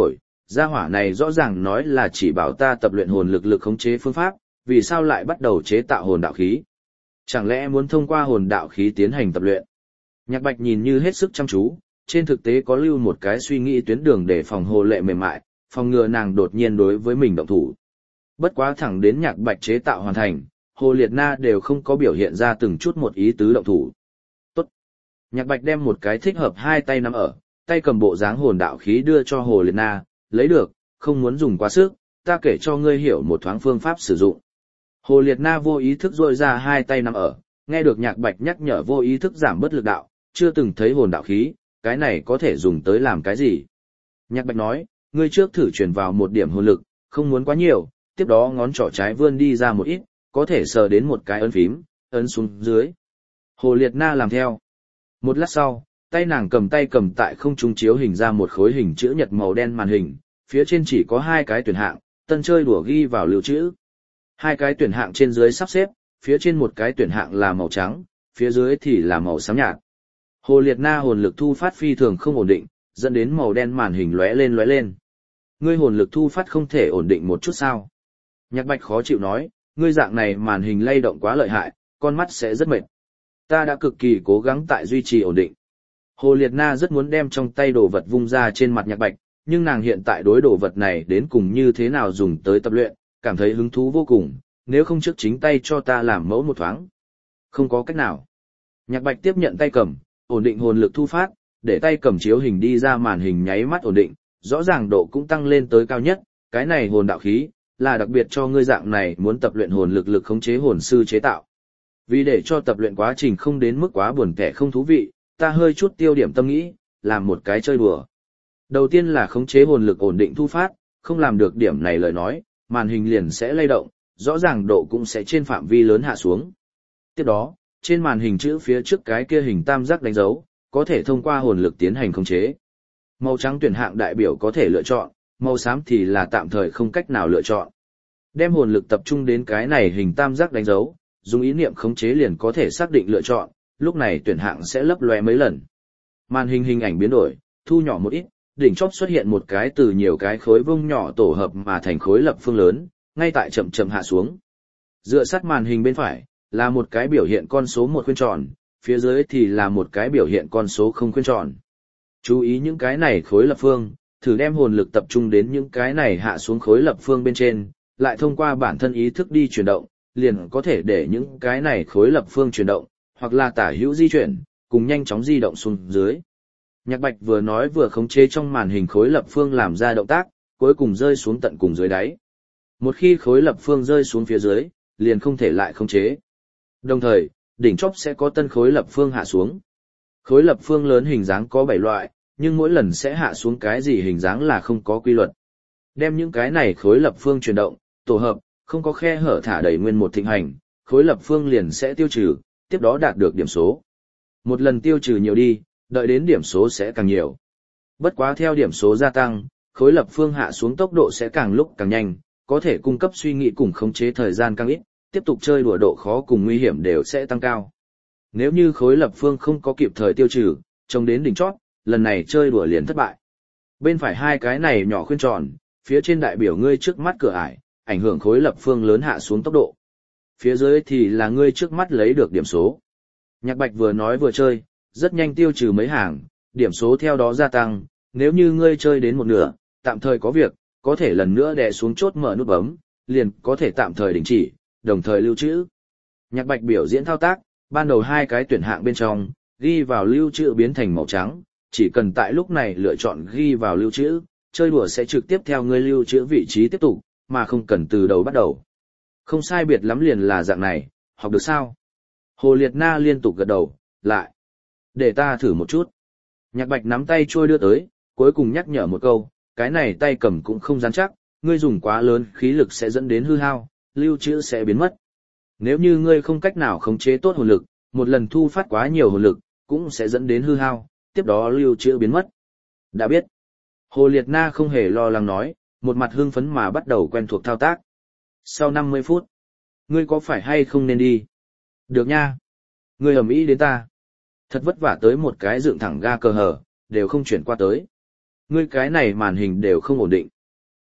Gia hỏa này rõ ràng nói là chỉ bảo ta tập luyện hồn lực lực khống chế phương pháp, vì sao lại bắt đầu chế tạo hồn đạo khí? Chẳng lẽ muốn thông qua hồn đạo khí tiến hành tập luyện? Nhạc Bạch nhìn như hết sức chăm chú, trên thực tế có lưu một cái suy nghĩ tuyến đường để phòng Hồ Lệ mềm mại, phòng ngừa nàng đột nhiên đối với mình động thủ. Bất quá thẳng đến Nhạc Bạch chế tạo hoàn thành, Hồ Liệt Na đều không có biểu hiện ra từng chút một ý tứ động thủ. Tốt. Nhạc Bạch đem một cái thích hợp hai tay nắm ở, tay cầm bộ dáng hồn đạo khí đưa cho Hồ Liệt Na, lấy được, không muốn dùng quá sức, ta kể cho ngươi hiểu một thoáng phương pháp sử dụng. Hồ Liệt Na vô ý thức rôi ra hai tay nắm ở, nghe được Nhạc Bạch nhắc nhở vô ý thức giảm bớt lực đạo, chưa từng thấy hồn đạo khí, cái này có thể dùng tới làm cái gì? Nhạc Bạch nói, ngươi trước thử truyền vào một điểm hồn lực, không muốn quá nhiều, tiếp đó ngón trỏ trái vươn đi ra một ít, có thể sờ đến một cái ấn phím, ấn xuống dưới. Hồ Liệt Na làm theo. Một lát sau, tay nàng cầm tay cầm tại không trung chiếu hình ra một khối hình chữ nhật màu đen màn hình, phía trên chỉ có hai cái tuyển hạng, tân chơi đùa ghi vào lưu trữ. Hai cái tuyển hạng trên dưới sắp xếp, phía trên một cái tuyển hạng là màu trắng, phía dưới thì là màu xám nhạt. Hồ Liệt Na hồn lực thu phát phi thường không ổn định, dẫn đến màu đen màn hình lóe lên lóe lên. Ngươi hồn lực thu phát không thể ổn định một chút sao? Nhạc Bạch khó chịu nói, ngươi dạng này màn hình lay động quá lợi hại, con mắt sẽ rất mệt. Ta đã cực kỳ cố gắng tại duy trì ổn định. Hồ Liệt Na rất muốn đem trong tay đồ vật vung ra trên mặt Nhạc Bạch, nhưng nàng hiện tại đối đồ vật này đến cùng như thế nào dùng tới tập luyện, cảm thấy hứng thú vô cùng, nếu không trước chính tay cho ta làm mẫu một thoáng. Không có cách nào. Nhạc Bạch tiếp nhận tay cầm, ổn định hồn lực thu phát, để tay cầm chiếu hình đi ra màn hình nháy mắt ổn định, rõ ràng độ cũng tăng lên tới cao nhất, cái này hồn đạo khí, là đặc biệt cho ngươi dạng này muốn tập luyện hồn lực lực khống chế hồn sư chế tạo. Vì để cho tập luyện quá trình không đến mức quá buồn tẻ không thú vị, ta hơi chút tiêu điểm tâm nghĩ, làm một cái chơi đùa. Đầu tiên là khống chế hồn lực ổn định thu phát, không làm được điểm này lời nói, màn hình liền sẽ lay động, rõ ràng độ cũng sẽ trên phạm vi lớn hạ xuống. Tiếp đó, trên màn hình chữ phía trước cái kia hình tam giác đánh dấu, có thể thông qua hồn lực tiến hành khống chế. Màu trắng tuyển hạng đại biểu có thể lựa chọn, màu xám thì là tạm thời không cách nào lựa chọn. Đem hồn lực tập trung đến cái này hình tam giác đánh dấu, dùng ý niệm khống chế liền có thể xác định lựa chọn, lúc này tuyển hạng sẽ lấp lóe mấy lần. Màn hình hình ảnh biến đổi, thu nhỏ một ít, đỉnh chóp xuất hiện một cái từ nhiều cái khối vuông nhỏ tổ hợp mà thành khối lập phương lớn, ngay tại chậm chậm hạ xuống. Dựa sát màn hình bên phải là một cái biểu hiện con số một khuyên tròn, phía dưới thì là một cái biểu hiện con số không khuyên tròn. Chú ý những cái này khối lập phương, thử đem hồn lực tập trung đến những cái này hạ xuống khối lập phương bên trên, lại thông qua bản thân ý thức đi chuyển động, liền có thể để những cái này khối lập phương chuyển động, hoặc là tả hữu di chuyển, cùng nhanh chóng di động xuống dưới. Nhạc Bạch vừa nói vừa khống chế trong màn hình khối lập phương làm ra động tác, cuối cùng rơi xuống tận cùng dưới đáy. Một khi khối lập phương rơi xuống phía dưới, liền không thể lại khống chế. Đồng thời, đỉnh chóp sẽ có tân khối lập phương hạ xuống. Khối lập phương lớn hình dáng có bảy loại, nhưng mỗi lần sẽ hạ xuống cái gì hình dáng là không có quy luật. Đem những cái này khối lập phương chuyển động, tổ hợp, không có khe hở thả đầy nguyên một thịnh hành, khối lập phương liền sẽ tiêu trừ, tiếp đó đạt được điểm số. Một lần tiêu trừ nhiều đi, đợi đến điểm số sẽ càng nhiều. Bất quá theo điểm số gia tăng, khối lập phương hạ xuống tốc độ sẽ càng lúc càng nhanh, có thể cung cấp suy nghĩ cùng khống chế thời gian càng ít, tiếp tục chơi đùa độ khó cùng nguy hiểm đều sẽ tăng cao. Nếu như khối lập phương không có kịp thời tiêu trừ, trông đến đỉnh chót, lần này chơi đùa liền thất bại. Bên phải hai cái này nhỏ khuyên tròn, phía trên đại biểu ngươi trước mắt cửa ải, ảnh hưởng khối lập phương lớn hạ xuống tốc độ. Phía dưới thì là ngươi trước mắt lấy được điểm số. Nhạc Bạch vừa nói vừa chơi, rất nhanh tiêu trừ mấy hàng, điểm số theo đó gia tăng, nếu như ngươi chơi đến một nửa, tạm thời có việc, có thể lần nữa đè xuống chốt mở nút bấm, liền có thể tạm thời đình chỉ, đồng thời lưu trữ. Nhạc Bạch biểu diễn thao tác, ban đầu hai cái tuyển hạng bên trong, ghi vào lưu trữ biến thành màu trắng, chỉ cần tại lúc này lựa chọn ghi vào lưu trữ, chơi đùa sẽ trực tiếp theo ngươi lưu trữ vị trí tiếp tục, mà không cần từ đầu bắt đầu. Không sai biệt lắm liền là dạng này, học được sao? Hồ Liệt Na liên tục gật đầu, lại. Để ta thử một chút. Nhạc Bạch nắm tay trôi đưa tới, cuối cùng nhắc nhở một câu, cái này tay cầm cũng không rắn chắc, ngươi dùng quá lớn khí lực sẽ dẫn đến hư hao, lưu trữ sẽ biến mất. Nếu như ngươi không cách nào khống chế tốt hồn lực, một lần thu phát quá nhiều hồn lực, cũng sẽ dẫn đến hư hao, tiếp đó lưu trữ biến mất. Đã biết. Hồ Liệt Na không hề lo lắng nói, một mặt hưng phấn mà bắt đầu quen thuộc thao tác. Sau năm mươi phút, ngươi có phải hay không nên đi? Được nha. Ngươi ầm ĩ đến ta. Thật vất vả tới một cái dựng thẳng ga cờ hở, đều không chuyển qua tới. Ngươi cái này màn hình đều không ổn định,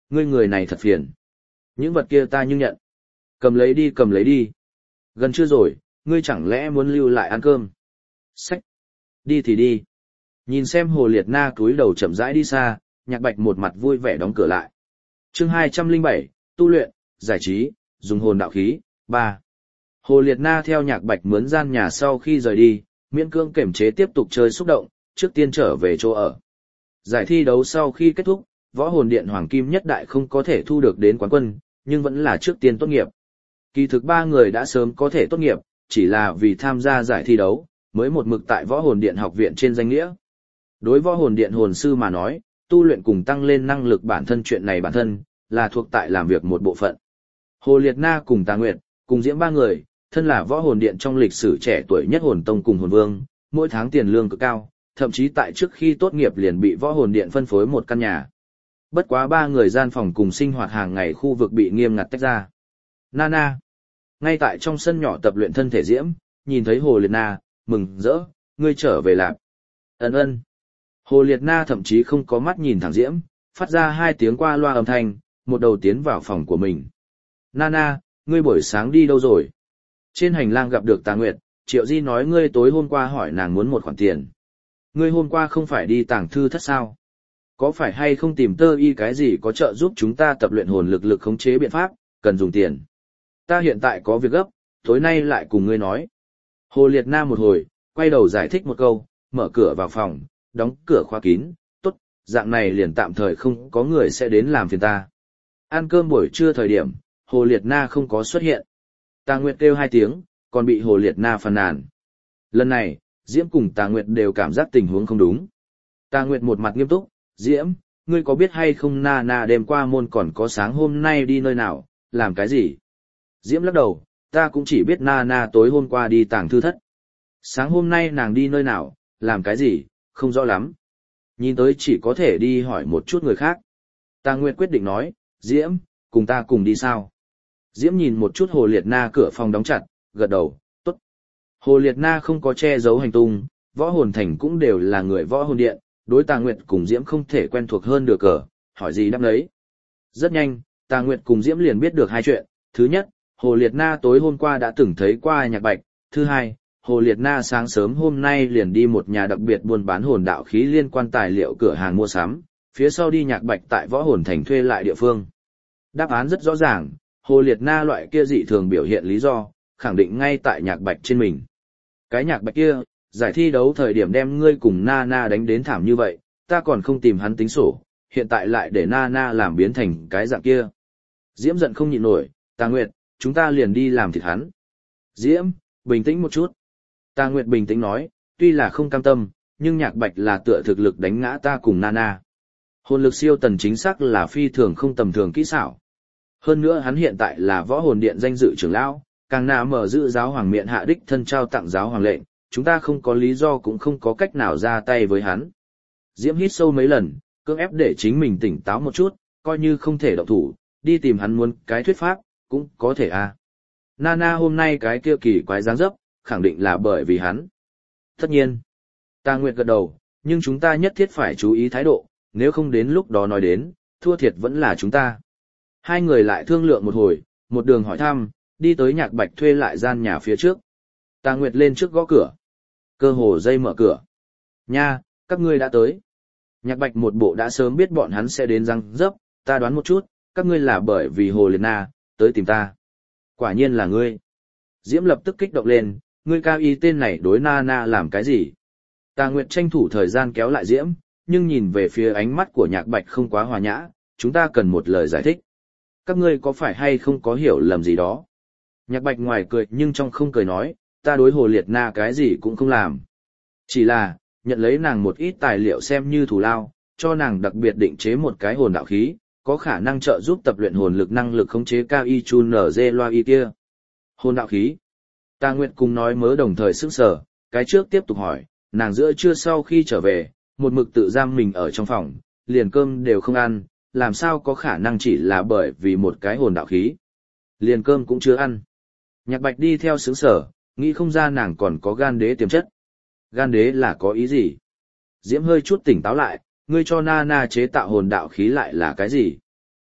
ngươi người này thật phiền. Những vật kia ta nhưng nhận. Cầm lấy đi cầm lấy đi. Gần chưa rồi, ngươi chẳng lẽ muốn lưu lại ăn cơm? Xách. Đi thì đi. Nhìn xem Hồ Liệt Na cúi đầu chậm rãi đi xa, Nhạc Bạch một mặt vui vẻ đóng cửa lại. Chương hai trăm lẻ bảy, tu luyện, giải trí, dùng hồn đạo khí, ba. Hồ Liệt Na theo Nhạc Bạch mướn gian nhà sau khi rời đi, miễn cưỡng kiềm chế tiếp tục chơi xúc động, trước tiên trở về chỗ ở. Giải thi đấu sau khi kết thúc, Võ Hồn Điện Hoàng Kim Nhất Đại không có thể thu được đến quán quân, nhưng vẫn là trước tiên tốt nghiệp. Kỳ thực ba người đã sớm có thể tốt nghiệp, chỉ là vì tham gia giải thi đấu, mới một mực tại Võ Hồn Điện học viện trên danh nghĩa. Đối Võ Hồn Điện hồn sư mà nói, tu luyện cùng tăng lên năng lực bản thân chuyện này bản thân, là thuộc tại làm việc một bộ phận. Hồ Liệt Na cùng Tà Nguyệt, cùng Diễm ba người, thân là Võ Hồn Điện trong lịch sử trẻ tuổi nhất hồn tông cùng hồn vương, mỗi tháng tiền lương cực cao, thậm chí tại trước khi tốt nghiệp liền bị Võ Hồn Điện phân phối một căn nhà. Bất quá ba người gian phòng cùng sinh hoạt hàng ngày khu vực bị nghiêm ngặt tách ra. Nana. Ngay tại trong sân nhỏ tập luyện thân thể Diễm, nhìn thấy Hồ Liệt Na, mừng rỡ, ngươi trở về lạp. Ấn ơn. Hồ Liệt Na thậm chí không có mắt nhìn thẳng Diễm, phát ra hai tiếng qua loa âm thanh, một đầu tiến vào phòng của mình. Nana, ngươi buổi sáng đi đâu rồi? Trên hành lang gặp được Tà Nguyệt, Triệu Di nói ngươi tối hôm qua hỏi nàng muốn một khoản tiền. Ngươi hôm qua không phải đi tàng thư thất sao? Có phải hay không tìm tơ y cái gì có trợ giúp chúng ta tập luyện hồn lực lực khống chế biện pháp, cần dùng tiền. Ta hiện tại có việc gấp, tối nay lại cùng ngươi nói. Hồ Liệt Na một hồi, quay đầu giải thích một câu, mở cửa vào phòng, đóng cửa khóa kín, tốt, dạng này liền tạm thời không có người sẽ đến làm phiền ta. Ăn cơm buổi trưa thời điểm, Hồ Liệt Na không có xuất hiện. Tà Nguyệt kêu hai tiếng, còn bị Hồ Liệt Na phàn nàn. Lần này, Diễm cùng Tà Nguyệt đều cảm giác tình huống không đúng. Tà Nguyệt một mặt nghiêm túc, Diễm, ngươi có biết hay không na na đêm qua môn còn có sáng hôm nay đi nơi nào, làm cái gì? Diễm lắc đầu, ta cũng chỉ biết na na tối hôm qua đi tàng thư thất. Sáng hôm nay nàng đi nơi nào, làm cái gì, không rõ lắm. Nhìn tới chỉ có thể đi hỏi một chút người khác. Tà Nguyệt quyết định nói, Diễm, cùng ta cùng đi sao? Diễm nhìn một chút Hồ Liệt Na cửa phòng đóng chặt, gật đầu, tốt. Hồ Liệt Na không có che giấu hành tung, Võ Hồn Thành cũng đều là người Võ Hồn Điện, đối Tà Nguyệt cùng Diễm không thể quen thuộc hơn được cờ, hỏi gì đáp đấy. Rất nhanh, Tà Nguyệt cùng Diễm liền biết được hai chuyện, thứ nhất, Hồ Liệt Na tối hôm qua đã từng thấy qua Nhạc Bạch, thứ hai, Hồ Liệt Na sáng sớm hôm nay liền đi một nhà đặc biệt buôn bán hồn đạo khí liên quan tài liệu cửa hàng mua sắm, phía sau đi Nhạc Bạch tại Võ Hồn Thành thuê lại địa phương. Đáp án rất rõ ràng, Hồ Liệt Na loại kia dị thường biểu hiện lý do, khẳng định ngay tại Nhạc Bạch trên mình. Cái Nhạc Bạch kia, giải thi đấu thời điểm đem ngươi cùng Nana đánh đến thảm như vậy, ta còn không tìm hắn tính sổ, hiện tại lại để Nana làm biến thành cái dạng kia. Diễm giận không nhịn nổi, Tà Nguyệt, chúng ta liền đi làm thịt hắn. Diễm, bình tĩnh một chút. Tà Nguyệt bình tĩnh nói, tuy là không cam tâm, nhưng Nhạc Bạch là tựa thực lực đánh ngã ta cùng Nana. Hồn lực siêu tần chính xác là phi thường không tầm thường kỹ xảo. Hơn nữa hắn hiện tại là Võ Hồn Điện danh dự trưởng lão, càng nà mở giữ giáo hoàng miện hạ đích thân trao tặng giáo hoàng lệnh, chúng ta không có lý do cũng không có cách nào ra tay với hắn. Diễm hít sâu mấy lần, cưỡng ép để chính mình tỉnh táo một chút, coi như không thể động thủ, đi tìm hắn muốn cái thuyết pháp, cũng có thể à. Nana hôm nay cái kia kỳ quái dáng dấp, khẳng định là bởi vì hắn. Tất nhiên. Tà Nguyệt gật đầu, nhưng chúng ta nhất thiết phải chú ý thái độ, nếu không đến lúc đó nói đến, thua thiệt vẫn là chúng ta. Hai người lại thương lượng một hồi, một đường hỏi thăm, đi tới Nhạc Bạch thuê lại gian nhà phía trước. Tà Nguyệt lên trước gõ cửa. Cơ hồ dây mở cửa. Nha, các ngươi đã tới. Nhạc Bạch một bộ đã sớm biết bọn hắn sẽ đến răng dấp, ta đoán một chút, các ngươi là bởi vì Hồ Liệt Na, tới tìm ta. Quả nhiên là ngươi. Diễm lập tức kích động lên, ngươi cao y tên này đối na na làm cái gì? Tà Nguyệt tranh thủ thời gian kéo lại Diễm, nhưng nhìn về phía ánh mắt của Nhạc Bạch không quá hòa nhã, chúng ta cần một lời giải thích. Các ngươi có phải hay không có hiểu lầm gì đó? Nhạc Bạch ngoài cười nhưng trong không cười nói, ta đối Hồ Liệt Na cái gì cũng không làm. Chỉ là, nhận lấy nàng một ít tài liệu xem như thù lao, cho nàng đặc biệt định chế một cái hồn đạo khí, có khả năng trợ giúp tập luyện hồn lực năng lực khống chế cao y chun nở dê loa y kia. Hồn đạo khí. Tà Nguyệt cùng nói mớ đồng thời sức sở, cái trước tiếp tục hỏi, nàng giữa trưa sau khi trở về, một mực tự giam mình ở trong phòng, liền cơm đều không ăn, làm sao có khả năng chỉ là bởi vì một cái hồn đạo khí. Liền cơm cũng chưa ăn. Nhạc Bạch đi theo xứng sở, nghĩ không ra nàng còn có gan đế tiềm chất. Gan đế là có ý gì? Diễm hơi chút tỉnh táo lại, ngươi cho Nana chế tạo hồn đạo khí lại là cái gì?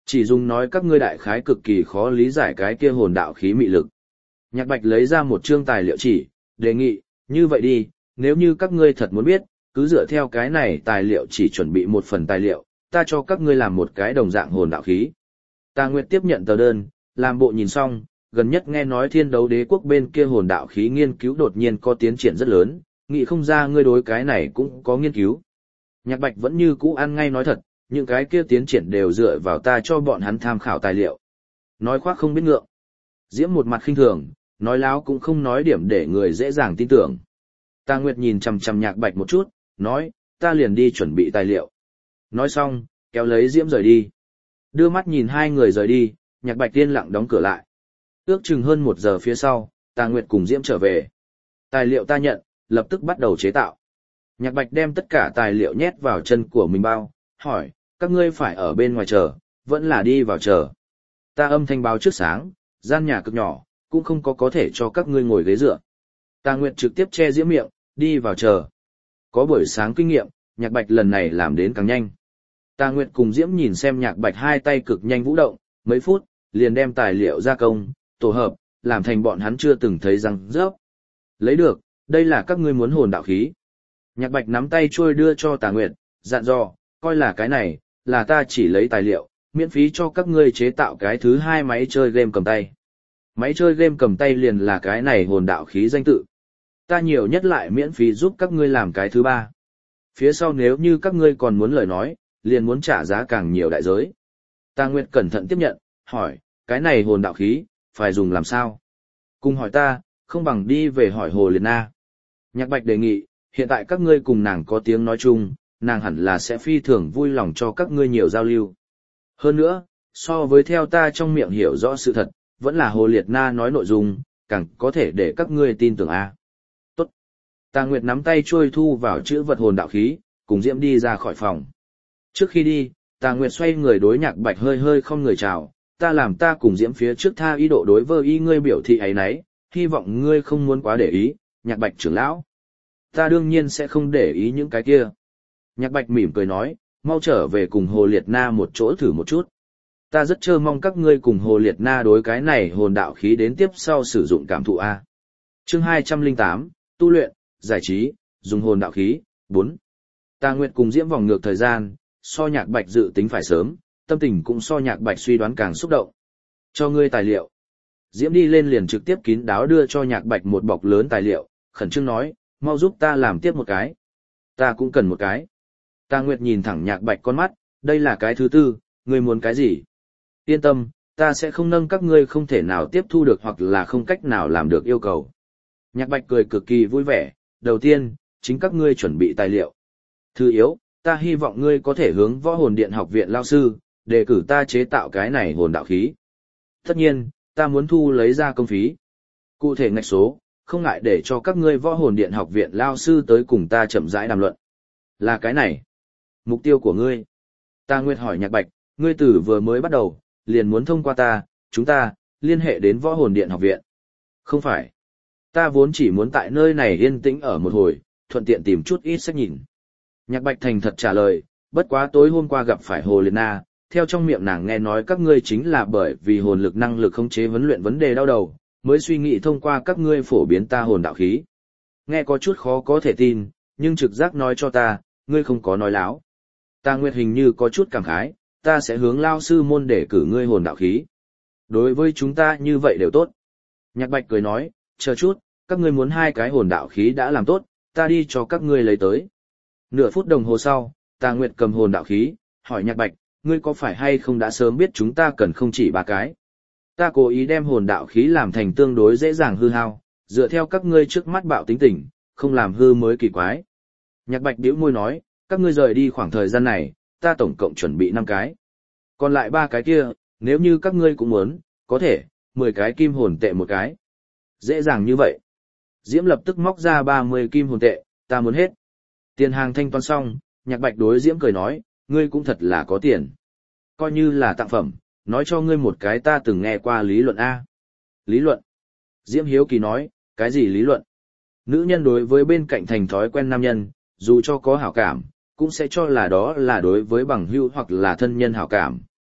Chỉ dùng nói các ngươi đại khái cực kỳ khó lý giải cái kia hồn đạo khí mị lực. Nhạc Bạch lấy ra một chương tài liệu chỉ, đề nghị, như vậy đi, nếu như các ngươi thật muốn biết, cứ dựa theo cái này tài liệu chỉ chuẩn bị một phần tài liệu, ta cho các ngươi làm một cái đồng dạng hồn đạo khí. Tà Nguyệt tiếp nhận tờ đơn, làm bộ nhìn xong, gần nhất nghe nói Thiên Đấu Đế quốc bên kia hồn đạo khí nghiên cứu đột nhiên có tiến triển rất lớn, nghĩ không ra ngươi đối cái này cũng có nghiên cứu. Nhạc Bạch vẫn như cũ ăn ngay nói thật, những cái kia tiến triển đều dựa vào ta cho bọn hắn tham khảo tài liệu. Nói khoác không biết ngượng. Diễm một mặt khinh thường, nói láo cũng không nói điểm để người dễ dàng tin tưởng. Tà Nguyệt nhìn chằm chằm Nhạc Bạch một chút, nói, ta liền đi chuẩn bị tài liệu. Nói xong, kéo lấy Diễm rời đi. Đưa mắt nhìn hai người rời đi, Nhạc Bạch yên lặng đóng cửa lại. Ước chừng hơn một giờ phía sau, Tà Nguyệt cùng Diễm trở về. Tài liệu ta nhận, lập tức bắt đầu chế tạo. Nhạc Bạch đem tất cả tài liệu nhét vào chân của mình bao, hỏi, các ngươi phải ở bên ngoài chờ, vẫn là đi vào chờ. Ta âm thanh báo trước sáng, gian nhà cực nhỏ, cũng không có có thể cho các ngươi ngồi ghế dựa. Tà Nguyệt trực tiếp che Diễm miệng, đi vào chờ. Có buổi sáng kinh nghiệm, Nhạc Bạch lần này làm đến càng nhanh. Tà Nguyệt cùng Diễm nhìn xem Nhạc Bạch hai tay cực nhanh vũ động, mấy phút, liền đem tài liệu gia công, tổ hợp, làm thành bọn hắn chưa từng thấy răng rớp. Lấy được, đây là các ngươi muốn hồn đạo khí. Nhạc Bạch nắm tay trôi đưa cho Tà Nguyệt, dặn dò, coi là cái này, là ta chỉ lấy tài liệu, miễn phí cho các ngươi chế tạo cái thứ hai máy chơi game cầm tay. Máy chơi game cầm tay liền là cái này hồn đạo khí danh tự. Ta nhiều nhất lại miễn phí giúp các ngươi làm cái thứ ba. Phía sau nếu như các ngươi còn muốn lời nói, liền muốn trả giá càng nhiều đại giới. Tà Nguyệt cẩn thận tiếp nhận, hỏi, cái này hồn đạo khí, phải dùng làm sao? Cùng hỏi ta, không bằng đi về hỏi Hồ Liệt Na. Nhạc Bạch đề nghị, hiện tại các ngươi cùng nàng có tiếng nói chung, nàng hẳn là sẽ phi thường vui lòng cho các ngươi nhiều giao lưu. Hơn nữa, so với theo ta trong miệng hiểu rõ sự thật, vẫn là Hồ Liệt Na nói nội dung, càng có thể để các ngươi tin tưởng a. Tốt. Tà Nguyệt nắm tay trôi thu vào chữ vật hồn đạo khí, cùng Diễm đi ra khỏi phòng. Trước khi đi, Tà Nguyệt xoay người đối Nhạc Bạch hơi hơi không người chào, ta làm ta cùng Diễm phía trước tha ý độ đối với y ngươi biểu thị ấy nấy, hy vọng ngươi không muốn quá để ý, Nhạc Bạch trưởng lão. Ta đương nhiên sẽ không để ý những cái kia. Nhạc Bạch mỉm cười nói, mau trở về cùng Hồ Liệt Na một chỗ thử một chút. Ta rất chờ mong các ngươi cùng Hồ Liệt Na đối cái này hồn đạo khí đến tiếp sau sử dụng cảm thụ A. Chương hai trăm lẻ tám, tu luyện, giải trí, dùng hồn đạo khí, bốn. Tà Nguyệt cùng Diễm vòng ngược thời gian, so Nhạc Bạch dự tính phải sớm, tâm tình cũng so Nhạc Bạch suy đoán càng xúc động. Cho ngươi tài liệu. Diễm đi lên liền trực tiếp kín đáo đưa cho Nhạc Bạch một bọc lớn tài liệu, khẩn trương nói, mau giúp ta làm tiếp một cái. Ta cũng cần một cái. Tà Nguyệt nhìn thẳng Nhạc Bạch con mắt, đây là cái thứ tư, ngươi muốn cái gì? Yên tâm, ta sẽ không nâng các ngươi không thể nào tiếp thu được hoặc là không cách nào làm được yêu cầu. Nhạc Bạch cười cực kỳ vui vẻ, đầu tiên, chính các ngươi chuẩn bị tài liệu. Thứ yếu, ta hy vọng ngươi có thể hướng Võ Hồn Điện học viện lao sư, đề cử ta chế tạo cái này hồn đạo khí. Tất nhiên, ta muốn thu lấy ra công phí. Cụ thể ngạch số, không ngại để cho các ngươi Võ Hồn Điện học viện lao sư tới cùng ta chậm rãi đàm luận. Là cái này. Mục tiêu của ngươi. Ta Nguyệt hỏi Nhạc Bạch, ngươi từ vừa mới bắt đầu, liền muốn thông qua ta, chúng ta, liên hệ đến Võ Hồn Điện học viện. Không phải. Ta vốn chỉ muốn tại nơi này yên tĩnh ở một hồi, thuận tiện tìm chút ít sách nhìn. Nhạc Bạch thành thật trả lời, bất quá tối hôm qua gặp phải Hồ Liệt Na, theo trong miệng nàng nghe nói các ngươi chính là bởi vì hồn lực năng lực khống chế huấn luyện vấn đề đau đầu, mới suy nghĩ thông qua các ngươi phổ biến ta hồn đạo khí. Nghe có chút khó có thể tin, nhưng trực giác nói cho ta, ngươi không có nói láo. Ta Nguyệt hình như có chút cảm khái, ta sẽ hướng lao sư môn để cử ngươi hồn đạo khí. Đối với chúng ta như vậy đều tốt. Nhạc Bạch cười nói, chờ chút, các ngươi muốn hai cái hồn đạo khí đã làm tốt, ta đi cho các ngươi lấy tới. Nửa phút đồng hồ sau, Tà Nguyệt cầm hồn đạo khí, hỏi Nhạc Bạch, ngươi có phải hay không đã sớm biết chúng ta cần không chỉ ba cái. Ta cố ý đem hồn đạo khí làm thành tương đối dễ dàng hư hao, dựa theo các ngươi trước mắt bạo tính tình, không làm hư mới kỳ quái. Nhạc Bạch bĩu môi nói, các ngươi rời đi khoảng thời gian này, ta tổng cộng chuẩn bị năm cái. Còn lại ba cái kia, nếu như các ngươi cũng muốn, có thể, mười cái kim hồn tệ một cái. Dễ dàng như vậy. Diễm lập tức móc ra ba mươi kim hồn tệ, ta muốn hết. Tiền hàng thanh toán xong, Nhạc Bạch đối Diễm cười nói, ngươi cũng thật là có tiền. Coi như là tặng phẩm, nói cho ngươi một cái ta từng nghe qua lý luận A. Lý luận. Diễm hiếu kỳ nói, cái gì lý luận? Nữ nhân đối với bên cạnh thành thói quen nam nhân, dù cho có hảo cảm, cũng sẽ cho là đó là đối với bằng hữu hoặc là thân nhân hảo cảm.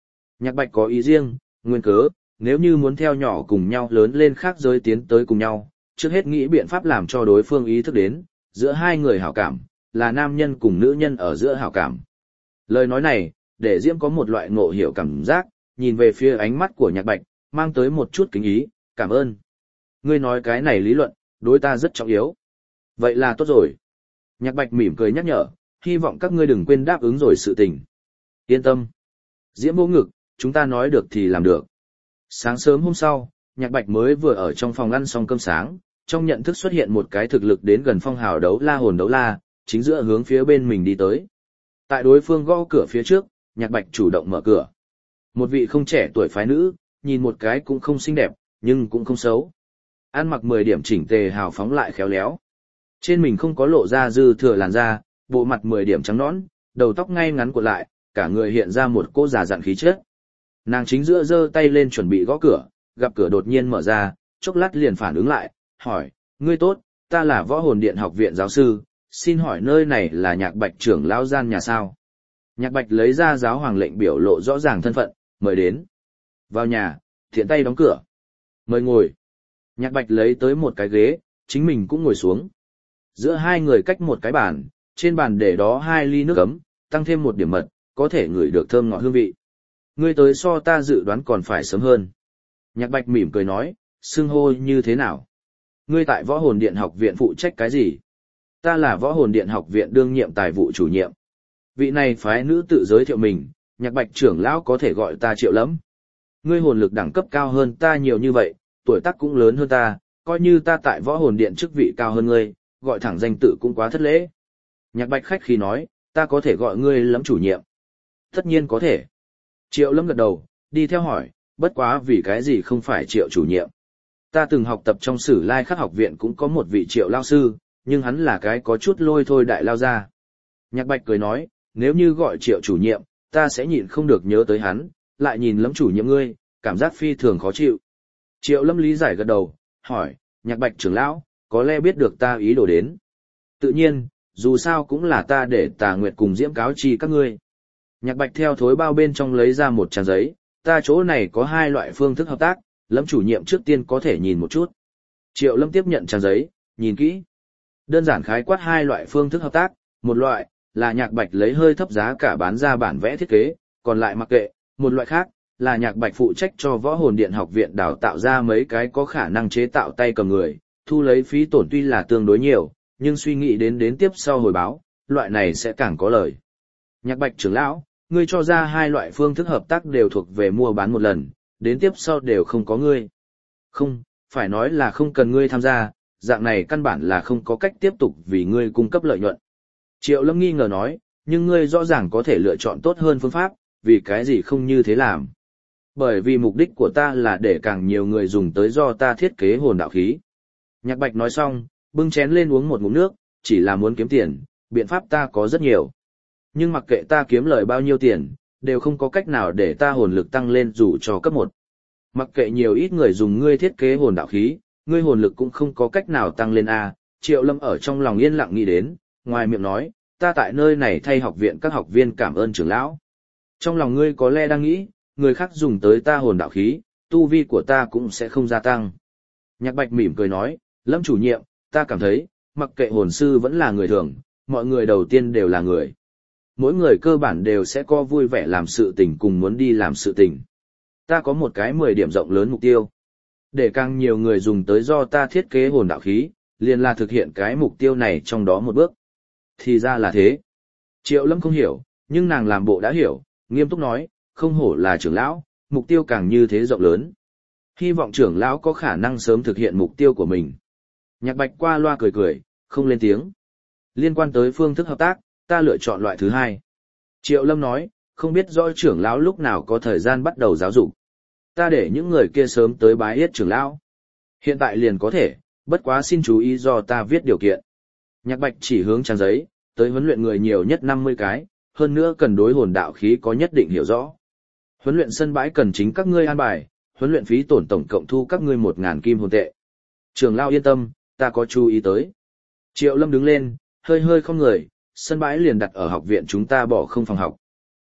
Nhạc Bạch có ý riêng, nguyên cớ, nếu như muốn theo nhỏ cùng nhau lớn lên khác giới tiến tới cùng nhau, trước hết nghĩ biện pháp làm cho đối phương ý thức đến, giữa hai người hảo cảm, là nam nhân cùng nữ nhân ở giữa hảo cảm. Lời nói này, để Diễm có một loại ngộ hiểu cảm giác, nhìn về phía ánh mắt của Nhạc Bạch, mang tới một chút kính ý, cảm ơn. Ngươi nói cái này lý luận, đối ta rất trọng yếu. Vậy là tốt rồi. Nhạc Bạch mỉm cười nhắc nhở, hy vọng các ngươi đừng quên đáp ứng rồi sự tình. Yên tâm. Diễm vô ngực, chúng ta nói được thì làm được. Sáng sớm hôm sau, Nhạc Bạch mới vừa ở trong phòng ăn xong cơm sáng, trong nhận thức xuất hiện một cái thực lực đến gần phong hào đấu la hồn đấu la, chính giữa hướng phía bên mình đi tới. Tại đối phương gõ cửa phía trước, Nhạc Bạch chủ động mở cửa. Một vị không trẻ tuổi phái nữ, nhìn một cái cũng không xinh đẹp, nhưng cũng không xấu. Ăn mặc mười điểm chỉnh tề hào phóng lại khéo léo. Trên mình không có lộ ra dư thừa làn da, bộ mặt mười điểm trắng nõn, đầu tóc ngay ngắn cuộn lại, cả người hiện ra một cô già dặn khí chất. Nàng chính giữa giơ tay lên chuẩn bị gõ cửa, gặp cửa đột nhiên mở ra, chốc lát liền phản ứng lại, hỏi, ngươi tốt, ta là Võ Hồn Điện học viện giáo sư, xin hỏi nơi này là Nhạc Bạch trưởng lão gian nhà sao? Nhạc Bạch lấy ra giáo hoàng lệnh biểu lộ rõ ràng thân phận, mời đến. Vào nhà, thiện tay đóng cửa. Mời ngồi. Nhạc Bạch lấy tới một cái ghế, chính mình cũng ngồi xuống. Giữa hai người cách một cái bàn, trên bàn để đó hai ly nước ấm, tăng thêm một điểm mật, có thể ngửi được thơm ngọt hương vị. Ngươi tới so ta dự đoán còn phải sớm hơn. Nhạc Bạch mỉm cười nói, xưng hô như thế nào? Ngươi tại Võ Hồn Điện học viện phụ trách cái gì? Ta là Võ Hồn Điện học viện đương nhiệm tài vụ chủ nhiệm. Vị này phái nữ tự giới thiệu mình, Nhạc Bạch trưởng lão có thể gọi ta Triệu Lâm. Ngươi hồn lực đẳng cấp cao hơn ta nhiều như vậy, tuổi tác cũng lớn hơn ta, coi như ta tại Võ Hồn Điện chức vị cao hơn ngươi, gọi thẳng danh tự cũng quá thất lễ. Nhạc Bạch khách khí nói, ta có thể gọi ngươi Lâm chủ nhiệm. Tất nhiên có thể. Triệu Lâm gật đầu, đi theo hỏi, bất quá vì cái gì không phải Triệu chủ nhiệm. Ta từng học tập trong Sử Lai Khắc học viện cũng có một vị Triệu lao sư, nhưng hắn là cái có chút lôi thôi đại lao ra. Nhạc Bạch cười nói, nếu như gọi Triệu chủ nhiệm, ta sẽ nhịn không được nhớ tới hắn, lại nhìn Lâm chủ nhiệm ngươi, cảm giác phi thường khó chịu. Triệu Lâm lý giải gật đầu, hỏi, Nhạc Bạch trưởng lão, có lẽ biết được ta ý đồ đến. Tự nhiên, dù sao cũng là ta để Tà Nguyệt cùng Diễm cáo chi các ngươi. Nhạc Bạch theo thối bao bên trong lấy ra một trang giấy, ta chỗ này có hai loại phương thức hợp tác, Lâm chủ nhiệm trước tiên có thể nhìn một chút. Triệu Lâm tiếp nhận trang giấy, nhìn kỹ. Đơn giản khái quát hai loại phương thức hợp tác, một loại là Nhạc Bạch lấy hơi thấp giá cả bán ra bản vẽ thiết kế, còn lại mặc kệ, một loại khác là Nhạc Bạch phụ trách cho Võ Hồn Điện học viện đào tạo ra mấy cái có khả năng chế tạo tay cầm người, thu lấy phí tổn tuy là tương đối nhiều, nhưng suy nghĩ đến đến tiếp sau hồi báo, loại này sẽ càng có lời. Nhạc Bạch trưởng lão, ngươi cho ra hai loại phương thức hợp tác đều thuộc về mua bán một lần, đến tiếp sau đều không có ngươi. Không, phải nói là không cần ngươi tham gia, dạng này căn bản là không có cách tiếp tục vì ngươi cung cấp lợi nhuận. Triệu Lâm nghi ngờ nói, nhưng ngươi rõ ràng có thể lựa chọn tốt hơn phương pháp, vì cái gì không như thế làm? Bởi vì mục đích của ta là để càng nhiều người dùng tới do ta thiết kế hồn đạo khí. Nhạc Bạch nói xong, bưng chén lên uống một ngụm nước, chỉ là muốn kiếm tiền, biện pháp ta có rất nhiều. Nhưng mặc kệ ta kiếm lời bao nhiêu tiền, đều không có cách nào để ta hồn lực tăng lên dù cho cấp một. Mặc kệ nhiều ít người dùng ngươi thiết kế hồn đạo khí, ngươi hồn lực cũng không có cách nào tăng lên a. Triệu Lâm ở trong lòng yên lặng nghĩ đến, ngoài miệng nói, ta tại nơi này thay học viện các học viên cảm ơn trưởng lão. Trong lòng ngươi có lẽ đang nghĩ, người khác dùng tới ta hồn đạo khí, tu vi của ta cũng sẽ không gia tăng. Nhạc Bạch mỉm cười nói, Lâm chủ nhiệm, ta cảm thấy, mặc kệ hồn sư vẫn là người thường, mọi người đầu tiên đều là người. Mỗi người cơ bản đều sẽ có vui vẻ làm sự tình cùng muốn đi làm sự tình. Ta có một cái mười điểm rộng lớn mục tiêu. Để càng nhiều người dùng tới do ta thiết kế hồn đạo khí, liền là thực hiện cái mục tiêu này trong đó một bước. Thì ra là thế. Triệu Lâm không hiểu, nhưng nàng làm bộ đã hiểu, nghiêm túc nói, không hổ là trưởng lão, mục tiêu càng như thế rộng lớn. Hy vọng trưởng lão có khả năng sớm thực hiện mục tiêu của mình. Nhạc Bạch qua loa cười cười, không lên tiếng. Liên quan tới phương thức hợp tác, ta lựa chọn loại thứ hai. Triệu Lâm nói, không biết rõ trưởng lão lúc nào có thời gian bắt đầu giáo dục. Ta để những người kia sớm tới bái yết trưởng lão. Hiện tại liền có thể, bất quá xin chú ý do ta viết điều kiện. Nhạc Bạch chỉ hướng trang giấy, tới huấn luyện người nhiều nhất năm mươi cái, hơn nữa cần đối hồn đạo khí có nhất định hiểu rõ. Huấn luyện sân bãi cần chính các ngươi an bài, huấn luyện phí tổn tổng cộng thu các ngươi một ngàn kim hồn tệ. Trưởng lão yên tâm, ta có chú ý tới. Triệu Lâm đứng lên, hơi hơi không người, sân bãi liền đặt ở học viện chúng ta bỏ không phòng học.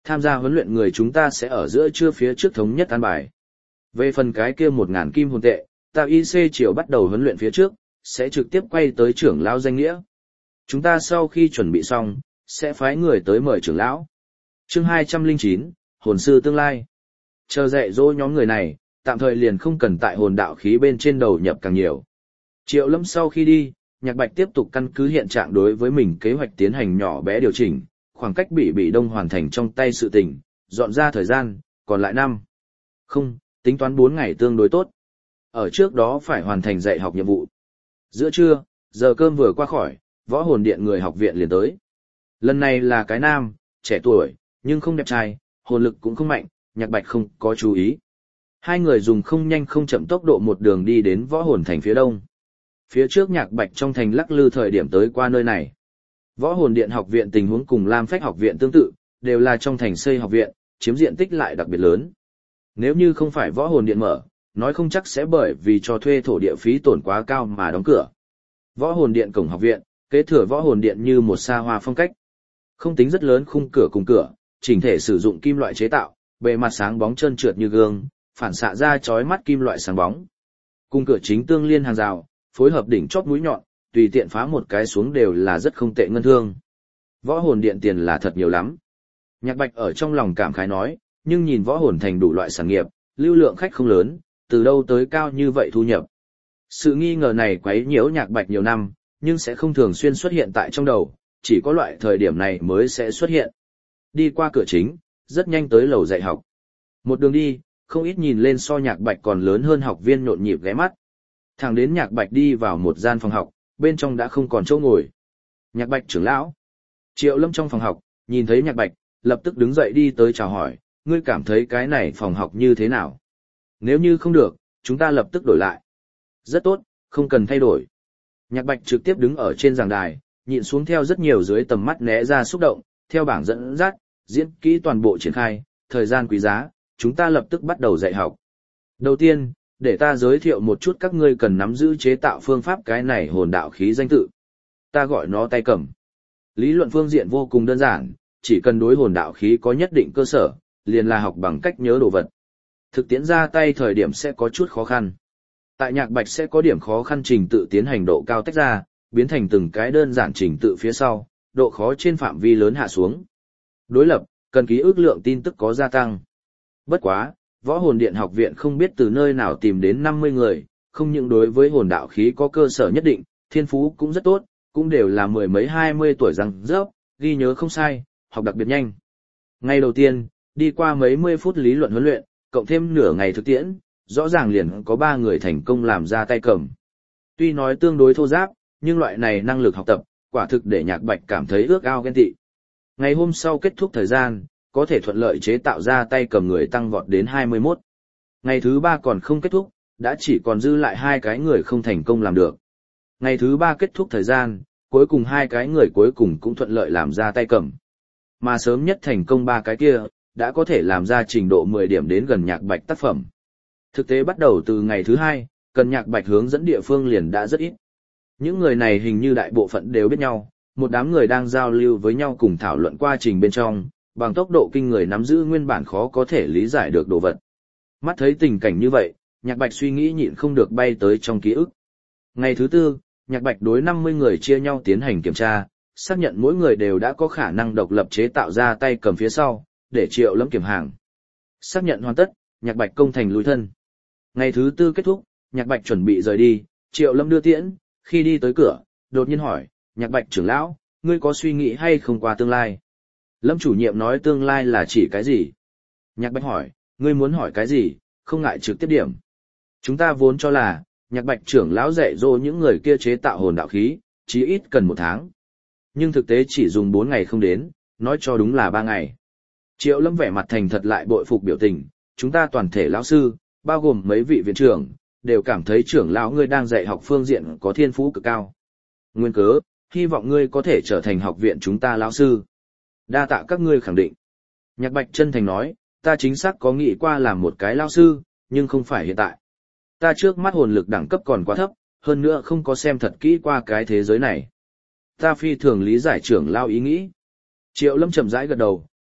Tham gia huấn luyện người chúng ta sẽ ở giữa trưa phía trước thống nhất an bài. Về phần cái kia một ngàn kim hồn tệ, ta i xê chiều bắt đầu huấn luyện phía trước, sẽ trực tiếp quay tới trưởng lão danh nghĩa. Chúng ta sau khi chuẩn bị xong, sẽ phái người tới mời trưởng lão. Chương hai trăm lẻ chín, hồn sư tương lai. Chờ dạy dỗ nhóm người này, tạm thời liền không cần tại hồn đạo khí bên trên đầu nhập càng nhiều. Triệu Lâm sau khi đi, Nhạc Bạch tiếp tục căn cứ hiện trạng đối với mình kế hoạch tiến hành nhỏ bé điều chỉnh, khoảng cách bị bị đông hoàn thành trong tay sự tình, dọn ra thời gian, còn lại năm. Không, tính toán bốn ngày tương đối tốt. Ở trước đó phải hoàn thành dạy học nhiệm vụ. Giữa trưa, giờ cơm vừa qua khỏi, võ hồn điện người học viện liền tới. Lần này là cái nam, trẻ tuổi, nhưng không đẹp trai, hồn lực cũng không mạnh, Nhạc Bạch không có chú ý. Hai người dùng không nhanh không chậm tốc độ một đường đi đến võ hồn thành phía đông. Phía trước Nhạc Bạch trong thành lắc lư thời điểm tới qua nơi này. Võ hồn điện học viện tình huống cùng Lam Phách học viện tương tự, đều là trong thành xây học viện, chiếm diện tích lại đặc biệt lớn. Nếu như không phải võ hồn điện mở, nói không chắc sẽ bởi vì cho thuê thổ địa phí tổn quá cao mà đóng cửa. Võ hồn điện cổng học viện, kế thừa võ hồn điện như một xa hoa phong cách. Không tính rất lớn khung cửa cùng cửa, chỉnh thể sử dụng kim loại chế tạo, bề mặt sáng bóng trơn trượt như gương, phản xạ ra chói mắt kim loại sáng bóng. Cùng cửa chính tương liên hàng rào, phối hợp đỉnh chóp mũi nhọn, tùy tiện phá một cái xuống đều là rất không tệ ngân thương. Võ hồn điện tiền là thật nhiều lắm. Nhạc Bạch ở trong lòng cảm khái nói, nhưng nhìn võ hồn thành đủ loại sản nghiệp, lưu lượng khách không lớn, từ đâu tới cao như vậy thu nhập. Sự nghi ngờ này quấy nhiễu Nhạc Bạch nhiều năm, nhưng sẽ không thường xuyên xuất hiện tại trong đầu, chỉ có loại thời điểm này mới sẽ xuất hiện. Đi qua cửa chính, rất nhanh tới lầu dạy học. Một đường đi, không ít nhìn lên so Nhạc Bạch còn lớn hơn học viên nhộn nhịp ghé mắt. Thẳng đến Nhạc Bạch đi vào một gian phòng học, bên trong đã không còn chỗ ngồi. Nhạc Bạch trưởng lão. Triệu Lâm trong phòng học, nhìn thấy Nhạc Bạch, lập tức đứng dậy đi tới chào hỏi, ngươi cảm thấy cái này phòng học như thế nào? Nếu như không được, chúng ta lập tức đổi lại. Rất tốt, không cần thay đổi. Nhạc Bạch trực tiếp đứng ở trên giảng đài, nhìn xuống theo rất nhiều dưới tầm mắt né ra xúc động, theo bảng dẫn dắt, diễn kỹ toàn bộ triển khai, thời gian quý giá, chúng ta lập tức bắt đầu dạy học. Đầu tiên, để ta giới thiệu một chút các ngươi cần nắm giữ chế tạo phương pháp cái này hồn đạo khí danh tự. Ta gọi nó tay cầm. Lý luận phương diện vô cùng đơn giản, chỉ cần đối hồn đạo khí có nhất định cơ sở, liền là học bằng cách nhớ đồ vật. Thực tiễn ra tay thời điểm sẽ có chút khó khăn. Tại Nhạc Bạch sẽ có điểm khó khăn trình tự tiến hành độ cao tách ra, biến thành từng cái đơn giản trình tự phía sau, độ khó trên phạm vi lớn hạ xuống. Đối lập, cần ký ức lượng tin tức có gia tăng. Bất quá, võ hồn điện học viện không biết từ nơi nào tìm đến năm mươi người, không những đối với hồn đạo khí có cơ sở nhất định, thiên phú cũng rất tốt, cũng đều là mười mấy hai mươi tuổi răng rớp, ghi nhớ không sai, học đặc biệt nhanh. Ngày đầu tiên, đi qua mấy mươi phút lý luận huấn luyện, cộng thêm nửa ngày thực tiễn, rõ ràng liền có ba người thành công làm ra tay cầm. Tuy nói tương đối thô giáp, nhưng loại này năng lực học tập, quả thực để Nhạc Bạch cảm thấy ước ao ghen tị. Ngày hôm sau kết thúc thời gian, có thể thuận lợi chế tạo ra tay cầm người tăng vọt đến hai mươi mốt. Ngày thứ ba còn không kết thúc, đã chỉ còn dư lại hai cái người không thành công làm được. Ngày thứ ba kết thúc thời gian, cuối cùng hai cái người cuối cùng cũng thuận lợi làm ra tay cầm. Mà sớm nhất thành công ba cái kia, đã có thể làm ra trình độ mười điểm đến gần Nhạc Bạch tác phẩm. Thực tế bắt đầu từ ngày thứ hai, cần Nhạc Bạch hướng dẫn địa phương liền đã rất ít. Những người này hình như đại bộ phận đều biết nhau, một đám người đang giao lưu với nhau cùng thảo luận quá trình bên trong, bằng tốc độ kinh người nắm giữ nguyên bản khó có thể lý giải được đồ vật. Mắt thấy tình cảnh như vậy, Nhạc Bạch suy nghĩ nhịn không được bay tới trong ký ức. Ngày thứ tư, Nhạc Bạch đối năm mươi người chia nhau tiến hành kiểm tra, xác nhận mỗi người đều đã có khả năng độc lập chế tạo ra tay cầm phía sau, để Triệu Lâm kiểm hàng. Xác nhận hoàn tất, Nhạc Bạch công thành lùi thân. Ngày thứ tư kết thúc, Nhạc Bạch chuẩn bị rời đi, Triệu Lâm đưa tiễn, khi đi tới cửa, đột nhiên hỏi, Nhạc Bạch trưởng lão, ngươi có suy nghĩ hay không qua tương lai? Lâm chủ nhiệm nói tương lai là chỉ cái gì? Nhạc Bạch hỏi, ngươi muốn hỏi cái gì, không ngại trực tiếp điểm. Chúng ta vốn cho là, Nhạc Bạch trưởng lão dạy dỗ những người kia chế tạo hồn đạo khí, chí ít cần một tháng. Nhưng thực tế chỉ dùng bốn ngày không đến, nói cho đúng là ba ngày. Triệu Lâm vẻ mặt thành thật lại bội phục biểu tình, chúng ta toàn thể lão sư, bao gồm mấy vị viện trưởng, đều cảm thấy trưởng lão ngươi đang dạy học phương diện có thiên phú cực cao. Nguyên cớ, hy vọng ngươi có thể trở thành học viện chúng ta lão sư. Đa tạ các ngươi khẳng định. Nhạc Bạch chân thành nói, ta chính xác có nghĩ qua làm một cái lão sư, nhưng không phải hiện tại. Ta trước mắt hồn lực đẳng cấp còn quá thấp, hơn nữa không có xem thật kỹ qua cái thế giới này. Ta phi thường lý giải trưởng lão ý nghĩ. Triệu Lâm chậm rãi gật đầu,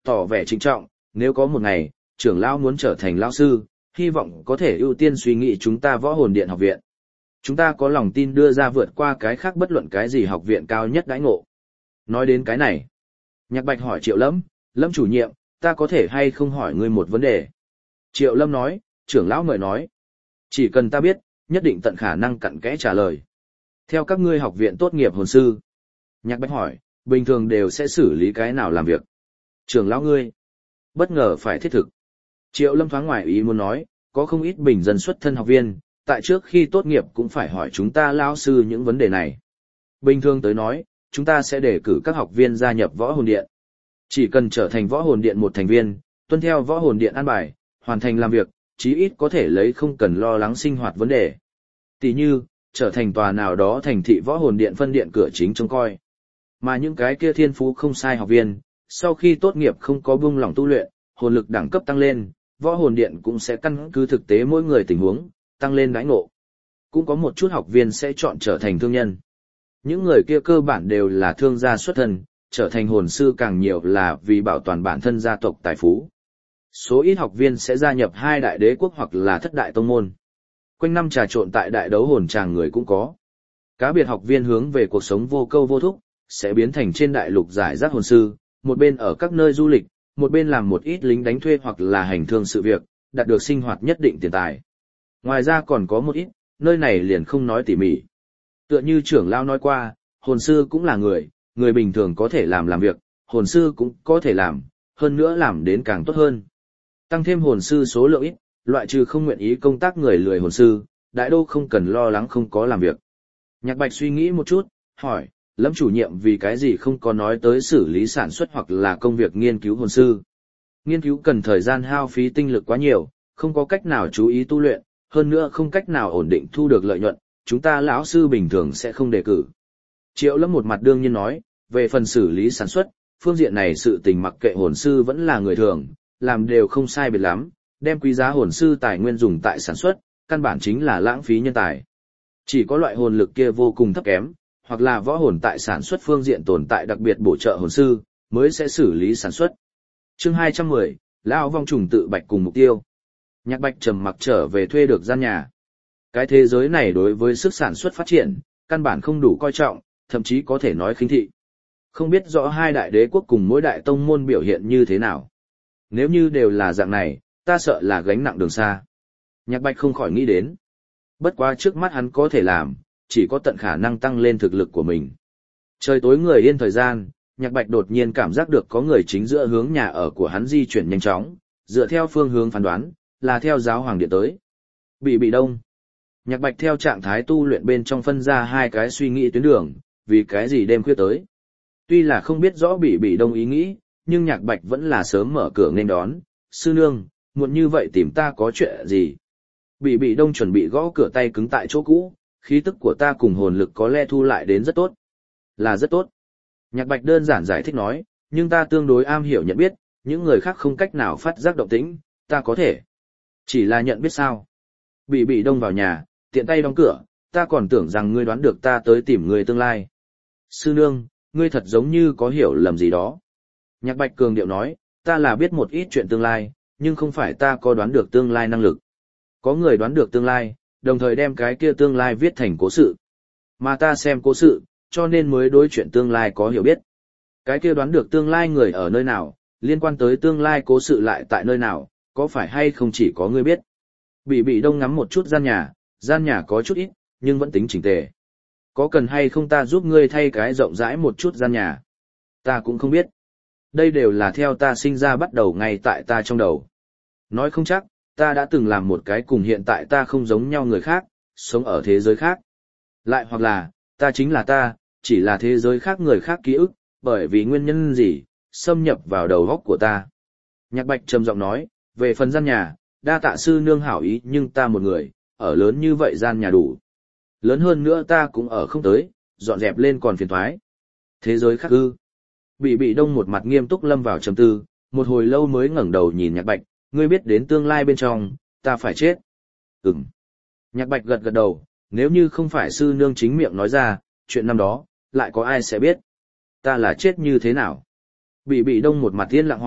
tỏ vẻ trịnh trọng, nếu có một ngày, trưởng lão muốn trở thành lão sư, hy vọng có thể ưu tiên suy nghĩ chúng ta Võ Hồn Điện học viện. Chúng ta có lòng tin đưa ra vượt qua cái khác bất luận cái gì học viện cao nhất đãi ngộ. Nói đến cái này, Nhạc Bạch hỏi Triệu Lâm, Lâm chủ nhiệm, ta có thể hay không hỏi ngươi một vấn đề? Triệu Lâm nói, trưởng lão mời nói. Chỉ cần ta biết, nhất định tận khả năng cặn kẽ trả lời. Theo các ngươi học viện tốt nghiệp hồn sư. Nhạc Bạch hỏi, bình thường đều sẽ xử lý cái nào làm việc? Trưởng lão ngươi, bất ngờ phải thiết thực. Triệu Lâm thoáng ngoài ý muốn nói, có không ít bình dân xuất thân học viên, tại trước khi tốt nghiệp cũng phải hỏi chúng ta lão sư những vấn đề này. Bình thường tới nói, chúng ta sẽ đề cử các học viên gia nhập Võ Hồn Điện. Chỉ cần trở thành Võ Hồn Điện một thành viên, tuân theo Võ Hồn Điện an bài, hoàn thành làm việc, chí ít có thể lấy không cần lo lắng sinh hoạt vấn đề. Tỷ như, trở thành tòa nào đó thành thị Võ Hồn Điện phân điện cửa chính trông coi. Mà những cái kia thiên phú không sai học viên, sau khi tốt nghiệp không có buông lỏng tu luyện, hồn lực đẳng cấp tăng lên, Võ Hồn Điện cũng sẽ căn cứ thực tế mỗi người tình huống, tăng lên đãi ngộ. Cũng có một chút học viên sẽ chọn trở thành thương nhân. Những người kia cơ bản đều là thương gia xuất thân, trở thành hồn sư càng nhiều là vì bảo toàn bản thân gia tộc tài phú. Số ít học viên sẽ gia nhập hai đại đế quốc hoặc là thất đại tông môn. Quanh năm trà trộn tại đại đấu hồn tràng người cũng có. Cá biệt học viên hướng về cuộc sống vô câu vô thúc, sẽ biến thành trên đại lục giải rác hồn sư, một bên ở các nơi du lịch, một bên làm một ít lính đánh thuê hoặc là hành thương sự việc, đạt được sinh hoạt nhất định tiền tài. Ngoài ra còn có một ít, nơi này liền không nói tỉ mỉ. Tựa như trưởng lão nói qua, hồn sư cũng là người, người bình thường có thể làm làm việc, hồn sư cũng có thể làm, hơn nữa làm đến càng tốt hơn. Tăng thêm hồn sư số lượng ít, loại trừ không nguyện ý công tác người lười hồn sư, đại đô không cần lo lắng không có làm việc. Nhạc Bạch suy nghĩ một chút, hỏi, Lâm chủ nhiệm vì cái gì không có nói tới xử lý sản xuất hoặc là công việc nghiên cứu hồn sư. Nghiên cứu cần thời gian hao phí tinh lực quá nhiều, không có cách nào chú ý tu luyện, hơn nữa không cách nào ổn định thu được lợi nhuận, chúng ta lão sư bình thường sẽ không đề cử. Triệu Lâm một mặt đương nhiên nói, về phần xử lý sản xuất, phương diện này sự tình mặc kệ hồn sư vẫn là người thường, làm đều không sai biệt lắm, đem quý giá hồn sư tài nguyên dùng tại sản xuất, căn bản chính là lãng phí nhân tài. Chỉ có loại hồn lực kia vô cùng thấp kém, hoặc là võ hồn tại sản xuất phương diện tồn tại đặc biệt bổ trợ hồn sư, mới sẽ xử lý sản xuất. Chương hai trăm mười, Lão vong trùng tự bạch cùng mục tiêu. Nhạc Bạch trầm mặc trở về thuê được gian nhà. Cái thế giới này đối với sức sản xuất phát triển, căn bản không đủ coi trọng, thậm chí có thể nói khinh thị. Không biết rõ hai đại đế quốc cùng mỗi đại tông môn biểu hiện như thế nào. Nếu như đều là dạng này, ta sợ là gánh nặng đường xa. Nhạc Bạch không khỏi nghĩ đến. Bất quá trước mắt hắn có thể làm, chỉ có tận khả năng tăng lên thực lực của mình. Trời tối người yên thời gian, Nhạc Bạch đột nhiên cảm giác được có người chính giữa hướng nhà ở của hắn di chuyển nhanh chóng, dựa theo phương hướng phán đoán, là theo giáo hoàng điện tới. Bị bị đông. Nhạc Bạch theo trạng thái tu luyện bên trong phân ra hai cái suy nghĩ tuyến đường, vì cái gì đêm khuya tới. Tuy là không biết rõ bị bị đông ý nghĩ, nhưng Nhạc Bạch vẫn là sớm mở cửa nên đón, sư nương, muộn như vậy tìm ta có chuyện gì. Bị bị đông chuẩn bị gõ cửa tay cứng tại chỗ cũ, khí tức của ta cùng hồn lực có lẽ thu lại đến rất tốt. Là rất tốt. Nhạc Bạch đơn giản giải thích nói, nhưng ta tương đối am hiểu nhận biết, những người khác không cách nào phát giác động tĩnh, ta có thể. Chỉ là nhận biết sao. Bị bị đông vào nhà, tiện tay đóng cửa, ta còn tưởng rằng ngươi đoán được ta tới tìm người tương lai. Sư nương, ngươi thật giống như có hiểu lầm gì đó. Nhạc Bạch cường điệu nói, ta là biết một ít chuyện tương lai, nhưng không phải ta có đoán được tương lai năng lực. Có người đoán được tương lai, đồng thời đem cái kia tương lai viết thành cố sự. Mà ta xem cố sự, cho nên mới đối chuyện tương lai có hiểu biết. Cái kia đoán được tương lai người ở nơi nào, liên quan tới tương lai cố sự lại tại nơi nào, có phải hay không chỉ có ngươi biết. Bị bị đông ngắm một chút gian nhà, gian nhà có chút ít, nhưng vẫn tính chỉnh tề. Có cần hay không ta giúp ngươi thay cái rộng rãi một chút gian nhà? Ta cũng không biết. Đây đều là theo ta sinh ra bắt đầu ngay tại ta trong đầu. Nói không chắc, ta đã từng làm một cái cùng hiện tại ta không giống nhau người khác, sống ở thế giới khác. Lại hoặc là, ta chính là ta, chỉ là thế giới khác người khác ký ức, bởi vì nguyên nhân gì, xâm nhập vào đầu óc của ta. Nhạc Bạch trầm giọng nói, về phần gian nhà, đa tạ sư nương hảo ý nhưng ta một người, ở lớn như vậy gian nhà đủ. Lớn hơn nữa ta cũng ở không tới, dọn dẹp lên còn phiền thoái. Thế giới khác ư. Bị bị đông một mặt nghiêm túc lâm vào trầm tư, một hồi lâu mới ngẩng đầu nhìn Nhạc Bạch, ngươi biết đến tương lai bên trong, ta phải chết. Ừm. Nhạc Bạch gật gật đầu, nếu như không phải sư nương chính miệng nói ra, chuyện năm đó, lại có ai sẽ biết. Ta là chết như thế nào? Bị bị đông một mặt yên lặng hỏi,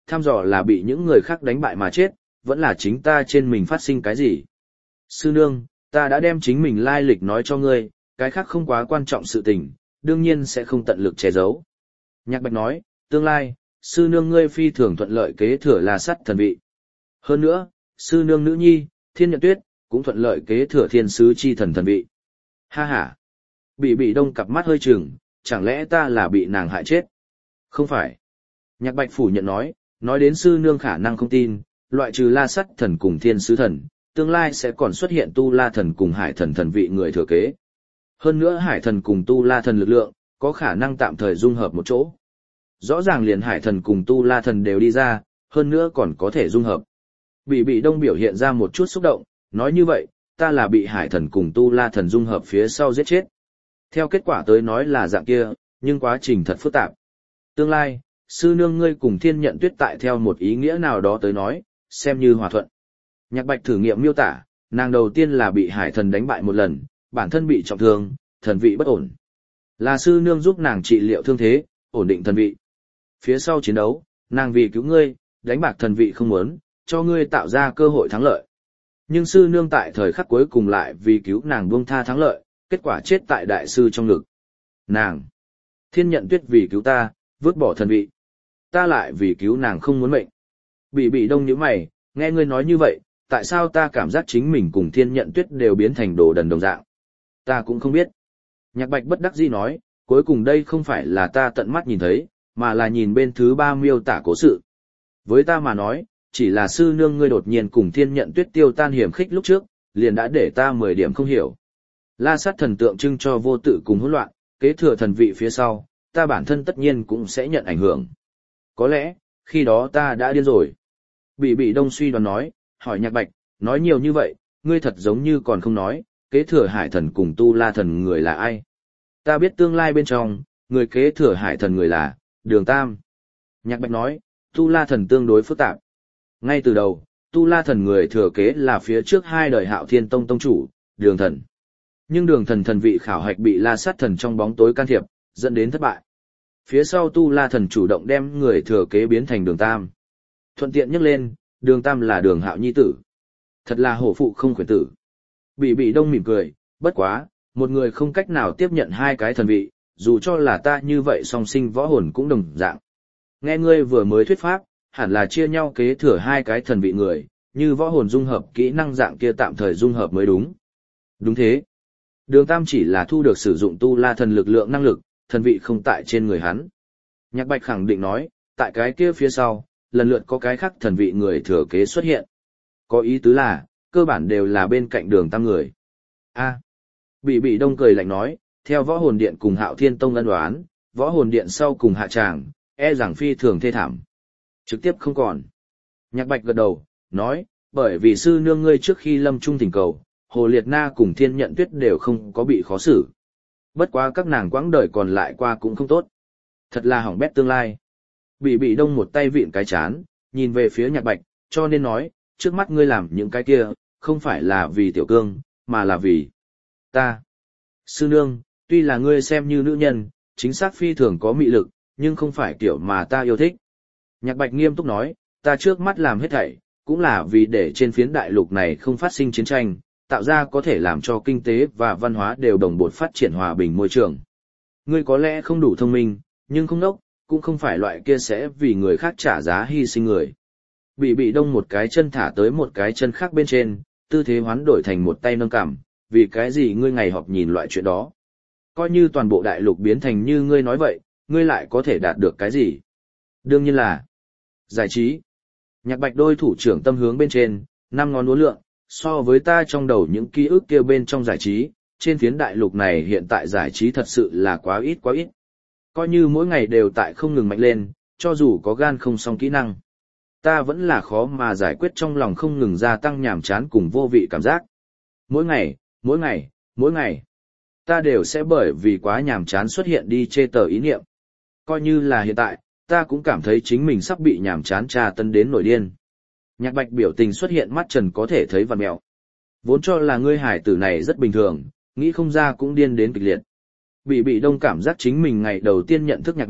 thăm dò là bị những người khác đánh bại mà chết, vẫn là chính ta trên mình phát sinh cái gì. Sư nương, ta đã đem chính mình lai lịch nói cho ngươi, cái khác không quá quan trọng sự tình, đương nhiên sẽ không tận lực che giấu. Nhạc Bạch nói, tương lai, sư nương ngươi phi thường thuận lợi kế thừa La Sắt thần vị. Hơn nữa, sư nương nữ nhi, Thiên Nhận Tuyết, cũng thuận lợi kế thừa thiên sứ chi thần thần vị. Ha ha. Bị bị đông cặp mắt hơi trừng, chẳng lẽ ta là bị nàng hại chết? Không phải. Nhạc Bạch phủ nhận nói, nói đến sư nương khả năng không tin, loại trừ La Sắt thần cùng thiên sứ thần, tương lai sẽ còn xuất hiện tu la thần cùng hải thần thần vị người thừa kế. Hơn nữa hải thần cùng tu la thần lực lượng, có khả năng tạm thời dung hợp một chỗ. Rõ ràng liền hải thần cùng tu la thần đều đi ra, hơn nữa còn có thể dung hợp. Bị bị đông biểu hiện ra một chút xúc động, nói như vậy, ta là bị hải thần cùng tu la thần dung hợp phía sau giết chết. Theo kết quả tới nói là dạng kia, nhưng quá trình thật phức tạp. Tương lai, sư nương ngươi cùng Thiên Nhận Tuyết tại theo một ý nghĩa nào đó tới nói, xem như hòa thuận. Nhạc Bạch thử nghiệm miêu tả, nàng đầu tiên là bị hải thần đánh bại một lần, bản thân bị trọng thương, thần vị bất ổn. Là sư nương giúp nàng trị liệu thương thế, ổn định thần vị. Phía sau chiến đấu, nàng vì cứu ngươi, đánh bạc thần vị không muốn, cho ngươi tạo ra cơ hội thắng lợi. Nhưng sư nương tại thời khắc cuối cùng lại vì cứu nàng buông tha thắng lợi, kết quả chết tại đại sư trong ngực. Nàng, Thiên Nhận Tuyết vì cứu ta, vứt bỏ thần vị. Ta lại vì cứu nàng không muốn mệnh. Bị bị đông nhíu mày, nghe ngươi nói như vậy, tại sao ta cảm giác chính mình cùng Thiên Nhận Tuyết đều biến thành đồ đần đồng dạng? Ta cũng không biết. Nhạc Bạch bất đắc dĩ nói, cuối cùng đây không phải là ta tận mắt nhìn thấy, mà là nhìn bên thứ ba miêu tả cố sự. Với ta mà nói, chỉ là sư nương ngươi đột nhiên cùng Thiên Nhận Tuyết tiêu tan hiểm khích lúc trước, liền đã để ta mười điểm không hiểu. La Sát thần tượng trưng cho vô tự cùng hỗn loạn, kế thừa thần vị phía sau, ta bản thân tất nhiên cũng sẽ nhận ảnh hưởng. Có lẽ, khi đó ta đã điên rồi. Bị bị đông suy đoán nói, hỏi Nhạc Bạch, nói nhiều như vậy, ngươi thật giống như còn không nói, kế thừa hải thần cùng tu la thần người là ai. Ta biết tương lai bên trong, người kế thừa hải thần người là, Đường Tam. Nhạc Bạch nói, tu la thần tương đối phức tạp. Ngay từ đầu, tu la thần người thừa kế là phía trước hai đời Hạo Thiên Tông tông chủ, Đường Thần. Nhưng Đường Thần thần vị khảo hạch bị La Sát thần trong bóng tối can thiệp, dẫn đến thất bại. Phía sau tu la thần chủ động đem người thừa kế biến thành Đường Tam. Thuận tiện nhắc lên, Đường Tam là Đường Hạo nhi tử. Thật là hổ phụ không khuyển tử. Bị bị đông mỉm cười, bất quá, một người không cách nào tiếp nhận hai cái thần vị, dù cho là ta như vậy song sinh võ hồn cũng đồng dạng. Nghe ngươi vừa mới thuyết pháp, hẳn là chia nhau kế thừa hai cái thần vị người, như võ hồn dung hợp kỹ năng dạng kia tạm thời dung hợp mới đúng. Đúng thế. Đường Tam chỉ là thu được sử dụng tu la thần lực lượng năng lực, thần vị không tại trên người hắn. Nhạc Bạch khẳng định nói, tại cái kia phía sau, lần lượt có cái khác thần vị người thừa kế xuất hiện. Có ý tứ là, cơ bản đều là bên cạnh Đường Tam người. A. Bị bị đông cười lạnh nói, theo võ hồn điện cùng Hạo Thiên Tông ân đoán, võ hồn điện sau cùng hạ tràng, e rằng phi thường thê thảm. Trực tiếp không còn. Nhạc Bạch gật đầu, nói, bởi vì sư nương ngươi trước khi lâm trung thỉnh cầu, Hồ Liệt Na cùng Thiên Nhận Tuyết đều không có bị khó xử. Bất quá các nàng quãng đời còn lại qua cũng không tốt. Thật là hỏng bét tương lai. Bị bị đông một tay vịn cái chán, nhìn về phía Nhạc Bạch, cho nên nói, trước mắt ngươi làm những cái kia, không phải là vì tiểu cương, mà là vì ta. Sư nương, tuy là ngươi xem như nữ nhân, chính xác phi thường có mị lực, nhưng không phải kiểu mà ta yêu thích. Nhạc Bạch nghiêm túc nói, ta trước mắt làm hết thảy, cũng là vì để trên phiến đại lục này không phát sinh chiến tranh, tạo ra có thể làm cho kinh tế và văn hóa đều đồng bộ phát triển hòa bình môi trường. Ngươi có lẽ không đủ thông minh, nhưng không đốc, cũng không phải loại kia sẽ vì người khác trả giá hy sinh người. Bị bị đông một cái chân thả tới một cái chân khác bên trên, tư thế hoán đổi thành một tay nâng cằm, vì cái gì ngươi ngày họp nhìn loại chuyện đó. Coi như toàn bộ đại lục biến thành như ngươi nói vậy, ngươi lại có thể đạt được cái gì? Đương nhiên là giải trí. Nhạc Bạch đôi thủ trưởng tâm hướng bên trên, năm ngón uốn lượn, so với ta trong đầu những ký ức kia bên trong giải trí, trên phiến đại lục này hiện tại giải trí thật sự là quá ít quá ít. Coi như mỗi ngày đều tại không ngừng mạnh lên, cho dù có gan không song kỹ năng. Ta vẫn là khó mà giải quyết trong lòng không ngừng gia tăng nhàm chán cùng vô vị cảm giác. Mỗi ngày, mỗi ngày, mỗi ngày, ta đều sẽ bởi vì quá nhàm chán xuất hiện đi chê tờ ý niệm. Coi như là hiện tại, ta cũng cảm thấy chính mình sắp bị nhàm chán tra tấn đến nổi điên. Nhạc Bạch biểu tình xuất hiện mắt trần có thể thấy vằn mẹo. Vốn cho là ngươi hải tử này rất bình thường, nghĩ không ra cũng điên đến kịch liệt. Bị bị đông cảm giác chính mình ngày đầu tiên nhận thức Nhạc Bạch,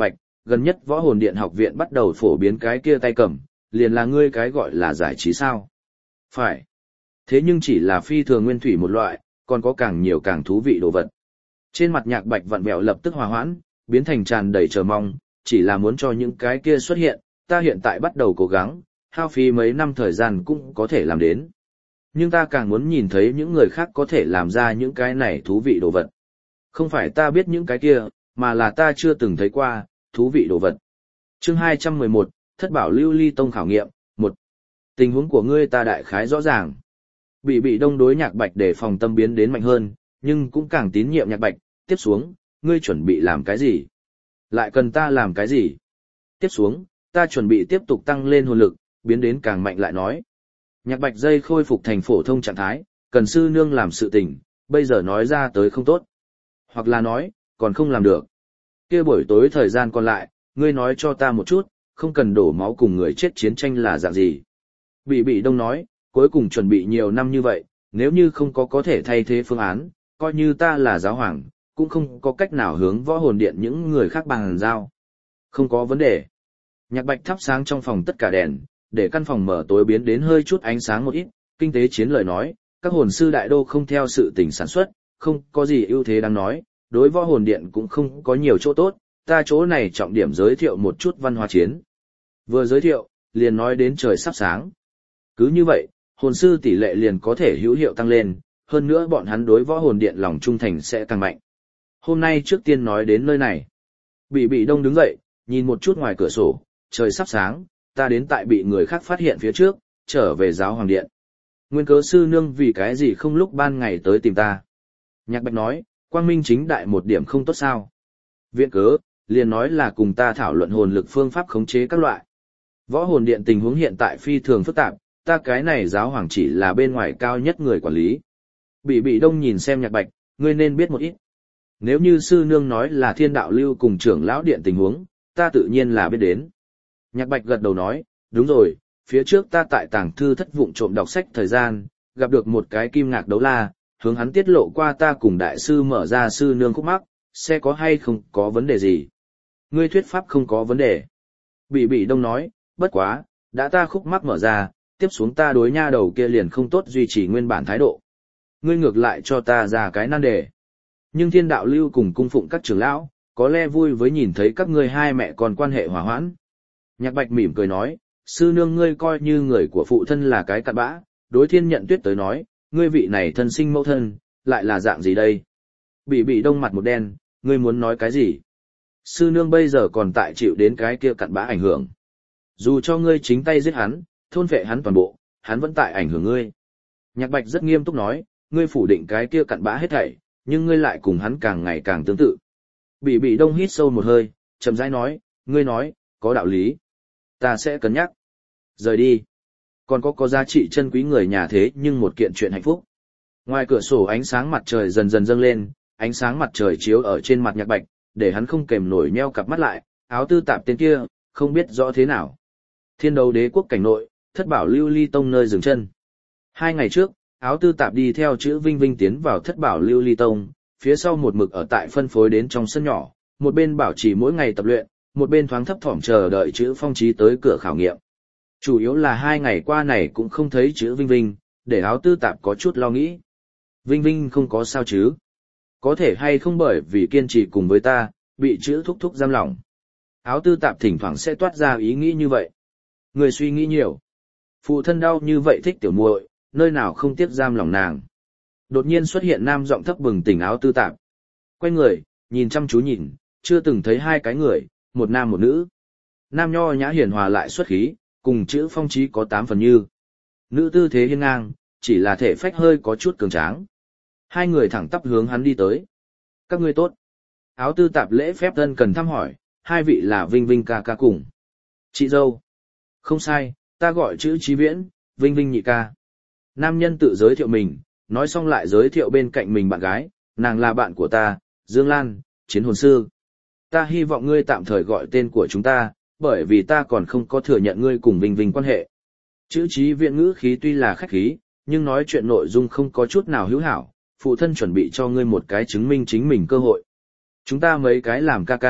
gần nhất võ hồn điện học viện bắt đầu phổ biến cái kia tay cầm, liền là ngươi cái gọi là giải trí sao? Phải. Thế nhưng chỉ là phi thường nguyên thủy một loại, còn có càng nhiều càng thú vị đồ vật. Trên mặt Nhạc Bạch vặn vẹo lập tức hòa hoãn, biến thành tràn đầy chờ mong, chỉ là muốn cho những cái kia xuất hiện, ta hiện tại bắt đầu cố gắng, hao phí mấy năm thời gian cũng có thể làm đến. Nhưng ta càng muốn nhìn thấy những người khác có thể làm ra những cái này thú vị đồ vật. Không phải ta biết những cái kia, mà là ta chưa từng thấy qua, thú vị đồ vật. Chương hai trăm mười một, Thất Bảo Lưu Ly Tông khảo nghiệm, một. Tình huống của ngươi ta đại khái rõ ràng. Bị bị đông đối Nhạc Bạch để phòng tâm biến đến mạnh hơn, nhưng cũng càng tín nhiệm Nhạc Bạch, tiếp xuống, ngươi chuẩn bị làm cái gì? Lại cần ta làm cái gì? Tiếp xuống, ta chuẩn bị tiếp tục tăng lên hồn lực, biến đến càng mạnh lại nói. Nhạc Bạch dây khôi phục thành phổ thông trạng thái, cần sư nương làm sự tình, bây giờ nói ra tới không tốt. Hoặc là nói, còn không làm được. Kia buổi tối thời gian còn lại, ngươi nói cho ta một chút, không cần đổ máu cùng người chết chiến tranh là dạng gì. Bị bị đông nói, cuối cùng chuẩn bị nhiều năm như vậy, nếu như không có có thể thay thế phương án, coi như ta là giáo hoàng, cũng không có cách nào hướng võ hồn điện những người khác bằng giao. Không có vấn đề. Nhạc Bạch thắp sáng trong phòng tất cả đèn, để căn phòng mở tối biến đến hơi chút ánh sáng một ít, kinh tế chiến lời nói, các hồn sư đại đô không theo sự tình sản xuất, không có gì ưu thế đáng nói, đối võ hồn điện cũng không có nhiều chỗ tốt, ta chỗ này trọng điểm giới thiệu một chút văn hóa chiến. Vừa giới thiệu, liền nói đến trời sắp sáng. Cứ như vậy, hồn sư tỷ lệ liền có thể hữu hiệu tăng lên, hơn nữa bọn hắn đối võ hồn điện lòng trung thành sẽ tăng mạnh. Hôm nay trước tiên nói đến nơi này. Bị bị đông đứng dậy, nhìn một chút ngoài cửa sổ, trời sắp sáng, ta đến tại bị người khác phát hiện phía trước, trở về giáo hoàng điện. Nguyên cớ sư nương vì cái gì không lúc ban ngày tới tìm ta. Nhạc Bạch nói, quang minh chính đại một điểm không tốt sao. Viện cớ, liền nói là cùng ta thảo luận hồn lực phương pháp khống chế các loại. Võ hồn điện tình huống hiện tại phi thường phức tạp, ta cái này giáo hoàng chỉ là bên ngoài cao nhất người quản lý. Bị bị đông nhìn xem Nhạc Bạch, ngươi nên biết một ít. Nếu như sư nương nói là thiên đạo lưu cùng trưởng lão điện tình huống, ta tự nhiên là biết đến. Nhạc Bạch gật đầu nói, đúng rồi, phía trước ta tại tàng thư thất vụng trộm đọc sách thời gian, gặp được một cái kim ngạc đấu la, hướng hắn tiết lộ qua ta cùng đại sư mở ra sư nương khúc mắc, sẽ có hay không có vấn đề gì. Ngươi thuyết pháp không có vấn đề. Bị bị đông nói, bất quá, đã ta khúc mắc mở ra, tiếp xuống ta đối nha đầu kia liền không tốt duy trì nguyên bản thái độ. Ngươi ngược lại cho ta ra cái nan đề. Nhưng thiên đạo lưu cùng cung phụng các trưởng lão, có lẽ vui với nhìn thấy các ngươi hai mẹ con quan hệ hòa hoãn. Nhạc Bạch mỉm cười nói, sư nương ngươi coi như người của phụ thân là cái cặn bã, đối thiên nhận tuyết tới nói, ngươi vị này thân sinh mẫu thân, lại là dạng gì đây? Bị bị đông mặt một đen, ngươi muốn nói cái gì? Sư nương bây giờ còn tại chịu đến cái kia cặn bã ảnh hưởng. Dù cho ngươi chính tay giết hắn, thôn vệ hắn toàn bộ, hắn vẫn tại ảnh hưởng ngươi. Nhạc Bạch rất nghiêm túc nói, ngươi phủ định cái kia cặn bã hết thảy, nhưng ngươi lại cùng hắn càng ngày càng tương tự. Bị bị đông hít sâu một hơi, chậm rãi nói, ngươi nói, có đạo lý. Ta sẽ cân nhắc. Rời đi. Còn có có giá trị chân quý người nhà thế nhưng một kiện chuyện hạnh phúc. Ngoài cửa sổ ánh sáng mặt trời dần dần dâng lên, ánh sáng mặt trời chiếu ở trên mặt Nhạc Bạch, để hắn không kềm nổi nheo cặp mắt lại, áo tư tạp tên kia, không biết rõ thế nào. Thiên đấu đế quốc cảnh nội, Thất Bảo Lưu Ly Tông nơi dừng chân. Hai ngày trước, áo tư tạp đi theo chữ Vinh Vinh tiến vào Thất Bảo Lưu Ly Tông, phía sau một mực ở tại phân phối đến trong sân nhỏ, một bên bảo trì mỗi ngày tập luyện, một bên thoáng thấp thỏm chờ đợi chữ Phong Chí tới cửa khảo nghiệm. Chủ yếu là hai ngày qua này cũng không thấy chữ Vinh Vinh, để áo tư tạp có chút lo nghĩ. Vinh Vinh không có sao chứ? Có thể hay không bởi vì kiên trì cùng với ta, bị chữ thúc thúc giam lỏng. Áo tư tạp thỉnh thoảng sẽ toát ra ý nghĩ như vậy. Người suy nghĩ nhiều. Phụ thân đau như vậy thích tiểu muội, nơi nào không tiếc giam lòng nàng. Đột nhiên xuất hiện nam giọng thấp bừng tỉnh áo tư tạp. Quay người, nhìn chăm chú nhìn, chưa từng thấy hai cái người, một nam một nữ. Nam nho nhã hiền hòa lại xuất khí, cùng chữ Phong Chí có tám phần như. Nữ tư thế hiên ngang, chỉ là thể phách hơi có chút cường tráng. Hai người thẳng tắp hướng hắn đi tới. Các ngươi tốt. Áo tư tạp lễ phép thân cần thăm hỏi, hai vị là Vinh Vinh ca ca cùng. Chị dâu. Không sai, ta gọi chữ Chí Viễn, Vinh Vinh nhị ca. Nam nhân tự giới thiệu mình, nói xong lại giới thiệu bên cạnh mình bạn gái, nàng là bạn của ta, Dương Lan, chiến hồn sư. Ta hy vọng ngươi tạm thời gọi tên của chúng ta, bởi vì ta còn không có thừa nhận ngươi cùng Vinh Vinh quan hệ. Chữ Chí Viễn ngữ khí tuy là khách khí, nhưng nói chuyện nội dung không có chút nào hữu hảo, phụ thân chuẩn bị cho ngươi một cái chứng minh chính mình cơ hội. Chúng ta mấy cái làm ca ca,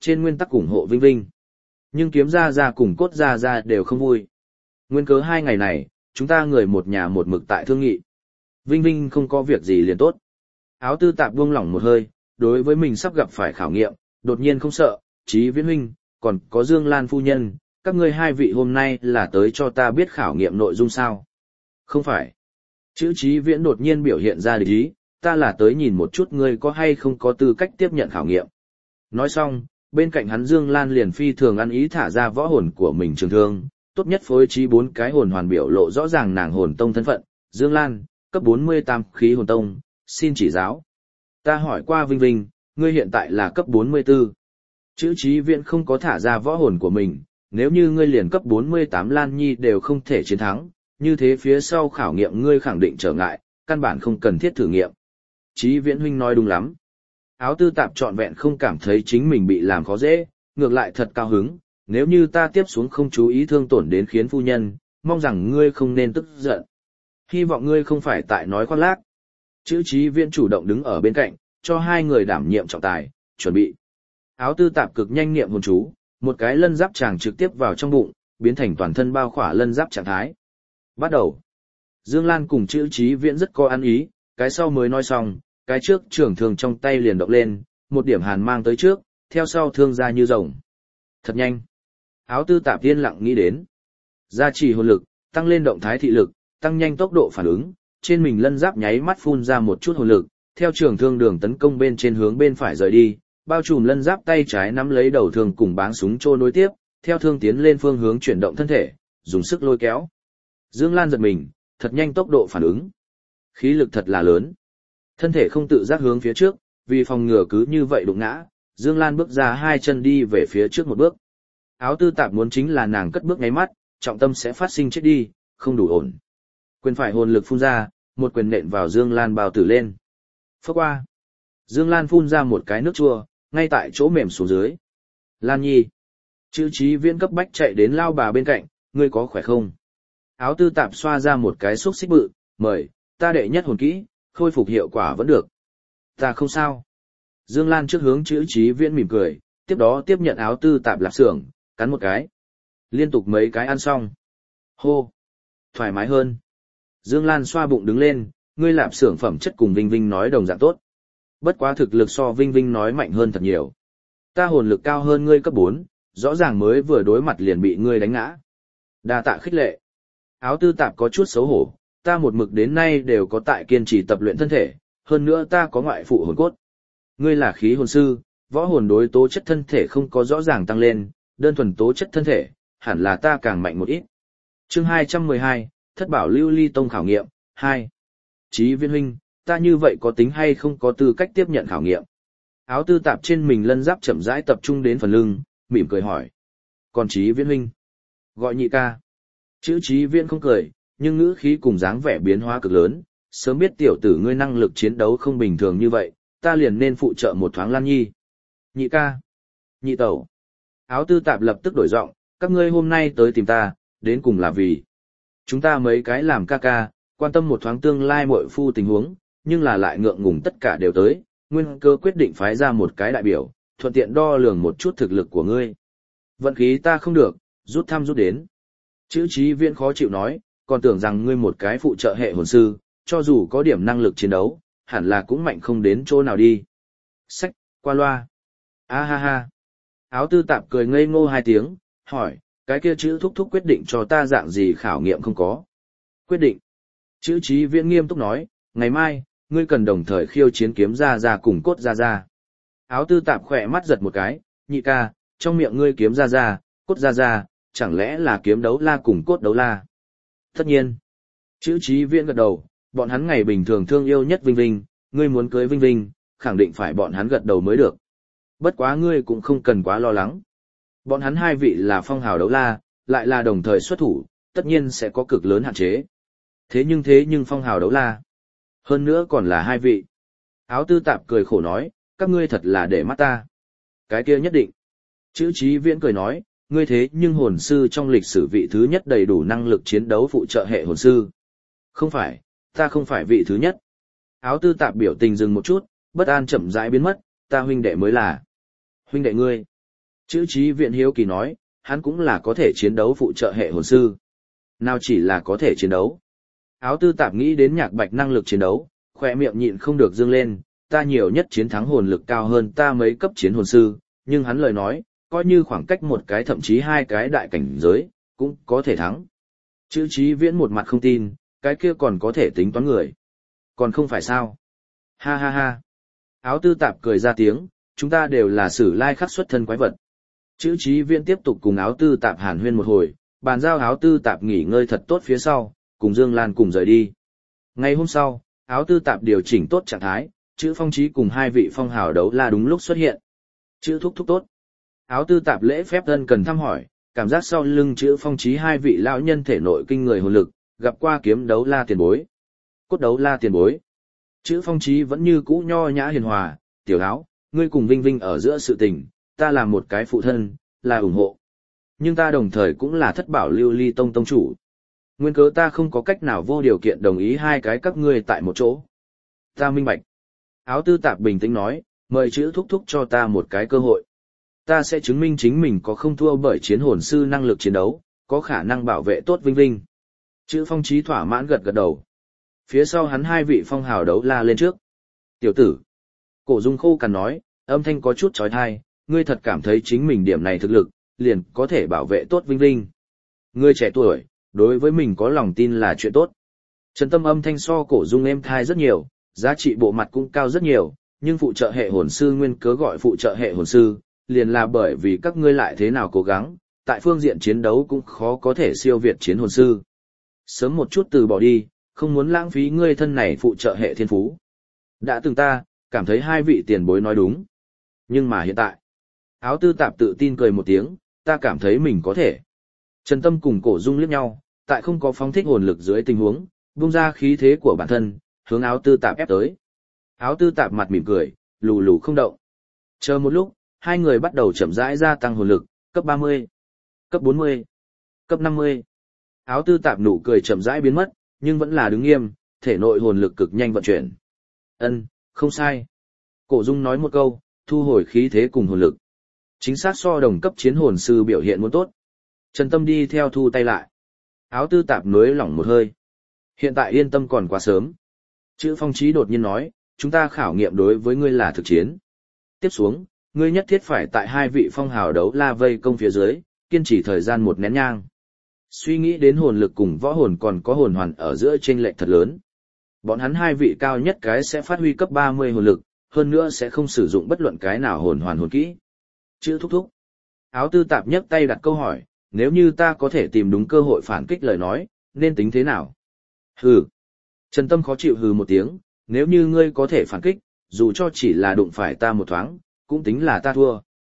trên nguyên tắc ủng hộ Vinh Vinh. Nhưng kiếm ra ra cùng cốt ra ra đều không vui. Nguyên cớ hai ngày này, chúng ta người một nhà một mực tại thương nghị. Vinh Vinh không có việc gì liền tốt. Áo tư tạp buông lỏng một hơi, đối với mình sắp gặp phải khảo nghiệm, đột nhiên không sợ, Chí Viễn huynh, còn có Dương Lan phu nhân, các ngươi hai vị hôm nay là tới cho ta biết khảo nghiệm nội dung sao? Không phải. Chữ Chí Viễn đột nhiên biểu hiện ra địch ý, ta là tới nhìn một chút ngươi có hay không có tư cách tiếp nhận khảo nghiệm. Nói xong, bên cạnh hắn Dương Lan liền phi thường ăn ý thả ra võ hồn của mình trường thương, tốt nhất phối trí bốn cái hồn hoàn biểu lộ rõ ràng nàng hồn tông thân phận, Dương Lan, cấp bốn mươi tám khí hồn tông, xin chỉ giáo. Ta hỏi qua Vinh Vinh, ngươi hiện tại là cấp bốn mươi tư. Chữ Chí Viễn không có thả ra võ hồn của mình, nếu như ngươi liền cấp bốn mươi tám Lan Nhi đều không thể chiến thắng, như thế phía sau khảo nghiệm ngươi khẳng định trở ngại, căn bản không cần thiết thử nghiệm. Chí Viễn huynh nói đúng lắm. Áo tư tạp trọn vẹn không cảm thấy chính mình bị làm khó dễ, ngược lại thật cao hứng, nếu như ta tiếp xuống không chú ý thương tổn đến khiến phu nhân, mong rằng ngươi không nên tức giận. Hy vọng ngươi không phải tại nói khoác lác. Chữ Chí Viễn chủ động đứng ở bên cạnh, cho hai người đảm nhiệm trọng tài, chuẩn bị. Áo tư tạp cực nhanh niệm hồn chú, một cái lân giáp chàng trực tiếp vào trong bụng, biến thành toàn thân bao khỏa lân giáp trạng thái. Bắt đầu. Dương Lan cùng chữ Chí Viễn rất có ăn ý, cái sau mới nói xong, cái trước trường thương trong tay liền động lên, một điểm hàn mang tới trước, theo sau thương ra như rồng. Thật nhanh. Áo tư tạp yên lặng nghĩ đến. Gia trì hồn lực, tăng lên động thái thị lực, tăng nhanh tốc độ phản ứng, trên mình lân giáp nháy mắt phun ra một chút hồn lực, theo trường thương đường tấn công bên trên hướng bên phải rời đi, bao trùm lân giáp tay trái nắm lấy đầu thương cùng báng súng trô nối tiếp, theo thương tiến lên phương hướng chuyển động thân thể, dùng sức lôi kéo. Dương Lan giật mình, thật nhanh tốc độ phản ứng. Khí lực thật là lớn. Thân thể không tự giác hướng phía trước, vì phòng ngừa cứ như vậy đụng ngã, Dương Lan bước ra hai chân đi về phía trước một bước. Áo tư tạp muốn chính là nàng cất bước ngáy mắt, trọng tâm sẽ phát sinh chết đi, không đủ ổn. Quyền phải hồn lực phun ra, một quyền nện vào Dương Lan bao tử lên. Phốc qua. Dương Lan phun ra một cái nước chua, ngay tại chỗ mềm xuống dưới. Lan Nhi. Chữ Chí Viễn cấp bách chạy đến lao bà bên cạnh, ngươi có khỏe không? Áo tư tạp xoa ra một cái xúc xích bự, mời, ta đệ nhất hồn kỹ, khôi phục hiệu quả vẫn được. Ta không sao. Dương Lan trước hướng chữ Chí Viễn mỉm cười, tiếp đó tiếp nhận áo tư tạp lạp xưởng, cắn một cái. Liên tục mấy cái ăn xong. Hô. Thoải mái hơn. Dương Lan xoa bụng đứng lên, ngươi lạp xưởng phẩm chất cùng Vinh Vinh nói đồng dạng tốt. Bất quá thực lực so Vinh Vinh nói mạnh hơn thật nhiều. Ta hồn lực cao hơn ngươi cấp bốn, rõ ràng mới vừa đối mặt liền bị ngươi đánh ngã. Đa tạ khích lệ. Áo tư tạp có chút xấu hổ, ta một mực đến nay đều có tại kiên trì tập luyện thân thể, hơn nữa ta có ngoại phụ hồn cốt. Ngươi là khí hồn sư, võ hồn đối tố chất thân thể không có rõ ràng tăng lên, đơn thuần tố chất thân thể, hẳn là ta càng mạnh một ít. Chương hai trăm mười hai, Thất Bảo Lưu Ly Tông khảo nghiệm, hai. Chí Viễn huynh, ta như vậy có tính hay không có tư cách tiếp nhận khảo nghiệm? Áo tư tạp trên mình lân giáp chậm rãi tập trung đến phần lưng, mỉm cười hỏi. Còn Chí Viễn huynh? Gọi nhị ca. Chữ Chí Viễn không cười, nhưng ngữ khí cùng dáng vẻ biến hóa cực lớn, sớm biết tiểu tử ngươi năng lực chiến đấu không bình thường như vậy, ta liền nên phụ trợ một thoáng Lan Nhi. Nhị ca. Nhị tẩu. Áo tư tạp lập tức đổi giọng, các ngươi hôm nay tới tìm ta, đến cùng là vì chúng ta mấy cái làm ca ca, quan tâm một thoáng tương lai muội phu tình huống, nhưng là lại ngượng ngùng tất cả đều tới, nguyên cơ quyết định phái ra một cái đại biểu, thuận tiện đo lường một chút thực lực của ngươi. Vận khí ta không được, rút thăm rút đến. Chữ Chí Viễn khó chịu nói, còn tưởng rằng ngươi một cái phụ trợ hệ hồn sư, cho dù có điểm năng lực chiến đấu, hẳn là cũng mạnh không đến chỗ nào đi. Sách, qua loa. A ha ha. Áo tư tạp cười ngây ngô hai tiếng, hỏi, cái kia chữ thúc thúc quyết định cho ta dạng gì khảo nghiệm không có? Quyết định. Chữ Chí Viễn nghiêm túc nói, ngày mai, ngươi cần đồng thời khiêu chiến kiếm ra ra cùng cốt ra ra. Áo tư tạp khỏe mắt giật một cái, nhị ca, trong miệng ngươi kiếm ra ra, cốt ra ra, chẳng lẽ là kiếm đấu la cùng cốt đấu la? Tất nhiên. Chữ Chí Viễn gật đầu, bọn hắn ngày bình thường thương yêu nhất Vinh Vinh, ngươi muốn cưới Vinh Vinh, khẳng định phải bọn hắn gật đầu mới được. Bất quá ngươi cũng không cần quá lo lắng. Bọn hắn hai vị là phong hào đấu la, lại là đồng thời xuất thủ, tất nhiên sẽ có cực lớn hạn chế. Thế nhưng thế nhưng phong hào đấu la. Hơn nữa còn là hai vị. Áo tư tạp cười khổ nói, các ngươi thật là để mắt ta. Cái kia nhất định. Chữ Chí Viễn cười nói, ngươi thế nhưng hồn sư trong lịch sử vị thứ nhất đầy đủ năng lực chiến đấu phụ trợ hệ hồn sư. Không phải, ta không phải vị thứ nhất. Áo tư tạp biểu tình dừng một chút, bất an chậm rãi biến mất, ta huynh đệ mới là. Huynh đệ ngươi. Chữ Chí Viễn hiếu kỳ nói, hắn cũng là có thể chiến đấu phụ trợ hệ hồn sư. Nào chỉ là có thể chiến đấu. Áo tư tạp nghĩ đến Nhạc Bạch năng lực chiến đấu, khỏe miệng nhịn không được dương lên, ta nhiều nhất chiến thắng hồn lực cao hơn ta mấy cấp chiến hồn sư, nhưng hắn lời nói, coi như khoảng cách một cái thậm chí hai cái đại cảnh giới, cũng có thể thắng. Chữ Chí Viễn một mặt không tin, cái kia còn có thể tính toán người. Còn không phải sao? Ha ha ha. Áo tư tạp cười ra tiếng, chúng ta đều là sử lai khắc xuất thân quái vật. Chữ Chí Viễn tiếp tục cùng áo tư tạp hàn huyên một hồi, bàn giao áo tư tạp nghỉ ngơi thật tốt phía sau, cùng Dương Lan cùng rời đi. Ngày hôm sau, áo tư tạp điều chỉnh tốt trạng thái, chữ Phong Chí cùng hai vị phong hào đấu la đúng lúc xuất hiện. Chữ thúc thúc tốt. Áo tư tạp lễ phép thân cần thăm hỏi, cảm giác sau lưng chữ Phong Chí hai vị lão nhân thể nội kinh người hồn lực, gặp qua kiếm đấu la tiền bối. Cốt đấu la tiền bối. Chữ Phong Chí vẫn như cũ nho nhã hiền hòa, tiểu áo, ngươi cùng Vinh Vinh ở giữa sự tình, ta là một cái phụ thân, là ủng hộ. Nhưng ta đồng thời cũng là thất bảo lưu ly tông tông chủ. Nguyên cớ ta không có cách nào vô điều kiện đồng ý hai cái các ngươi tại một chỗ. Ta minh bạch. Áo tư tạp bình tĩnh nói, mời chữ thúc thúc cho ta một cái cơ hội. Ta sẽ chứng minh chính mình có không thua bởi chiến hồn sư năng lực chiến đấu, có khả năng bảo vệ tốt Vinh Vinh. Chữ Phong Chí thỏa mãn gật gật đầu. Phía sau hắn hai vị phong hào đấu la lên trước. Tiểu tử. Cổ Dung khô cằn nói, âm thanh có chút trói thai, ngươi thật cảm thấy chính mình điểm này thực lực, liền có thể bảo vệ tốt Vinh Vinh. Ngươi trẻ tuổi, đối với mình có lòng tin là chuyện tốt. Trần Tâm âm thanh so Cổ Dung êm thai rất nhiều, giá trị bộ mặt cũng cao rất nhiều, nhưng phụ trợ hệ hồn sư nguyên cớ gọi phụ trợ hệ hồn sư, liền là bởi vì các ngươi lại thế nào cố gắng, tại phương diện chiến đấu cũng khó có thể siêu việt chiến hồn sư. Sớm một chút từ bỏ đi, không muốn lãng phí ngươi thân này phụ trợ hệ thiên phú. Đã từng ta, cảm thấy hai vị tiền bối nói đúng. Nhưng mà hiện tại, áo tư tạp tự tin cười một tiếng, ta cảm thấy mình có thể. Trần Tâm cùng Cổ Dung liếc nhau, tại không có phóng thích hồn lực dưới tình huống, bung ra khí thế của bản thân, hướng áo tư tạp ép tới. Áo tư tạp mặt mỉm cười, lù lù không động. Chờ một lúc, hai người bắt đầu chậm rãi gia tăng hồn lực, cấp ba mươi, cấp bốn mươi, cấp năm mươi. Áo tư tạp nụ cười chậm rãi biến mất, nhưng vẫn là đứng nghiêm, thể nội hồn lực cực nhanh vận chuyển. Ân, không sai. Cổ Dung nói một câu, thu hồi khí thế cùng hồn lực. Chính xác so đồng cấp chiến hồn sư biểu hiện muốn tốt. Trần Tâm đi theo thu tay lại. Áo tư tạp nới lỏng một hơi. Hiện tại yên tâm còn quá sớm. Chữ Phong Chí đột nhiên nói, chúng ta khảo nghiệm đối với ngươi là thực chiến. Tiếp xuống, ngươi nhất thiết phải tại hai vị phong hào đấu la vây công phía dưới, kiên trì thời gian một nén nhang. Suy nghĩ đến hồn lực cùng võ hồn còn có hồn hoàn ở giữa chênh lệch thật lớn. Bọn hắn hai vị cao nhất cái sẽ phát huy cấp ba mươi hồn lực, hơn nữa sẽ không sử dụng bất luận cái nào hồn hoàn hồn kỹ. Chữ thúc thúc. Áo tư tạp nhấc tay đặt câu hỏi, nếu như ta có thể tìm đúng cơ hội phản kích lời nói, nên tính thế nào? Hừ. Trần Tâm khó chịu hừ một tiếng, nếu như ngươi có thể phản kích, dù cho chỉ là đụng phải ta một thoáng, cũng tính là ta thua.